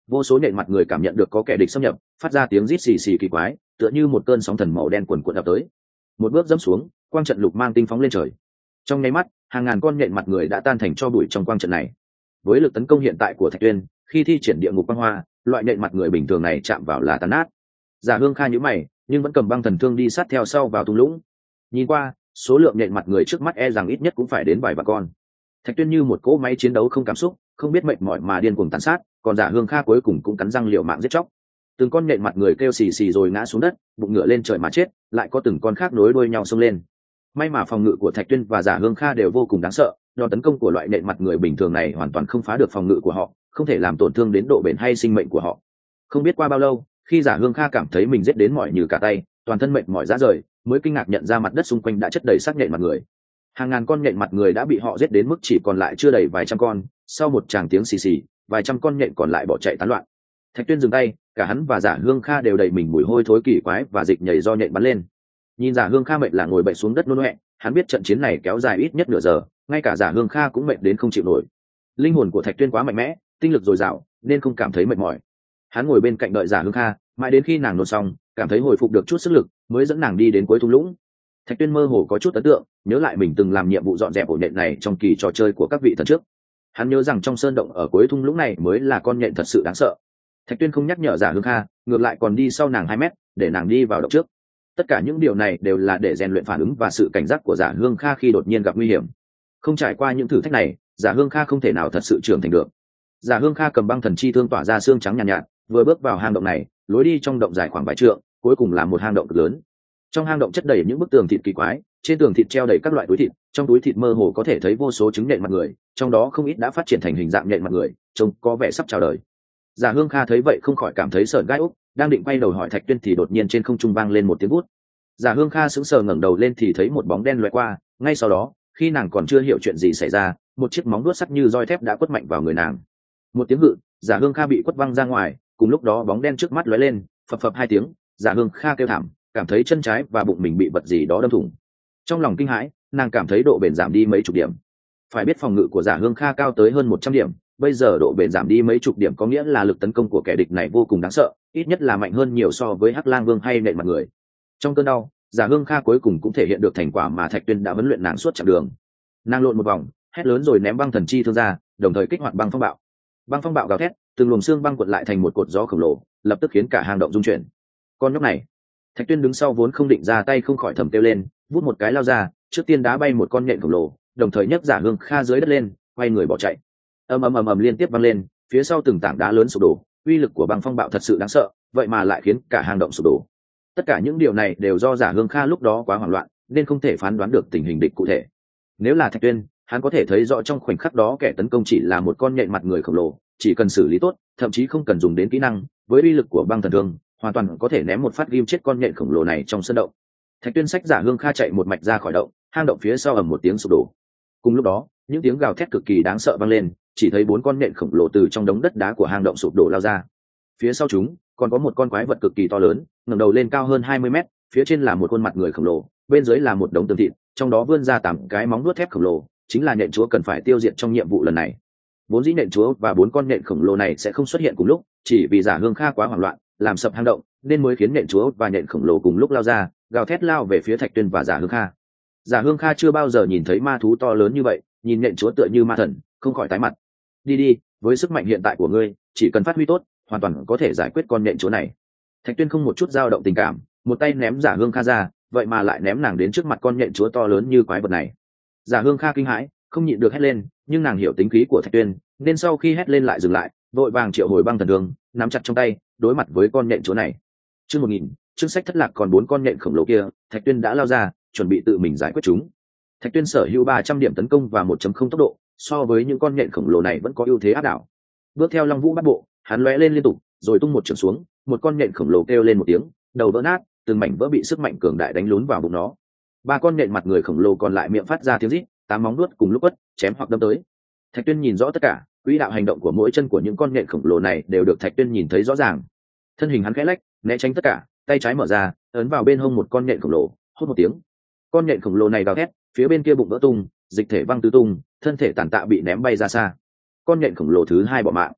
S1: vô số nhện mặt người cảm nhận được có kẻ địch xâm nhập, phát ra tiếng rít xì xì kỳ quái, tựa như một cơn sóng thần màu đen cuồn cuộn ập tới. Một bước dẫm xuống, quang trận lục mang tinh phóng lên trời. Trong nháy mắt, hàng ngàn con nhện mặt người đã tan thành tro bụi trong quang trận này. Với lực tấn công hiện tại của Thạch Tuyên, khi thi triển địa ngục băng hoa, loại nhện mặt người bình thường này chạm vào là tan nát. Giả Hương Kha nhíu mày, nhưng vẫn cầm băng thần thương đi sát theo sau vào thung lũng. Nhìn qua, số lượng nhện mặt người trước mắt e rằng ít nhất cũng phải đến vài vạn con. Thạch Tuyên như một cỗ máy chiến đấu không cảm xúc, không biết mệt mỏi mà điên cuồng tàn sát, còn Giả Hương Kha cuối cùng cũng cắn răng liều mạng giết chóc. Từng con nhện mặt người kêu xì xì rồi ngã xuống đất, bụng ngựa lên trời mà chết, lại có từng con khác nối đuôi nhau xông lên. May mà phòng ngự của Thạch Tuyên và Giả Hương Kha đều vô cùng đáng sợ, đòn tấn công của loại nhện mặt người bình thường này hoàn toàn không phá được phòng ngự của họ, không thể làm tổn thương đến độ bền hay sinh mệnh của họ. Không biết qua bao lâu, khi Giả Hương Kha cảm thấy mình giết đến mỏi như cả tay, toàn thân mệt mỏi rã rời, mới kinh ngạc nhận ra mặt đất xung quanh đã chất đầy xác nhện mặt người. Hàng ngàn con nhện mặt người đã bị họ giết đến mức chỉ còn lại chưa đầy vài trăm con. Sau một tràng tiếng xì xì, vài trăm con nhện còn lại bỏ chạy tán loạn. Thạch Tuyên dừng tay, cả hắn và Giả Hương Kha đều đầy mình mùi hôi thối kỳ quái và dịch nhầy do nhện bắn lên. Nhìn Giả Hương Kha mệt là ngồi bệnh xuống đất nôn ọe, hắn biết trận chiến này kéo dài ít nhất nửa giờ, ngay cả Giả Hương Kha cũng mệt đến không chịu nổi. Linh hồn của Thạch Tuyên quá mạnh mẽ, tinh lực dồi dào, nên không cảm thấy mệt mỏi. Hắn ngồi bên cạnh đợi Giả Hương Kha, mãi đến khi nàng nôn xong, cảm thấy hồi phục được chút sức lực, mới dẫn nàng đi đến cuối thung lũng. Thạch Tuyên mơ hồ có chút ấn tượng, nhớ lại mình từng làm nhiệm vụ dọn dẹp ổ nhện này trong kỳ trò chơi của các vị thần trước. Hắn nhớ rằng trong sơn động ở cuối thung lũng này mới là con nhện thật sự đáng sợ. Thạch Tuyên không nhắc nhở Giả Hương Kha, ngược lại còn đi sau nàng hai mét, để nàng đi vào động trước. Tất cả những điều này đều là để rèn luyện phản ứng và sự cảnh giác của Giả Hương Kha khi đột nhiên gặp nguy hiểm. Không trải qua những thử thách này, Giả Hương Kha không thể nào thật sự trưởng thành được. Giả Hương Kha cầm băng thần chi thương tỏa ra xương trắng nhàn nhạt, nhạt, vừa bước vào hang động này, lối đi trong động dài khoảng vài trượng, cuối cùng là một hang động cực lớn. Trong hang động chất đầy những bức tường thịt kỳ quái, trên tường thịt treo đầy các loại túi thịt, trong túi thịt mơ hồ có thể thấy vô số trứng nhện mặt người, trong đó không ít đã phát triển thành hình dạng nhện mặt người, trông có vẻ sắp chào đời. Giả Hương Kha thấy vậy không khỏi cảm thấy sởn gai ốc, đang định quay đầu hỏi Thạch Tuyên thì đột nhiên trên không trung vang lên một tiếng vút. Giả Hương Kha sững sờ ngẩng đầu lên thì thấy một bóng đen lóe qua, ngay sau đó, khi nàng còn chưa hiểu chuyện gì xảy ra, một chiếc móng vuốt sắc như roi thép đã quất mạnh vào người nàng. Một tiếng hự, Giả Hương Kha bị quất văng ra ngoài, cùng lúc đó bóng đen trước mắt lóe lên, phập phập hai tiếng, Giả Hương Kha kêu thảm, cảm thấy chân trái và bụng mình bị vật gì đó đâm thủng. Trong lòng kinh hãi, nàng cảm thấy độ bền giảm đi mấy chục điểm. Phải biết phòng ngự của Giả Hương Kha cao tới hơn một trăm điểm, bây giờ độ bền giảm đi mấy chục điểm có nghĩa là lực tấn công của kẻ địch này vô cùng đáng sợ, ít nhất là mạnh hơn nhiều so với Hắc Lang Vương hay nện mặt người. Trong cơn đau, Giả Hương Kha cuối cùng cũng thể hiện được thành quả mà Thạch Tuyên đã huấn luyện nàng suốt chặng đường. Nàng lộn một vòng, hét lớn rồi ném băng thần chi thương ra, đồng thời kích hoạt băng phong bạo. Băng phong bạo gào thét, từng luồng xương băng cuộn lại thành một cột gió khổng lồ, lập tức khiến cả hang động rung chuyển. Con nhóc này! Thạch Tuyên đứng sau vốn không định ra tay không khỏi thầm kêu lên, vút một cái lao ra, trước tiên đá bay một con nhện khổng lồ, đồng thời nhấc Giả Hương Kha dưới đất lên, quay người bỏ chạy. Ầm ầm ầm ầm liên tiếp vang lên, phía sau từng tảng đá lớn sụp đổ, uy lực của băng phong bạo thật sự đáng sợ, vậy mà lại khiến cả hang động sụp đổ. Tất cả những điều này đều do Giả Hương Kha lúc đó quá hoảng loạn, nên không thể phán đoán được tình hình địch cụ thể. Nếu là Thạch Tuyên, hắn có thể thấy rõ trong khoảnh khắc đó kẻ tấn công chỉ là một con nhện mặt người khổng lồ, chỉ cần xử lý tốt, thậm chí không cần dùng đến kỹ năng, với uy lực của băng thần thương, hoàn toàn có thể ném một phát ghim chết con nhện khổng lồ này trong sân động. Thạch Tuyên xách Giả Hương Kha chạy một mạch ra khỏi động, hang động phía sau ầm một tiếng sụp đổ. Cùng lúc đó, những tiếng gào thét cực kỳ đáng sợ vang lên, chỉ thấy bốn con nhện khổng lồ từ trong đống đất đá của hang động sụp đổ lao ra. Phía sau chúng, còn có một con quái vật cực kỳ to lớn, ngẩng đầu lên cao hơn hai mươi mét, phía trên là một khuôn mặt người khổng lồ, bên dưới là một đống tường thịt, trong đó vươn ra tám cái móng vuốt thép khổng lồ, chính là nhện chúa cần phải tiêu diệt trong nhiệm vụ lần này. Vốn dĩ nhện chúa và bốn con nhện khổng lồ này sẽ không xuất hiện cùng lúc, chỉ vì Giả Hương Kha quá hoảng loạn, làm sập hang động, nên mới khiến nhện chúa và nhện khổng lồ cùng lúc lao ra, gào thét lao về phía Thạch Tuyên và Giả Hương Kha. Giả Hương Kha chưa bao giờ nhìn thấy ma thú to lớn như vậy, nhìn nhện chúa tựa như ma thần, không khỏi tái mặt. Đi đi, với sức mạnh hiện tại của ngươi, chỉ cần phát huy tốt, hoàn toàn có thể giải quyết con nhện chúa này. Thạch Tuyên không một chút dao động tình cảm, một tay ném Giả Hương Kha ra, vậy mà lại ném nàng đến trước mặt con nhện chúa to lớn như quái vật này. Giả Hương Kha kinh hãi, không nhịn được hét lên, nhưng nàng hiểu tính khí của Thạch Tuyên, nên sau khi hét lên lại dừng lại, vội vàng triệu hồi băng thần thương, nắm chặt trong tay, đối mặt với con nhện chúa này. Chương một nghìn, chương sách thất lạc còn bốn con nhện khổng lồ kia, Thạch Tuyên đã lao ra, chuẩn bị tự mình giải quyết chúng. Thạch Tuyên sở hữu ba trăm điểm tấn công và một chấm không tốc độ, so với những con nhện khổng lồ này vẫn có ưu thế áp đảo. Bước theo Long Vũ Bát Bộ, hắn lóe lên liên tục, rồi tung một chưởng xuống, một con nhện khổng lồ kêu lên một tiếng, đầu vỡ nát, từng mảnh vỡ bị sức mạnh cường đại đánh lún vào bụng nó. Ba con nhện mặt người khổng lồ còn lại miệng phát ra tiếng rít, tám móng vuốt cùng lúc quất, chém hoặc đâm tới. Thạch Tuyên nhìn rõ tất cả, quỹ đạo hành động của mỗi chân của những con nhện khổng lồ này đều được Thạch Tuyên nhìn thấy rõ ràng. Thân hình hắn khẽ lách, né tránh tất cả, tay trái mở ra, ấn vào bên hông một con nhện khổng lồ, hốt một tiếng. Con nhện khổng lồ này gào thét, phía bên kia bụng vỡ tung, dịch thể văng tứ tung, thân thể tàn tạ bị ném bay ra xa. Con nhện khổng lồ thứ hai bỏ mạng.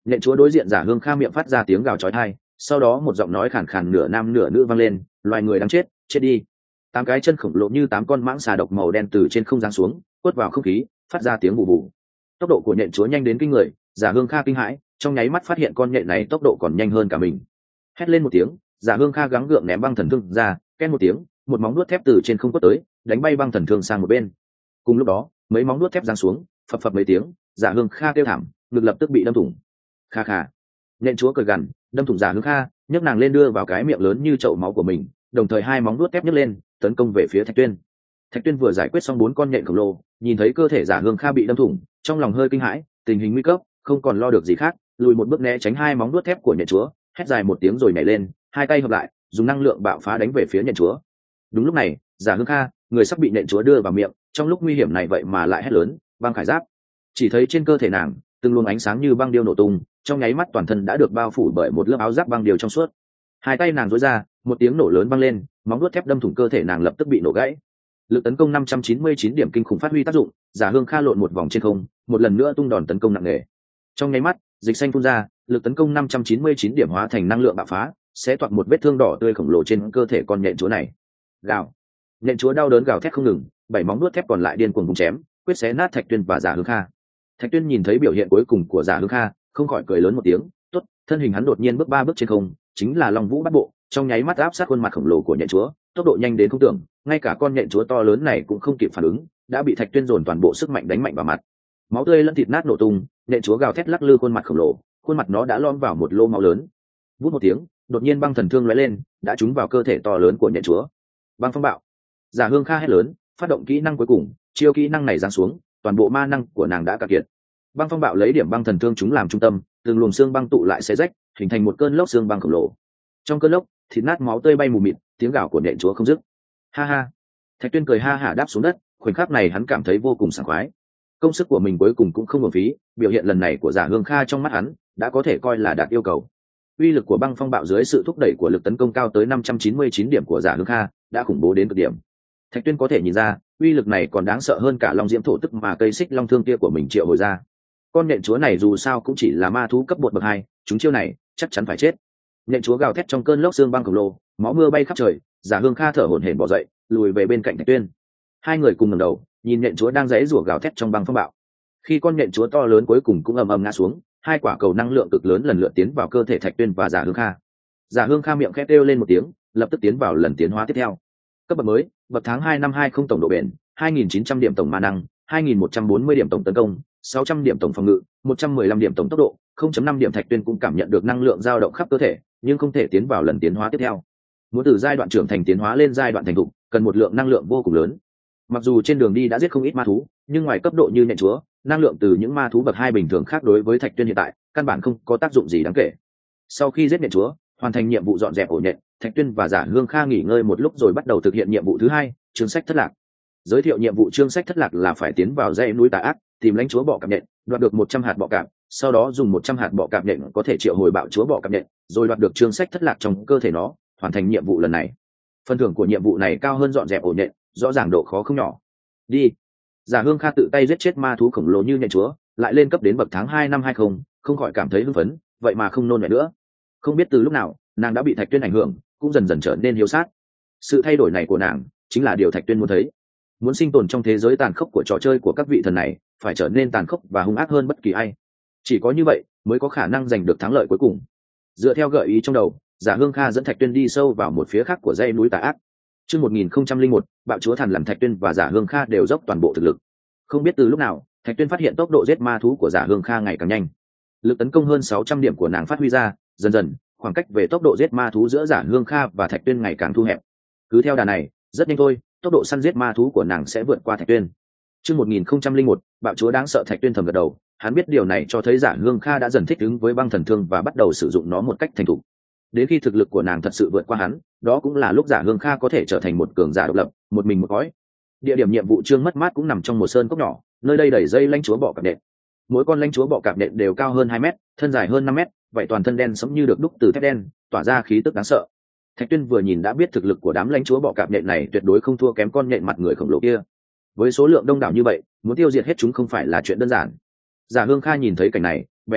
S1: Nhện chúa đối diện giả hương kha miệng phát ra tiếng gào chói tai, sau đó một giọng nói khàn khàn nửa nam nửa nữ vang lên, loài người đáng chết, chết đi. Tám cái chân khổng lồ như tám con mãng xà độc màu đen từ trên không giáng xuống, quất vào không khí, phát ra tiếng bù bù. Tốc độ của nhện chúa nhanh đến kinh người, giả hương kha kinh hãi, trong nháy mắt phát hiện con nhện này tốc độ còn nhanh hơn cả mình. Hét lên một tiếng, giả hương kha gắng gượng ném băng thần thương ra, ken một tiếng, một móng nuốt thép từ trên không quất tới, đánh bay băng thần thương sang một bên. Cùng lúc đó, mấy móng nuốt thép giáng xuống, phập phập mấy tiếng, giả hương kha kêu thảm, ngực lập tức bị đâm thủng. Kha kha. Nhện chúa cười gằn, đâm thủng giả hương kha, nhấc nàng lên đưa vào cái miệng lớn như chậu máu của mình, đồng thời hai móng nuốt thép nhấc lên, tấn công về phía Thạch Tuyên. Thạch Tuyên vừa giải quyết xong bốn con nhện khổng lồ, nhìn thấy cơ thể giả hương kha bị đâm thủng, trong lòng hơi kinh hãi, tình hình nguy cấp, không còn lo được gì khác, lùi một bước né tránh hai móng nuốt thép của nhện chúa, hét dài một tiếng rồi nhảy lên, hai tay hợp lại, dùng năng lượng bạo phá đánh về phía nhện chúa. Đúng lúc này, giả hương kha, người sắp bị nhện chúa đưa vào miệng, trong lúc nguy hiểm này vậy mà lại hét lớn, băng khải giáp. Chỉ thấy trên cơ thể nàng, từng luồng ánh sáng như băng điêu nổ tung, trong nháy mắt toàn thân đã được bao phủ bởi một lớp áo giáp băng điêu trong suốt. Hai tay nàng duỗi ra, một tiếng nổ lớn vang lên, móng vuốt thép đâm thủng cơ thể nàng lập tức bị nổ gãy. Lực tấn công năm trăm chín mươi chín điểm kinh khủng phát huy tác dụng, giả hương kha lộn một vòng trên không, một lần nữa tung đòn tấn công nặng nề. Trong nháy mắt, dịch xanh phun ra, lực tấn công năm trăm chín mươi chín điểm hóa thành năng lượng bạo phá, sẽ toạc một vết thương đỏ tươi khổng lồ trên cơ thể con nhện chúa này. Gào. Nhện chúa đau đớn gào thét không ngừng, bảy móng vuốt thép còn lại điên cuồng vùng chém, quyết xé nát Thạch Tuyên và giả hương kha. Thạch Tuyên nhìn thấy biểu hiện cuối cùng của giả hương kha, không khỏi cười lớn một tiếng, tốt, thân hình hắn đột nhiên bước ba bước trên không, chính là Long Vũ Bát Bộ, trong nháy mắt áp sát khuôn mặt khổng lồ của nhện chúa, tốc độ nhanh đến không tưởng, ngay cả con nhện chúa to lớn này cũng không kịp phản ứng, đã bị Thạch Tuyên dồn toàn bộ sức mạnh đánh mạnh vào mặt. Máu tươi lẫn thịt nát nổ tung, nhện chúa gào thét lắc lư khuôn mặt khổng lồ, khuôn mặt nó đã lom vào một lô máu lớn. Vút một tiếng, đột nhiên băng thần thương lóe lên, đã trúng vào cơ thể to lớn của nhện chúa. Băng phong bạo. Giả hương kha hét lớn, phát động kỹ năng cuối cùng, chiêu kỹ năng này giáng xuống, toàn bộ ma năng của nàng đã cạn kiệt. Băng phong bạo lấy điểm băng thần thương chúng làm trung tâm, từng luồng xương băng tụ lại xé rách, hình thành một cơn lốc xương băng khổng lồ. Trong cơn lốc, thịt nát máu tươi bay mù mịt, tiếng gào của nhện chúa không dứt. Ha ha. Thạch Tuyên cười ha hả đáp xuống đất, khoảnh khắc này hắn cảm thấy vô cùng sảng khoái. Công sức của mình cuối cùng cũng không uổng phí, biểu hiện lần này của giả hương kha trong mắt hắn đã có thể coi là đạt yêu cầu. Uy lực của băng phong bạo dưới sự thúc đẩy của lực tấn công cao tới năm trăm chín mươi chín điểm của giả hương kha đã khủng bố đến cực điểm. Thạch Tuyên có thể nhìn ra, uy lực này còn đáng sợ hơn cả long diễm thổ tức mà cây xích long thương kia của mình triệu hồi ra. Con nhện chúa này dù sao cũng chỉ là ma thú cấp bột bậc hai, chúng chiêu này chắc chắn phải chết. Nhện chúa gào thét trong cơn lốc xương băng khổng lồ, máu mưa bay khắp trời, giả hương kha thở hổn hển bò dậy, lùi về bên cạnh Thạch Tuyên. Hai người cùng ngẩng đầu, nhìn nhện chúa đang giãy giụa gào thét trong băng phong bạo. Khi con nhện chúa to lớn cuối cùng cũng ầm ầm ngã xuống, hai quả cầu năng lượng cực lớn lần lượt tiến vào cơ thể Thạch Tuyên và giả hương kha. Giả hương kha miệng khẽ kêu lên một tiếng, lập tức tiến vào lần tiến hóa tiếp theo. Cấp bậc mới, bậc tháng hai năm hai không tổng độ bền, hai nghìn chín trăm điểm tổng ma năng, hai nghìn một trăm bốn mươi điểm tổng tấn công, sáu trăm điểm tổng phòng ngự, một trăm mười lăm điểm tổng tốc độ, không chấm năm điểm. Thạch Tuyên cũng cảm nhận được năng lượng dao động khắp cơ thể, nhưng không thể tiến vào lần tiến hóa tiếp theo. Muốn từ giai đoạn trưởng thành tiến hóa lên giai đoạn thành thục, cần một lượng năng lượng vô cùng lớn. Mặc dù trên đường đi đã giết không ít ma thú, nhưng ngoài cấp độ như nhện chúa, năng lượng từ những ma thú bậc hai bình thường khác đối với Thạch Tuyên hiện tại căn bản không có tác dụng gì đáng kể. Sau khi giết nhện chúa, hoàn thành nhiệm vụ dọn dẹp ổ nhện, Thạch Tuyên và giả hương kha nghỉ ngơi một lúc rồi bắt đầu thực hiện nhiệm vụ thứ hai, chương sách thất lạc. Giới thiệu nhiệm vụ chương sách thất lạc là phải tiến vào dãy núi tà ác, tìm lãnh chúa bọ cạp nhện, đoạt được một trăm hạt bọ cạp, sau đó dùng một trăm hạt bọ cạp nhện có thể triệu hồi bạo chúa bọ cạp nhện, rồi đoạt được chương sách thất lạc trong cơ thể nó, hoàn thành nhiệm vụ lần này. Phần thưởng của nhiệm vụ này cao hơn dọn dẹp ổ nhện, rõ ràng độ khó không nhỏ. Đi. Giả hương kha tự tay giết chết ma thú khổng lồ như nhện chúa, lại lên cấp đến bậc tháng hai năm hai không, không khỏi cảm thấy hưng phấn, vậy mà không nôn mẹ nữa. Không biết từ lúc nào, nàng đã bị Thạch Tuyên ảnh hưởng, cũng dần dần trở nên hiếu sát. Sự thay đổi này của nàng chính là điều Thạch Tuyên muốn thấy. Muốn sinh tồn trong thế giới tàn khốc của trò chơi của các vị thần này, phải trở nên tàn khốc và hung ác hơn bất kỳ ai. Chỉ có như vậy mới có khả năng giành được thắng lợi cuối cùng. Dựa theo gợi ý trong đầu, giả hương kha dẫn Thạch Tuyên đi sâu vào một phía khác của dãy núi tà ác. Chương một nghìn không trăm linh một, bạo chúa thần làm Thạch Tuyên và giả hương kha đều dốc toàn bộ thực lực. Không biết từ lúc nào, Thạch Tuyên phát hiện tốc độ giết ma thú của giả hương kha ngày càng nhanh. Lực tấn công hơn sáu trăm điểm của nàng phát huy ra, dần dần, khoảng cách về tốc độ giết ma thú giữa giả hương kha và Thạch Tuyên ngày càng thu hẹp. Cứ theo đà này, rất nhanh thôi, tốc độ săn giết ma thú của nàng sẽ vượt qua Thạch Tuyên. Chương một nghìn không trăm linh một, bạo chúa đáng sợ. Thạch Tuyên thầm gật đầu, hắn biết điều này cho thấy giả hương kha đã dần thích ứng với băng thần thương và bắt đầu sử dụng nó một cách thành thục. Đến khi thực lực của nàng thật sự vượt qua hắn, đó cũng là lúc giả hương kha có thể trở thành một cường giả độc lập, một mình một cõi. Địa điểm nhiệm vụ chương mất mát cũng nằm trong một sơn cốc nhỏ, nơi đây đầy dây lãnh chúa bọ cạp nện. Mỗi con lãnh chúa bọ cạp nện đều cao hơn hai mét, thân dài hơn năm mét, vậy toàn thân đen sống như được đúc từ thép đen, tỏa ra khí tức đáng sợ. Thạch Tuyên vừa nhìn đã biết thực lực của đám lãnh chúa bọ cạp nện này tuyệt đối không thua kém con nện mặt người khổng lồ kia. Với số lượng đông đảo như vậy, muốn tiêu diệt hết chúng không phải là chuyện đơn giản. Giả hương kha nhìn thấy cảnh này, bèn hỏi,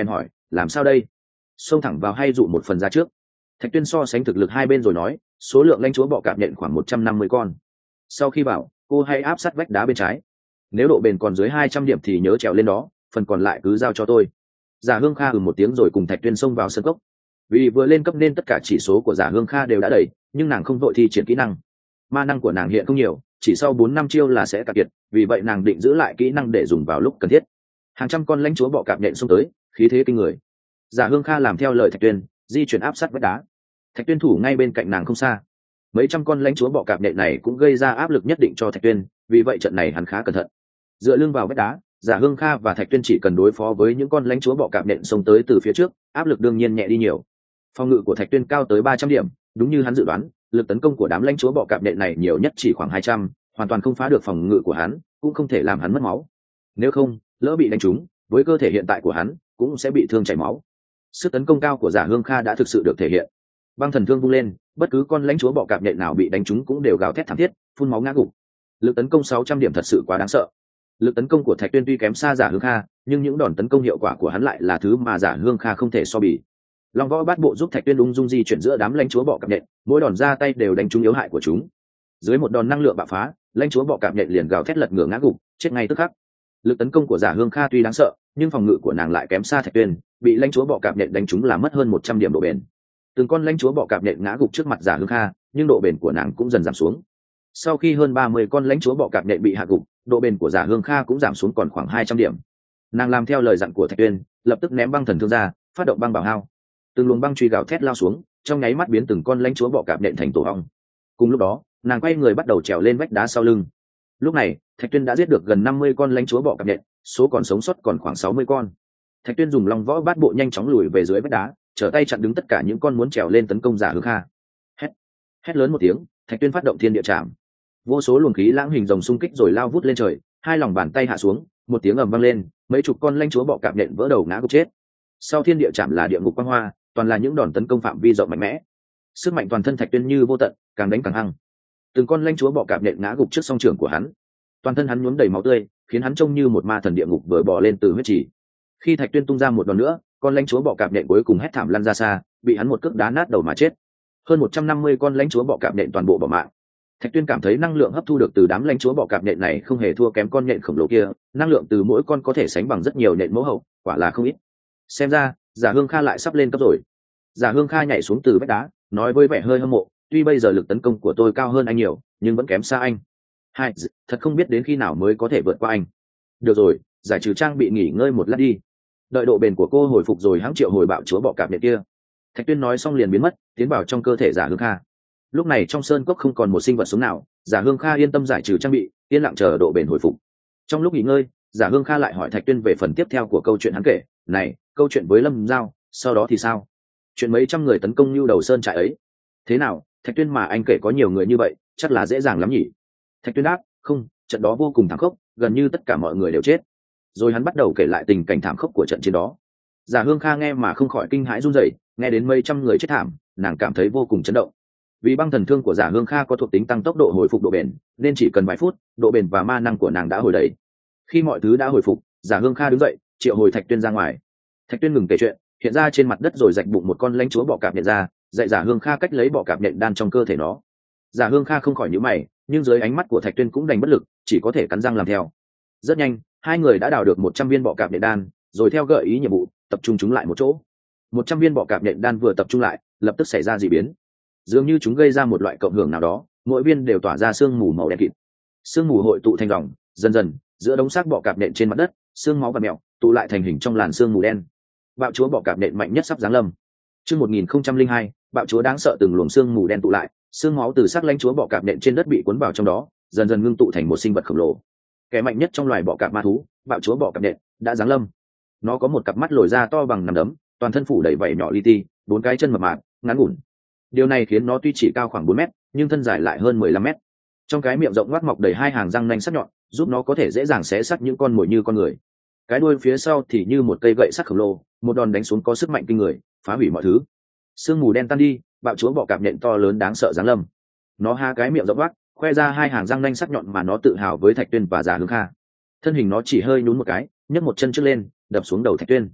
S1: làm sao đây? Xông thẳng vào hay dụ một phần ra trước? Thạch Tuyên so sánh thực lực hai bên rồi nói, số lượng lãnh chúa bọ cạp nhện khoảng một trăm năm mươi con. Sau khi bảo, cô hãy áp sát vách đá bên trái. Nếu độ bền còn dưới hai trăm điểm thì nhớ trèo lên đó, phần còn lại cứ giao cho tôi. Giả Hương Kha ừ một tiếng rồi cùng Thạch Tuyên xông vào sân cốc. Vì vừa lên cấp nên tất cả chỉ số của Giả Hương Kha đều đã đầy, nhưng nàng không vội thi triển kỹ năng. Ma năng của nàng hiện không nhiều, chỉ sau bốn năm chiêu là sẽ cạn kiệt, vì vậy nàng định giữ lại kỹ năng để dùng vào lúc cần thiết. Hàng trăm con lãnh chúa bọ cạp nhện xông tới, khí thế kinh người. Giả Hương Kha làm theo lời Thạch Tuyên, di chuyển áp sát vách đá. Thạch Tuyên thủ ngay bên cạnh nàng không xa. Mấy trăm con lãnh chúa bọ cạp nhện này cũng gây ra áp lực nhất định cho Thạch Tuyên, vì vậy trận này hắn khá cẩn thận. Dựa lưng vào vách đá, Giả Hương Kha và Thạch Tuyên chỉ cần đối phó với những con lãnh chúa bọ cạp nhện xông tới từ phía trước, áp lực đương nhiên nhẹ đi nhiều. Phòng ngự của Thạch Tuyên cao tới ba trăm điểm, đúng như hắn dự đoán, lực tấn công của đám lãnh chúa bọ cạp nhện này nhiều nhất chỉ khoảng hai trăm, hoàn toàn không phá được phòng ngự của hắn, cũng không thể làm hắn mất máu. Nếu không, lỡ bị đánh trúng, với cơ thể hiện tại của hắn, cũng sẽ bị thương chảy máu. Sức tấn công cao của Giả Hương Kha đã thực sự được thể hiện. Băng thần thương vung lên, bất cứ con lãnh chúa bọ cạp nhện nào bị đánh trúng cũng đều gào thét thảm thiết, phun máu ngã gục. Lực tấn công sáu trăm điểm thật sự quá đáng sợ. Lực tấn công của Thạch Tuyên tuy kém xa Giả Hương Kha, nhưng những đòn tấn công hiệu quả của hắn lại là thứ mà Giả Hương Kha không thể so bì. Long võ bát bộ giúp Thạch Tuyên ung dung di chuyển giữa đám lãnh chúa bọ cạp nhện, mỗi đòn ra tay đều đánh trúng yếu hại của chúng. Dưới một đòn năng lượng bạo phá, lãnh chúa bọ cạp nhện liền gào thét lật ngửa ngã gục, chết ngay tức khắc. Lực tấn công của Giả Hương Kha tuy đáng sợ, nhưng phòng ngự của nàng lại kém xa Thạch Tuyên, bị lãnh chúa bọ cạp nhện đánh trúng là mất hơn một trăm điểm độ bền. Từng con lãnh chúa bọ cạp nhện ngã gục trước mặt Giả Hương Kha, nhưng độ bền của nàng cũng dần giảm xuống. Sau khi hơn ba mươi con lãnh chúa bọ cạp nhện bị hạ gục, độ bền của Giả Hương Kha cũng giảm xuống còn khoảng hai trăm điểm. Nàng làm theo lời dặn của Thạch Tuyên, lập tức ném băng thần thương ra, phát động băng bảo hao. Từng luồng băng truy gào thét lao xuống, trong nháy mắt biến từng con lãnh chúa bọ cạp nhện thành tổ ong. Cùng lúc đó, nàng quay người bắt đầu trèo lên vách đá sau lưng. Lúc này, Thạch Tuyên đã giết được gần năm mươi con lãnh chúa bọ cạp nhện, số còn sống sót còn khoảng sáu mươi con. Thạch Tuyên dùng long võ bát bộ nhanh chóng lùi về dưới vách đá, trở tay chặn đứng tất cả những con muốn trèo lên tấn công Giả Hương Kha. Hét, hét lớn một tiếng, Thạch Tuyên phát động thiên địa trảm. Vô số luồng khí lãng hình rồng xung kích rồi lao vút lên trời, hai lòng bàn tay hạ xuống, một tiếng ầm vang lên, mấy chục con lãnh chúa bọ cạp nhện vỡ đầu ngã gục chết. Sau thiên địa trảm là địa ngục quang hoa, toàn là những đòn tấn công phạm vi rộng mạnh mẽ. Sức mạnh toàn thân Thạch Tuyên như vô tận, càng đánh càng hăng. Từng con lãnh chúa bọ cạp nhện ngã gục trước song trường của hắn, toàn thân hắn nhuốm đầy máu tươi, khiến hắn trông như một ma thần địa ngục vừa bò lên từ huyết trì. Khi Thạch Tuyên tung ra một đòn nữa, con lãnh chúa bọ cạp nhện cuối cùng hét thảm lăn ra xa, bị hắn một cước đá nát đầu mà chết. Hơn một trăm năm mươi con lãnh chúa bọ cạp nhện toàn bộ bỏ mạng. Thạch Tuyên cảm thấy năng lượng hấp thu được từ đám lãnh chúa bọ cạp nhện này không hề thua kém con nhện khổng lồ kia, năng lượng từ mỗi con có thể sánh bằng rất nhiều nhện mẫu hậu, quả là không ít. Xem ra, Giả Hương Kha lại sắp lên cấp rồi. Giả Hương Kha nhảy xuống từ vách đá, nói với vẻ hơi hâm mộ, tuy bây giờ lực tấn công của tôi cao hơn anh nhiều, nhưng vẫn kém xa anh. Hai, thật không biết đến khi nào mới có thể vượt qua anh. Được rồi, giải trừ trang bị nghỉ ngơi một lát đi. Đợi độ bền của cô hồi phục rồi hãng triệu hồi bạo chúa bọ cạp nhện kia. Thạch Tuyên nói xong liền biến mất, tiến vào trong cơ thể Giả Hương Kha. Lúc này trong sơn cốc không còn một sinh vật sống nào, Giả Hương Kha yên tâm giải trừ trang bị, yên lặng chờ độ bền hồi phục. Trong lúc nghỉ ngơi, Giả Hương Kha lại hỏi Thạch Tuyên về phần tiếp theo của câu chuyện hắn kể. Này, câu chuyện với Lâm Giao, sau đó thì sao? Chuyện mấy trăm người tấn công Nưu Đầu Sơn trại ấy. Thế nào, Thạch Tuyên mà anh kể có nhiều người như vậy, chắc là dễ dàng lắm nhỉ? Thạch Tuyên đáp, không, trận đó vô cùng thảm khốc, gần như tất cả mọi người đều chết. Rồi hắn bắt đầu kể lại tình cảnh thảm khốc của trận chiến đó. Giả Hương Kha nghe mà không khỏi kinh hãi run rẩy, nghe đến mấy trăm người chết thảm, nàng cảm thấy vô cùng chấn động. Vì băng thần thương của Giả Hương Kha có thuộc tính tăng tốc độ hồi phục độ bền, nên chỉ cần vài phút, độ bền và ma năng của nàng đã hồi đầy. Khi mọi thứ đã hồi phục, Giả Hương Kha đứng dậy, triệu hồi Thạch Tuyên ra ngoài. Thạch Tuyên ngừng kể chuyện, hiện ra trên mặt đất rồi rạch bụng một con lãnh chúa bọ cạp nhện ra, dạy Giả Hương Kha cách lấy bọ cạp nhện đan trong cơ thể nó. Giả Hương Kha không khỏi nhíu mày, nhưng dưới ánh mắt của Thạch Tuyên cũng đành bất lực, chỉ có thể cắn răng làm theo. Rất nhanh, hai người đã đào được một trăm viên bọ cạp nhện đan, rồi theo gợi ý nhiệm vụ, tập trung chúng lại một chỗ. một trăm viên bọ cạp nhện đan vừa tập trung lại, lập tức xảy ra dị biến. Dường như chúng gây ra một loại cộng hưởng nào đó, mỗi viên đều tỏa ra sương mù màu đen kịt. Sương mù hội tụ thành dòng, dần dần, giữa đống xác bọ cạp nhện trên mặt đất, xương máu và mèo tụ lại thành hình trong làn sương mù đen. Bạo chúa bọ cạp nhện mạnh nhất sắp giáng lâm. Chương một nghìn không trăm linh hai, bạo chúa đáng sợ từng luồng sương mù đen tụ lại, xương máu từ xác lãnh chúa bọ cạp nhện trên đất bị cuốn vào trong đó, dần dần ngưng tụ thành một sinh vật khổng lồ. Kẻ mạnh nhất trong loài bọ cạp ma thú, bạo chúa bọ cạp nhện đã giáng lâm. Nó có một cặp mắt lồi ra to bằng nắm đấm, toàn thân phủ đầy vảy nhỏ li ti, bốn cái chân mập mạp, ngắn ngủn. Điều này khiến nó tuy chỉ cao khoảng bốn mét, nhưng thân dài lại hơn mười lăm mét. Trong cái miệng rộng ngoác mọc đầy hai hàng răng nanh sắc nhọn, giúp nó có thể dễ dàng xé xác những con mồi như con người. Cái đuôi phía sau thì như một cây gậy sắt khổng lồ, một đòn đánh xuống có sức mạnh kinh người, phá hủy mọi thứ. Sương mù đen tan đi, bạo chúa bọ cạp nhện to lớn đáng sợ giáng lâm. Nó há cái miệng rộng ngoác, khoe ra hai hàng răng nanh sắc nhọn mà nó tự hào với Thạch Tuyên và Giả Hương Kha. Thân hình nó chỉ hơi nhún một cái, nhấc một chân trước lên, đập xuống đầu Thạch Tuyên.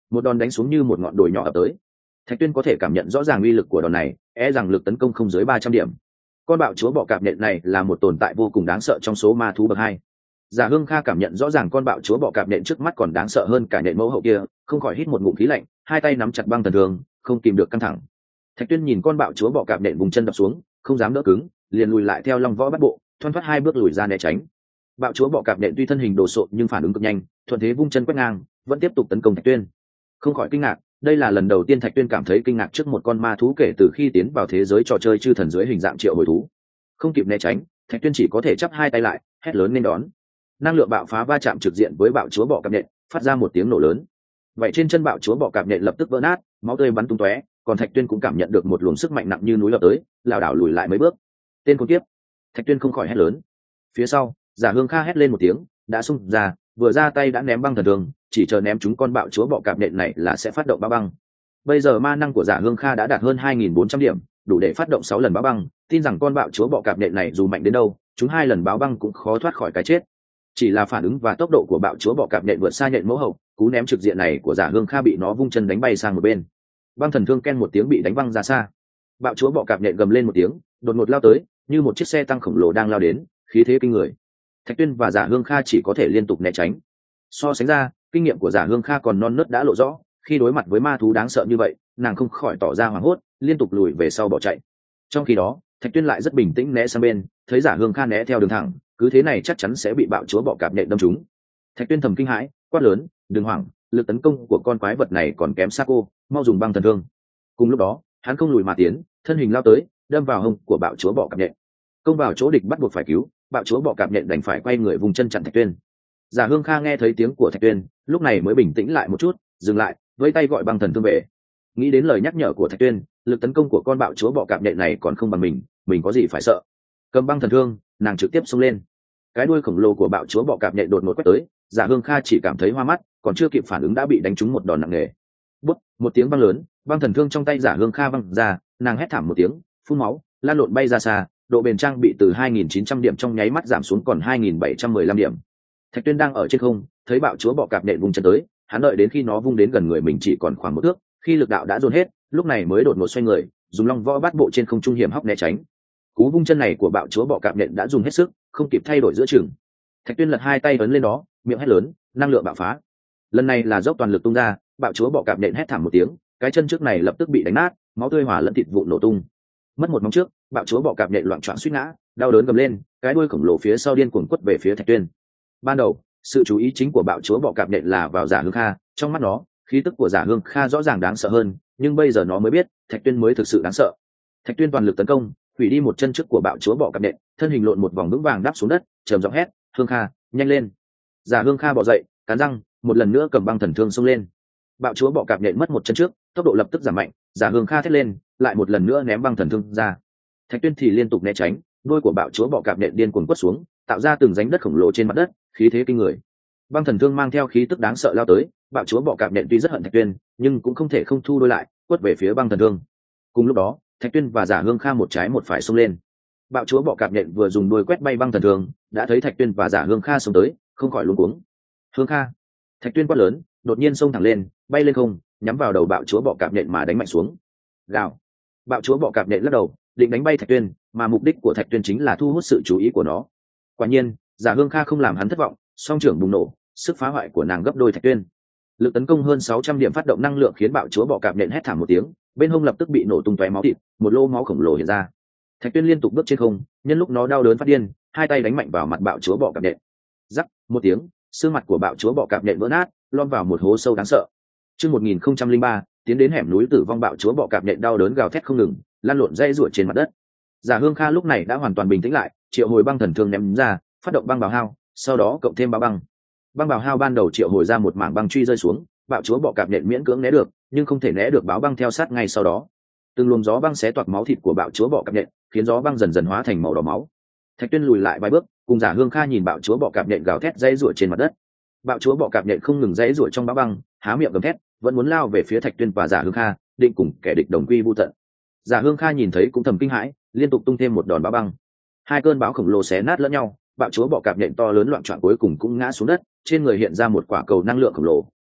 S1: một đòn đánh xuống như một ngọn đồi nhỏ ập tới. Thạch Tuyên có thể cảm nhận rõ ràng uy lực của đòn này, e rằng lực tấn công không dưới ba trăm điểm. Con bạo chúa bọ cạp nhện này là một tồn tại vô cùng đáng sợ trong số ma thú bậc hai. Giả Hương Kha cảm nhận rõ ràng con bạo chúa bọ cạp nhện trước mắt còn đáng sợ hơn cả nhện mẫu hậu kia, không khỏi hít một ngụm khí lạnh, hai tay nắm chặt băng thần thương, không kìm được căng thẳng. Thạch Tuyên nhìn con bạo chúa bọ cạp nhện vùng chân đập xuống, không dám đỡ cứng, liền lùi lại theo long võ bắt bộ, thoăn thoắt hai bước lùi ra né tránh. Bạo chúa bọ cạp nhện tuy thân hình đồ sộ nhưng phản ứng cực nhanh, thuận thế vung chân quét ngang, vẫn tiếp tục tấn công Thạch Tuyên. Không khỏi kinh ngạc, đây là lần đầu tiên Thạch Tuyên cảm thấy kinh ngạc trước một con ma thú kể từ khi tiến vào thế giới trò chơi chư thần dưới hình dạng triệu hồi thú. Không kịp né tránh, Thạch Tuyên chỉ có thể chắp hai tay lại, hét lớn nên đón. Năng lượng bạo phá va chạm trực diện với bạo chúa bọ cạp nhện, phát ra một tiếng nổ lớn. Vậy trên chân bạo chúa bọ cạp nhện lập tức vỡ nát, máu tươi bắn tung tóe, còn Thạch Tuyên cũng cảm nhận được một luồng sức mạnh nặng như núi ập tới, lảo đảo lùi lại mấy bước. Tên con kiếp! Thạch Tuyên không khỏi hét lớn. Phía sau, Giả Hương Kha hét lên một tiếng, đã xung ra, vừa ra tay đã ném băng thần thương, chỉ chờ ném chúng con bạo chúa bọ cạp nhện này là sẽ phát động bão băng. Bây giờ ma năng của Giả Hương Kha đã đạt hơn hai nghìn bốn trăm điểm, đủ để phát động sáu lần bão băng, tin rằng con bạo chúa bọ cạp nhện này dù mạnh đến đâu, chúng hai lần bão băng cũng khó thoát khỏi cái chết. Chỉ là phản ứng và tốc độ của bạo chúa bọ cạp nhện vượt xa nhện mẫu hậu, cú ném trực diện này của Giả Hương Kha bị nó vung chân đánh bay sang một bên. Băng thần thương ken một tiếng bị đánh văng ra xa. Bạo chúa bọ cạp nhện gầm lên một tiếng, đột ngột lao tới, như một chiếc xe tăng khổng lồ đang lao đến, khí thế kinh người. Thạch Tuyên và Giả Hương Kha chỉ có thể liên tục né tránh. So sánh ra, kinh nghiệm của Giả Hương Kha còn non nớt đã lộ rõ, khi đối mặt với ma thú đáng sợ như vậy, nàng không khỏi tỏ ra hoảng hốt, liên tục lùi về sau bỏ chạy. Trong khi đó, Thạch Tuyên lại rất bình tĩnh né sang bên, thấy Giả Hương Kha né theo đường thẳng, cứ thế này chắc chắn sẽ bị bạo chúa bọ cạp nhện đâm trúng. Thạch Tuyên thầm kinh hãi, quát lớn, đừng hoảng, lực tấn công của con quái vật này còn kém xa cô, mau dùng băng thần thương. Cùng lúc đó, hắn không lùi mà tiến, thân hình lao tới, đâm vào hông của bạo chúa bọ cạp nhện. Công vào chỗ địch bắt buộc phải cứu, bạo chúa bọ cạp nhện đành phải quay người vùng chân chặn Thạch Tuyên. Giả Hương Kha nghe thấy tiếng của Thạch Tuyên, lúc này mới bình tĩnh lại một chút, dừng lại, vẫy tay gọi băng thần thương về. Nghĩ đến lời nhắc nhở của Thạch Tuyên, lực tấn công của con bạo chúa bọ cạp nhện này còn không bằng mình, mình có gì phải sợ. Cầm băng thần thương, nàng trực tiếp xông lên. Cái đuôi khổng lồ của bạo chúa bọ cạp nhện đột ngột quét tới, Giả Hương Kha chỉ cảm thấy hoa mắt, còn chưa kịp phản ứng đã bị đánh trúng một đòn nặng nề. Bút, một tiếng vang lớn, băng thần thương trong tay Giả Hương Kha văng ra, nàng hét thảm một tiếng, phun máu, lan lộn bay ra xa, độ bền trang bị từ hai nghìn chín trăm điểm trong nháy mắt giảm xuống còn hai nghìn bảy trăm mười lăm điểm. Thạch Tuyên đang ở trên không, thấy bạo chúa bọ cạp nhện vùng chân tới, hắn đợi đến khi nó vung đến gần người mình chỉ còn khoảng một thước, khi lực đạo đã dồn hết, lúc này mới đột ngột xoay người, dùng long võ bát bộ trên không trung hiểm hóc né tránh. Cú vung chân này của bạo chúa bọ cạp nhện đã dùng hết sức, không kịp thay đổi giữa chừng. Thạch Tuyên lật hai tay ấn lên đó, miệng hét lớn, năng lượng bạo phá. Lần này là dốc toàn lực tung ra, bạo chúa bọ cạp nhện hét thảm một tiếng, cái chân trước này lập tức bị đánh nát, máu tươi hòa lẫn thịt vụn nổ tung. Mất một móng trước, bạo chúa bọ cạp nhện loạn choạng suýt ngã, đau đớn gầm lên, cái đuôi khổng lồ phía sau điên cuồng quất về phía Thạch Tuyên. Ban đầu, sự chú ý chính của bạo chúa bọ cạp nhện là vào Giả Hương Kha, trong mắt nó, khí tức của Giả Hương Kha rõ ràng đáng sợ hơn, nhưng bây giờ nó mới biết, Thạch Tuyên mới thực sự đáng sợ. Thạch Tuyên toàn lực tấn công, hủy đi một chân trước của bạo chúa bọ cạp nhện, thân hình lộn một vòng vững vàng đáp xuống đất, trầm giọng hét, "Hương Kha, nhanh lên!" Giả Hương Kha bò dậy, cắn răng, một lần nữa cầm băng thần thương xông lên. Bạo chúa bọ cạp nhện mất một chân trước, tốc độ lập tức giảm mạnh, Giả Hương Kha thét lên, lại một lần nữa ném băng thần thương ra. Thạch Tuyên thì liên tục né tránh, đuôi của bạo chúa bọ cạp nhện điên cuồng quất xuống, tạo ra từng rãnh đất khổng lồ trên mặt đất, khí thế kinh người. Băng thần thương mang theo khí tức đáng sợ lao tới, bạo chúa bọ cạp nhện tuy rất hận Thạch Tuyên, nhưng cũng không thể không thu đôi lại, quất về phía băng thần thương. Cùng lúc đó, Thạch Tuyên và Giả Hương Kha một trái một phải xông lên. Bạo chúa bọ cạp nhện vừa dùng đuôi quét bay băng thần thương, đã thấy Thạch Tuyên và Giả Hương Kha xông tới, không khỏi luống cuống. "Hương Kha!" Thạch Tuyên quát lớn, đột nhiên xông thẳng lên, bay lên không, nhắm vào đầu bạo chúa bọ cạp nhện mà đánh mạnh xuống. Gào! Bạo chúa bọ cạp nhện lắc đầu, định đánh bay Thạch Tuyên, mà mục đích của Thạch Tuyên chính là thu hút sự chú ý của nó. Quả nhiên, Giả Hương Kha không làm hắn thất vọng, song trưởng bùng nổ, sức phá hoại của nàng gấp đôi Thạch Tuyên. Lực tấn công hơn sáu trăm điểm phát động năng lượng khiến bạo chúa bọ cạp nhện hét thảm một tiếng, bên hông lập tức bị nổ tung tóe máu thịt, một lỗ máu khổng lồ hiện ra. Thạch Tuyên liên tục bước trên không, nhân lúc nó đau đớn phát điên, hai tay đánh mạnh vào mặt bạo chúa bọ cạp nhện. Rắc một tiếng, xương mặt của bạo chúa bọ cạp nhện vỡ nát, lom vào một hố sâu đáng sợ. Chương một nghìn không trăm linh ba, tiến đến hẻm núi tử vong, bạo chúa bọ cạp nhện đau đớn gào thét không ngừng, lăn lộn dây ruột trên mặt đất. Giả Hương Kha lúc này đã hoàn toàn bình tĩnh lại, triệu hồi băng thần thương ném ra, phát động băng bào hao, sau đó cộng thêm bão băng. Băng bào hao ban đầu triệu hồi ra một mảng băng truy rơi xuống, bạo chúa bọ cạp nhện miễn cưỡng né được, nhưng không thể né được báo băng theo sát ngay sau đó. Từng luồng gió băng xé toạc máu thịt của bạo chúa bọ cạp nhện, khiến gió băng dần dần hóa thành màu đỏ máu. Thạch Tuyên lùi lại vài bước, cùng Giả Hương Kha nhìn bạo chúa bọ cạp nhện gào thét dãy rủa trên mặt đất. Bạo chúa bọ cạp nhện không ngừng dãy rủa trong bão băng, há miệng gầm thét, vẫn muốn lao về phía Thạch Tuyên và Giả Hương Kha, định cùng kẻ địch đồng quy vu tận. Giả Hương Kha nhìn thấy cũng thầm kinh hãi, liên tục tung thêm một đòn bão băng. Hai cơn bão khổng lồ xé nát lẫn nhau, bạo chúa bọ cạp nhện to lớn loạn trọn cuối cùng cũng ngã xuống đất, trên người hiện ra một quả cầu năng lượng khổng lồ,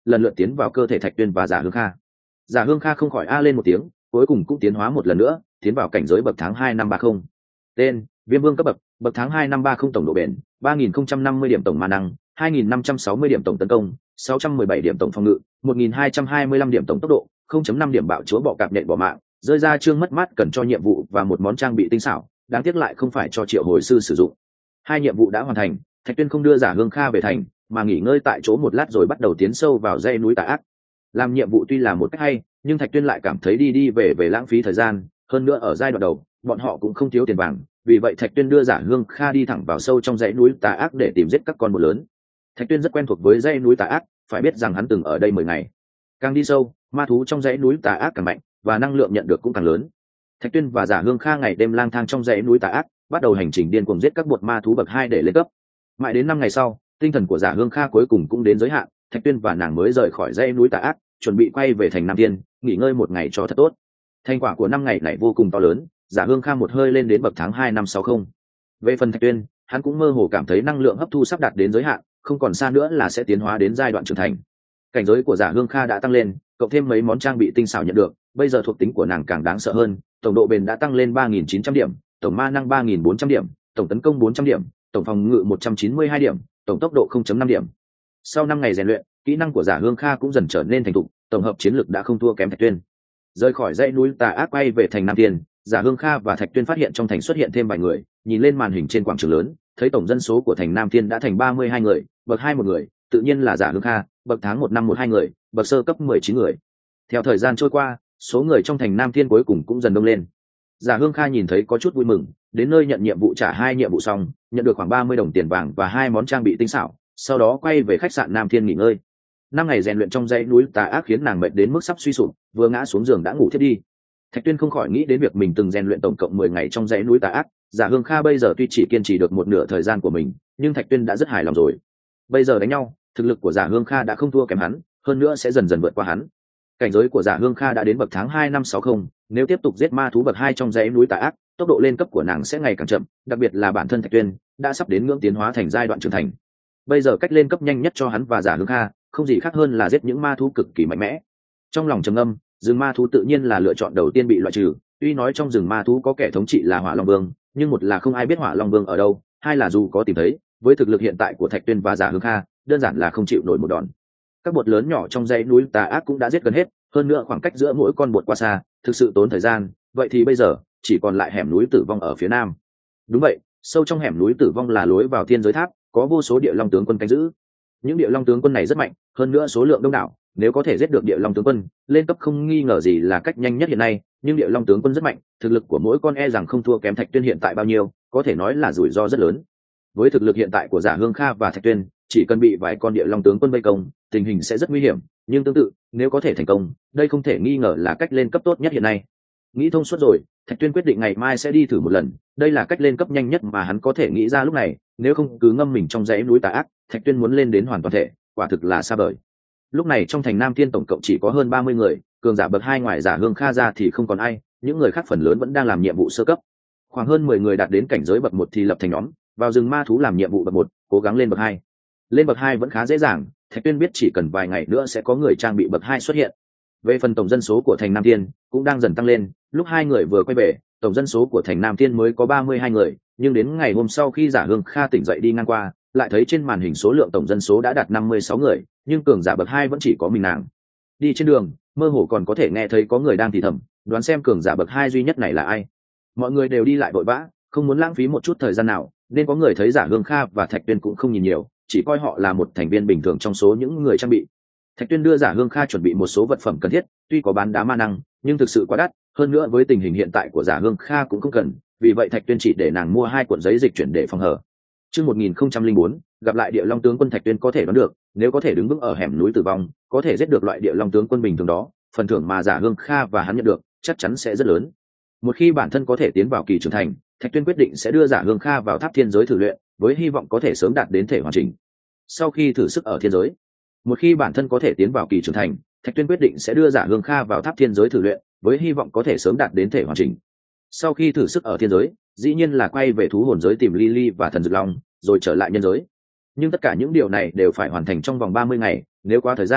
S1: lần lượt tiến vào cơ thể Thạch Tuyên và Giả Hương Kha. Giả Hương Kha không khỏi a lên một tiếng, cuối cùng cũng tiến hóa một lần nữa, tiến vào cảnh giới bậc tháng hai năm ba không. Tên: Viêm Vương cấp bậc, bậc tháng hai năm ba không, tổng độ bền ba nghìn không trăm năm mươi điểm, tổng ma năng hai nghìn năm trăm sáu mươi điểm, tổng tấn công sáu trăm mười bảy điểm, tổng phòng ngự một nghìn hai trăm hai mươi lăm điểm, tổng tốc độ không chấm năm điểm, bạo chúa bọ cạp nhện bỏ mạng, rơi ra chương mất mát cần cho nhiệm vụ và một món trang bị tinh xảo, đáng tiếc lại không phải cho triệu hồi sư sử dụng. Hai nhiệm vụ đã hoàn thành, Thạch Tuyên không đưa Giả Hương Kha về thành, mà nghỉ ngơi tại chỗ một lát rồi bắt đầu tiến sâu vào dãy núi tà ác. Làm nhiệm vụ tuy là một cách hay, nhưng Thạch Tuyên lại cảm thấy đi đi về về lãng phí thời gian, hơn nữa ở giai đoạn đầu bọn họ cũng không thiếu tiền vàng, vì vậy Thạch Tuyên đưa Giả Hương Kha đi thẳng vào sâu trong dãy núi tà ác để tìm giết các con mồi lớn. Thạch Tuyên rất quen thuộc với dãy núi tà ác, phải biết rằng hắn từng ở đây mười ngày. Càng đi sâu, ma thú trong dãy núi tà ác càng mạnh và năng lượng nhận được cũng càng lớn. Thạch Tuyên và Giả Hương Kha ngày đêm lang thang trong dãy núi tà ác, bắt đầu hành trình điên cuồng giết các bột ma thú bậc hai để lên cấp. Mãi đến năm ngày sau, tinh thần của Giả Hương Kha cuối cùng cũng đến giới hạn, Thạch Tuyên và nàng mới rời khỏi dãy núi tà ác, chuẩn bị quay về thành Nam Thiên, nghỉ ngơi một ngày cho thật tốt. Thành quả của năm ngày này vô cùng to lớn, Giả Hương Kha một hơi lên đến bậc tháng hai năm sáu không. Về phần Thạch Tuyên, hắn cũng mơ hồ cảm thấy năng lượng hấp thu sắp đạt đến giới hạn, không còn xa nữa là sẽ tiến hóa đến giai đoạn trưởng thành. Cảnh giới của Giả Hương Kha đã tăng lên, cộng thêm mấy món trang bị tinh xảo nhận được, bây giờ thuộc tính của nàng càng đáng sợ hơn, tổng độ bền đã tăng lên ba nghìn chín trăm điểm, tổng ma năng ba nghìn bốn trăm điểm, tổng tấn công bốn trăm điểm, tổng phòng ngự một trăm chín mươi hai điểm, tổng tốc độ không chấm năm điểm. Sau năm ngày rèn luyện, kỹ năng của Giả Hương Kha cũng dần trở nên thành thục, tổng hợp chiến lực đã không thua kém Thạch Tuyên. Rời khỏi dãy núi tà ác quay về thành Nam Thiên, Giả Hương Kha và Thạch Tuyên phát hiện trong thành xuất hiện thêm vài người, nhìn lên màn hình trên quảng trường lớn, thấy tổng dân số của thành Nam Thiên đã thành ba mươi hai người, bậc hai một người, tự nhiên là Giả Hương Kha, bậc tháng một năm một hai người, bậc sơ cấp mười chín người. Theo thời gian trôi qua, số người trong thành Nam Thiên cuối cùng cũng dần đông lên. Giả Hương Kha nhìn thấy có chút vui mừng, đến nơi nhận nhiệm vụ trả hai nhiệm vụ xong, nhận được khoảng ba mươi đồng tiền vàng và hai món trang bị tinh xảo, sau đó quay về khách sạn Nam Thiên nghỉ ngơi. Năm ngày rèn luyện trong dãy núi tà ác khiến nàng mệt đến mức sắp suy sụp, vừa ngã xuống giường đã ngủ thiếp đi. Thạch Tuyên không khỏi nghĩ đến việc mình từng rèn luyện tổng cộng mười ngày trong dãy núi tà ác. Giả Hương Kha bây giờ tuy chỉ kiên trì được một nửa thời gian của mình, nhưng Thạch Tuyên đã rất hài lòng rồi. Bây giờ đánh nhau, thực lực của Giả Hương Kha đã không thua kém hắn, hơn nữa sẽ dần dần vượt qua hắn. Cảnh giới của Giả Hương Kha đã đến bậc tháng hai năm sáu không, nếu tiếp tục giết ma thú bậc hai trong dãy núi tà ác, tốc độ lên cấp của nàng sẽ ngày càng chậm, đặc biệt là bản thân Thạch Tuyên đã sắp đến ngưỡng tiến hóa thành giai đoạn trưởng thành. Bây giờ cách lên cấp nhanh nhất cho hắn và Giả Hương Kha không gì khác hơn là giết những ma thú cực kỳ mạnh mẽ. Trong lòng trầm ngâm, rừng ma thú tự nhiên là lựa chọn đầu tiên bị loại trừ. Tuy nói trong rừng ma thú có kẻ thống trị là Hỏa Long Vương, nhưng một là không ai biết Hỏa Long Vương ở đâu, hai là dù có tìm thấy, với thực lực hiện tại của Thạch Tuyên và Giả Hương Kha, đơn giản là không chịu nổi một đòn. Các bột lớn nhỏ trong dãy núi tà ác cũng đã giết gần hết, hơn nữa khoảng cách giữa mỗi con bột qua xa, thực sự tốn thời gian. Vậy thì bây giờ chỉ còn lại hẻm núi Tử Vong ở phía nam. Đúng vậy, sâu trong hẻm núi Tử Vong là lối vào thiên giới tháp, có vô số địa long tướng quân canh giữ. Những địa long tướng quân này rất mạnh, hơn nữa số lượng đông đảo, nếu có thể giết được địa long tướng quân, lên cấp không nghi ngờ gì là cách nhanh nhất hiện nay. Nhưng địa long tướng quân rất mạnh, thực lực của mỗi con e rằng không thua kém Thạch Tuyên hiện tại bao nhiêu, có thể nói là rủi ro rất lớn. Với thực lực hiện tại của Giả Hương Kha và Thạch Tuyên, chỉ cần bị vài con địa long tướng quân vây công, tình hình sẽ rất nguy hiểm. Nhưng tương tự, nếu có thể thành công, đây không thể nghi ngờ là cách lên cấp tốt nhất hiện nay. Nghĩ thông suốt rồi, Thạch Tuyên quyết định ngày mai sẽ đi thử một lần, đây là cách lên cấp nhanh nhất mà hắn có thể nghĩ ra lúc này. Nếu không cứ ngâm mình trong dãy núi tà ác, Thạch Tuyên muốn lên đến hoàn toàn thể, quả thực là xa vời. Lúc này trong thành Nam Thiên tổng cộng chỉ có hơn ba mươi người, cường giả bậc hai ngoài Giả Hương Kha ra thì không còn ai, những người khác phần lớn vẫn đang làm nhiệm vụ sơ cấp. Khoảng hơn mười người đạt đến cảnh giới bậc một thì lập thành nhóm, vào rừng ma thú làm nhiệm vụ bậc một, cố gắng lên bậc hai. Lên bậc hai vẫn khá dễ dàng, Thạch Tuyên biết chỉ cần vài ngày nữa sẽ có người trang bị bậc hai xuất hiện. Về phần tổng dân số của thành Nam Thiên cũng đang dần tăng lên, lúc hai người vừa quay về, tổng dân số của thành Nam Thiên mới có ba mươi hai người, nhưng đến ngày hôm sau khi Giả Hương Kha tỉnh dậy đi ngang qua, lại thấy trên màn hình số lượng tổng dân số đã đạt năm mươi sáu người, nhưng cường giả bậc hai vẫn chỉ có mình nàng. Đi trên đường, mơ hồ còn có thể nghe thấy có người đang thì thầm, đoán xem cường giả bậc hai duy nhất này là ai. Mọi người đều đi lại vội vã, không muốn lãng phí một chút thời gian nào, nên có người thấy Giả Hương Kha và Thạch Tuyên cũng không nhìn nhiều, chỉ coi họ là một thành viên bình thường trong số những người trang bị. Thạch Tuyên đưa Giả Hương Kha chuẩn bị một số vật phẩm cần thiết, tuy có bán đá ma năng, nhưng thực sự quá đắt, hơn nữa với tình hình hiện tại của Giả Hương Kha cũng không cần, vì vậy Thạch Tuyên chỉ để nàng mua hai cuộn giấy dịch chuyển để phòng hờ. Chương một nghìn không trăm lẻ bốn, gặp lại địa long tướng quân. Thạch Tuyên có thể đoán được, nếu có thể đứng vững ở hẻm núi Tử Vong, có thể giết được loại địa long tướng quân bình thường đó, phần thưởng mà Giả Hương Kha và hắn nhận được chắc chắn sẽ rất lớn. Một khi bản thân có thể tiến vào kỳ trưởng thành, Thạch Tuyên quyết định sẽ đưa Giả Hương Kha vào tháp thiên giới thử luyện, với hy vọng có thể sớm đạt đến thể hoàn chỉnh. Sau khi thử sức ở thiên giới, một khi bản thân có thể tiến vào kỳ trưởng thành, Thạch Tuyên quyết định sẽ đưa Giả Hương Kha vào tháp thiên giới thử luyện, với hy vọng có thể sớm đạt đến thể hoàn chỉnh. Sau khi thử sức ở thiên giới, dĩ nhiên là quay về thú hồn giới tìm Lily và thần dược long, rồi trở lại nhân giới. Nhưng tất cả những điều này đều phải hoàn thành trong vòng ba mươi ngày, nếu quá thời gian,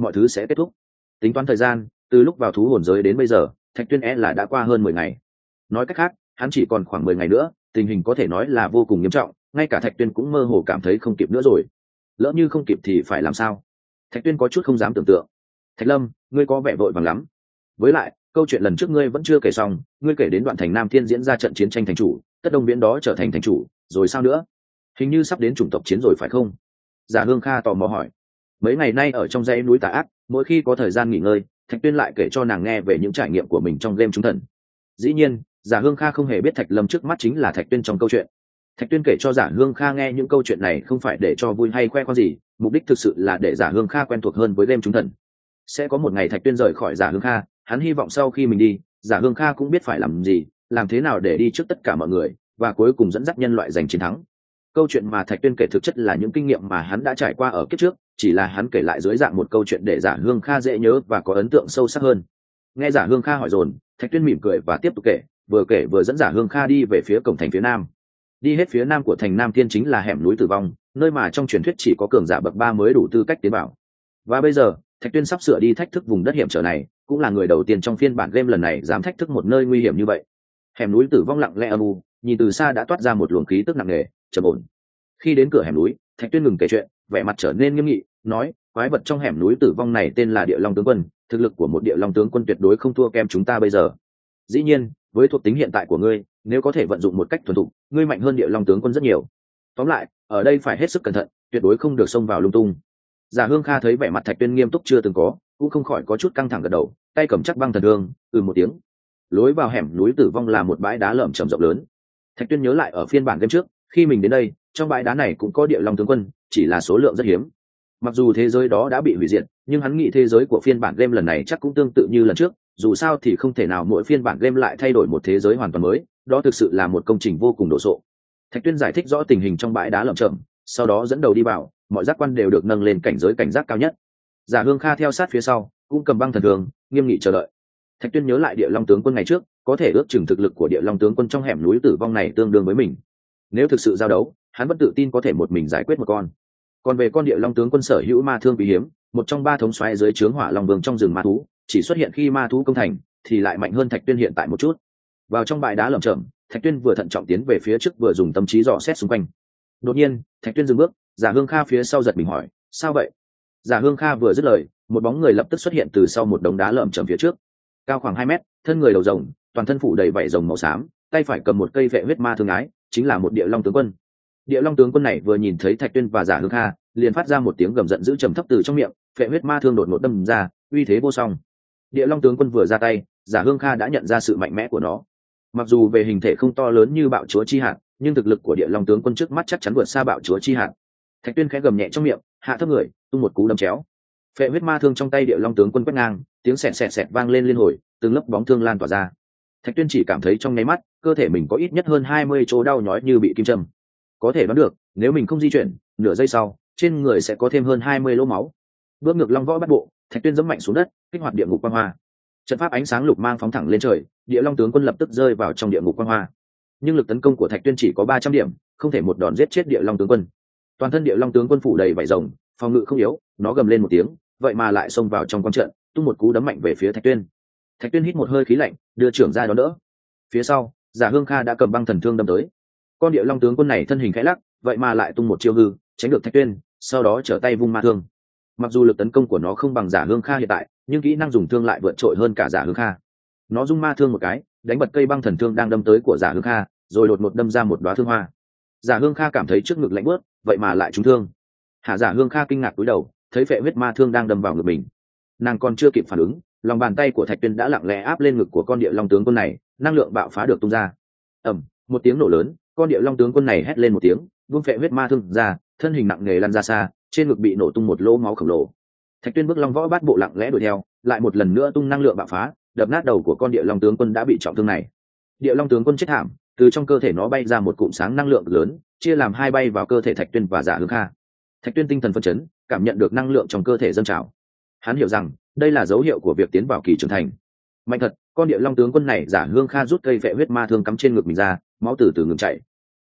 S1: mọi thứ sẽ kết thúc. Tính toán thời gian, từ lúc vào thú hồn giới đến bây giờ, Thạch Tuyên e là đã qua hơn mười ngày. Nói cách khác, hắn chỉ còn khoảng mười ngày nữa, tình hình có thể nói là vô cùng nghiêm trọng, ngay cả Thạch Tuyên cũng mơ hồ cảm thấy không kịp nữa rồi. Lỡ như không kịp thì phải làm sao? Thạch Tuyên có chút không dám tưởng tượng. Thạch Lâm, ngươi có vẻ vội vàng lắm. Với lại, câu chuyện lần trước ngươi vẫn chưa kể xong, ngươi kể đến đoạn thành Nam Thiên diễn ra trận chiến tranh thành chủ, tất đông viễn đó trở thành thành chủ, rồi sao nữa? Hình như sắp đến chủng tộc chiến rồi phải không? Giả Hương Kha tò mò hỏi. Mấy ngày nay ở trong dãy núi Tà Ác, mỗi khi có thời gian nghỉ ngơi, Thạch Tuyên lại kể cho nàng nghe về những trải nghiệm của mình trong game Chúng Thần. Dĩ nhiên, Giả Hương Kha không hề biết Thạch Lâm trước mắt chính là Thạch Tuyên trong câu chuyện. Thạch Tuyên kể cho Giả Hương Kha nghe những câu chuyện này không phải để cho vui hay khoe khoang gì, mục đích thực sự là để Giả Hương Kha quen thuộc hơn với game Chúng Thần. Sẽ có một ngày Thạch Tuyên rời khỏi Giả Hương Kha, hắn hy vọng sau khi mình đi, Giả Hương Kha cũng biết phải làm gì, làm thế nào để đi trước tất cả mọi người, và cuối cùng dẫn dắt nhân loại giành chiến thắng. Câu chuyện mà Thạch Tuyên kể thực chất là những kinh nghiệm mà hắn đã trải qua ở kiếp trước, chỉ là hắn kể lại dưới dạng một câu chuyện để Giả Hương Kha dễ nhớ và có ấn tượng sâu sắc hơn. Nghe Giả Hương Kha hỏi dồn, Thạch Tuyên mỉm cười và tiếp tục kể, vừa kể vừa dẫn Giả Hương Kha đi về phía cổng thành phía nam. Đi hết phía nam của thành Nam Thiên chính là hẻm núi tử vong, nơi mà trong truyền thuyết chỉ có cường giả bậc ba mới đủ tư cách tiến vào. Và bây giờ, Thạch Tuyên sắp sửa đi thách thức vùng đất hiểm trở này, cũng là người đầu tiên trong phiên bản game lần này dám thách thức một nơi nguy hiểm như vậy. Hẻm núi tử vong lặng lẽ âm u, nhìn từ xa đã toát ra một luồng khí tức nặng nề, trầm ổn. Khi đến cửa hẻm núi, Thạch Tuyên ngừng kể chuyện, vẻ mặt trở nên nghiêm nghị, nói: quái vật trong hẻm núi tử vong này tên là Địa Long tướng quân, thực lực của một Địa Long tướng quân tuyệt đối không thua kém chúng ta bây giờ. Dĩ nhiên, với thuộc tính hiện tại của ngươi, nếu có thể vận dụng một cách thuần thục, ngươi mạnh hơn Địa Long tướng quân rất nhiều. Tóm lại, ở đây phải hết sức cẩn thận, tuyệt đối không được xông vào lung tung. Giả Hương Kha thấy vẻ mặt Thạch Tuyên nghiêm túc chưa từng có, cũng không khỏi có chút căng thẳng gật đầu, tay cầm chắc băng thần thương, ừ một tiếng. Lối vào hẻm núi tử vong là một bãi đá lởm chởm rộng lớn. Thạch Tuyên nhớ lại ở phiên bản game trước, khi mình đến đây, trong bãi đá này cũng có Địa Long tướng quân, chỉ là số lượng rất hiếm. Mặc dù thế giới đó đã bị hủy diệt, nhưng hắn nghĩ thế giới của phiên bản game lần này chắc cũng tương tự như lần trước, dù sao thì không thể nào mỗi phiên bản game lại thay đổi một thế giới hoàn toàn mới, đó thực sự là một công trình vô cùng đồ sộ. Thạch Tuyên giải thích rõ tình hình trong bãi đá lởm chởm, sau đó dẫn đầu đi vào, mọi giác quan đều được nâng lên cảnh giới cảnh giác cao nhất. Giả Hương Kha theo sát phía sau, cũng cầm băng thần thương, nghiêm nghị chờ đợi. Thạch Tuyên nhớ lại Địa Long tướng quân ngày trước, có thể ước chừng thực lực của Địa Long tướng quân trong hẻm núi tử vong này tương đương với mình. Nếu thực sự giao đấu, hắn vẫn tự tin có thể một mình giải quyết một con. Còn về con Địa Long tướng quân sở hữu ma thương quý hiếm, một trong ba thống soái dưới trướng Hỏa Long Vương trong rừng ma thú, chỉ xuất hiện khi ma thú công thành, thì lại mạnh hơn Thạch Tuyên hiện tại một chút. Vào trong bãi đá lởm chởm, Thạch Tuyên vừa thận trọng tiến về phía trước vừa dùng tâm trí dò xét xung quanh. Đột nhiên, Thạch Tuyên dừng bước, Giả Hương Kha phía sau giật mình hỏi: sao vậy? Giả Hương Kha vừa dứt lời, một bóng người lập tức xuất hiện từ sau một đống đá lởm chởm phía trước, cao khoảng hai mét, thân người đầu rồng, toàn thân phủ đầy vảy rồng màu xám, tay phải cầm một cây vệ huyết ma thương ái, chính là một Địa Long tướng quân. Địa Long tướng quân này vừa nhìn thấy Thạch Tuyên và Giả Hương Kha, liền phát ra một tiếng gầm giận dữ trầm thấp từ trong miệng, vệ huyết ma thương đột ngột đâm ra, uy thế vô song. Địa Long tướng quân vừa ra tay, Giả Hương Kha đã nhận ra sự mạnh mẽ của nó. Mặc dù về hình thể không to lớn như Bạo Chúa Chi Hạt, nhưng thực lực của Địa Long tướng quân trước mắt chắc chắn vượt xa Bạo Chúa Chi Hạt. Thạch Tuyên khẽ gầm nhẹ trong miệng, hạ thấp người, tung một cú đâm chéo. Phệ huyết ma thương trong tay Địa Long tướng quân quét ngang, tiếng xẹt xẹt xẹt vang lên liên hồi, từng lớp bóng thương lan tỏa ra. Thạch Tuyên chỉ cảm thấy trong nháy mắt, cơ thể mình có ít nhất hơn hai mươi chỗ đau nhói như bị kim châm. Có thể đoán được, nếu mình không di chuyển, nửa giây sau, trên người sẽ có thêm hơn hai mươi lỗ máu. Bước ngược long võ bắt bộ, Thạch Tuyên giẫm mạnh xuống đất, kích hoạt địa ngục quang hoa. Trận pháp ánh sáng lục mang phóng thẳng lên trời, Địa Long tướng quân lập tức rơi vào trong địa ngục quang hoa. Nhưng lực tấn công của Thạch Tuyên chỉ có ba trăm điểm, không thể một đòn giết chết Địa Long tướng quân. Toàn thân Địa Long tướng quân phủ đầy vảy rồng, phòng ngự không yếu, nó gầm lên một tiếng, vậy mà lại xông vào trong quang trận, tung một cú đấm mạnh về phía Thạch Tuyên. Thạch Tuyên hít một hơi khí lạnh, đưa trưởng ra đón đỡ. Phía sau, Giả Hương Kha đã cầm băng thần thương đâm tới. Con Địa Long tướng quân này thân hình khẽ lắc, vậy mà lại tung một chiêu hư, tránh được Thạch Tuyên, sau đó trở tay vung ma thương. Mặc dù lực tấn công của nó không bằng Giả Hương Kha hiện tại, nhưng kỹ năng dùng thương lại vượt trội hơn cả Giả Hương Kha. Nó dung ma thương một cái, đánh bật cây băng thần thương đang đâm tới của Giả Hương Kha, rồi đột ngột đâm ra một đóa thương hoa. Giả Hương Kha cảm thấy trước ngực lạnh buốt, vậy mà lại trúng thương. Hạ Giả Hương Kha kinh ngạc cúi đầu, thấy phệ huyết ma thương đang đâm vào ngực mình. Nàng còn chưa kịp phản ứng, lòng bàn tay của Thạch Tuyên đã lặng lẽ áp lên ngực của con Địa Long tướng quân này, năng lượng bạo phá được tung ra. Ầm, một tiếng nổ lớn, con Địa Long tướng quân này hét lên một tiếng, buông phệ huyết ma thương ra, thân hình nặng nề lăn ra xa, trên ngực bị nổ tung một lỗ máu khổng lồ. Thạch Tuyên bước long võ bát bộ lặng lẽ đuổi theo, lại một lần nữa tung năng lượng bạo phá, đập nát đầu của con Địa Long tướng quân đã bị trọng thương này. Địa Long tướng quân chết thảm, từ trong cơ thể nó bay ra một cụm sáng năng lượng lớn, chia làm hai bay vào cơ thể Thạch Tuyên và Giả Hương Kha. Thạch Tuyên tinh thần phấn chấn, cảm nhận được năng lượng trong cơ thể dâng trào. Hắn hiểu rằng đây là dấu hiệu của việc tiến vào kỳ trưởng thành. Mạnh thật, con Địa Long tướng quân này. Giả Hương Kha rút cây vệ huyết ma thương cắm trên ngực mình ra, máu từ từ ngừng chảy.